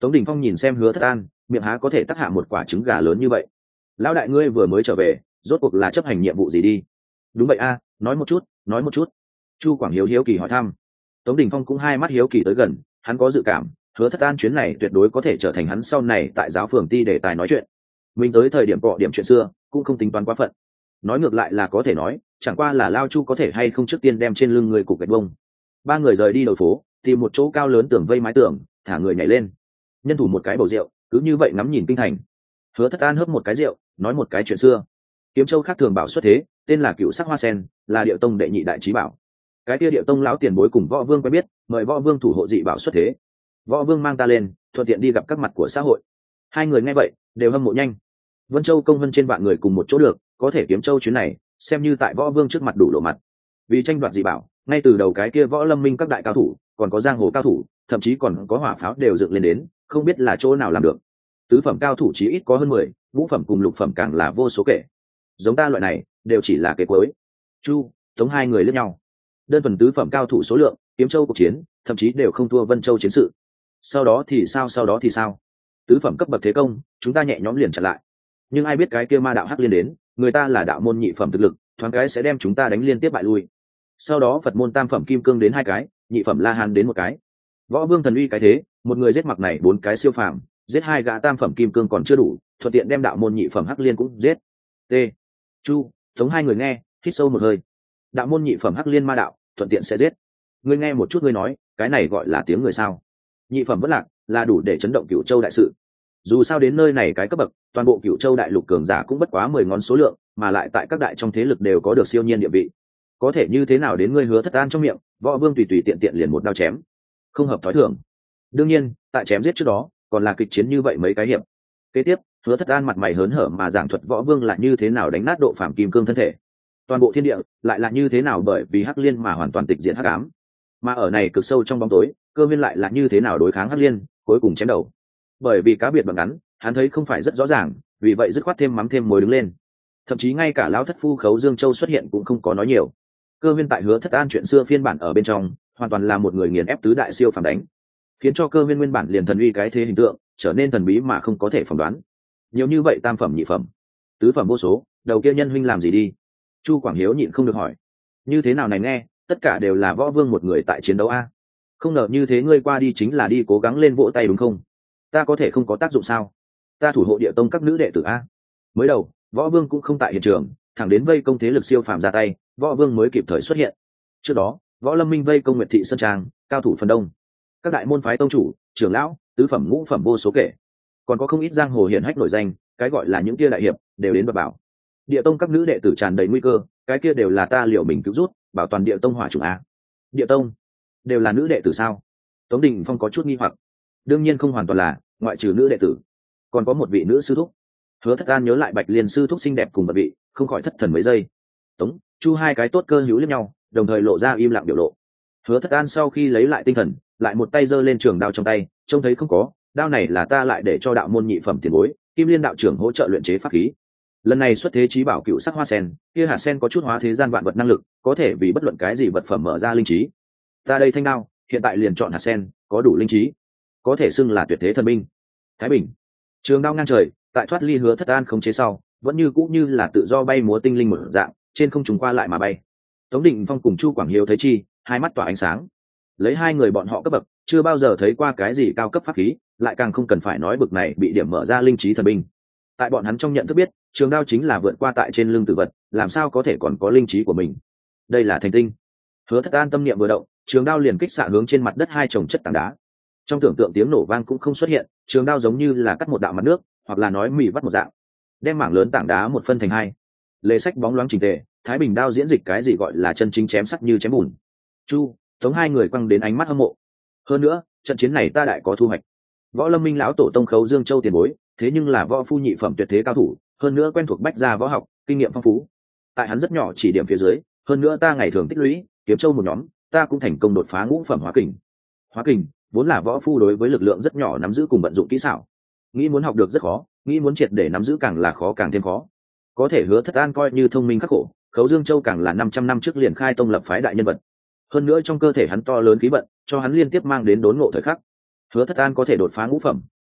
Tống Đình Phong nhìn xem Hứa Thất An, miệng há có thể tắc hạ một quả trứng gà lớn như vậy. Lão đại ngươi vừa mới trở về, rốt cuộc là chấp hành nhiệm vụ gì đi? Đúng vậy a, nói một chút, nói một chút. Chu Quảng Hiếu hiếu kỳ hỏi thăm. Tống Đình Phong cũng hai mắt hiếu kỳ tới gần, hắn có dự cảm Hứa Thất An chuyến này tuyệt đối có thể trở thành hắn sau này tại giáo phường ti để tài nói chuyện. Mình tới thời điểm cọ điểm chuyện xưa cũng không tính toán quá phận, nói ngược lại là có thể nói, chẳng qua là Lao Chu có thể hay không trước tiên đem trên lưng người cục gạch bông. Ba người rời đi đầu phố, tìm một chỗ cao lớn tường vây mái tường, thả người nhảy lên, nhân thủ một cái bầu rượu, cứ như vậy ngắm nhìn kinh thành. Hứa Thất An hớp một cái rượu, nói một cái chuyện xưa. Kiếm Châu khác thường bảo xuất thế, tên là Cựu Sắc Hoa Sen, là Điệu Tông đệ nhị đại trí bảo. Cái kia Điệu Tông lão tiền bối cùng Võ Vương quen biết, mời Võ Vương thủ hộ dị bảo xuất thế. Võ Vương mang ta lên, thuận tiện đi gặp các mặt của xã hội. Hai người nghe vậy đều hâm mộ nhanh. Vân Châu công vân trên vạn người cùng một chỗ được, có thể Kiếm Châu chuyến này xem như tại Võ Vương trước mặt đủ lộ mặt. Vì tranh đoạt dị bảo, ngay từ đầu cái kia Võ Lâm Minh các đại cao thủ, còn có giang hồ cao thủ, thậm chí còn có hỏa pháo đều dựng lên đến, không biết là chỗ nào làm được. Tứ phẩm cao thủ chí ít có hơn 10, ngũ phẩm cùng lục phẩm càng là vô số kể. Giống ta loại này đều chỉ là cái cuối. Chu, Tống hai người lẫn nhau. Đơn thuần tứ phẩm cao thủ số lượng, Kiếm Châu cuộc chiến thậm chí đều không thua Vân Châu chiến sự. Sau đó thì sao? Tứ phẩm cấp bậc thế công, chúng ta nhẹ nhõm liền chặn lại. Nhưng ai biết cái kia ma đạo hắc liên đến, người ta là đạo môn nhị phẩm thực lực, thoáng cái sẽ đem chúng ta đánh liên tiếp bại lui. Sau đó Phật môn tam phẩm kim cương đến 2 cái, nhị phẩm La Hán đến 1 cái. Võ Vương thần uy cái thế, một người giết mặc này 4 cái siêu phàm, giết 2 gã tam phẩm kim cương còn chưa đủ, thuận tiện đem đạo môn nhị phẩm hắc liên cũng giết. T. Chu, Tống hai người nghe, hít sâu một hơi. Đạo môn nhị phẩm hắc liên ma đạo, thuận tiện sẽ giết. Ngươi nghe một chút ngươi nói, cái này gọi là tiếng người sao? Nhị phẩm vẫn lạc, là đủ để chấn động Cửu Châu đại sự. Dù sao đến nơi này cái cấp bậc, toàn bộ Cửu Châu đại lục cường giả cũng bất quá 10 ngón số lượng, mà lại tại các đại trong thế lực đều có được siêu nhiên địa vị. Có thể như thế nào đến ngươi Hứa Thất An trong miệng, Võ Vương tùy tùy tiện tiện liền một đao chém, không hợp thói thường. Đương nhiên, tại chém giết trước đó, còn là kịch chiến như vậy mấy cái hiệp. Kế tiếp, Hứa Thất An mặt mày hớn hở mà giảng thuật Võ Vương là như thế nào đánh nát độ phạm kim cương thân thể. Toàn bộ thiên địa lại là như thế nào bởi vì hắc liên mà hoàn toàn tịch diệt hắc ám. Mà ở này cực sâu trong bóng tối, Cơ Viên lại là như thế nào đối kháng hắc liên, cuối cùng chém đầu. Bởi vì cá biệt bằng ngắn, hắn thấy không phải rất rõ ràng, vì vậy dứt khoát thêm mắm thêm muối đứng lên. Thậm chí ngay cả lão thất phu Khấu Dương Châu xuất hiện cũng không có nói nhiều. Cơ Viên tại Hứa Thất An chuyện xưa phiên bản ở bên trong, hoàn toàn là một người nghiền ép tứ đại siêu phàm đánh, khiến cho Cơ Viên nguyên bản liền thần uy cái thế hình tượng trở nên thần bí mà không có thể phỏng đoán. Nhiều như vậy tam phẩm nhị phẩm, tứ phẩm vô số, đầu kia nhân huynh làm gì đi? Chu Quảng Hiếu nhịn không được hỏi. Như thế nào này nghe, tất cả đều là Võ Vương một người tại chiến đấu a. Không ngờ như thế ngươi qua đi chính là đi cố gắng lên vỗ tay đúng không? Ta có thể không có tác dụng sao? Ta thủ hộ Địa Tông các nữ đệ tử a. Mới đầu, Võ Vương cũng không tại hiện trường, thẳng đến vây công thế lực siêu phàm ra tay, Võ Vương mới kịp thời xuất hiện. Trước đó, Võ Lâm Minh vây công Nguyệt Thị Sơn Trang, cao thủ phần đông, các đại môn phái tông chủ, trưởng lão, tứ phẩm ngũ phẩm vô số kể, còn có không ít giang hồ hiển hách nổi danh, cái gọi là những kia đại hiệp đều đến bảo. Địa Tông các nữ đệ tử tràn đầy nguy cơ, cái kia đều là ta liệu mình cứu rút, bảo toàn Địa Tông hỏa chủng a. Địa Tông đều là nữ đệ tử sao? Tống Đình Phong có chút nghi hoặc. Đương nhiên không hoàn toàn là, ngoại trừ nữ đệ tử, còn có một vị nữ sư thúc. Hứa Thất An nhớ lại Bạch Liên sư thúc xinh đẹp cùng bậc vị, không khỏi thất thần mấy giây. Tống, Chu hai cái tốt cơ hữu liếc nhau, đồng thời lộ ra im lặng biểu lộ. Hứa Thất An sau khi lấy lại tinh thần, lại một tay giơ lên trường đao trong tay, trông thấy không có, đao này là ta lại để cho đạo môn nhị phẩm tiền bối, Kim Liên đạo trưởng hỗ trợ luyện chế pháp khí. Lần này xuất thế chí bảo Cựu Sắc Hoa Sen, kia hạt sen có chút hóa thế gian vạn vật năng lực, có thể vì bất luận cái gì vật phẩm mở ra linh trí. Ta đây thanh đao, hiện tại liền chọn hạt sen, có đủ linh trí, có thể xưng là tuyệt thế thần binh. Thái Bình, trường đao ngang trời, tại thoát ly Hứa Thất An không chế sau, vẫn như cũ như là tự do bay múa tinh linh một dạng, trên không trung qua lại mà bay. Tống Định Phong cùng Chu Quảng Hiếu thấy chi, hai mắt tỏa ánh sáng. Lấy hai người bọn họ cấp bậc, chưa bao giờ thấy qua cái gì cao cấp pháp khí, lại càng không cần phải nói bậc này bị điểm mở ra linh trí thần binh. Tại bọn hắn trong nhận thức biết, trường đao chính là vượt qua tại trên lưng tử vật, làm sao có thể còn có linh trí của mình? Đây là thành tinh. Hứa Thất An tâm niệm vừa động, trường đao liền kích xạ hướng trên mặt đất hai chồng chất tảng đá. Trong tưởng tượng tiếng nổ vang cũng không xuất hiện, trường đao giống như là cắt một đạo mặt nước, hoặc là nói mỉ vắt một dạng, đem mảng lớn tảng đá một phân thành hai. Lề sách bóng loáng chỉnh tề, Thái Bình đao diễn dịch cái gì gọi là chân chính chém sắt như chém bùn. Chu, Tống hai người quăng đến ánh mắt hâm mộ. Hơn nữa, trận chiến này ta đại có thu hoạch. Võ Lâm Minh lão tổ tông Khấu Dương Châu tiền bối, thế nhưng là võ phu nhị phẩm tuyệt thế cao thủ, hơn nữa quen thuộc bách gia võ học, kinh nghiệm phong phú. Tại hắn rất nhỏ chỉ điểm phía dưới, hơn nữa ta ngày thường tích lũy, Kiếm Châu một nhóm, ta cũng thành công đột phá ngũ phẩm hóa kình. Hóa kình vốn là võ phu đối với lực lượng rất nhỏ nắm giữ cùng vận dụng kỹ xảo, nghĩ muốn học được rất khó, nghĩ muốn triệt để nắm giữ càng là khó càng thêm khó. Có thể Hứa Thất An coi như thông minh khắc khổ, Khấu Dương Châu càng là 500 năm trước liền khai tông lập phái đại nhân vật. Hơn nữa trong cơ thể hắn to lớn khí vận, cho hắn liên tiếp mang đến đốn ngộ thời khắc. Hứa Thất An có thể đột phá ngũ phẩm,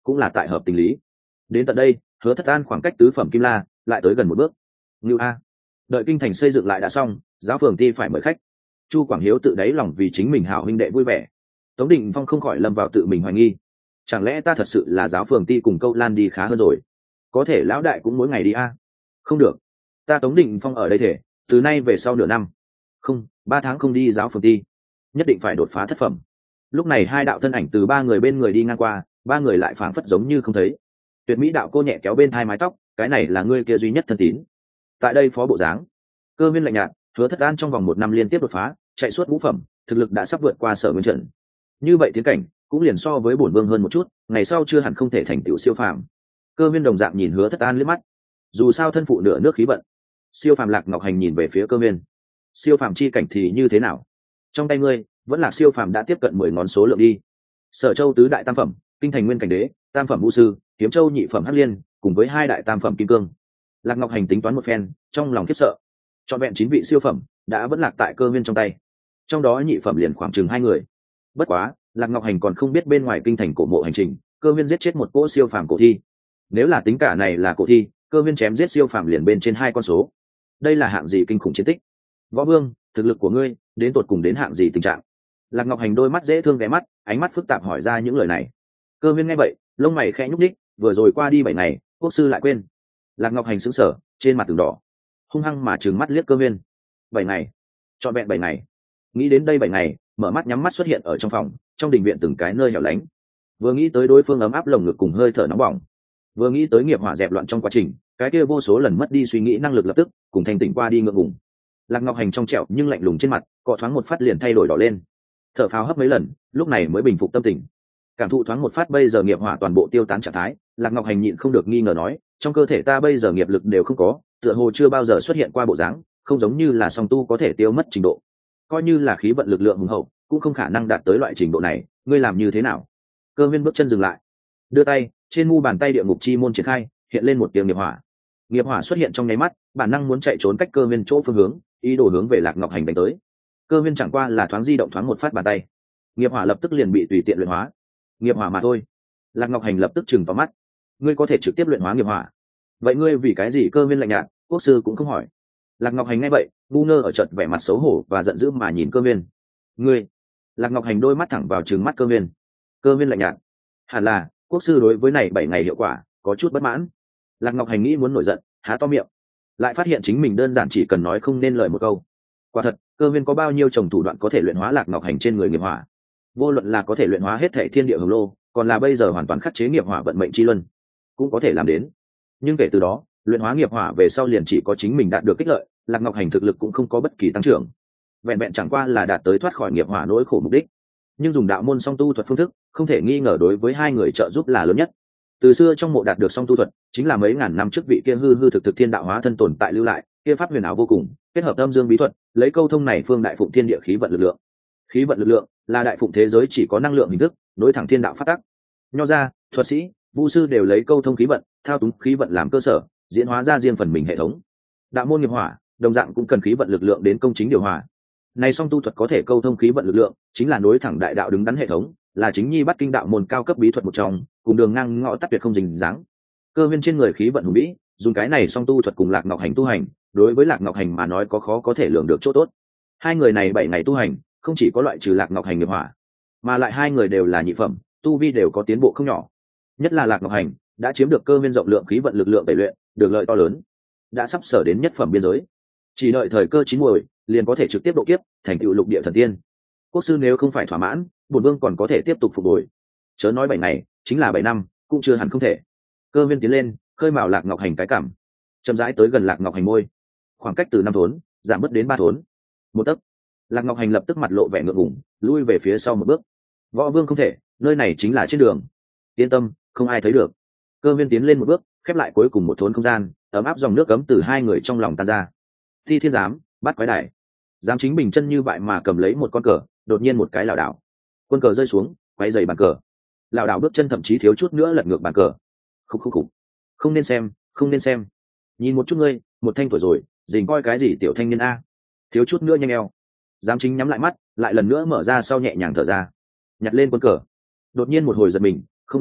cũng là tại hợp tình lý. Đến tận đây, Hứa Thất An khoảng cách tứ phẩm kim la lại tới gần một bước. Ngưu a, đợi kinh thành xây dựng lại đã xong, giáo phường ti phải mời khách. Chu Quảng Hiếu tự đáy lòng vì chính mình hảo huynh đệ vui vẻ. Tống Định Phong không khỏi lâm vào tự mình hoài nghi, chẳng lẽ ta thật sự là giáo phường ti cùng Câu Lan đi khá hơn rồi? Có thể lão đại cũng mỗi ngày đi a. Không được, ta Tống Định Phong ở đây thể, từ nay về sau nửa năm, không, 3 tháng không đi giáo phường ti, nhất định phải đột phá thất phẩm. Lúc này hai đạo thân ảnh từ ba người bên người đi ngang qua, ba người lại phảng phất giống như không thấy. Tuyệt mỹ đạo cô nhẹ kéo bên hai mái tóc, cái này là ngươi kia duy nhất thân tín. Tại đây phó bộ dáng, Cơ Viên lạnh nhạt, Hứa Thất An trong vòng 1 năm liên tiếp đột phá, chạy suốt ngũ phẩm, thực lực đã sắp vượt qua Sở Nguyên Trận. Như vậy tiến cảnh cũng liền so với bổn vương hơn một chút, ngày sau chưa hẳn không thể thành tựu siêu phàm. Cơ Viên đồng dạng nhìn Hứa Thất An liếc mắt, dù sao thân phụ nửa nước khí vận. Siêu phàm Lạc Ngọc Hành nhìn về phía Cơ Viên, siêu phàm chi cảnh thì như thế nào? Trong tay ngươi vẫn là siêu phàm đã tiếp cận 10 ngón số lượng đi. Sở Châu tứ đại tam phẩm, Kinh Thành Nguyên Cảnh Đế, tam phẩm Vũ Sư, Kiếm Châu nhị phẩm Hắc Liên, cùng với 2 đại tam phẩm Kim Cương. Lạc Ngọc Hành tính toán một phen, trong lòng khiếp sợ. Trọn vẹn 9 vị siêu phẩm đã vẫn lạc tại Cơ Viên trong tay, trong đó nhị phẩm liền khoảng chừng 2 người. Bất quá, Lạc Ngọc Hành còn không biết bên ngoài kinh thành cổ mộ hành trình, Cơ Viên giết chết một cỗ siêu phàm cổ thi. Nếu là tính cả này là cổ thi, Cơ Viên chém giết siêu phàm liền bên trên 2 con số. Đây là hạng gì kinh khủng chiến tích? Võ Vương, thực lực của ngươi đến tột cùng đến hạng gì tình trạng? Lạc Ngọc Hành đôi mắt dễ thương ghé mắt, ánh mắt phức tạp hỏi ra những lời này. Cơ Viên nghe vậy, lông mày khẽ nhúc nhích, vừa rồi qua đi 7 ngày, quốc sư lại quên. Lạc Ngọc Hành sững sờ, trên mặt từng đỏ, hung hăng mà trừng mắt liếc Cơ Viên. 7 ngày, trọn vẹn 7 ngày. Nghĩ đến đây 7 ngày, mở mắt nhắm mắt xuất hiện ở trong phòng, trong đình viện từng cái nơi hẻo lánh. Vừa nghĩ tới đối phương ấm áp lồng ngực cùng hơi thở nóng bỏng, vừa nghĩ tới nghiệp hỏa dẹp loạn trong quá trình, cái kia vô số lần mất đi suy nghĩ năng lực lập tức cùng thanh tỉnh qua đi ngượng ngùng. Lạc Ngọc Hành trong trẻo nhưng lạnh lùng trên mặt, cọ thoáng một phát liền thay đổi đỏ lên. Thở phào hấp mấy lần, lúc này mới bình phục tâm tình. Cảm thụ thoáng một phát bây giờ nghiệp hỏa toàn bộ tiêu tán trạng thái, Lạc Ngọc Hành nhịn không được nghi ngờ nói, trong cơ thể ta bây giờ nghiệp lực đều không có, tựa hồ chưa bao giờ xuất hiện qua bộ dáng, không giống như là song tu có thể tiêu mất trình độ. Coi như là khí vận lực lượng hùng hậu, cũng không khả năng đạt tới loại trình độ này, ngươi làm như thế nào? Cơ Viên bước chân dừng lại, đưa tay, trên mu bàn tay địa ngục chi môn triển khai, hiện lên một tiếng nghiệp hỏa. Nghiệp hỏa xuất hiện trong nháy mắt, bản năng muốn chạy trốn cách Cơ Viên chỗ phương hướng, ý đồ hướng về Lạc Ngọc Hành đánh tới. Cơ Viên chẳng qua là thoáng di động thoáng một phát bàn tay, nghiệp hỏa lập tức liền bị tùy tiện luyện hóa. Nghiệp hỏa mà thôi. Lạc Ngọc Hành lập tức chừng vào mắt, ngươi có thể trực tiếp luyện hóa nghiệp hỏa, vậy ngươi vì cái gì? Cơ Viên lạnh nhạt, quốc sư cũng không hỏi. Lạc Ngọc Hành nghe vậy, ngu ngơ ở chợt vẻ mặt xấu hổ và giận dữ mà nhìn Cơ Viên. Ngươi? Lạc Ngọc Hành đôi mắt thẳng vào trừng mắt Cơ Viên. Cơ Viên lạnh nhạt, hẳn là quốc sư đối với này 7 ngày hiệu quả có chút bất mãn. Lạc Ngọc Hành nghĩ muốn nổi giận, há to miệng, lại phát hiện chính mình đơn giản chỉ cần nói không nên lời một câu. Quả thật, Cơ Viên có bao nhiêu chồng thủ đoạn có thể luyện hóa Lạc Ngọc Hành trên người nghiệp hỏa, vô luận là có thể luyện hóa hết thảy thiên địa hồng lô, còn là bây giờ hoàn toàn khắc chế nghiệp hỏa vận mệnh chi luân, cũng có thể làm đến. Nhưng kể từ đó, luyện hóa nghiệp hỏa về sau liền chỉ có chính mình đạt được kích lợi, Lạc Ngọc Hành thực lực cũng không có bất kỳ tăng trưởng, vẹn vẹn chẳng qua là đạt tới thoát khỏi nghiệp hỏa nỗi khổ mục đích. Nhưng dùng đạo môn song tu thuật phương thức, không thể nghi ngờ đối với hai người trợ giúp là lớn nhất. Từ xưa trong mộ đạt được song tu thuật, chính là mấy ngàn năm trước vị kia hư hư thực thực thiên đạo hóa thân tồn tại lưu lại, kia pháp huyền ảo vô cùng, kết hợp âm dương bí thuật, lấy câu thông này phương đại phụng thiên địa khí vận lực lượng. Khí vận lực lượng là đại phụng thế giới chỉ có năng lượng hình thức, nối thẳng thiên đạo phát tắc. Nho gia, thuật sĩ, vũ sư đều lấy câu thông khí vận, thao túng khí vận làm cơ sở, diễn hóa ra riêng phần mình hệ thống. Đạo môn nghiệp hỏa đồng dạng cũng cần khí vận lực lượng đến công chính điều hòa. Này song tu thuật có thể câu thông khí vận lực lượng, chính là nối thẳng đại đạo đứng đắn hệ thống, là chính nhi bắt kinh đạo môn cao cấp bí thuật một trong, cùng đường ngang ngõ tắt tuyệt không dình dáng. Cơ Viên trên người khí vận hùng vĩ, dùng cái này song tu thuật cùng Lạc Ngọc Hành tu hành, đối với Lạc Ngọc Hành mà nói có khó có thể lường được chỗ tốt. Hai người này 7 ngày tu hành, không chỉ có loại trừ Lạc Ngọc Hành nghiệp hỏa, mà lại hai người đều là nhị phẩm, tu vi đều có tiến bộ không nhỏ. Nhất là Lạc Ngọc Hành đã chiếm được Cơ Viên rộng lượng khí vận lực lượng tẩy luyện, được lợi to lớn, đã sắp sở đến nhất phẩm biên giới, chỉ đợi thời cơ chín muồi liền có thể trực tiếp độ kiếp thành tựu lục địa thần tiên. Quốc sư nếu không phải thỏa mãn, bổn vương còn có thể tiếp tục phục hồi, chớ nói 7 ngày, chính là 7 năm cũng chưa hẳn không thể. Cơ Viên tiến lên, khơi mào Lạc Ngọc Hành cái cảm, chậm rãi tới gần Lạc Ngọc Hành môi, khoảng cách từ 5 thốn giảm bớt đến 3 thốn, 1 tấc. Lạc Ngọc Hành lập tức mặt lộ vẻ ngượng ngùng, lui về phía sau một bước. Võ vương không thể, nơi này chính là trên đường, yên tâm, không ai thấy được. Cơ Viên tiến lên một bước, khép lại cuối cùng một thốn không gian, ấm áp dòng nước cấm từ hai người trong lòng tan ra. Thi thiên giám, bắt quái đài. Giám chính bình chân như vậy mà cầm lấy một con cờ, đột nhiên một cái lảo đảo, quân cờ rơi xuống, quay dày bàn cờ. Lảo đảo bước chân thậm chí thiếu chút nữa lật ngược bàn cờ. Khục. Không nên xem, không nên xem. Nhìn một chút ngươi, một thanh tuổi rồi, dình coi cái gì tiểu thanh niên a. Thiếu chút nữa nhanh eo. Giám chính nhắm lại mắt, lại lần nữa mở ra sau nhẹ nhàng thở ra, nhặt lên quân cờ. Đột nhiên một hồi giật mình, không đúng,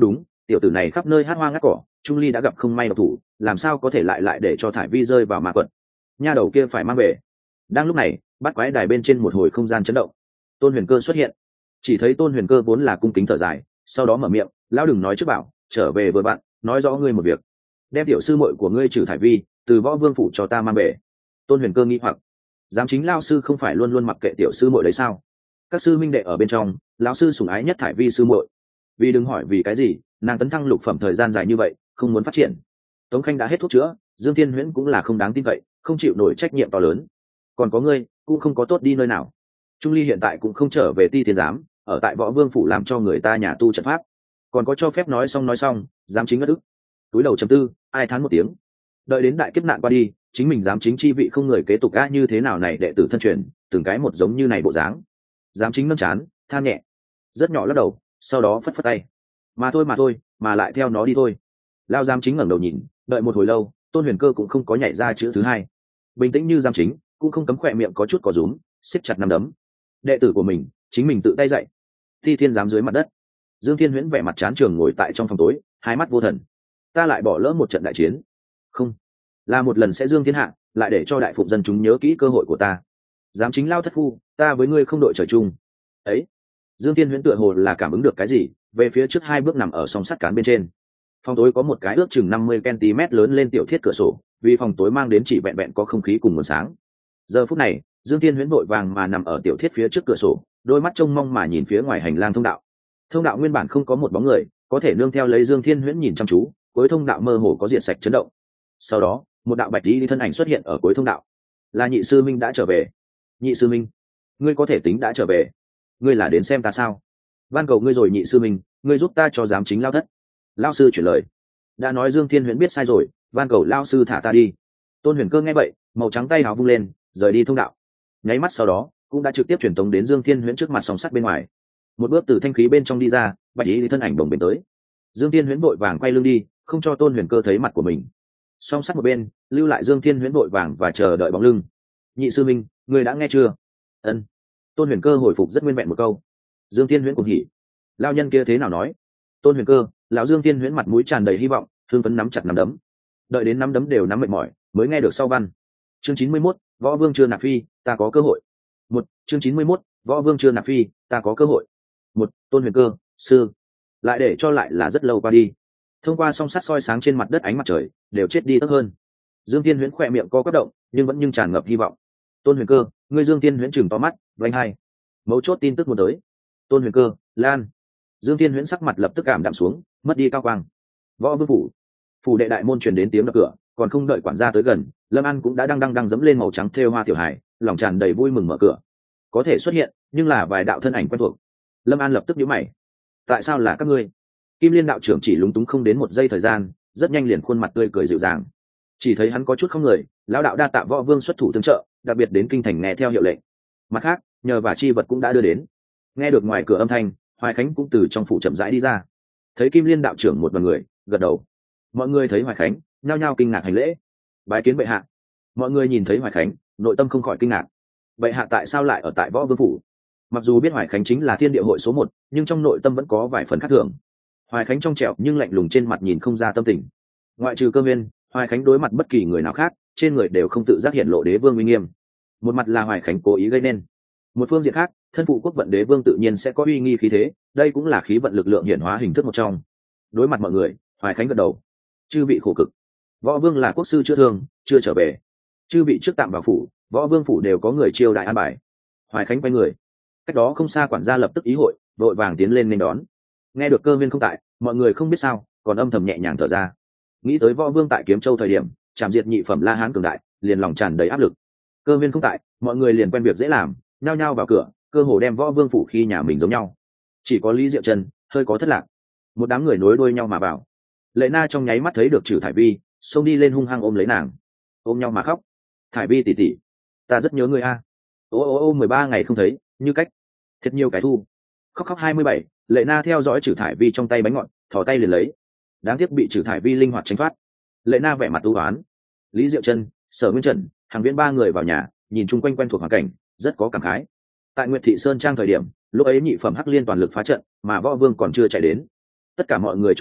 tiểu tử này khắp nơi hát hoa ngắt cỏ, Trung Ly đã gặp không may độc thủ, làm sao có thể lại để cho thải vi rơi vào ma quật. Nha đầu kia phải mang về. Đang lúc này, bát quái đài bên trên một hồi không gian chấn động, Tôn Huyền Cơ xuất hiện. Chỉ thấy Tôn Huyền Cơ vốn là cung kính thở dài, sau đó mở miệng, lão đừng nói trước bảo, trở về vừa bạn, nói rõ ngươi một việc, đem tiểu sư muội của ngươi trừ thải vi từ Võ Vương phủ cho ta mang về. Tôn Huyền Cơ nghi hoặc, giám chính lao sư không phải luôn luôn mặc kệ tiểu sư muội đấy sao? Các sư minh đệ ở bên trong, lão sư sủng ái nhất thải vi sư muội, vì đừng hỏi vì cái gì nàng tấn thăng lục phẩm thời gian dài như vậy không muốn phát triển. Tống Khanh đã hết thuốc chữa, Dương Thiên Huyễn cũng là không đáng tin cậy, không chịu nổi trách nhiệm to lớn. Còn có ngươi cũng không có tốt đi nơi nào. Trung Ly hiện tại cũng không trở về Ti Thiên giám, ở tại Võ Vương phủ làm cho người ta nhà tu trận pháp. Còn có cho phép nói xong dám chính ngất ức. Túi đầu chấm tư, ai thán một tiếng. Đợi đến đại kiếp nạn qua đi, chính mình dám chính chi vị không người kế tục như thế nào này, đệ tử thân truyền từng cái một giống như này bộ dáng. Dám chính nâng chán than nhẹ, rất nhỏ lắc đầu, sau đó phất phất tay, mà thôi mà lại theo nó đi thôi. Lao giám chính ngẩng đầu nhìn, đợi một hồi lâu, Tôn Huyền Cơ cũng không có nhảy ra chữ thứ hai, bình tĩnh như giám chính, cũng không cấm khỏe miệng có chút có rúm, siết chặt nắm đấm. Đệ tử của mình chính mình tự tay dạy. Ti Thiên giám dưới mặt đất, Dương Thiên Huyễn vẻ mặt chán trường ngồi tại trong phòng tối, hai mắt vô thần. Ta lại bỏ lỡ một trận đại chiến, không là một lần sẽ Dương Thiên hạ, lại để cho đại phụng dân chúng nhớ kỹ cơ hội của ta. Giám chính Lao thất phu, ta với ngươi không đội trời chung. Ấy, Dương Thiên Huyễn tựa hồ là cảm ứng được cái gì, về phía trước hai bước nằm ở song sắt cán bên trên. Phòng tối có một cái ước chừng 50 cm lớn lên tiểu thiết cửa sổ, vì phòng tối mang đến chỉ vẹn vẹn có không khí cùng nguồn sáng. Giờ phút này, Dương Thiên Huyễn vội vàng mà nằm ở tiểu thiết phía trước cửa sổ, đôi mắt trông mong mà nhìn phía ngoài hành lang thông đạo. Thông đạo nguyên bản không có một bóng người, có thể nương theo lấy Dương Thiên Huyễn nhìn chăm chú, cuối thông đạo mơ hồ có diệt sạch chấn động. Sau đó, một đạo bạch y thân ảnh xuất hiện ở cuối thông đạo. Là Nhị sư Minh đã trở về. Nhị sư Minh, ngươi có thể tính đã trở về. Ngươi là đến xem ta sao? Van cầu ngươi rồi Nhị sư Minh, ngươi giúp ta cho giám chính Lao thất. Lao sư chuyển lời. Đã nói Dương Thiên Huyễn biết sai rồi, van cầu Lao sư thả ta đi. Tôn Huyền Cơ nghe vậy, màu trắng tay áo vung lên, rời đi thông đạo. Nháy mắt sau đó, cũng đã trực tiếp truyền tống đến Dương Thiên Huyễn trước mặt song sắt bên ngoài. Một bước từ thanh khí bên trong đi ra, bạch ý thân ảnh đồng bền tới. Dương Thiên Huyễn vội vàng quay lưng đi, không cho Tôn Huyền Cơ thấy mặt của mình. Song sắt một bên, lưu lại Dương Thiên Huyễn vội vàng và chờ đợi bóng lưng. Nhị sư Minh, ngươi đã nghe chưa? Ân. Tôn Huyền Cơ hồi phục rất nguyên vẹn một câu. Dương Thiên Huyễn cũng hỉ. Lao nhân kia thế nào nói? Tôn Huyền Cơ, lão Dương Thiên Huyễn mặt mũi tràn đầy hy vọng, thương phấn nắm chặt nắm đấm. Đợi đến nắm đấm đều nắm mệt mỏi, mới nghe được sau văn. Chương 91, Võ Vương chưa nạp phi, ta có cơ hội. Chương 91, Võ Vương chưa nạp phi, ta có cơ hội. Tôn Huyền Cơ, sư. Lại để cho lại là rất lâu qua đi. Thông qua song sắt soi sáng trên mặt đất ánh mặt trời, đều chết đi tấp hơn. Dương Thiên Huyễn khỏe miệng co quắp động, nhưng tràn ngập hy vọng. Tôn Huyền Cơ, ngươi Dương Thiên Huyễn chừng to mắt, vành hai. Mấu chốt tin tức muốn tới. Tôn Huyền Cơ, Lan. Dương Thiên Huyễn sắc mặt lập tức cảm đạm xuống, mất đi cao quang. Võ Vương phủ đệ đại môn truyền đến tiếng đập cửa, còn không đợi quản gia tới gần, Lâm An cũng đã đang dẫm lên màu trắng thêu hoa tiểu hải, lòng tràn đầy vui mừng mở cửa. Có thể xuất hiện, nhưng là vài đạo thân ảnh quen thuộc. Lâm An lập tức nhíu mày. Tại sao là các ngươi? Kim Liên đạo trưởng chỉ lúng túng không đến một giây thời gian, rất nhanh liền khuôn mặt tươi cười dịu dàng. Chỉ thấy hắn có chút không người, lão đạo đa tạ Võ Vương xuất thủ tương trợ, đặc biệt đến kinh thành nghe theo hiệu lệnh. Mặt khác, nhờ và chi vật cũng đã đưa đến. Nghe được ngoài cửa âm thanh, Hoài Khánh cũng từ trong phủ chậm rãi đi ra. Thấy Kim Liên đạo trưởng một đoàn người, gật đầu. Mọi người thấy Hoài Khánh, nhao nhao kinh ngạc hành lễ. Bái kiến bệ hạ. Mọi người nhìn thấy Hoài Khánh, nội tâm không khỏi kinh ngạc. Bệ hạ tại sao lại ở tại Võ Vương phủ? Mặc dù biết Hoài Khánh chính là Thiên Địa hội số 1, nhưng trong nội tâm vẫn có vài phần khác thường. Hoài Khánh trong trẻo nhưng lạnh lùng trên mặt nhìn không ra tâm tình. Ngoại trừ Cơ Viên, Hoài Khánh đối mặt bất kỳ người nào khác, trên người đều không tự giác hiện lộ đế vương uy nghiêm. Một mặt là Hoài Khánh cố ý gây nên, một phương diện khác, thân phụ quốc vận đế vương tự nhiên sẽ có uy nghi khí thế, đây cũng là khí vận lực lượng hiển hóa hình thức một trong. Đối mặt mọi người, Hoài Khánh gật đầu. Chư vị khổ cực. Võ Vương là quốc sư chữa thương, chưa trở về. Chư vị trước tạm vào phủ, Võ Vương phủ đều có người chiêu đại an bài. Hoài Khánh quay người. Cách đó không xa quản gia lập tức ý hội, vội vàng tiến lên nên đón. Nghe được Cơ Viên không tại, mọi người không biết sao, còn âm thầm nhẹ nhàng thở ra. Nghĩ tới Võ Vương tại Kiếm Châu thời điểm, chạm diệt nhị phẩm La Hán cường đại, liền lòng tràn đầy áp lực. Cơ Viên không tại, mọi người liền quen việc dễ làm, nhao nhao vào cửa, cơ hồ đem Võ Vương phủ khi nhà mình giống nhau. Chỉ có Lý Diệu Trần hơi có thất lạc. Một đám người nối đuôi nhau mà vào. Lệ Na trong nháy mắt thấy được Trử Thải Vi, xông đi lên hung hăng ôm lấy nàng, ôm nhau mà khóc. Thải Vi tỷ tỷ, ta rất nhớ ngươi a. Ô 13 ngày không thấy, như cách thật nhiều cái thu. Khóc 27, Lệ Na theo dõi Trử Thải Vi trong tay bánh ngọt, thò tay liền lấy. Đáng tiếc bị Trử Thải Vi linh hoạt tránh thoát. Lệ Na vẻ mặt u uất. Lý Diệu Trần, Sở Nguyên Trần, Hàng Viễn ba người vào nhà, nhìn chung quanh quen thuộc hoàn cảnh, rất có cảm khái. Tại Nguyệt Thị Sơn trang thời điểm, lúc ấy nhị phẩm Hắc Liên toàn lực phá trận, mà Võ Vương còn chưa chạy đến. Tất cả mọi người cho rằng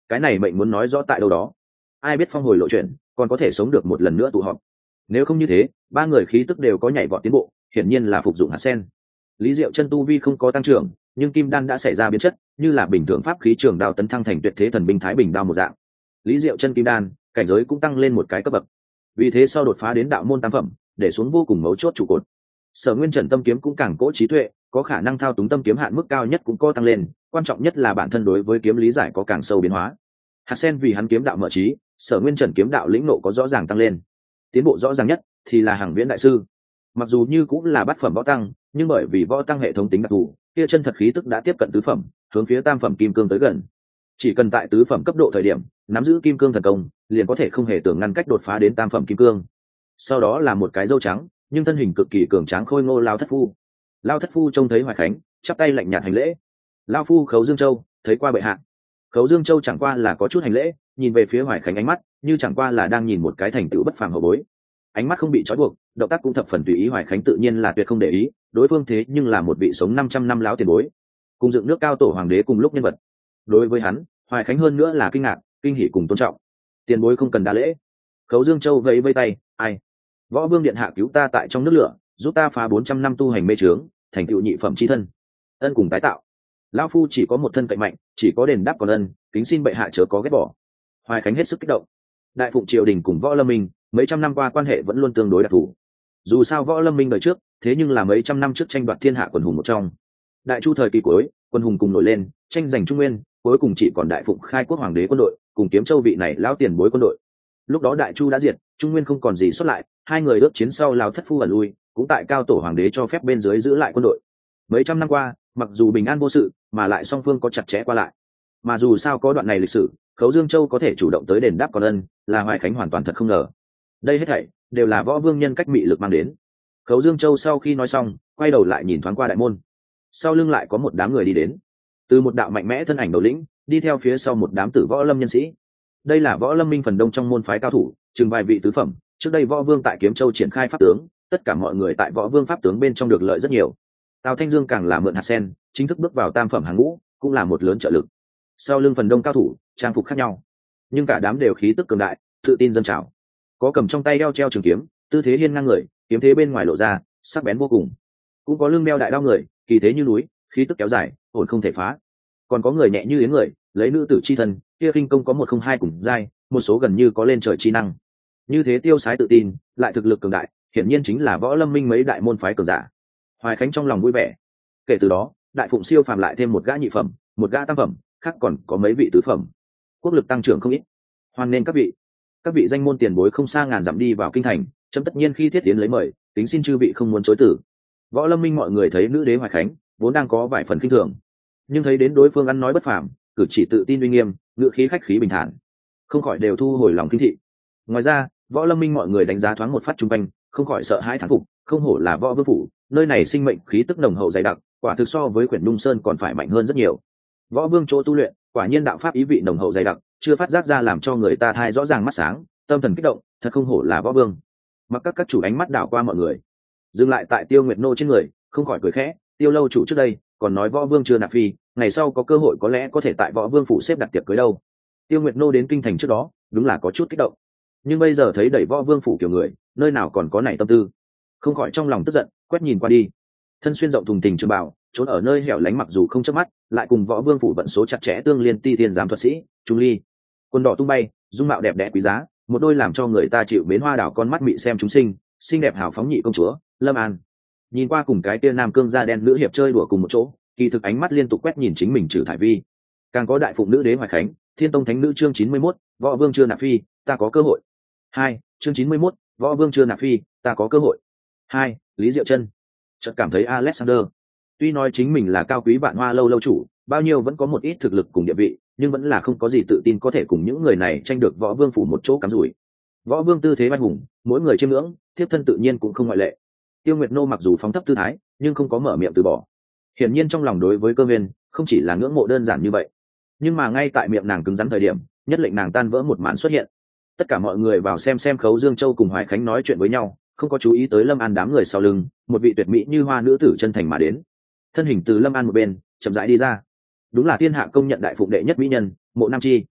cái này mệnh muốn nói rõ tại đâu đó. Ai biết phong hồi lộ chuyển còn có thể sống được một lần nữa tụ họp. Nếu không như thế, ba người khí tức đều có nhảy vọt tiến bộ, hiển nhiên là phục dụng hạt sen. Lý Diệu Chân tu vi không có tăng trưởng, nhưng kim đan đã xảy ra biến chất, như là bình thường pháp khí trường đao tấn thăng thành tuyệt thế thần binh thái bình đao một dạng. Lý Diệu Chân kim đan, cảnh giới cũng tăng lên một cái cấp bậc. Vì thế sau đột phá đến đạo môn tam phẩm, để xuống vô cùng mấu chốt trụ cột. Sở Nguyên Trần tâm kiếm cũng càng cỗ trí tuệ, có khả năng thao túng tâm kiếm hạn mức cao nhất cũng có tăng lên, quan trọng nhất là bản thân đối với kiếm lý giải có càng sâu biến hóa. Hạt sen vì hắn kiếm đạo mở trí, Sở Nguyên Trần kiếm đạo lĩnh ngộ có rõ ràng tăng lên. Tiến bộ rõ ràng nhất thì là Hàng Viễn đại sư. Mặc dù như cũng là bát phẩm võ tăng, nhưng bởi vì võ tăng hệ thống tính đặc thù, kia chân thật khí tức đã tiếp cận tứ phẩm, hướng phía tam phẩm kim cương tới gần. Chỉ cần tại tứ phẩm cấp độ thời điểm nắm giữ kim cương thần công, liền có thể không hề tưởng ngăn cách đột phá đến tam phẩm kim cương. Sau đó là một cái râu trắng nhưng thân hình cực kỳ cường tráng khôi ngô Lao Thất Phu. Lao Thất Phu trông thấy Hoài Khánh, chắp tay lạnh nhạt hành lễ. Lao phu Khấu Dương Châu, thấy qua bệ hạ. Khấu Dương Châu chẳng qua là có chút hành lễ, nhìn về phía Hoài Khánh ánh mắt như chẳng qua là đang nhìn một cái thành tựu bất phàm hậu bối. Ánh mắt không bị trói buộc, động tác cũng thập phần tùy ý. Hoài Khánh tự nhiên là tuyệt không để ý, đối phương thế nhưng là một vị sống 500 năm láo tiền bối, cùng dựng nước cao tổ hoàng đế cùng lúc nhân vật. Đối với hắn, Hoài Khánh hơn nữa là kinh ngạc, kinh hỉ cùng tôn trọng. Tiền bối không cần đa lễ. Khấu Dương Châu vẫy vây tay, ai? Võ Vương điện hạ cứu ta tại trong nước lửa, giúp ta phá 400 năm tu hành mê trướng, thành tựu nhị phẩm chi thân, ân cùng tái tạo. Lão phu chỉ có một thân cậy mạnh, chỉ có đền đáp còn ân, kính xin bệ hạ chớ có ghét bỏ. Hoài Khánh hết sức kích động. Đại Phụng triều đình cùng Võ Lâm Minh mấy trăm năm qua quan hệ vẫn luôn tương đối đặc thù. Dù sao Võ Lâm Minh đời trước, thế nhưng là mấy trăm năm trước tranh đoạt thiên hạ quần hùng một trong. Đại Chu thời kỳ cuối, quân hùng cùng nổi lên, tranh giành Trung Nguyên, cuối cùng chỉ còn Đại Phụng khai quốc hoàng đế quân đội, cùng Kiếm Châu vị này lão tiền bối quân đội. Lúc đó Đại Chu đã diệt, Trung Nguyên không còn gì xuất lại, hai người ước chiến sau Lão Thất Phu ẩn lui, cũng tại cao tổ hoàng đế cho phép bên dưới giữ lại quân đội. Mấy trăm năm qua, mặc dù bình an vô sự, mà lại song phương có chặt chẽ qua lại. Mà dù sao có đoạn này lịch sử, Khấu Dương Châu có thể chủ động tới đền đáp còn ân, là Hoài Khánh hoàn toàn thật không ngờ. Đây hết thảy đều là Võ Vương nhân cách mị lực mang đến. Khấu Dương Châu sau khi nói xong, quay đầu lại nhìn thoáng qua đại môn. Sau lưng lại có một đám người đi đến. Từ một đạo mạnh mẽ thân ảnh đầu lĩnh, đi theo phía sau một đám tử võ lâm nhân sĩ. Đây là Võ Lâm Minh phần đông trong môn phái cao thủ, chừng vài vị tứ phẩm. Trước đây Võ Vương tại Kiếm Châu triển khai pháp tướng, tất cả mọi người tại Võ Vương pháp tướng bên trong được lợi rất nhiều. Tào Thanh Dương càng là mượn hạt sen, chính thức bước vào tam phẩm hàng ngũ, cũng là một lớn trợ lực. Sau lưng phần đông cao thủ, trang phục khác nhau, nhưng cả đám đều khí tức cường đại, tự tin dâng trào. Có cầm trong tay đeo treo trường kiếm, tư thế hiên ngang người, kiếm thế bên ngoài lộ ra, sắc bén vô cùng. Cũng có lưng đeo đại đao người, kỳ thế như núi, khí tức kéo dài, ổn không thể phá. Còn có người nhẹ như yến người, lấy nữ tử chi thân, kia kinh công có 102 cùng giai, một số gần như có lên trời chi năng. Như thế tiêu sái tự tin, lại thực lực cường đại, hiển nhiên chính là Võ Lâm Minh mấy đại môn phái cường giả. Hoài Khánh trong lòng vui vẻ. Kể từ đó, Đại Phụng siêu phàm lại thêm một gã nhị phẩm, một gã tam phẩm, khác còn có mấy vị tứ phẩm. Quốc lực tăng trưởng không ít. Hoan nên các vị danh môn tiền bối không xa ngàn dặm đi vào kinh thành, chấm tất nhiên khi thiết tiến lấy mời, tính xin chư vị không muốn chối tử. Võ Lâm Minh mọi người thấy nữ đế Hoài Khánh vốn đang có vài phần kinh thường, nhưng thấy đến đối phương ăn nói bất phàm, cử chỉ tự tin uy nghiêm, ngữ khí khách khí bình thản, không khỏi đều thu hồi lòng kinh thị. Ngoài ra, Võ Lâm Minh mọi người đánh giá thoáng một phát trung quanh, không khỏi sợ hãi thán phục, không hổ là Võ Vương phủ, nơi này sinh mệnh khí tức nồng hậu dày đặc, quả thực so với Quyển Nhung Sơn còn phải mạnh hơn rất nhiều. Võ Vương chỗ tu luyện, quả nhiên đạo pháp ý vị nồng hậu dày đặc, chưa phát giác ra làm cho người ta thai rõ ràng mắt sáng, tâm thần kích động, thật không hổ là Võ Vương. Mặc các chủ ánh mắt đảo qua mọi người, dừng lại tại Tiêu Nguyệt Nô trên người, không khỏi cười khẽ. Tiêu lâu chủ trước đây còn nói Võ Vương chưa nạp phi, ngày sau có cơ hội có lẽ có thể tại Võ Vương phủ xếp đặt tiệc cưới đâu. Tiêu Nguyệt Nô đến kinh thành trước đó, đúng là có chút kích động, nhưng bây giờ thấy đẩy Võ Vương phủ kiểu người, nơi nào còn có nảy tâm tư, không khỏi trong lòng tức giận, quét nhìn qua đi. Thân xuyên rộng thùng thình trường bào, trốn ở nơi hẻo lánh mặc dù không chớp mắt, lại cùng Võ Vương phủ vận số chặt chẽ tương liên ti thiên giám thuật sĩ Trung Ly, quần đỏ tung bay, dung mạo đẹp đẽ quý giá, một đôi làm cho người ta chịu mến hoa đảo con mắt mị xem chúng sinh, xinh đẹp hào phóng nhị công chúa Lâm An. Nhìn qua cùng cái tia nam cương da đen nữ hiệp chơi đùa cùng một chỗ, kỳ thực ánh mắt liên tục quét nhìn chính mình Trử Thải Vi. Càng có Đại Phụng nữ đế Hoài Khánh, Thiên Tông thánh nữ chương 91, Võ Vương chưa nạp phi, ta có cơ hội. 2, chương 91, Võ Vương chưa nạp phi, ta có cơ hội. 2, Lý Diệu Chân. Chợt cảm thấy Alexander, tuy nói chính mình là cao quý vạn hoa lâu lâu chủ, bao nhiêu vẫn có một ít thực lực cùng địa vị, nhưng vẫn là không có gì tự tin có thể cùng những người này tranh được Võ Vương phủ một chỗ cắm rủi. Võ Vương tư thế oai hùng, mỗi người chiêm ngưỡng, thiếp thân tự nhiên cũng không ngoại lệ. Tiêu Nguyệt Nô mặc dù phóng thấp tư thái, nhưng không có mở miệng từ bỏ. Hiển nhiên trong lòng đối với Cơ Viên không chỉ là ngưỡng mộ đơn giản như vậy, nhưng mà ngay tại miệng nàng cứng rắn thời điểm, nhất lệnh nàng tan vỡ một màn xuất hiện. Tất cả mọi người vào xem Khấu Dương Châu cùng Hoài Khánh nói chuyện với nhau, không có chú ý tới Lâm An đám người sau lưng, một vị tuyệt mỹ như hoa nữ tử chân thành mà đến. Thân hình từ Lâm An một bên chậm rãi đi ra, đúng là thiên hạ công nhận Đại Phụng đệ nhất mỹ nhân Mộ Nam Chi.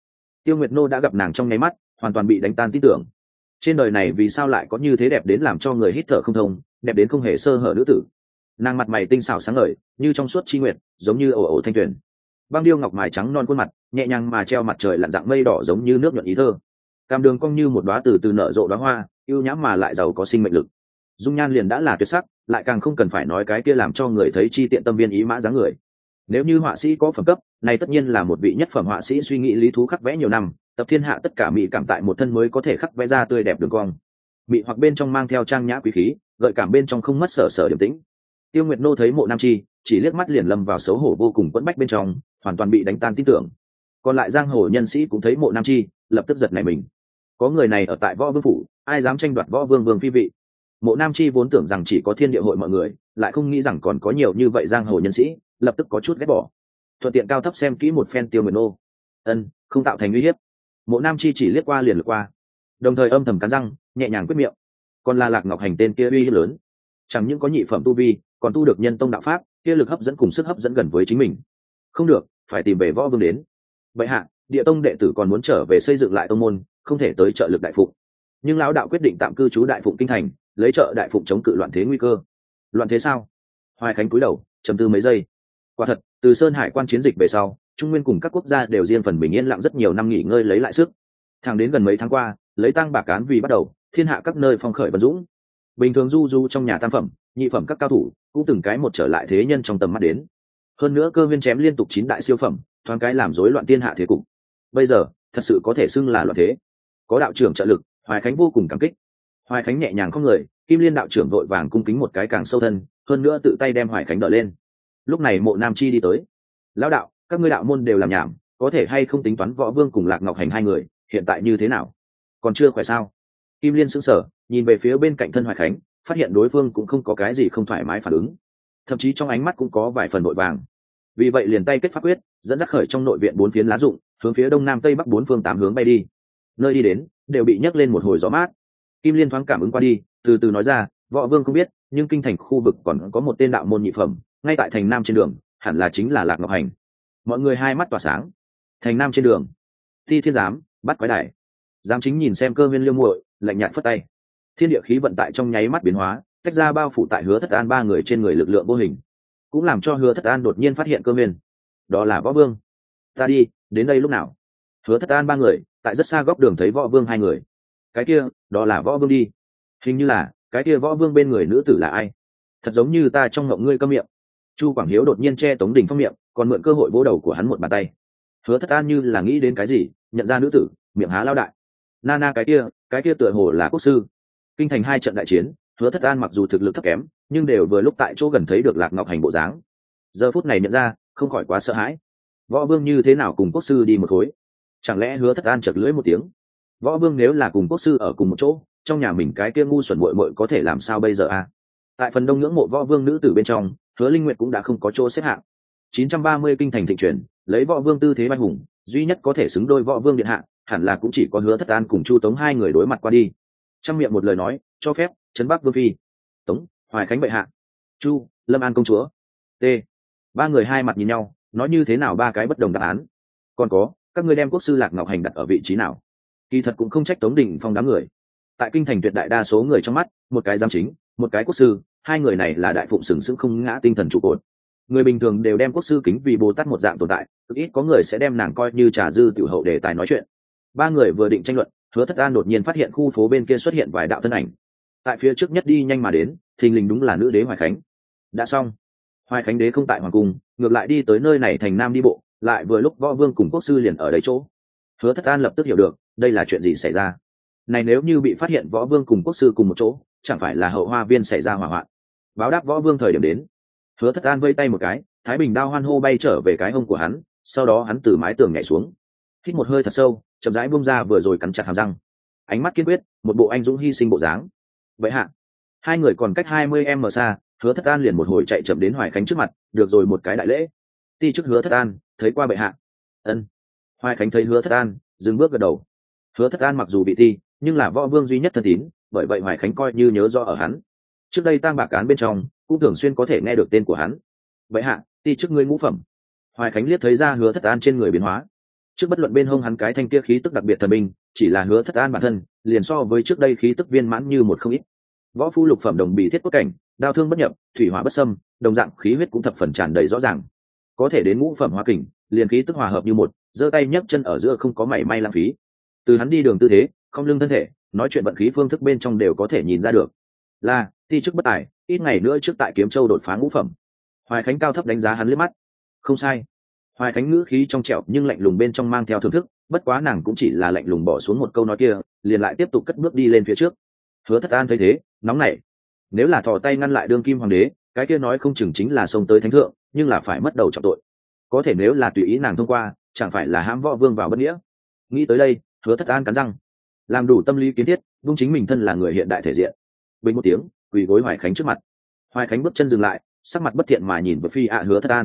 Tiêu Nguyệt Nô đã gặp nàng trong nháy mắt, hoàn toàn bị đánh tan tin tưởng. Trên đời này vì sao lại có như thế đẹp đến làm cho người hít thở không thông, đẹp đến không hề sơ hở nữ tử. Nàng mặt mày tinh xảo sáng ngời, như trong suốt chi nguyệt, giống như ồ ồ thanh tuyền. Băng điêu ngọc mài trắng non khuôn mặt, nhẹ nhàng mà treo mặt trời lặn dạng mây đỏ giống như nước nhuận ý thơ. Cam đường cong như một đóa từ từ nở rộ đóa hoa, yêu nhãm mà lại giàu có sinh mệnh lực. Dung nhan liền đã là tuyệt sắc, lại càng không cần phải nói cái kia làm cho người thấy chi tiện tâm viên ý mã dáng người. Nếu như họa sĩ có phẩm cấp, này tất nhiên là một vị nhất phẩm họa sĩ suy nghĩ lý thú khắc vẽ nhiều năm, tập thiên hạ tất cả mỹ cảm tại một thân mới có thể khắc vẽ ra tươi đẹp đường cong. Mỹ hoặc bên trong mang theo trang nhã quý khí, gợi cảm bên trong không mất sở sở điềm tĩnh. Tiêu Nguyệt Nô thấy Mộ Nam Chi, chỉ liếc mắt liền lâm vào xấu hổ vô cùng quẫn bách bên trong, hoàn toàn bị đánh tan tin tưởng. Còn lại giang hồ nhân sĩ cũng thấy Mộ Nam Chi, lập tức giật nảy mình. Có người này ở tại Võ Vương phủ, ai dám tranh đoạt Võ Vương vương phi vị? Mộ Nam Chi vốn tưởng rằng chỉ có Thiên Địa hội mọi người, lại không nghĩ rằng còn có nhiều như vậy giang hồ nhân sĩ, lập tức có chút ghét bỏ. Thuận tiện cao thấp xem kỹ một phen Tiêu Nguyệt Nô. Không tạo thành uy hiếp. Mộ Nam Chi chỉ liếc qua liền lướt qua, đồng thời âm thầm cắn răng, nhẹ nhàng quyết miệng. Còn là Lạc Ngọc Hành tên kia uy hiếp lớn, chẳng những có nhị phẩm tu vi, còn tu được nhân tông đạo pháp, kia lực hấp dẫn cùng sức hấp dẫn gần với chính mình. Không được, phải tìm về Võ Vương đến. Vậy hạ, Địa tông đệ tử còn muốn trở về xây dựng lại tông môn, không thể tới trợ lực Đại Phụng. Nhưng lão đạo quyết định tạm cư trú Đại Phụng kinh thành, lấy trợ Đại Phụng chống cự loạn thế nguy cơ. Loạn thế sao? Hoài Khánh cúi đầu, trầm tư mấy giây. Quả thật, từ Sơn Hải quan chiến dịch về sau, Trung Nguyên cùng các quốc gia đều riêng phần mình yên lặng rất nhiều năm nghỉ ngơi lấy lại sức. Thẳng đến gần mấy tháng qua, lấy tăng bạc cán vì bắt đầu, thiên hạ các nơi phong khởi vận dũng. Bình thường du du trong nhà tam phẩm, nhị phẩm các cao thủ, cũng từng cái một trở lại thế nhân trong tầm mắt đến. Hơn nữa Cơ Viên chém liên tục 9 đại siêu phẩm, thoáng cái làm rối loạn thiên hạ thế cục. Bây giờ, thật sự có thể xưng là loạn thế. Có đạo trưởng trợ lực, Hoài Khánh vô cùng cảm kích. Hoài Khánh nhẹ nhàng không người, Kim Liên đạo trưởng vội vàng cung kính một cái càng sâu thân, hơn nữa tự tay đem Hoài Khánh đỡ lên. Lúc này Mộ Nam Chi đi tới. Lão đạo, các ngươi đạo môn đều làm nhảm, có thể hay không tính toán Võ Vương cùng Lạc Ngọc Hành hai người, hiện tại như thế nào? Còn chưa khỏe sao? Kim Liên sững sờ, nhìn về phía bên cạnh thân Hoài Khánh, phát hiện đối phương cũng không có cái gì không thoải mái phản ứng, thậm chí trong ánh mắt cũng có vài phần vội vàng. Vì vậy liền tay kết pháp quyết, dẫn dắt khởi trong nội viện 4 phiến lá rụng, hướng phía đông nam tây bắc 4 phương 8 hướng bay đi. Nơi đi đến, đều bị nhấc lên một hồi gió mát. Kim Liên thoáng cảm ứng qua đi, từ từ nói ra, Võ Vương không biết, nhưng kinh thành khu vực còn có một tên đạo môn nhị phẩm, ngay tại thành nam trên đường, hẳn là chính là Lạc Ngọc Hành. Mọi người hai mắt tỏa sáng. Thành nam trên đường, Ti Thiên giám, bắt quái đài. Giám chính nhìn xem Cơ Viên liêu muội, lạnh nhạt phất tay. Thiên địa khí vận tại trong nháy mắt biến hóa, tách ra bao phủ tại Hứa Thất An ba người trên người lực lượng vô hình, cũng làm cho Hứa Thất An đột nhiên phát hiện Cơ Viên. Đó là Võ Vương. Ta đi, đến đây lúc nào? Hứa Thất An ba người tại rất xa góc đường thấy Võ Vương hai người. Cái kia, đó là Võ Vương đi. Hình như là, cái kia Võ Vương bên người nữ tử là ai? Thật giống như ta trong ngộng ngươi câm miệng. Chu Quảng Hiếu đột nhiên che Tống Đình Phong miệng, còn mượn cơ hội vỗ đầu của hắn một bàn tay. Hứa Thất An như là nghĩ đến cái gì, nhận ra nữ tử, miệng há lao đại. Nana cái kia tựa hồ là quốc sư. Kinh thành 2 trận đại chiến, Hứa Thất An mặc dù thực lực thấp kém, nhưng đều vừa lúc tại chỗ gần thấy được Lạc Ngọc Hành bộ dáng. Giờ phút này nhận ra, không khỏi quá sợ hãi. Võ Vương như thế nào cùng quốc sư đi một khối? Chẳng lẽ Hứa Thất An chợt lưỡi một tiếng? Võ Vương nếu là cùng quốc sư ở cùng một chỗ, trong nhà mình cái kia ngu xuẩn muội muội có thể làm sao bây giờ a? Tại phần đông ngưỡng mộ Võ Vương nữ tử bên trong, Hứa Linh Nguyệt cũng đã không có chỗ xếp hạng. 930 kinh thành thịnh truyền, lấy Võ Vương tư thế vai hùng, duy nhất có thể xứng đôi Võ Vương điện hạ, hẳn là cũng chỉ có Hứa Thất An cùng Chu Tống hai người đối mặt qua đi. Trong miệng một lời nói, cho phép trấn Bắc Vương phi, Tống, Hoài Khánh bệ hạ, Chu, Lâm An công chúa. T. Ba người hai mặt nhìn nhau, nói như thế nào ba cái bất đồng đáp án. Còn có, các ngươi đem quốc sư Lạc Ngọc Hành đặt ở vị trí nào? Kỳ thật cũng không trách Tống Đình Phong đám người. Tại kinh thành tuyệt đại đa số người trong mắt, một cái giám chính, một cái quốc sư, hai người này là đại phụng sừng sững không ngã tinh thần trụ cột. Người bình thường đều đem quốc sư kính vì Bồ Tát một dạng tồn tại, cực ít có người sẽ đem nàng coi như trà dư tiểu hậu để tài nói chuyện. Ba người vừa định tranh luận, Hứa Thất An đột nhiên phát hiện khu phố bên kia xuất hiện vài đạo thân ảnh. Tại phía trước nhất đi nhanh mà đến, thình lình đúng là nữ đế Hoài Khánh. Đã xong. Hoài Khánh đế không tại hoàng cung, ngược lại đi tới nơi này thành nam đi bộ, lại vừa lúc Võ Vương cùng quốc sư liền ở đấy chỗ. Hứa Thất An lập tức hiểu được, đây là chuyện gì xảy ra. Này nếu như bị phát hiện Võ Vương cùng quốc sư cùng một chỗ, chẳng phải là Hậu Hoa Viên xảy ra hỏa hoạn. Báo đáp Võ Vương thời điểm đến. Hứa Thất An vây tay một cái, Thái Bình đao hoan hô bay trở về cái hông của hắn, sau đó hắn từ mái tường nhảy xuống, hít một hơi thật sâu, chậm rãi buông ra vừa rồi cắn chặt hàm răng, ánh mắt kiên quyết, một bộ anh dũng hy sinh bộ dáng. Vậy hạ, hai người còn cách 20m xa, Hứa Thất An liền một hồi chạy chậm đến Hoài Khánh trước mặt, được rồi một cái đại lễ. Ti trước Hứa Thất An, thấy qua bệ hạ. Ân. Hoài Khánh thấy Hứa Thất An, dừng bước gật đầu. Hứa Thất An mặc dù bị ti, nhưng là Võ Vương duy nhất thân tín, bởi vậy Hoài Khánh coi như nhớ rõ ở hắn. Trước đây tang bạc án bên trong, cũng thường xuyên có thể nghe được tên của hắn. Bệ hạ, ti trước ngươi ngũ phẩm. Hoài Khánh liếc thấy ra Hứa Thất An trên người biến hóa. trước bất luận bên hông hắn cái thanh kia khí tức đặc biệt thần binh, chỉ là Hứa Thất An bản thân liền so với trước đây khí tức viên mãn như một không ít. Võ phu lục phẩm đồng bì thiết cốt cảnh, đao thương bất nhập, thủy hỏa bất xâm, đồng dạng khí huyết cũng thập phần tràn đầy rõ ràng. Có thể đến ngũ phẩm hóa kình, liền khí tức hòa hợp như một, giơ tay nhấc chân ở giữa không có mảy may lãng phí. Từ hắn đi đường tư thế, không lưng thân thể, nói chuyện vận khí phương thức bên trong đều có thể nhìn ra được. Là ti chức bất tài, ít ngày nữa trước tại Kiếm Châu đột phá ngũ phẩm. Hoài Khánh cao thấp đánh giá hắn liếc mắt. Không sai. Hoài Khánh ngữ khí trong trẻo nhưng lạnh lùng bên trong mang theo thưởng thức, bất quá nàng cũng chỉ là lạnh lùng bỏ xuống một câu nói kia, liền lại tiếp tục cất bước đi lên phía trước. Hứa Thất An thấy thế, nóng nảy. Nếu là thò tay ngăn lại đương kim hoàng đế, cái kia nói không chừng chính là xông tới thánh thượng, nhưng là phải mất đầu trọng tội. Có thể nếu là tùy ý nàng thông qua, chẳng phải là hãm võ vương vào bất nghĩa. Nghĩ tới đây, Hứa Thất An cắn răng, làm đủ tâm lý kiến thiết, vung chính mình thân là người hiện đại thể diện. Bình một tiếng, quỳ gối Hoài Khánh trước mặt. Hoài Khánh bước chân dừng lại, sắc mặt bất thiện mà nhìn vào phi ạ Hứa Thất An.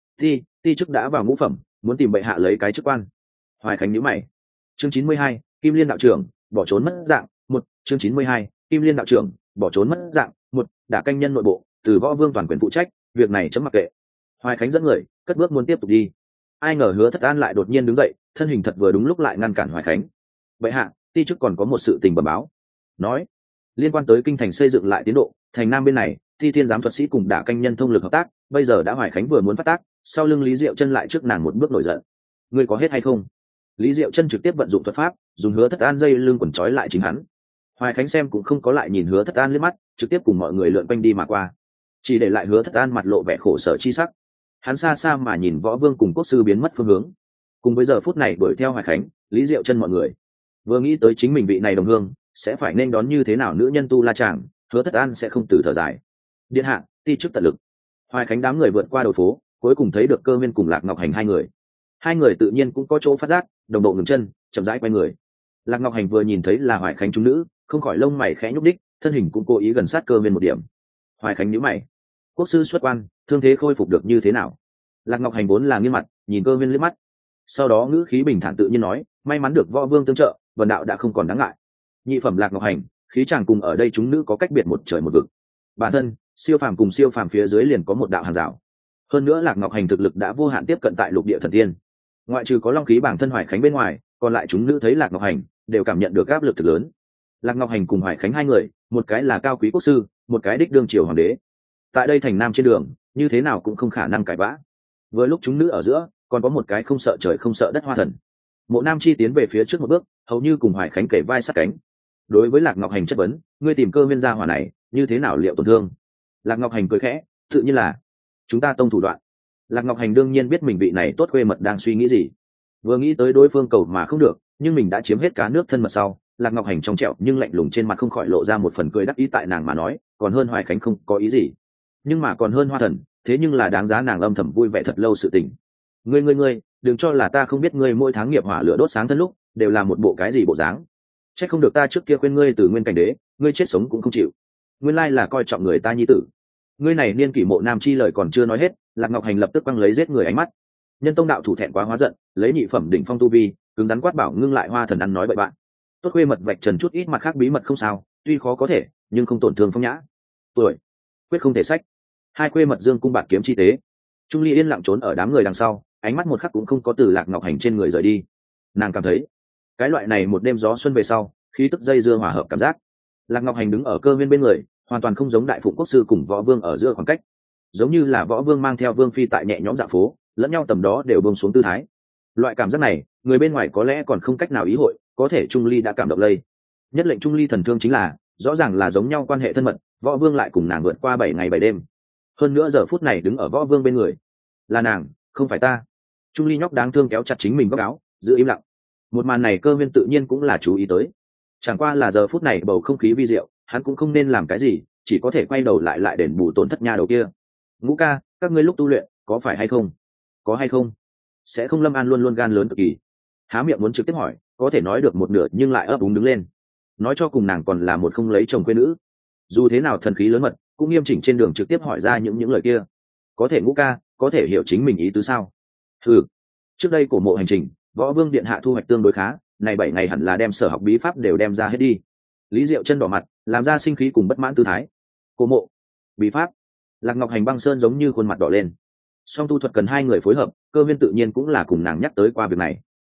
Ti chức đã vào ngũ phẩm, muốn tìm bệ hạ lấy cái chức quan. Hoài Khánh nhíu mày. Chương 92, Kim Liên đạo trưởng bỏ trốn mất dạng. Một chương 92, Kim Liên đạo trưởng bỏ trốn mất dạng. Một đả canh nhân nội bộ, từ võ vương toàn quyền phụ trách, việc này chấm mặc kệ. Hoài Khánh dẫn người cất bước muốn tiếp tục đi. Ai ngờ Hứa Thất An lại đột nhiên đứng dậy, thân hình thật vừa đúng lúc lại ngăn cản Hoài Khánh. Bệ hạ, ti chức còn có một sự tình bẩm báo. Nói liên quan tới kinh thành xây dựng lại tiến độ, thành nam bên này Thi Thiên giám thuật sĩ cùng đả canh nhân thông lực hợp tác, bây giờ đã Hoài Khánh vừa muốn phát tác, sau lưng Lý Diệu Chân lại trước nàng một bước nổi giận. Ngươi có hết hay không? Lý Diệu Chân trực tiếp vận dụng thuật pháp, dùng Hứa Thất An dây lưng quần trói lại chính hắn. Hoài Khánh xem cũng không có lại nhìn Hứa Thất An liếc mắt, trực tiếp cùng mọi người lượn quanh đi mà qua, chỉ để lại Hứa Thất An mặt lộ vẻ khổ sở chi sắc. Hắn xa xa mà nhìn võ vương cùng quốc sư biến mất phương hướng, cùng với giờ phút này đuổi theo Hoài Khánh, Lý Diệu Chân mọi người. Vừa nghĩ tới chính mình vị này đồng hương sẽ phải nên đón như thế nào nữ nhân tu la chàng, Hứa Thất An sẽ không từ thở dài. Điện hạ, ti chức tận lực. Hoài Khánh đám người vượt qua đầu phố, cuối cùng thấy được Cơ Viên cùng Lạc Ngọc Hành hai người tự nhiên cũng có chỗ phát giác, đồng độ ngừng chân, chậm rãi quay người. Lạc Ngọc Hành vừa nhìn thấy là Hoài Khánh trung nữ, không khỏi lông mày khẽ nhúc đích, thân hình cũng cố ý gần sát Cơ Viên một điểm. Hoài Khánh nhíu mày, quốc sư xuất quan, thương thế khôi phục được như thế nào? Lạc Ngọc Hành vốn là nghiêm mặt, nhìn Cơ Viên liếc mắt, sau đó ngữ khí bình thản tự nhiên nói, may mắn được võ vương tương trợ, vần đạo đã không còn đáng ngại. Nhị phẩm Lạc Ngọc Hành, khí chàng cùng ở đây chúng nữ có cách biệt một trời một vực. Bản thân siêu phàm cùng siêu phàm phía dưới liền có một đạo hàng rào. Hơn nữa Lạc Ngọc Hành thực lực đã vô hạn tiếp cận tại lục địa thần tiên, ngoại trừ có long khí bản thân Hoài Khánh bên ngoài, còn lại chúng nữ thấy Lạc Ngọc Hành đều cảm nhận được áp lực thực lớn. Lạc Ngọc Hành cùng Hoài Khánh hai người, một cái là cao quý quốc sư, một cái đích đương triều hoàng đế, tại đây thành nam trên đường như thế nào cũng không khả năng cãi vã. Với lúc chúng nữ ở giữa còn có một cái không sợ trời không sợ đất hoa thần. Mộ Nam Chi tiến về phía trước một bước, hầu như cùng Hoài Khánh kể vai sát cánh. Đối với Lạc Ngọc Hành chất vấn, ngươi tìm Cơ Viên gia hỏa này như thế nào liệu tổn thương? Lạc Ngọc Hành cười khẽ, tự nhiên là chúng ta tông thủ đoạn. Lạc Ngọc Hành đương nhiên biết mình vị này tốt khuê mật đang suy nghĩ gì. Vừa nghĩ tới đối phương cầu mà không được, nhưng mình đã chiếm hết cá nước thân mật sau, Lạc Ngọc Hành trong trẻo nhưng lạnh lùng trên mặt không khỏi lộ ra một phần cười đắc ý tại nàng mà nói, còn hơn Hoài Khánh không có ý gì. Nhưng mà còn hơn Hoa Thần, thế nhưng là đáng giá nàng âm thầm vui vẻ thật lâu sự tình. Ngươi, đừng cho là ta không biết ngươi mỗi tháng nghiệp hỏa lửa đốt sáng thân lúc, đều là một bộ cái gì bộ dáng. Chắc không được ta trước kia khuyên ngươi từ nguyên cảnh đế, ngươi chết sống cũng không chịu. Nguyên lai là coi trọng người ta nhi tử. Ngươi này niên kỷ Mộ Nam Chi lời còn chưa nói hết, Lạc Ngọc Hành lập tức quăng lấy giết người ánh mắt. Nhân tông đạo thủ thẹn quá hóa giận, lấy nhị phẩm đỉnh phong tu vi, cứng rắn quát bảo ngưng lại Hoa Thần ăn nói bậy bạn. Tốt khuê mật vạch trần chút ít mặt khác bí mật không sao, tuy khó có thể, nhưng không tổn thương phong nhã. Tuổi quyết không thể sách. Hai khuê mật dương cung bạt kiếm chi tế. Trung Ly yên lặng trốn ở đám người đằng sau, ánh mắt một khắc cũng không có từ Lạc Ngọc Hành trên người rời đi. Nàng cảm thấy cái loại này một đêm gió xuân về sau, khí tức dây dưa hòa hợp cảm giác. Lạc Ngọc Hành đứng ở Cơ Viên bên người, hoàn toàn không giống đại phụng quốc sư cùng võ vương ở giữa khoảng cách, giống như là võ vương mang theo vương phi tại nhẹ nhõm dạ phố, lẫn nhau tầm đó đều buông xuống tư thái. Loại cảm giác này, người bên ngoài có lẽ còn không cách nào ý hội, có thể Trung Ly đã cảm động lây. Nhất lệnh Trung Ly thần thương chính là, rõ ràng là giống nhau quan hệ thân mật, võ vương lại cùng nàng vượt qua 7 ngày 7 đêm. Hơn nữa giờ phút này đứng ở võ vương bên người, là nàng, không phải ta. Trung Ly nhóc đáng thương kéo chặt chính mình góc áo, giữ im lặng. Một màn này Cơ Viên tự nhiên cũng là chú ý tới. Chẳng qua là giờ phút này bầu không khí vi diệu, hắn cũng không nên làm cái gì, chỉ có thể quay đầu lại đền bù tổn thất nha đầu kia. Ngũ ca, các ngươi lúc tu luyện có phải hay không? Có hay không? Sẽ không? Lâm An luôn luôn gan lớn cực kỳ, há miệng muốn trực tiếp hỏi, có thể nói được một nửa nhưng lại ấp úng đứng lên. Nói cho cùng nàng còn là một không lấy chồng quê nữ, dù thế nào thần khí lớn mật, cũng nghiêm chỉnh trên đường trực tiếp hỏi ra những lời kia. Có thể Ngũ ca, có thể hiểu chính mình ý tứ sao? Ừ, trước đây cổ mộ hành trình, võ vương điện hạ thu hoạch tương đối khá, này 7 ngày hẳn là đem sở học bí pháp đều đem ra hết đi. Lý Diệu Chân đỏ mặt, làm ra sinh khí cùng bất mãn tư thái. Cổ mộ, bí pháp. Lạc Ngọc Hành băng sơn giống như khuôn mặt đỏ lên. Song tu thuật cần hai người phối hợp, Cơ Viên tự nhiên cũng là cùng nàng nhắc tới qua việc này.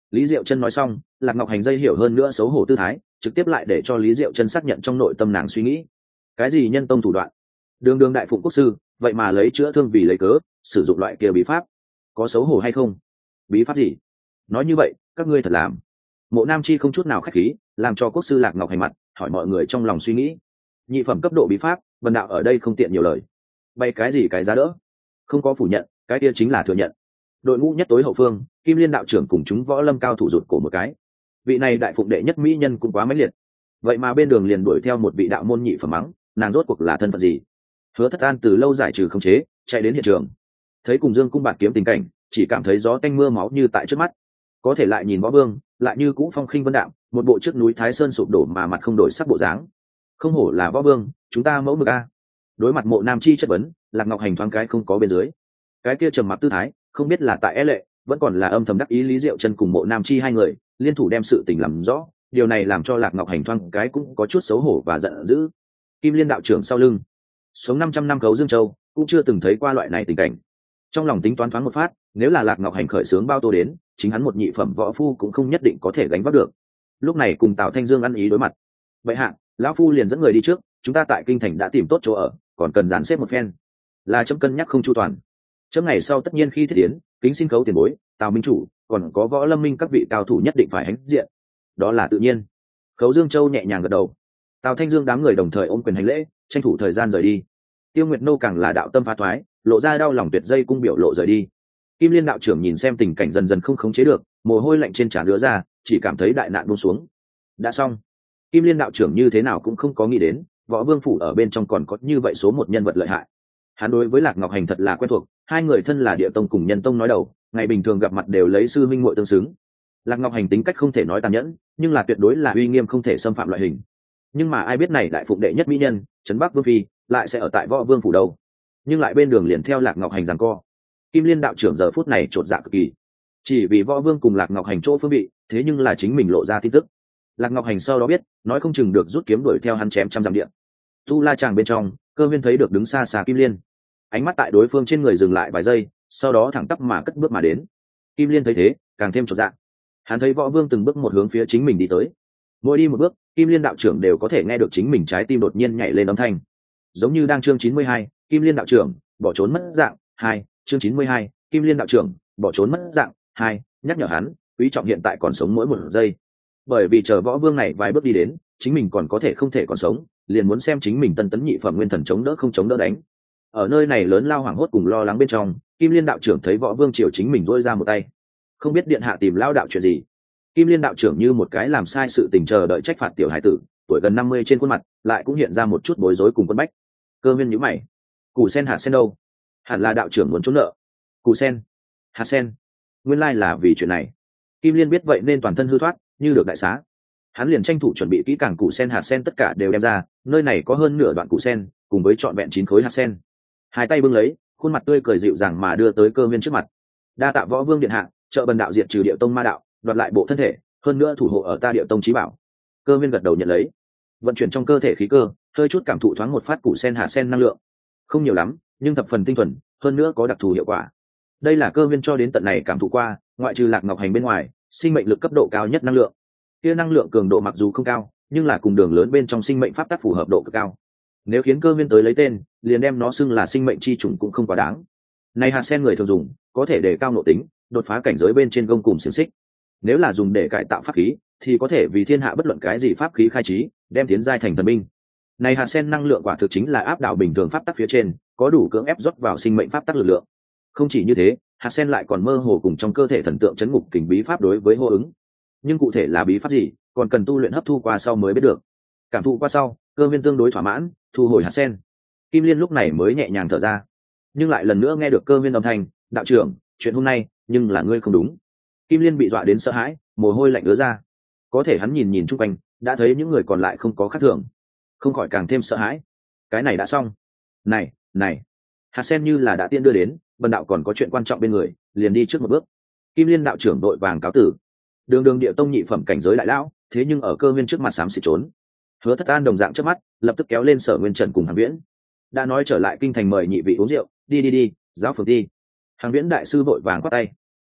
Lý Diệu Chân nói xong, Lạc Ngọc Hành dây hiểu hơn nữa xấu hổ tư thái, trực tiếp lại để cho Lý Diệu Chân xác nhận trong nội tâm nàng suy nghĩ. Cái gì nhân tông thủ đoạn? Đường đường đại phụng quốc sư, vậy mà lấy chữa thương vì lấy cớ, sử dụng loại kia bí pháp, có xấu hổ hay không? Bí pháp gì? Nói như vậy, các ngươi thật làm? Mộ Nam Chi không chút nào khách khí, làm cho quốc sư Lạc Ngọc Hành mặt, hỏi mọi người trong lòng suy nghĩ. Nhị phẩm cấp độ bí pháp, Vân đạo ở đây không tiện nhiều lời. Bay cái gì cái giá đỡ? Không có phủ nhận, cái kia chính là thừa nhận. Đội ngũ nhất tối hậu phương, Kim Liên đạo trưởng cùng chúng võ lâm cao thủ rụt cổ một cái. Vị này đại phụng đệ nhất mỹ nhân cũng quá mãnh liệt. Vậy mà bên đường liền đuổi theo một vị đạo môn nhị phẩm mắng, nàng rốt cuộc là thân phận gì? Hứa Thất An từ lâu giải trừ khống chế, chạy đến hiện trường. Thấy cùng Dương cung bạt kiếm tình cảnh, chỉ cảm thấy gió tanh mưa máu như tại trước mắt. Có thể lại nhìn võ vương, lại như cũ phong khinh vân đạm, một bộ trước núi Thái Sơn sụp đổ mà mặt không đổi sắc bộ dáng. Không hổ là võ vương, chúng ta mẫu mực a. Đối mặt Mộ Nam Chi chất vấn, Lạc Ngọc Hành thoáng cái không có bên dưới. Cái kia trầm mặc tư thái, không biết là tại lệ, vẫn còn là âm thầm đắc ý Lý Diệu Chân cùng Mộ Nam Chi hai người liên thủ đem sự tình làm rõ. Điều này làm cho Lạc Ngọc Hành thoáng cái cũng có chút xấu hổ và giận dữ. Kim Liên đạo trưởng sau lưng, sống 500 năm Khấu Dương Châu, cũng chưa từng thấy qua loại này tình cảnh. Trong lòng tính toán thoáng một phát, nếu là Lạc Ngọc Hành khởi sướng bao tô đến, chính hắn một nhị phẩm võ phu cũng không nhất định có thể gánh vác được. Lúc này cùng Tào Thanh Dương ăn ý đối mặt. Vậy hạ, lão phu liền dẫn người đi trước, chúng ta tại kinh thành đã tìm tốt chỗ ở, còn cần dàn xếp một phen. Là chấm cân nhắc không chu toàn. Chấm ngày sau tất nhiên khi thiết tiến, kính xin Khấu tiền bối, Tào minh chủ, còn có Võ Lâm minh các vị cao thủ nhất định phải hãnh diện. Đó là tự nhiên. Khấu Dương Châu nhẹ nhàng gật đầu. Tào Thanh Dương đám người đồng thời ôm quyền hành lễ, tranh thủ thời gian rời đi. Tiêu Nguyệt Nô càng là đạo tâm phá thoái, lộ ra đau lòng tuyệt dây cung biểu lộ rời đi. Kim Liên đạo trưởng nhìn xem tình cảnh dần dần không khống chế được, mồ hôi lạnh trên trán đứa ra, chỉ cảm thấy đại nạn buông xuống. Đã xong. Kim Liên đạo trưởng như thế nào cũng không có nghĩ đến, Võ Vương phủ ở bên trong còn có như vậy số một nhân vật lợi hại. Hắn đối với Lạc Ngọc Hành thật là quen thuộc, hai người thân là Địa Tông cùng Nhân Tông nói đầu, ngày bình thường gặp mặt đều lấy sư minh muội tương xứng. Lạc Ngọc Hành tính cách không thể nói tàn nhẫn, nhưng là tuyệt đối là uy nghiêm không thể xâm phạm loại hình. Nhưng mà ai biết này đại phụng đệ nhất mỹ nhân, trấn Bắc Vương phi, lại sẽ ở tại Võ Vương phủ đâu? Nhưng lại bên đường liền theo Lạc Ngọc Hành giằng co. Kim Liên đạo trưởng giờ phút này chột dạ cực kỳ, chỉ vì Võ Vương cùng Lạc Ngọc Hành chỗ phương vị, thế nhưng là chính mình lộ ra tin tức. Lạc Ngọc Hành sau đó biết, nói không chừng được rút kiếm đuổi theo hắn chém trăm dặm điện. Tu La Tràng bên trong, Cơ Viên thấy được đứng xa xa Kim Liên, ánh mắt tại đối phương trên người dừng lại vài giây, sau đó thẳng tắp mà cất bước mà đến. Kim Liên thấy thế, càng thêm chột dạ. Hắn thấy Võ Vương từng bước một hướng phía chính mình đi tới, mỗi đi một bước, Kim Liên đạo trưởng đều có thể nghe được chính mình trái tim đột nhiên nhảy lên âm thanh, giống như đang chương 92, Kim Liên đạo trưởng bỏ trốn mất dạng 2, chương 92, Kim Liên đạo trưởng bỏ trốn mất dạng 2, nhắc nhở hắn, quý trọng hiện tại còn sống mỗi một giây, bởi vì chờ Võ Vương này vài bước đi đến, chính mình còn có thể không thể còn sống, liền muốn xem chính mình tân tấn nhị phẩm nguyên thần chống đỡ không chống đỡ đánh. Ở nơi này lớn lao hoảng hốt cùng lo lắng bên trong, Kim Liên đạo trưởng thấy Võ Vương triều chính mình dỗi ra một tay, không biết điện hạ tìm lao đạo chuyện gì. Kim Liên đạo trưởng như một cái làm sai sự tình chờ đợi trách phạt tiểu hải tử, tuổi gần 50 trên khuôn mặt lại cũng hiện ra một chút bối rối cùng quân bách. Cơ Viên nhíu mày, củ sen hạt sen đâu? Hẳn là đạo trưởng muốn trốn nợ. Củ sen, hạt sen, nguyên lai là vì chuyện này. Kim Liên biết vậy nên toàn thân hư thoát, như được đại xá. Hắn liền tranh thủ chuẩn bị kỹ càng củ sen hạt sen tất cả đều đem ra, nơi này có hơn nửa đoạn củ sen, cùng với trọn vẹn 9 khối hạt sen. Hai tay bưng lấy, khuôn mặt tươi cười dịu dàng mà đưa tới Cơ Viên trước mặt. Đa tạ Võ Vương điện hạ, trợ bần đạo diệt trừ Địa Tông ma đạo, đoạt lại bộ thân thể, hơn nữa thủ hộ ở ta Địa Tông chí bảo. Cơ Viên gật đầu nhận lấy, vận chuyển trong cơ thể khí cơ, hơi chút cảm thụ thoáng một phát củ sen hạt sen năng lượng, không nhiều lắm, nhưng thập phần tinh thuần, hơn nữa có đặc thù hiệu quả. Đây là Cơ Viên cho đến tận này cảm thụ qua, ngoại trừ Lạc Ngọc Hành bên ngoài, sinh mệnh lực cấp độ cao nhất năng lượng. Kia năng lượng cường độ mặc dù không cao, nhưng là cùng đường lớn bên trong sinh mệnh pháp tắc phù hợp độ cực cao. Nếu khiến Cơ Viên tới lấy tên, liền đem nó xưng là sinh mệnh chi chủng cũng không quá đáng. Này hạt sen người thường dùng, có thể để cao nội tính, đột phá cảnh giới bên trên gông cùng xiềng xích. Nếu là dùng để cải tạo pháp khí, thì có thể vì thiên hạ bất luận cái gì pháp khí khai trí, đem tiến giai thành thần binh. Này hạt sen năng lượng quả thực chính là áp đảo bình thường pháp tắc phía trên, có đủ cưỡng ép rót vào sinh mệnh pháp tắc lực lượng. Không chỉ như thế, hạt sen lại còn mơ hồ cùng trong cơ thể thần tượng chấn ngục kình bí pháp đối với hô ứng. Nhưng cụ thể là bí pháp gì, còn cần tu luyện hấp thu qua sau mới biết được. Cảm thụ qua sau, Cơ Viên tương đối thỏa mãn, thu hồi hạt sen. Kim Liên lúc này mới nhẹ nhàng thở ra, nhưng lại lần nữa nghe được Cơ Viên âm thanh, đạo trưởng, chuyện hôm nay, nhưng là ngươi không đúng. Kim Liên bị dọa đến sợ hãi, mồ hôi lạnh ứa ra. Có thể hắn nhìn nhìn chung quanh, đã thấy những người còn lại không có khác thường, không khỏi càng thêm sợ hãi. Cái này đã xong. Này, hạt sen như là đã tiên đưa đến, bần đạo còn có chuyện quan trọng bên người, liền đi trước một bước. Kim Liên đạo trưởng đội vàng cáo tử. Đường Địa Tông nhị phẩm cảnh giới đại lão, thế nhưng ở Cơ Viên trước mặt xám xịt trốn. Hứa Thất An đồng dạng trước mắt, lập tức kéo lên Sở Nguyên Trần cùng Hàn Viễn. Đã nói trở lại kinh thành mời nhị vị uống rượu, đi, giáo phường đi. Hàn Viễn đại sư vội vàng quát tay.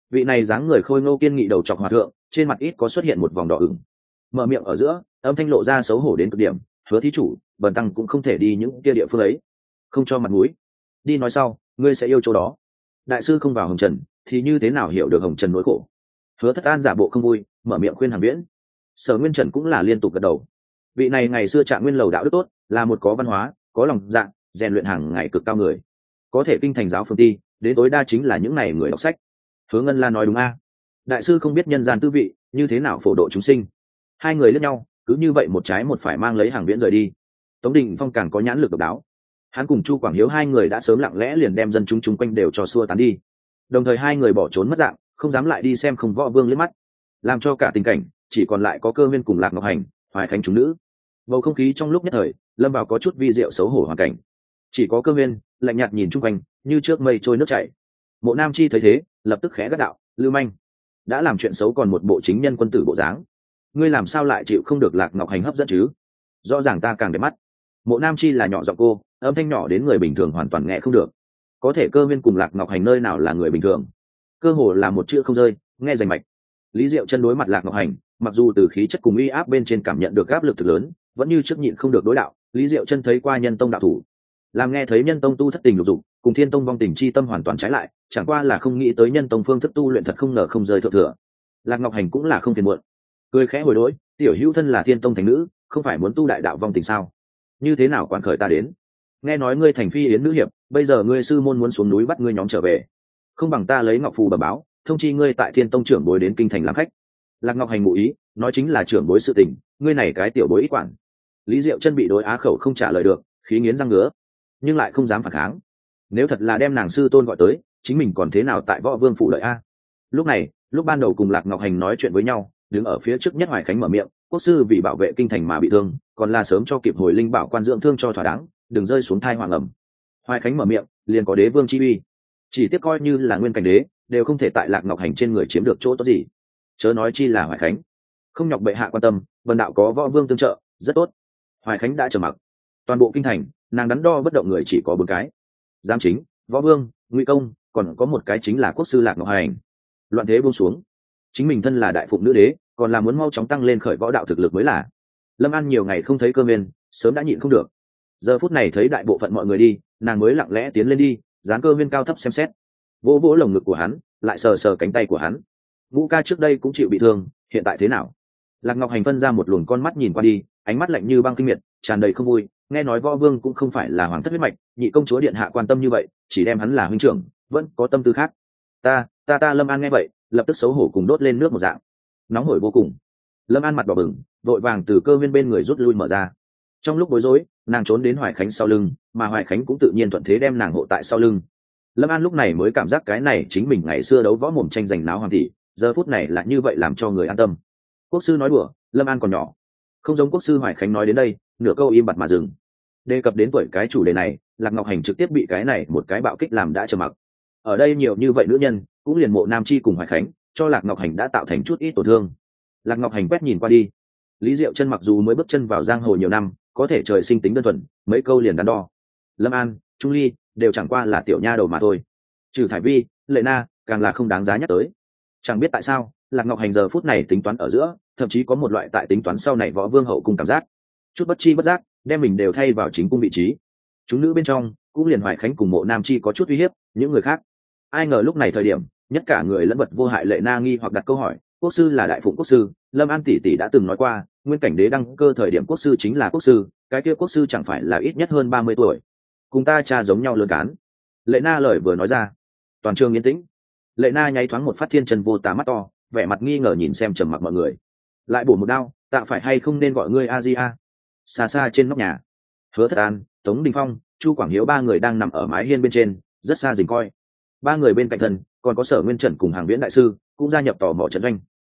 vị này dáng người khôi ngô kiên nghị đầu chọc hòa thượng trên mặt ít có xuất hiện một vòng đỏ ửng, mở miệng ở giữa âm thanh lộ ra xấu hổ đến cực điểm. Hứa thí chủ, bần tăng cũng không thể đi những kia địa phương ấy, không cho mặt mũi. Đi nói sau ngươi sẽ yêu chỗ đó. Đại sư không vào hồng trần thì như thế nào hiểu được hồng trần nỗi khổ. Hứa Thất An giả bộ không vui mở miệng khuyên Hàn Viễn. Sở Nguyên Trần cũng là liên tục gật đầu. Vị này ngày xưa Trạng Nguyên lầu đạo đức tốt, là một có văn hóa có lòng dạ, rèn luyện hàng ngày cực cao người, có thể kinh thành giáo phương ti đến tối đa chính là những này người đọc sách. Hứa Ngân Lan nói đúng a. Đại sư không biết nhân gian tư vị như thế nào phổ độ chúng sinh. Hai người lẫn nhau cứ như vậy một trái một phải mang lấy Hàng Viễn rời đi. Tống Đình Phong càng có nhãn lực độc đáo, hắn cùng Chu Quảng Hiếu hai người đã sớm lặng lẽ liền đem dân chúng chung quanh đều cho xua tán đi, đồng thời hai người bỏ trốn mất dạng, không dám lại đi xem Không Võ Vương liếc mắt, làm cho cả tình cảnh chỉ còn lại có Cơ Nguyên cùng Lạc Ngọc Hành, Hoài Khánh chúng nữ. Bầu không khí trong lúc nhất thời lâm vào có chút vi diệu xấu hổ hoàn cảnh, chỉ có Cơ Nguyên lạnh nhạt nhìn chung quanh như trước mây trôi nước chảy. Mộ Nam Chi thấy thế lập tức khẽ gắt đạo: Lưu manh, đã làm chuyện xấu còn một bộ chính nhân quân tử bộ dáng, ngươi làm sao lại chịu không được Lạc Ngọc Hành hấp dẫn chứ? Rõ ràng ta càng đẹp mắt. Mộ Nam Chi là nhỏ giọng cô, âm thanh nhỏ đến người bình thường hoàn toàn nghe không được, có thể Cơ Nguyên cùng Lạc Ngọc Hành nơi nào là người bình thường, cơ hồ là một chữ không rơi, nghe rành mạch. Lý Diệu Chân đối mặt Lạc Ngọc Hành, mặc dù từ khí chất cùng uy áp bên trên cảm nhận được áp lực thực lớn, vẫn như trước nhịn không được đối đạo. Lý Diệu Chân thấy qua Nhân Tông đạo thủ, làm nghe thấy Nhân Tông tu thất tình lục dục, cùng Thiên Tông vong tình chi tâm hoàn toàn trái lại, chẳng qua là không nghĩ tới Nhân Tông phương thức tu luyện thật không ngờ không rơi thượng thừa. Lạc Ngọc Hành cũng là không phiền muộn, cười khẽ hồi đối: tiểu hữu thân là Thiên Tông thánh nữ, không phải muốn tu đại đạo vong tình sao? Như thế nào quản khởi ta đến? Nghe nói ngươi thành phi yến nữ hiệp, bây giờ ngươi sư môn muốn xuống núi bắt ngươi nhóm trở về, không bằng ta lấy ngọc phù bẩm báo, thông chi ngươi tại Thiên Tông trưởng bối đến kinh thành làm khách. Lạc Ngọc Hành ngụ ý nói chính là trưởng bối sự tình, ngươi này cái tiểu bối ít quản. Lý Diệu Chân bị đối á khẩu không trả lời được, khí nghiến răng ngứa, nhưng lại không dám phản kháng. Nếu thật là đem nàng sư tôn gọi tới, chính mình còn thế nào tại Võ Vương phủ đợi a? Lúc này, lúc ban đầu cùng Lạc Ngọc Hành nói chuyện với nhau, đứng ở phía trước nhất Hoài Khánh mở miệng: quốc sư vì bảo vệ kinh thành mà bị thương, còn là sớm cho kịp hồi linh bảo quan dưỡng thương cho thỏa đáng, đừng rơi xuống thai hoàng ẩm. Hoài Khánh mở miệng liền có đế vương chi uy, chỉ tiếc coi như là nguyên cảnh đế đều không thể tại Lạc Ngọc Hành trên người chiếm được chỗ tốt gì, chớ nói chi là Hoài Khánh. Không nhọc bệ hạ quan tâm, vần đạo có Võ Vương tương trợ, rất tốt. Hoài Khánh đã trầm mặc. Toàn bộ kinh thành nàng đắn đo bất động người chỉ có 4 cái: Giám Chính, Võ Vương, Ngụy Công, còn có một cái chính là quốc sư Lạc Ngọc Hành. Loạn thế buông xuống, chính mình thân là đại phụng nữ đế, còn là muốn mau chóng tăng lên khởi võ đạo thực lực mới là. Lâm An nhiều ngày không thấy Cơ Nguyên, sớm đã nhịn không được. Giờ phút này thấy đại bộ phận mọi người đi, nàng mới lặng lẽ tiến lên đi, dán Cơ Nguyên cao thấp xem xét, vỗ vỗ lồng ngực của hắn, lại sờ sờ cánh tay của hắn. Ngũ ca trước đây cũng chịu bị thương, hiện tại thế nào? Lạc Ngọc Hành phân ra một luồng con mắt nhìn qua đi, ánh mắt lạnh như băng kinh miệt, tràn đầy không vui. Nghe nói Võ Vương cũng không phải là hoàng thất huyết mạch, nhị công chúa điện hạ quan tâm như vậy, chỉ đem hắn là huynh trưởng, vẫn có tâm tư khác. Ta Lâm An nghe vậy, lập tức xấu hổ cùng đốt lên nước một dạng, nóng hổi vô cùng. Lâm An mặt đỏ bừng, vội vàng từ Cơ Nguyên bên người rút lui mở ra. Trong lúc bối rối, nàng trốn đến Hoài Khánh sau lưng, mà Hoài Khánh cũng tự nhiên thuận thế đem nàng hộ tại sau lưng. Lâm An lúc này mới cảm giác cái này chính mình ngày xưa đấu võ mồm tranh giành náo hoàng thị, giờ phút này lại như vậy làm cho người an tâm. Quốc sư nói đùa, Lâm An còn nhỏ, không giống quốc sư Hoài Khánh nói đến đây, nửa câu im bặt mà dừng. Đề cập đến tuổi cái chủ đề này, Lạc Ngọc Hành trực tiếp bị cái này một cái bạo kích làm đã trầm mặc. Ở đây nhiều như vậy nữ nhân, cũng liền Mộ Nam Chi cùng Hoài Khánh, cho Lạc Ngọc Hành đã tạo thành chút ít tổn thương. Lạc Ngọc Hành quét nhìn qua đi, Lý Diệu Chân mặc dù mới bước chân vào giang hồ nhiều năm, có thể trời sinh tính đơn thuần, mấy câu liền đắn đo. Lâm An, Trung Ly đều chẳng qua là tiểu nha đầu mà thôi, trừ Thải Vi, Lệ Na càng là không đáng giá nhắc tới. Chẳng biết tại sao, Lạc Ngọc Hành giờ phút này tính toán ở giữa, thậm chí có một loại tại tính toán sau này Võ Vương hậu cung cảm giác, chút bất chi bất giác đem mình đều thay vào chính cung vị trí. Chúng nữ bên trong cũng liền Hoài Khánh cùng Mộ Nam Chi có chút uy hiếp, những người khác ai ngờ lúc này thời điểm nhất cả người lẫn vật vô hại Lệ Na nghi hoặc đặt câu hỏi: quốc sư là đại phụng quốc sư, Lâm An tỷ tỷ đã từng nói qua, nguyên cảnh đế đăng cơ thời điểm quốc sư chính là quốc sư, cái kia quốc sư chẳng phải là ít nhất hơn 30 tuổi, cùng ta cha giống nhau lớn cán. Lệ Na lời vừa nói ra, toàn trường yên tĩnh. Lệ Na nháy thoáng một phát thiên trần vô tà mắt to, vẻ mặt nghi ngờ nhìn xem trầm mặc mọi người, lại bổ một đao: tạ phải hay không nên gọi ngươi a di a? Xa xa trên nóc nhà, Hứa Thất An, Tống Đình Phong, Chu Quảng Hiếu 3 người đang nằm ở mái hiên bên trên, rất xa rình coi. 3 người bên cạnh thân còn có Sở Nguyên Trần cùng Hàng Viễn đại sư cũng gia nhập tò mò trận doanh.